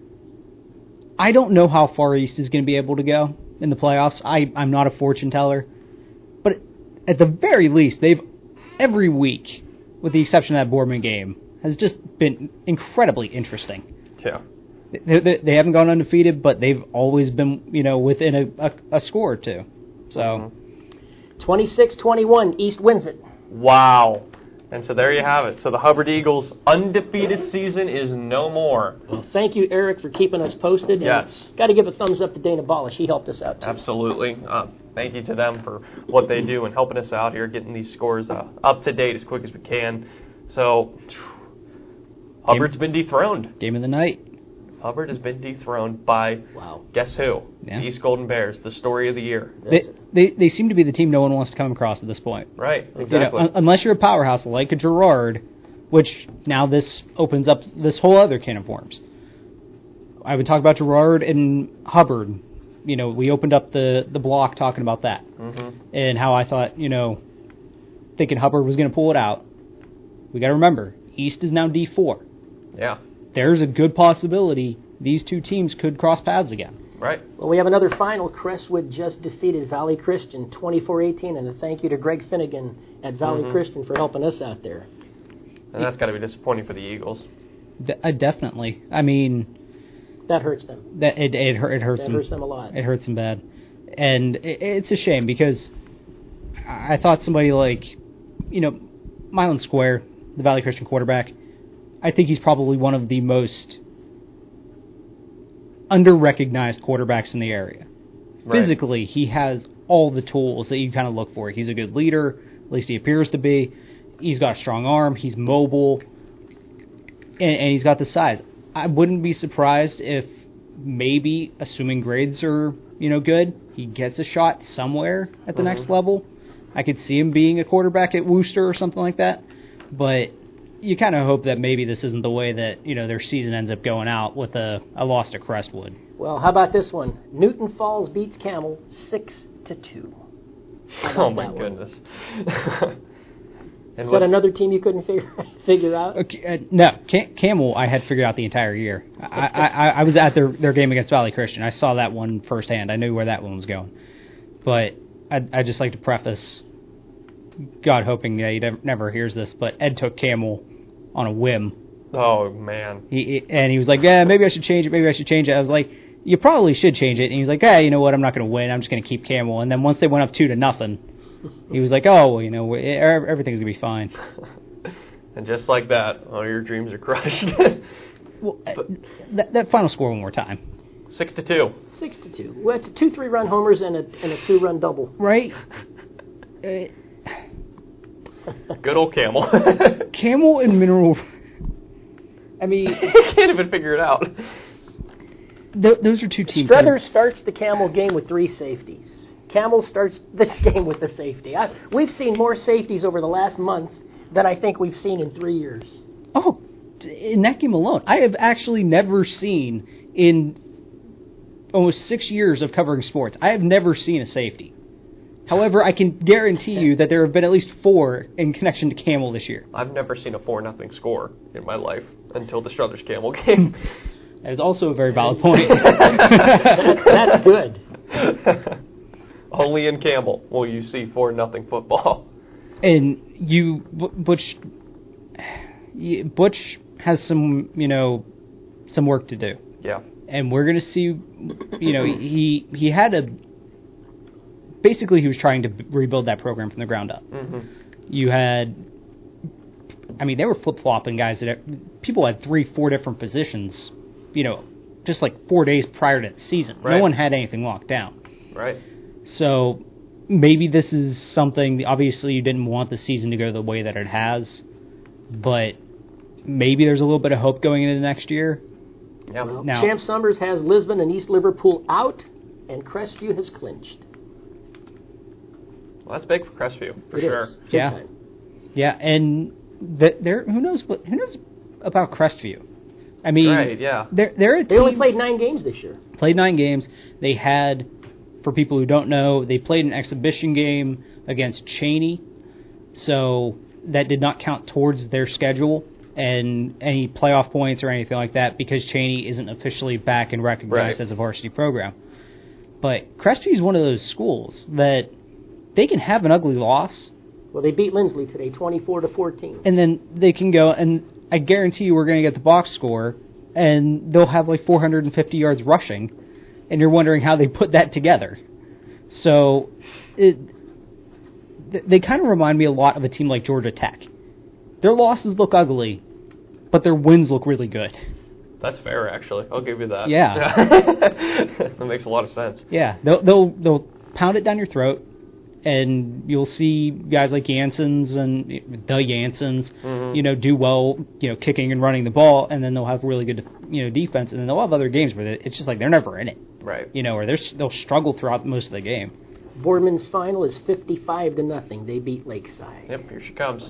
Speaker 19: I don't know how far East is going to be able to go in the playoffs. I, I'm not a fortune teller. But at the very least, they've, every week, with the exception of that Boardman game, has just been incredibly interesting.
Speaker 6: Yeah.
Speaker 19: They, they, they haven't gone undefeated, but they've always been, you know, within a, a, a score or two. So,
Speaker 7: twenty-six twenty-one, East wins it.
Speaker 6: Wow. And so there you have it. So the Hubbard Eagles' undefeated season is no more.
Speaker 7: Well, thank you, Eric, for keeping us posted.
Speaker 6: Yes.
Speaker 7: Got to give a thumbs up to Dana Balish. He helped us out, too.
Speaker 6: Absolutely. Uh, thank you to them for what they do and helping us out here, getting these scores uh, up to date as quick as we can. So Hubbard's been dethroned.
Speaker 19: Game of the night.
Speaker 6: Hubbard has been dethroned by,
Speaker 7: wow.
Speaker 6: guess who?
Speaker 19: Yeah.
Speaker 6: The East Golden Bears, the story of the year.
Speaker 19: They, they they seem to be the team no one wants to come across at this point.
Speaker 6: Right,
Speaker 19: You know,
Speaker 6: exactly.
Speaker 19: un- unless you're a powerhouse like a Girard, which now this opens up this whole other can of worms. I would talk about Girard and Hubbard. You know, we opened up the, the block talking about that.
Speaker 6: Mhm.
Speaker 19: And how I thought, you know, thinking Hubbard was going to pull it out. We got to remember, East is now D four.
Speaker 6: Yeah.
Speaker 19: There's a good possibility these two teams could cross paths again.
Speaker 6: Right.
Speaker 7: Well, we have another final. Crestwood just defeated Valley Christian twenty-four eighteen, and a thank you to Greg Finnegan at Valley
Speaker 6: Mhm.
Speaker 7: Christian for helping us out there.
Speaker 6: And that's got to be disappointing for the Eagles.
Speaker 19: De- uh, definitely. I mean,
Speaker 7: That hurts them.
Speaker 19: that it it, hurt, it hurts
Speaker 7: That
Speaker 19: them.
Speaker 7: hurts them a lot.
Speaker 19: It hurts them bad, and it, it's a shame because I I thought somebody like, you know, Mylan Square, the Valley Christian quarterback. I think he's probably one of the most under-recognized quarterbacks in the area.
Speaker 6: Right.
Speaker 19: Physically, he has all the tools that you kind of look for. He's a good leader, at least he appears to be. He's got a strong arm, he's mobile, and, and he's got the size. I wouldn't be surprised if maybe, assuming grades are, you know, good, he gets a shot somewhere at the
Speaker 6: Mhm.
Speaker 19: next level. I could see him being a quarterback at Worcester or something like that, but you kind of hope that maybe this isn't the way that, you know, their season ends up going out with a, a loss to Crestwood.
Speaker 7: Well, how about this one? Newton Falls beats Camel six to two. How about
Speaker 6: Oh my
Speaker 7: that one?
Speaker 6: goodness.
Speaker 7: Is
Speaker 6: And
Speaker 7: that
Speaker 6: what-
Speaker 7: another team you couldn't figure figure out?
Speaker 19: Okay, uh, no, Cam- Camel I had figured out the entire year. I, I, I was at their, their game against Valley Christian. I saw that one firsthand. I knew where that one was going. But I'd, I'd just like to preface, God hoping that he never, never hears this, but Ed took Camel on a whim.
Speaker 6: Oh, man.
Speaker 19: He, he And he was like, yeah, maybe I should change it, maybe I should change it. I was like, you probably should change it. And he was like, yeah, you know what, I'm not going to win. I'm just going to keep Camel. And then once they went up two to nothing, he was like, oh, well, you know, everything's going to be fine.
Speaker 6: And just like that, all your dreams are crushed.
Speaker 19: Well, that, that final score one more time.
Speaker 6: Six to two.
Speaker 7: Six to two. Well, it's two three-run homers and a and a two-run double.
Speaker 19: Right. Uh,
Speaker 6: Good old Camel.
Speaker 19: Camel and Mineral. I mean,
Speaker 6: can't even figure it out.
Speaker 19: Th- those are two teams.
Speaker 7: Struther starts the Camel game with three safeties. Camel starts this game with the safety. I, we've seen more safeties over the last month than I think we've seen in three years.
Speaker 19: Oh, in that game alone, I have actually never seen in almost six years of covering sports, I have never seen a safety. However, I can guarantee you that there have been at least four in connection to Camel this year.
Speaker 6: I've never seen a four nothing score in my life until the Struthers Camel game.
Speaker 19: That is also a very valid point.
Speaker 7: that's, that's good.
Speaker 6: Only in Campbell will you see four nothing football.
Speaker 19: And you, Butch, Butch has some, you know, some work to do.
Speaker 6: Yeah.
Speaker 19: And we're going to see, you know, he he had a, basically he was trying to rebuild that program from the ground up.
Speaker 6: Mm-hmm.
Speaker 19: You had, I mean, they were flip-flopping guys that, people had three, four different positions, you know, just like four days prior to the season.
Speaker 6: Right.
Speaker 19: No one had anything locked down.
Speaker 6: Right.
Speaker 19: So maybe this is something, obviously you didn't want the season to go the way that it has, but maybe there's a little bit of hope going into next year.
Speaker 6: Yeah.
Speaker 7: Well,
Speaker 19: now,
Speaker 7: Champ Summers has Lisbon and East Liverpool out, and Crestview has clinched.
Speaker 6: Well, that's big for Crestview, for
Speaker 7: It
Speaker 6: sure.
Speaker 7: is. Big
Speaker 19: yeah,
Speaker 7: time.
Speaker 19: yeah, and th- there, who knows what, who knows about Crestview? I mean,
Speaker 6: Right, yeah.
Speaker 19: they're they're a
Speaker 7: They
Speaker 19: team,
Speaker 7: only played nine games this year.
Speaker 19: played nine games. They had, for people who don't know, they played an exhibition game against Cheney, so that did not count towards their schedule and any playoff points or anything like that because Cheney isn't officially back and recognized
Speaker 6: Right.
Speaker 19: as a varsity program. But Crestview is one of those schools that they can have an ugly loss,
Speaker 7: Well, they beat Lindsley today, twenty-four to fourteen.
Speaker 19: and then they can go, and I guarantee you we're going to get the box score, and they'll have like four hundred fifty yards rushing, and you're wondering how they put that together. So it, th- they kind of remind me a lot of a team like Georgia Tech. Their losses look ugly, but their wins look really good.
Speaker 6: That's fair, actually. I'll give you that.
Speaker 19: Yeah.
Speaker 6: That makes a lot of sense.
Speaker 19: Yeah, they'll they'll they'll pound it down your throat, and you'll see guys like Janssens and the Janssens,
Speaker 6: Mhm.
Speaker 19: you know, do well, you know, kicking and running the ball, and then they'll have really good, you know, defense, and then they'll have other games where they- it's just like they're never in it,
Speaker 6: Right.
Speaker 19: you know, or they're they'll struggle throughout most of the game.
Speaker 7: Boardman's final is fifty-five to nothing. They beat Lakeside.
Speaker 6: Yep, here she comes.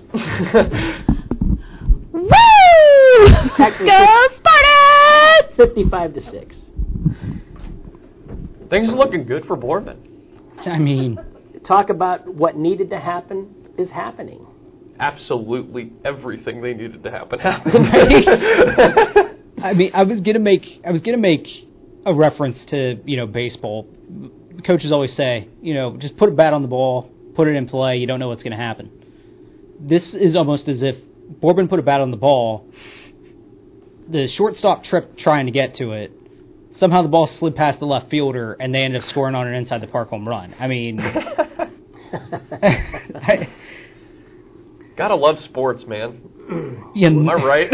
Speaker 15: Woo!
Speaker 7: Actually,
Speaker 15: Go Spartans!
Speaker 7: fifty-five to six.
Speaker 6: Things are looking good for Boardman.
Speaker 19: I mean,
Speaker 7: Talk about what needed to happen is happening.
Speaker 6: Absolutely everything they needed to happen happened.
Speaker 19: I mean, I was gonna make I was gonna make a reference to, you know, baseball. Coaches always say, you know, just put a bat on the ball, put it in play, you don't know what's going to happen. This is almost as if Boardman put a bat on the ball, the shortstop tripped trying to get to it, somehow the ball slid past the left fielder, and they ended up scoring on an inside the park home run. I mean... I,
Speaker 6: Gotta love sports, man.
Speaker 19: Yeah,
Speaker 6: Am I right?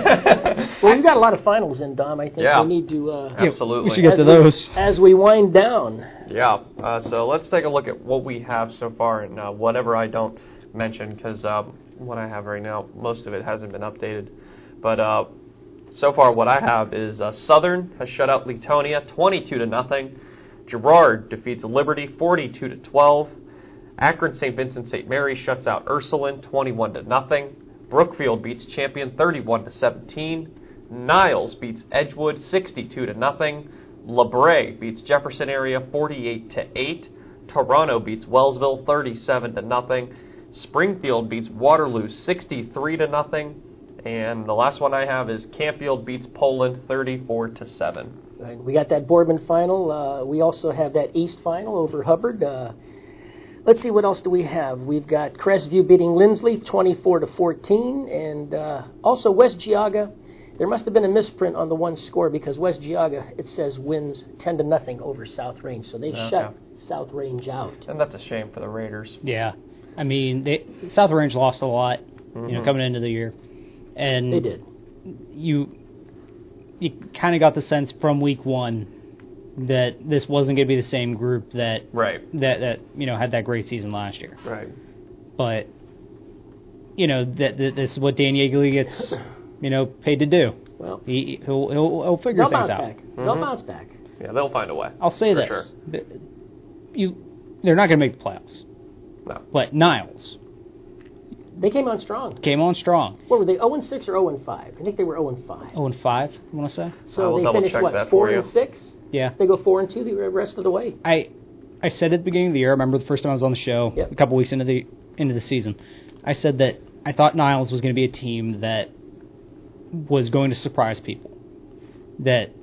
Speaker 7: Well, we've got a lot of finals in, Dom. I think
Speaker 6: Yeah.
Speaker 7: we need to... Uh,
Speaker 6: Absolutely.
Speaker 19: we should get
Speaker 7: as
Speaker 19: to
Speaker 7: we-
Speaker 19: those.
Speaker 7: As we wind down.
Speaker 6: Yeah, uh, so let's take a look at what we have so far, and uh, whatever I don't mention, because um, what I have right now, most of it hasn't been updated. But uh, so far, what I have is uh, Southern has shut out Letonia twenty-two to nothing. Girard defeats Liberty forty-two to twelve. Akron Saint Vincent Saint Mary shuts out Ursuline twenty-one to nothing. Brookfield beats Champion thirty-one to seventeen. Niles beats Edgewood sixty-two to nothing. LeBray beats Jefferson Area forty-eight to eight. Toronto beats Wellsville thirty-seven to nothing. Springfield beats Waterloo sixty-three to nothing. And the last one I have is Campfield beats Poland thirty-four to seven.
Speaker 7: Right, we got that Boardman final. Uh, we also have that East final over Hubbard. Uh, let's see, what else do we have? We've got Crestview beating Lindsley twenty-four to fourteen, and uh, also West Geauga. There must have been a misprint on the one score because West Geauga, it says, wins ten to nothing over South Range, so they
Speaker 6: Okay.
Speaker 7: shut South Range out.
Speaker 6: And that's a shame for the Raiders.
Speaker 19: Yeah. I mean, they, South Range lost a lot, you know,
Speaker 6: Mhm.
Speaker 19: coming into the year. And
Speaker 7: They did.
Speaker 19: You you kind of got the sense from week one that this wasn't going to be the same group that
Speaker 6: right.
Speaker 19: that that you know had that great season last year.
Speaker 6: Right.
Speaker 19: But you know that, that this is what Dan Yeagley gets you know paid to do.
Speaker 7: Well,
Speaker 19: he he'll he'll, he'll figure
Speaker 7: They'll
Speaker 19: things
Speaker 7: bounce
Speaker 19: out.
Speaker 7: back. They'll bounce back.
Speaker 6: Yeah, they'll find a way.
Speaker 19: I'll say
Speaker 6: for
Speaker 19: this:
Speaker 6: Sure.
Speaker 19: Th- you they're not going to make the playoffs.
Speaker 6: No.
Speaker 19: But Niles
Speaker 7: They came on strong.
Speaker 19: came on strong.
Speaker 7: What were they, oh and six or oh and five? I think they were oh and five.
Speaker 19: Oh and five, I want to say.
Speaker 7: So they finished, what, four and six?
Speaker 19: Yeah.
Speaker 7: They go four and two the rest of the way.
Speaker 19: I I said at the beginning of the year, I remember the first time I was on the show,
Speaker 7: Yep.
Speaker 19: a couple weeks into the into the season, I said that I thought Niles was going to be a team that was going to surprise people. That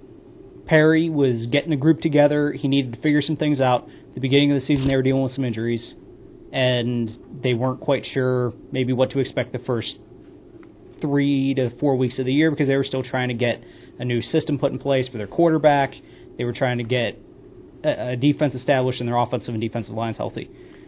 Speaker 19: Perry was getting the group together. He needed to figure some things out. At the beginning of the season, they were dealing with some injuries, and they weren't quite sure maybe what to expect the first three to four weeks of the year because they were still trying to get a new system put in place for their quarterback. They were trying to get a, a defense established and their offensive and defensive lines healthy.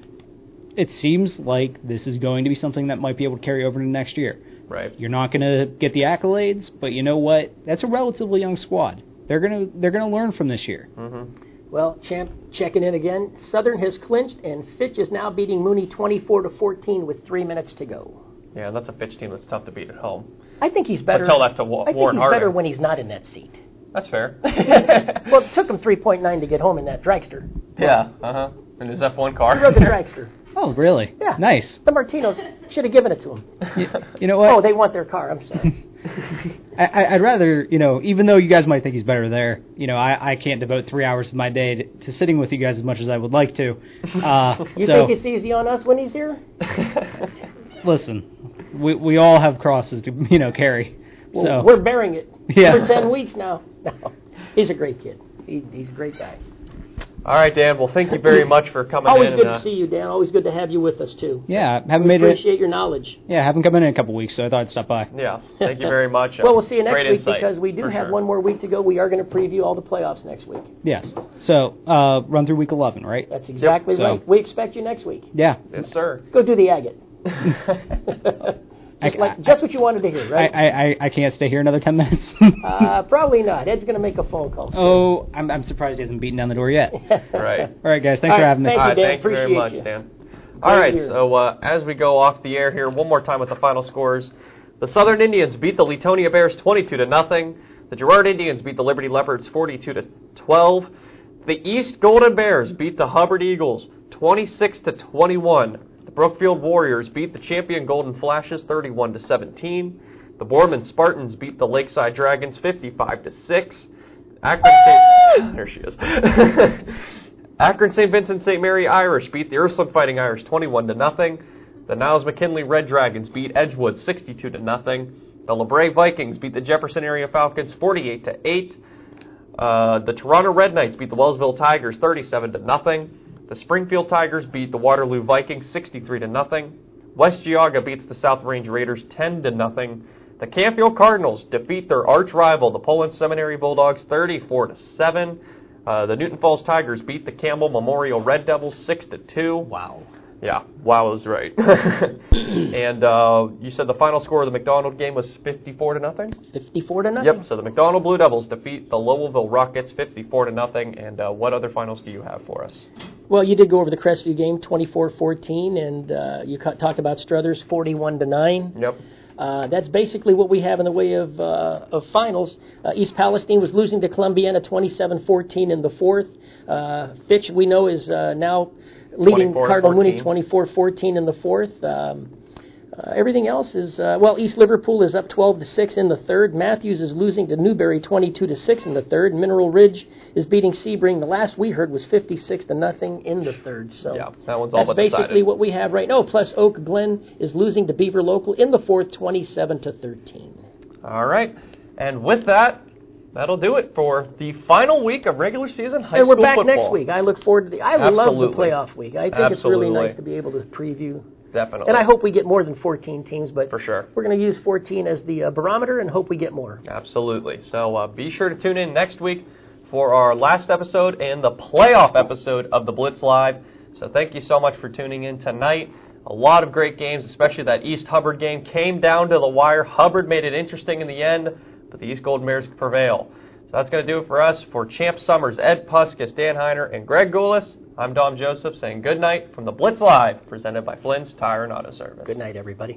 Speaker 19: It seems like this is going to be something that might be able to carry over to next year.
Speaker 6: Right.
Speaker 19: You're not going to get the accolades, but you know what? That's a relatively young squad. They're going to they're going to learn from this year.
Speaker 6: Mm-hmm.
Speaker 7: Well, Champ checking in again. Southern has clinched, and Fitch is now beating Mooney twenty-four to fourteen with three minutes to go.
Speaker 6: Yeah, that's a Fitch team that's tough to beat at home.
Speaker 7: I think he's better.
Speaker 6: Or tell that to Wa-
Speaker 7: I think
Speaker 6: Warren
Speaker 7: he's
Speaker 6: Harding.
Speaker 7: better when he's not in that seat.
Speaker 6: That's fair.
Speaker 7: Well, it took him three point nine to get home in that dragster.
Speaker 6: Yeah, uh-huh. In his F one car.
Speaker 7: He rode the dragster.
Speaker 19: Oh, really?
Speaker 7: Yeah.
Speaker 19: Nice.
Speaker 7: The Martinos should have given it to him.
Speaker 19: You, you know what?
Speaker 7: Oh, they want their car. I'm sorry.
Speaker 19: I, I- I'd rather, you know, even though you guys might think he's better there, you know, I, I can't devote three hours of my day to, to sitting with you guys as much as I would like to. Uh,
Speaker 7: You
Speaker 19: so,
Speaker 7: think it's easy on us when he's here?
Speaker 19: listen, we we all have crosses to, you know, carry.
Speaker 7: Well,
Speaker 19: so
Speaker 7: we're bearing it
Speaker 19: Yeah.
Speaker 7: for ten weeks now. No, he's a great kid. He, he's a great guy.
Speaker 6: All right, Dan. Well, thank you very much for coming
Speaker 7: Always
Speaker 6: in.
Speaker 7: good
Speaker 6: and,
Speaker 7: to
Speaker 6: uh,
Speaker 7: see you, Dan. Always good to have you with us too.
Speaker 19: yeah, haven't
Speaker 7: We
Speaker 19: made it.
Speaker 7: appreciate your knowledge.
Speaker 19: Yeah, haven't come in in a couple weeks, so I thought I'd stop by.
Speaker 6: Yeah, thank you very much.
Speaker 7: Well, we'll see you next
Speaker 6: Great
Speaker 7: week
Speaker 6: insight,
Speaker 7: because we do
Speaker 6: for
Speaker 7: have
Speaker 6: sure.
Speaker 7: one more week to go. We are going to preview all the playoffs next week.
Speaker 19: Yes. So uh, run through week eleven, right?
Speaker 7: That's exactly
Speaker 19: So-
Speaker 7: right. We expect you next week.
Speaker 19: Yeah.
Speaker 6: Yes, sir.
Speaker 7: Go do the agate. Just
Speaker 19: I-
Speaker 7: like just what you wanted to hear,
Speaker 19: I,
Speaker 7: right?
Speaker 19: I, I, I can't stay here another ten minutes.
Speaker 7: uh, probably not. Ed's going to make a phone call soon.
Speaker 19: oh, I'm, I'm surprised he hasn't beaten down the door yet.
Speaker 6: Right.
Speaker 19: All right, guys. Thanks
Speaker 7: All
Speaker 19: for
Speaker 7: right,
Speaker 19: having me.
Speaker 7: thank you,
Speaker 6: All right,
Speaker 7: Dan.
Speaker 6: thank you very
Speaker 7: Appreciate
Speaker 6: much,
Speaker 7: you.
Speaker 6: Dan. All right,
Speaker 7: here.
Speaker 6: so uh, as we go off the air here, one more time with the final scores. The Southern Indians beat the Letonia Bears twenty-two to nothing. The Girard Indians beat the Liberty Leopards forty-two to twelve. The East Golden Bears beat the Hubbard Eagles twenty-six to twenty-one. The Brookfield Warriors beat the Champion Golden Flashes thirty-one to seventeen. The Boardman Spartans beat the Lakeside Dragons fifty-five to six. Akron Saint there she is. Akron Saint Vincent Saint Mary Irish beat the Ursuline Fighting Irish twenty-one to nothing. The Niles McKinley Red Dragons beat Edgewood sixty-two to nothing. The LeBray Vikings beat the Jefferson Area Falcons forty-eight to eight. Uh, the Toronto Red Knights beat the Wellsville Tigers thirty-seven to nothing. The Springfield Tigers beat the Waterloo Vikings sixty-three to nothing. West Geauga beats the South Range Raiders ten to nothing. The Canfield Cardinals defeat their arch rival, the Poland Seminary Bulldogs, thirty-four to seven. Uh, the Newton Falls Tigers beat the Campbell Memorial Red Devils six to two.
Speaker 7: Wow.
Speaker 6: Yeah, wow is right. And uh, you said the final score of the McDonald game was fifty-four to nothing?
Speaker 7: fifty-four to nothing?
Speaker 6: Yep, so the McDonald Blue Devils defeat the Lowellville Rockets fifty-four to nothing. And uh, what other finals do you have for us?
Speaker 7: Well, you did go over the Crestview game, twenty-four fourteen, and uh, you ca- talked about Struthers, forty-one to nine.
Speaker 6: Yep.
Speaker 7: Uh, that's basically what we have in the way of uh, of finals. Uh, East Palestine was losing to Columbiana twenty-seven fourteen in the fourth. Uh, Fitch, we know, is uh, now leading Cardinal Mooney twenty-four fourteen in the fourth. Um, uh, everything else is, uh, well, East Liverpool is up twelve to six in the third. Matthews is losing to Newberry twenty-two to six in the third. Mineral Ridge is beating Sebring. The last we heard was fifty-six to nothing in the third. So
Speaker 6: yeah, that one's all
Speaker 7: that's
Speaker 6: but
Speaker 7: basically
Speaker 6: decided.
Speaker 7: what we have right now. Plus Oak Glen is losing to Beaver Local in the fourth, twenty-seven to thirteen.
Speaker 6: All right. And with that, that'll do it for the final week of regular season high
Speaker 7: and
Speaker 6: school
Speaker 7: we're back
Speaker 6: football.
Speaker 7: next week. I look forward to the. I
Speaker 6: Absolutely.
Speaker 7: love the playoff week. I think
Speaker 6: Absolutely.
Speaker 7: it's really nice to be able to preview.
Speaker 6: Definitely.
Speaker 7: And I hope we get more than fourteen teams, but
Speaker 6: for sure,
Speaker 7: we're going to use fourteen as the uh, barometer and hope we get more.
Speaker 6: Absolutely. So uh, be sure to tune in next week for our last episode and the playoff episode of the Blitz Live. So thank you so much for tuning in tonight. A lot of great games, especially that East Hubbard game came down to the wire. Hubbard made it interesting in the end, but the East Golden Bears prevail. So that's going to do it for us. For Champ Summers, Ed Puskas, Dan Heiner, and Greg Goulas, I'm Dom Joseph saying good night from the Blitz Live, presented by Flynn's Tire and Auto Service.
Speaker 7: Good night, everybody.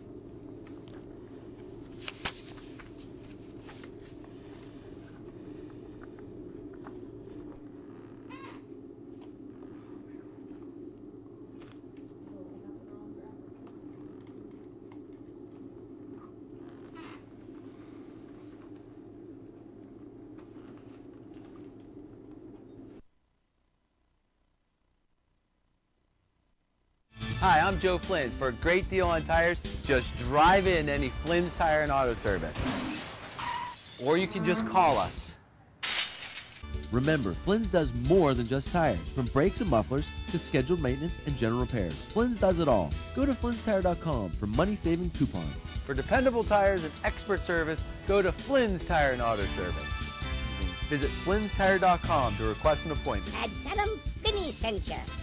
Speaker 1: Hi, I'm Joe Flynn. For a great deal on tires, just drive in any Flynn's Tire and Auto Service. Or you can just call us.
Speaker 2: Remember, Flynn's does more than just tires. From brakes and mufflers to scheduled maintenance and general repairs, Flynn's does it all. Go to Flynn's Tire dot com for money-saving coupons.
Speaker 1: For dependable tires and expert service, go to Flynn's Tire and Auto Service. Visit Flynn's Tire dot com to request an appointment.
Speaker 3: And tell them Vinny sent you.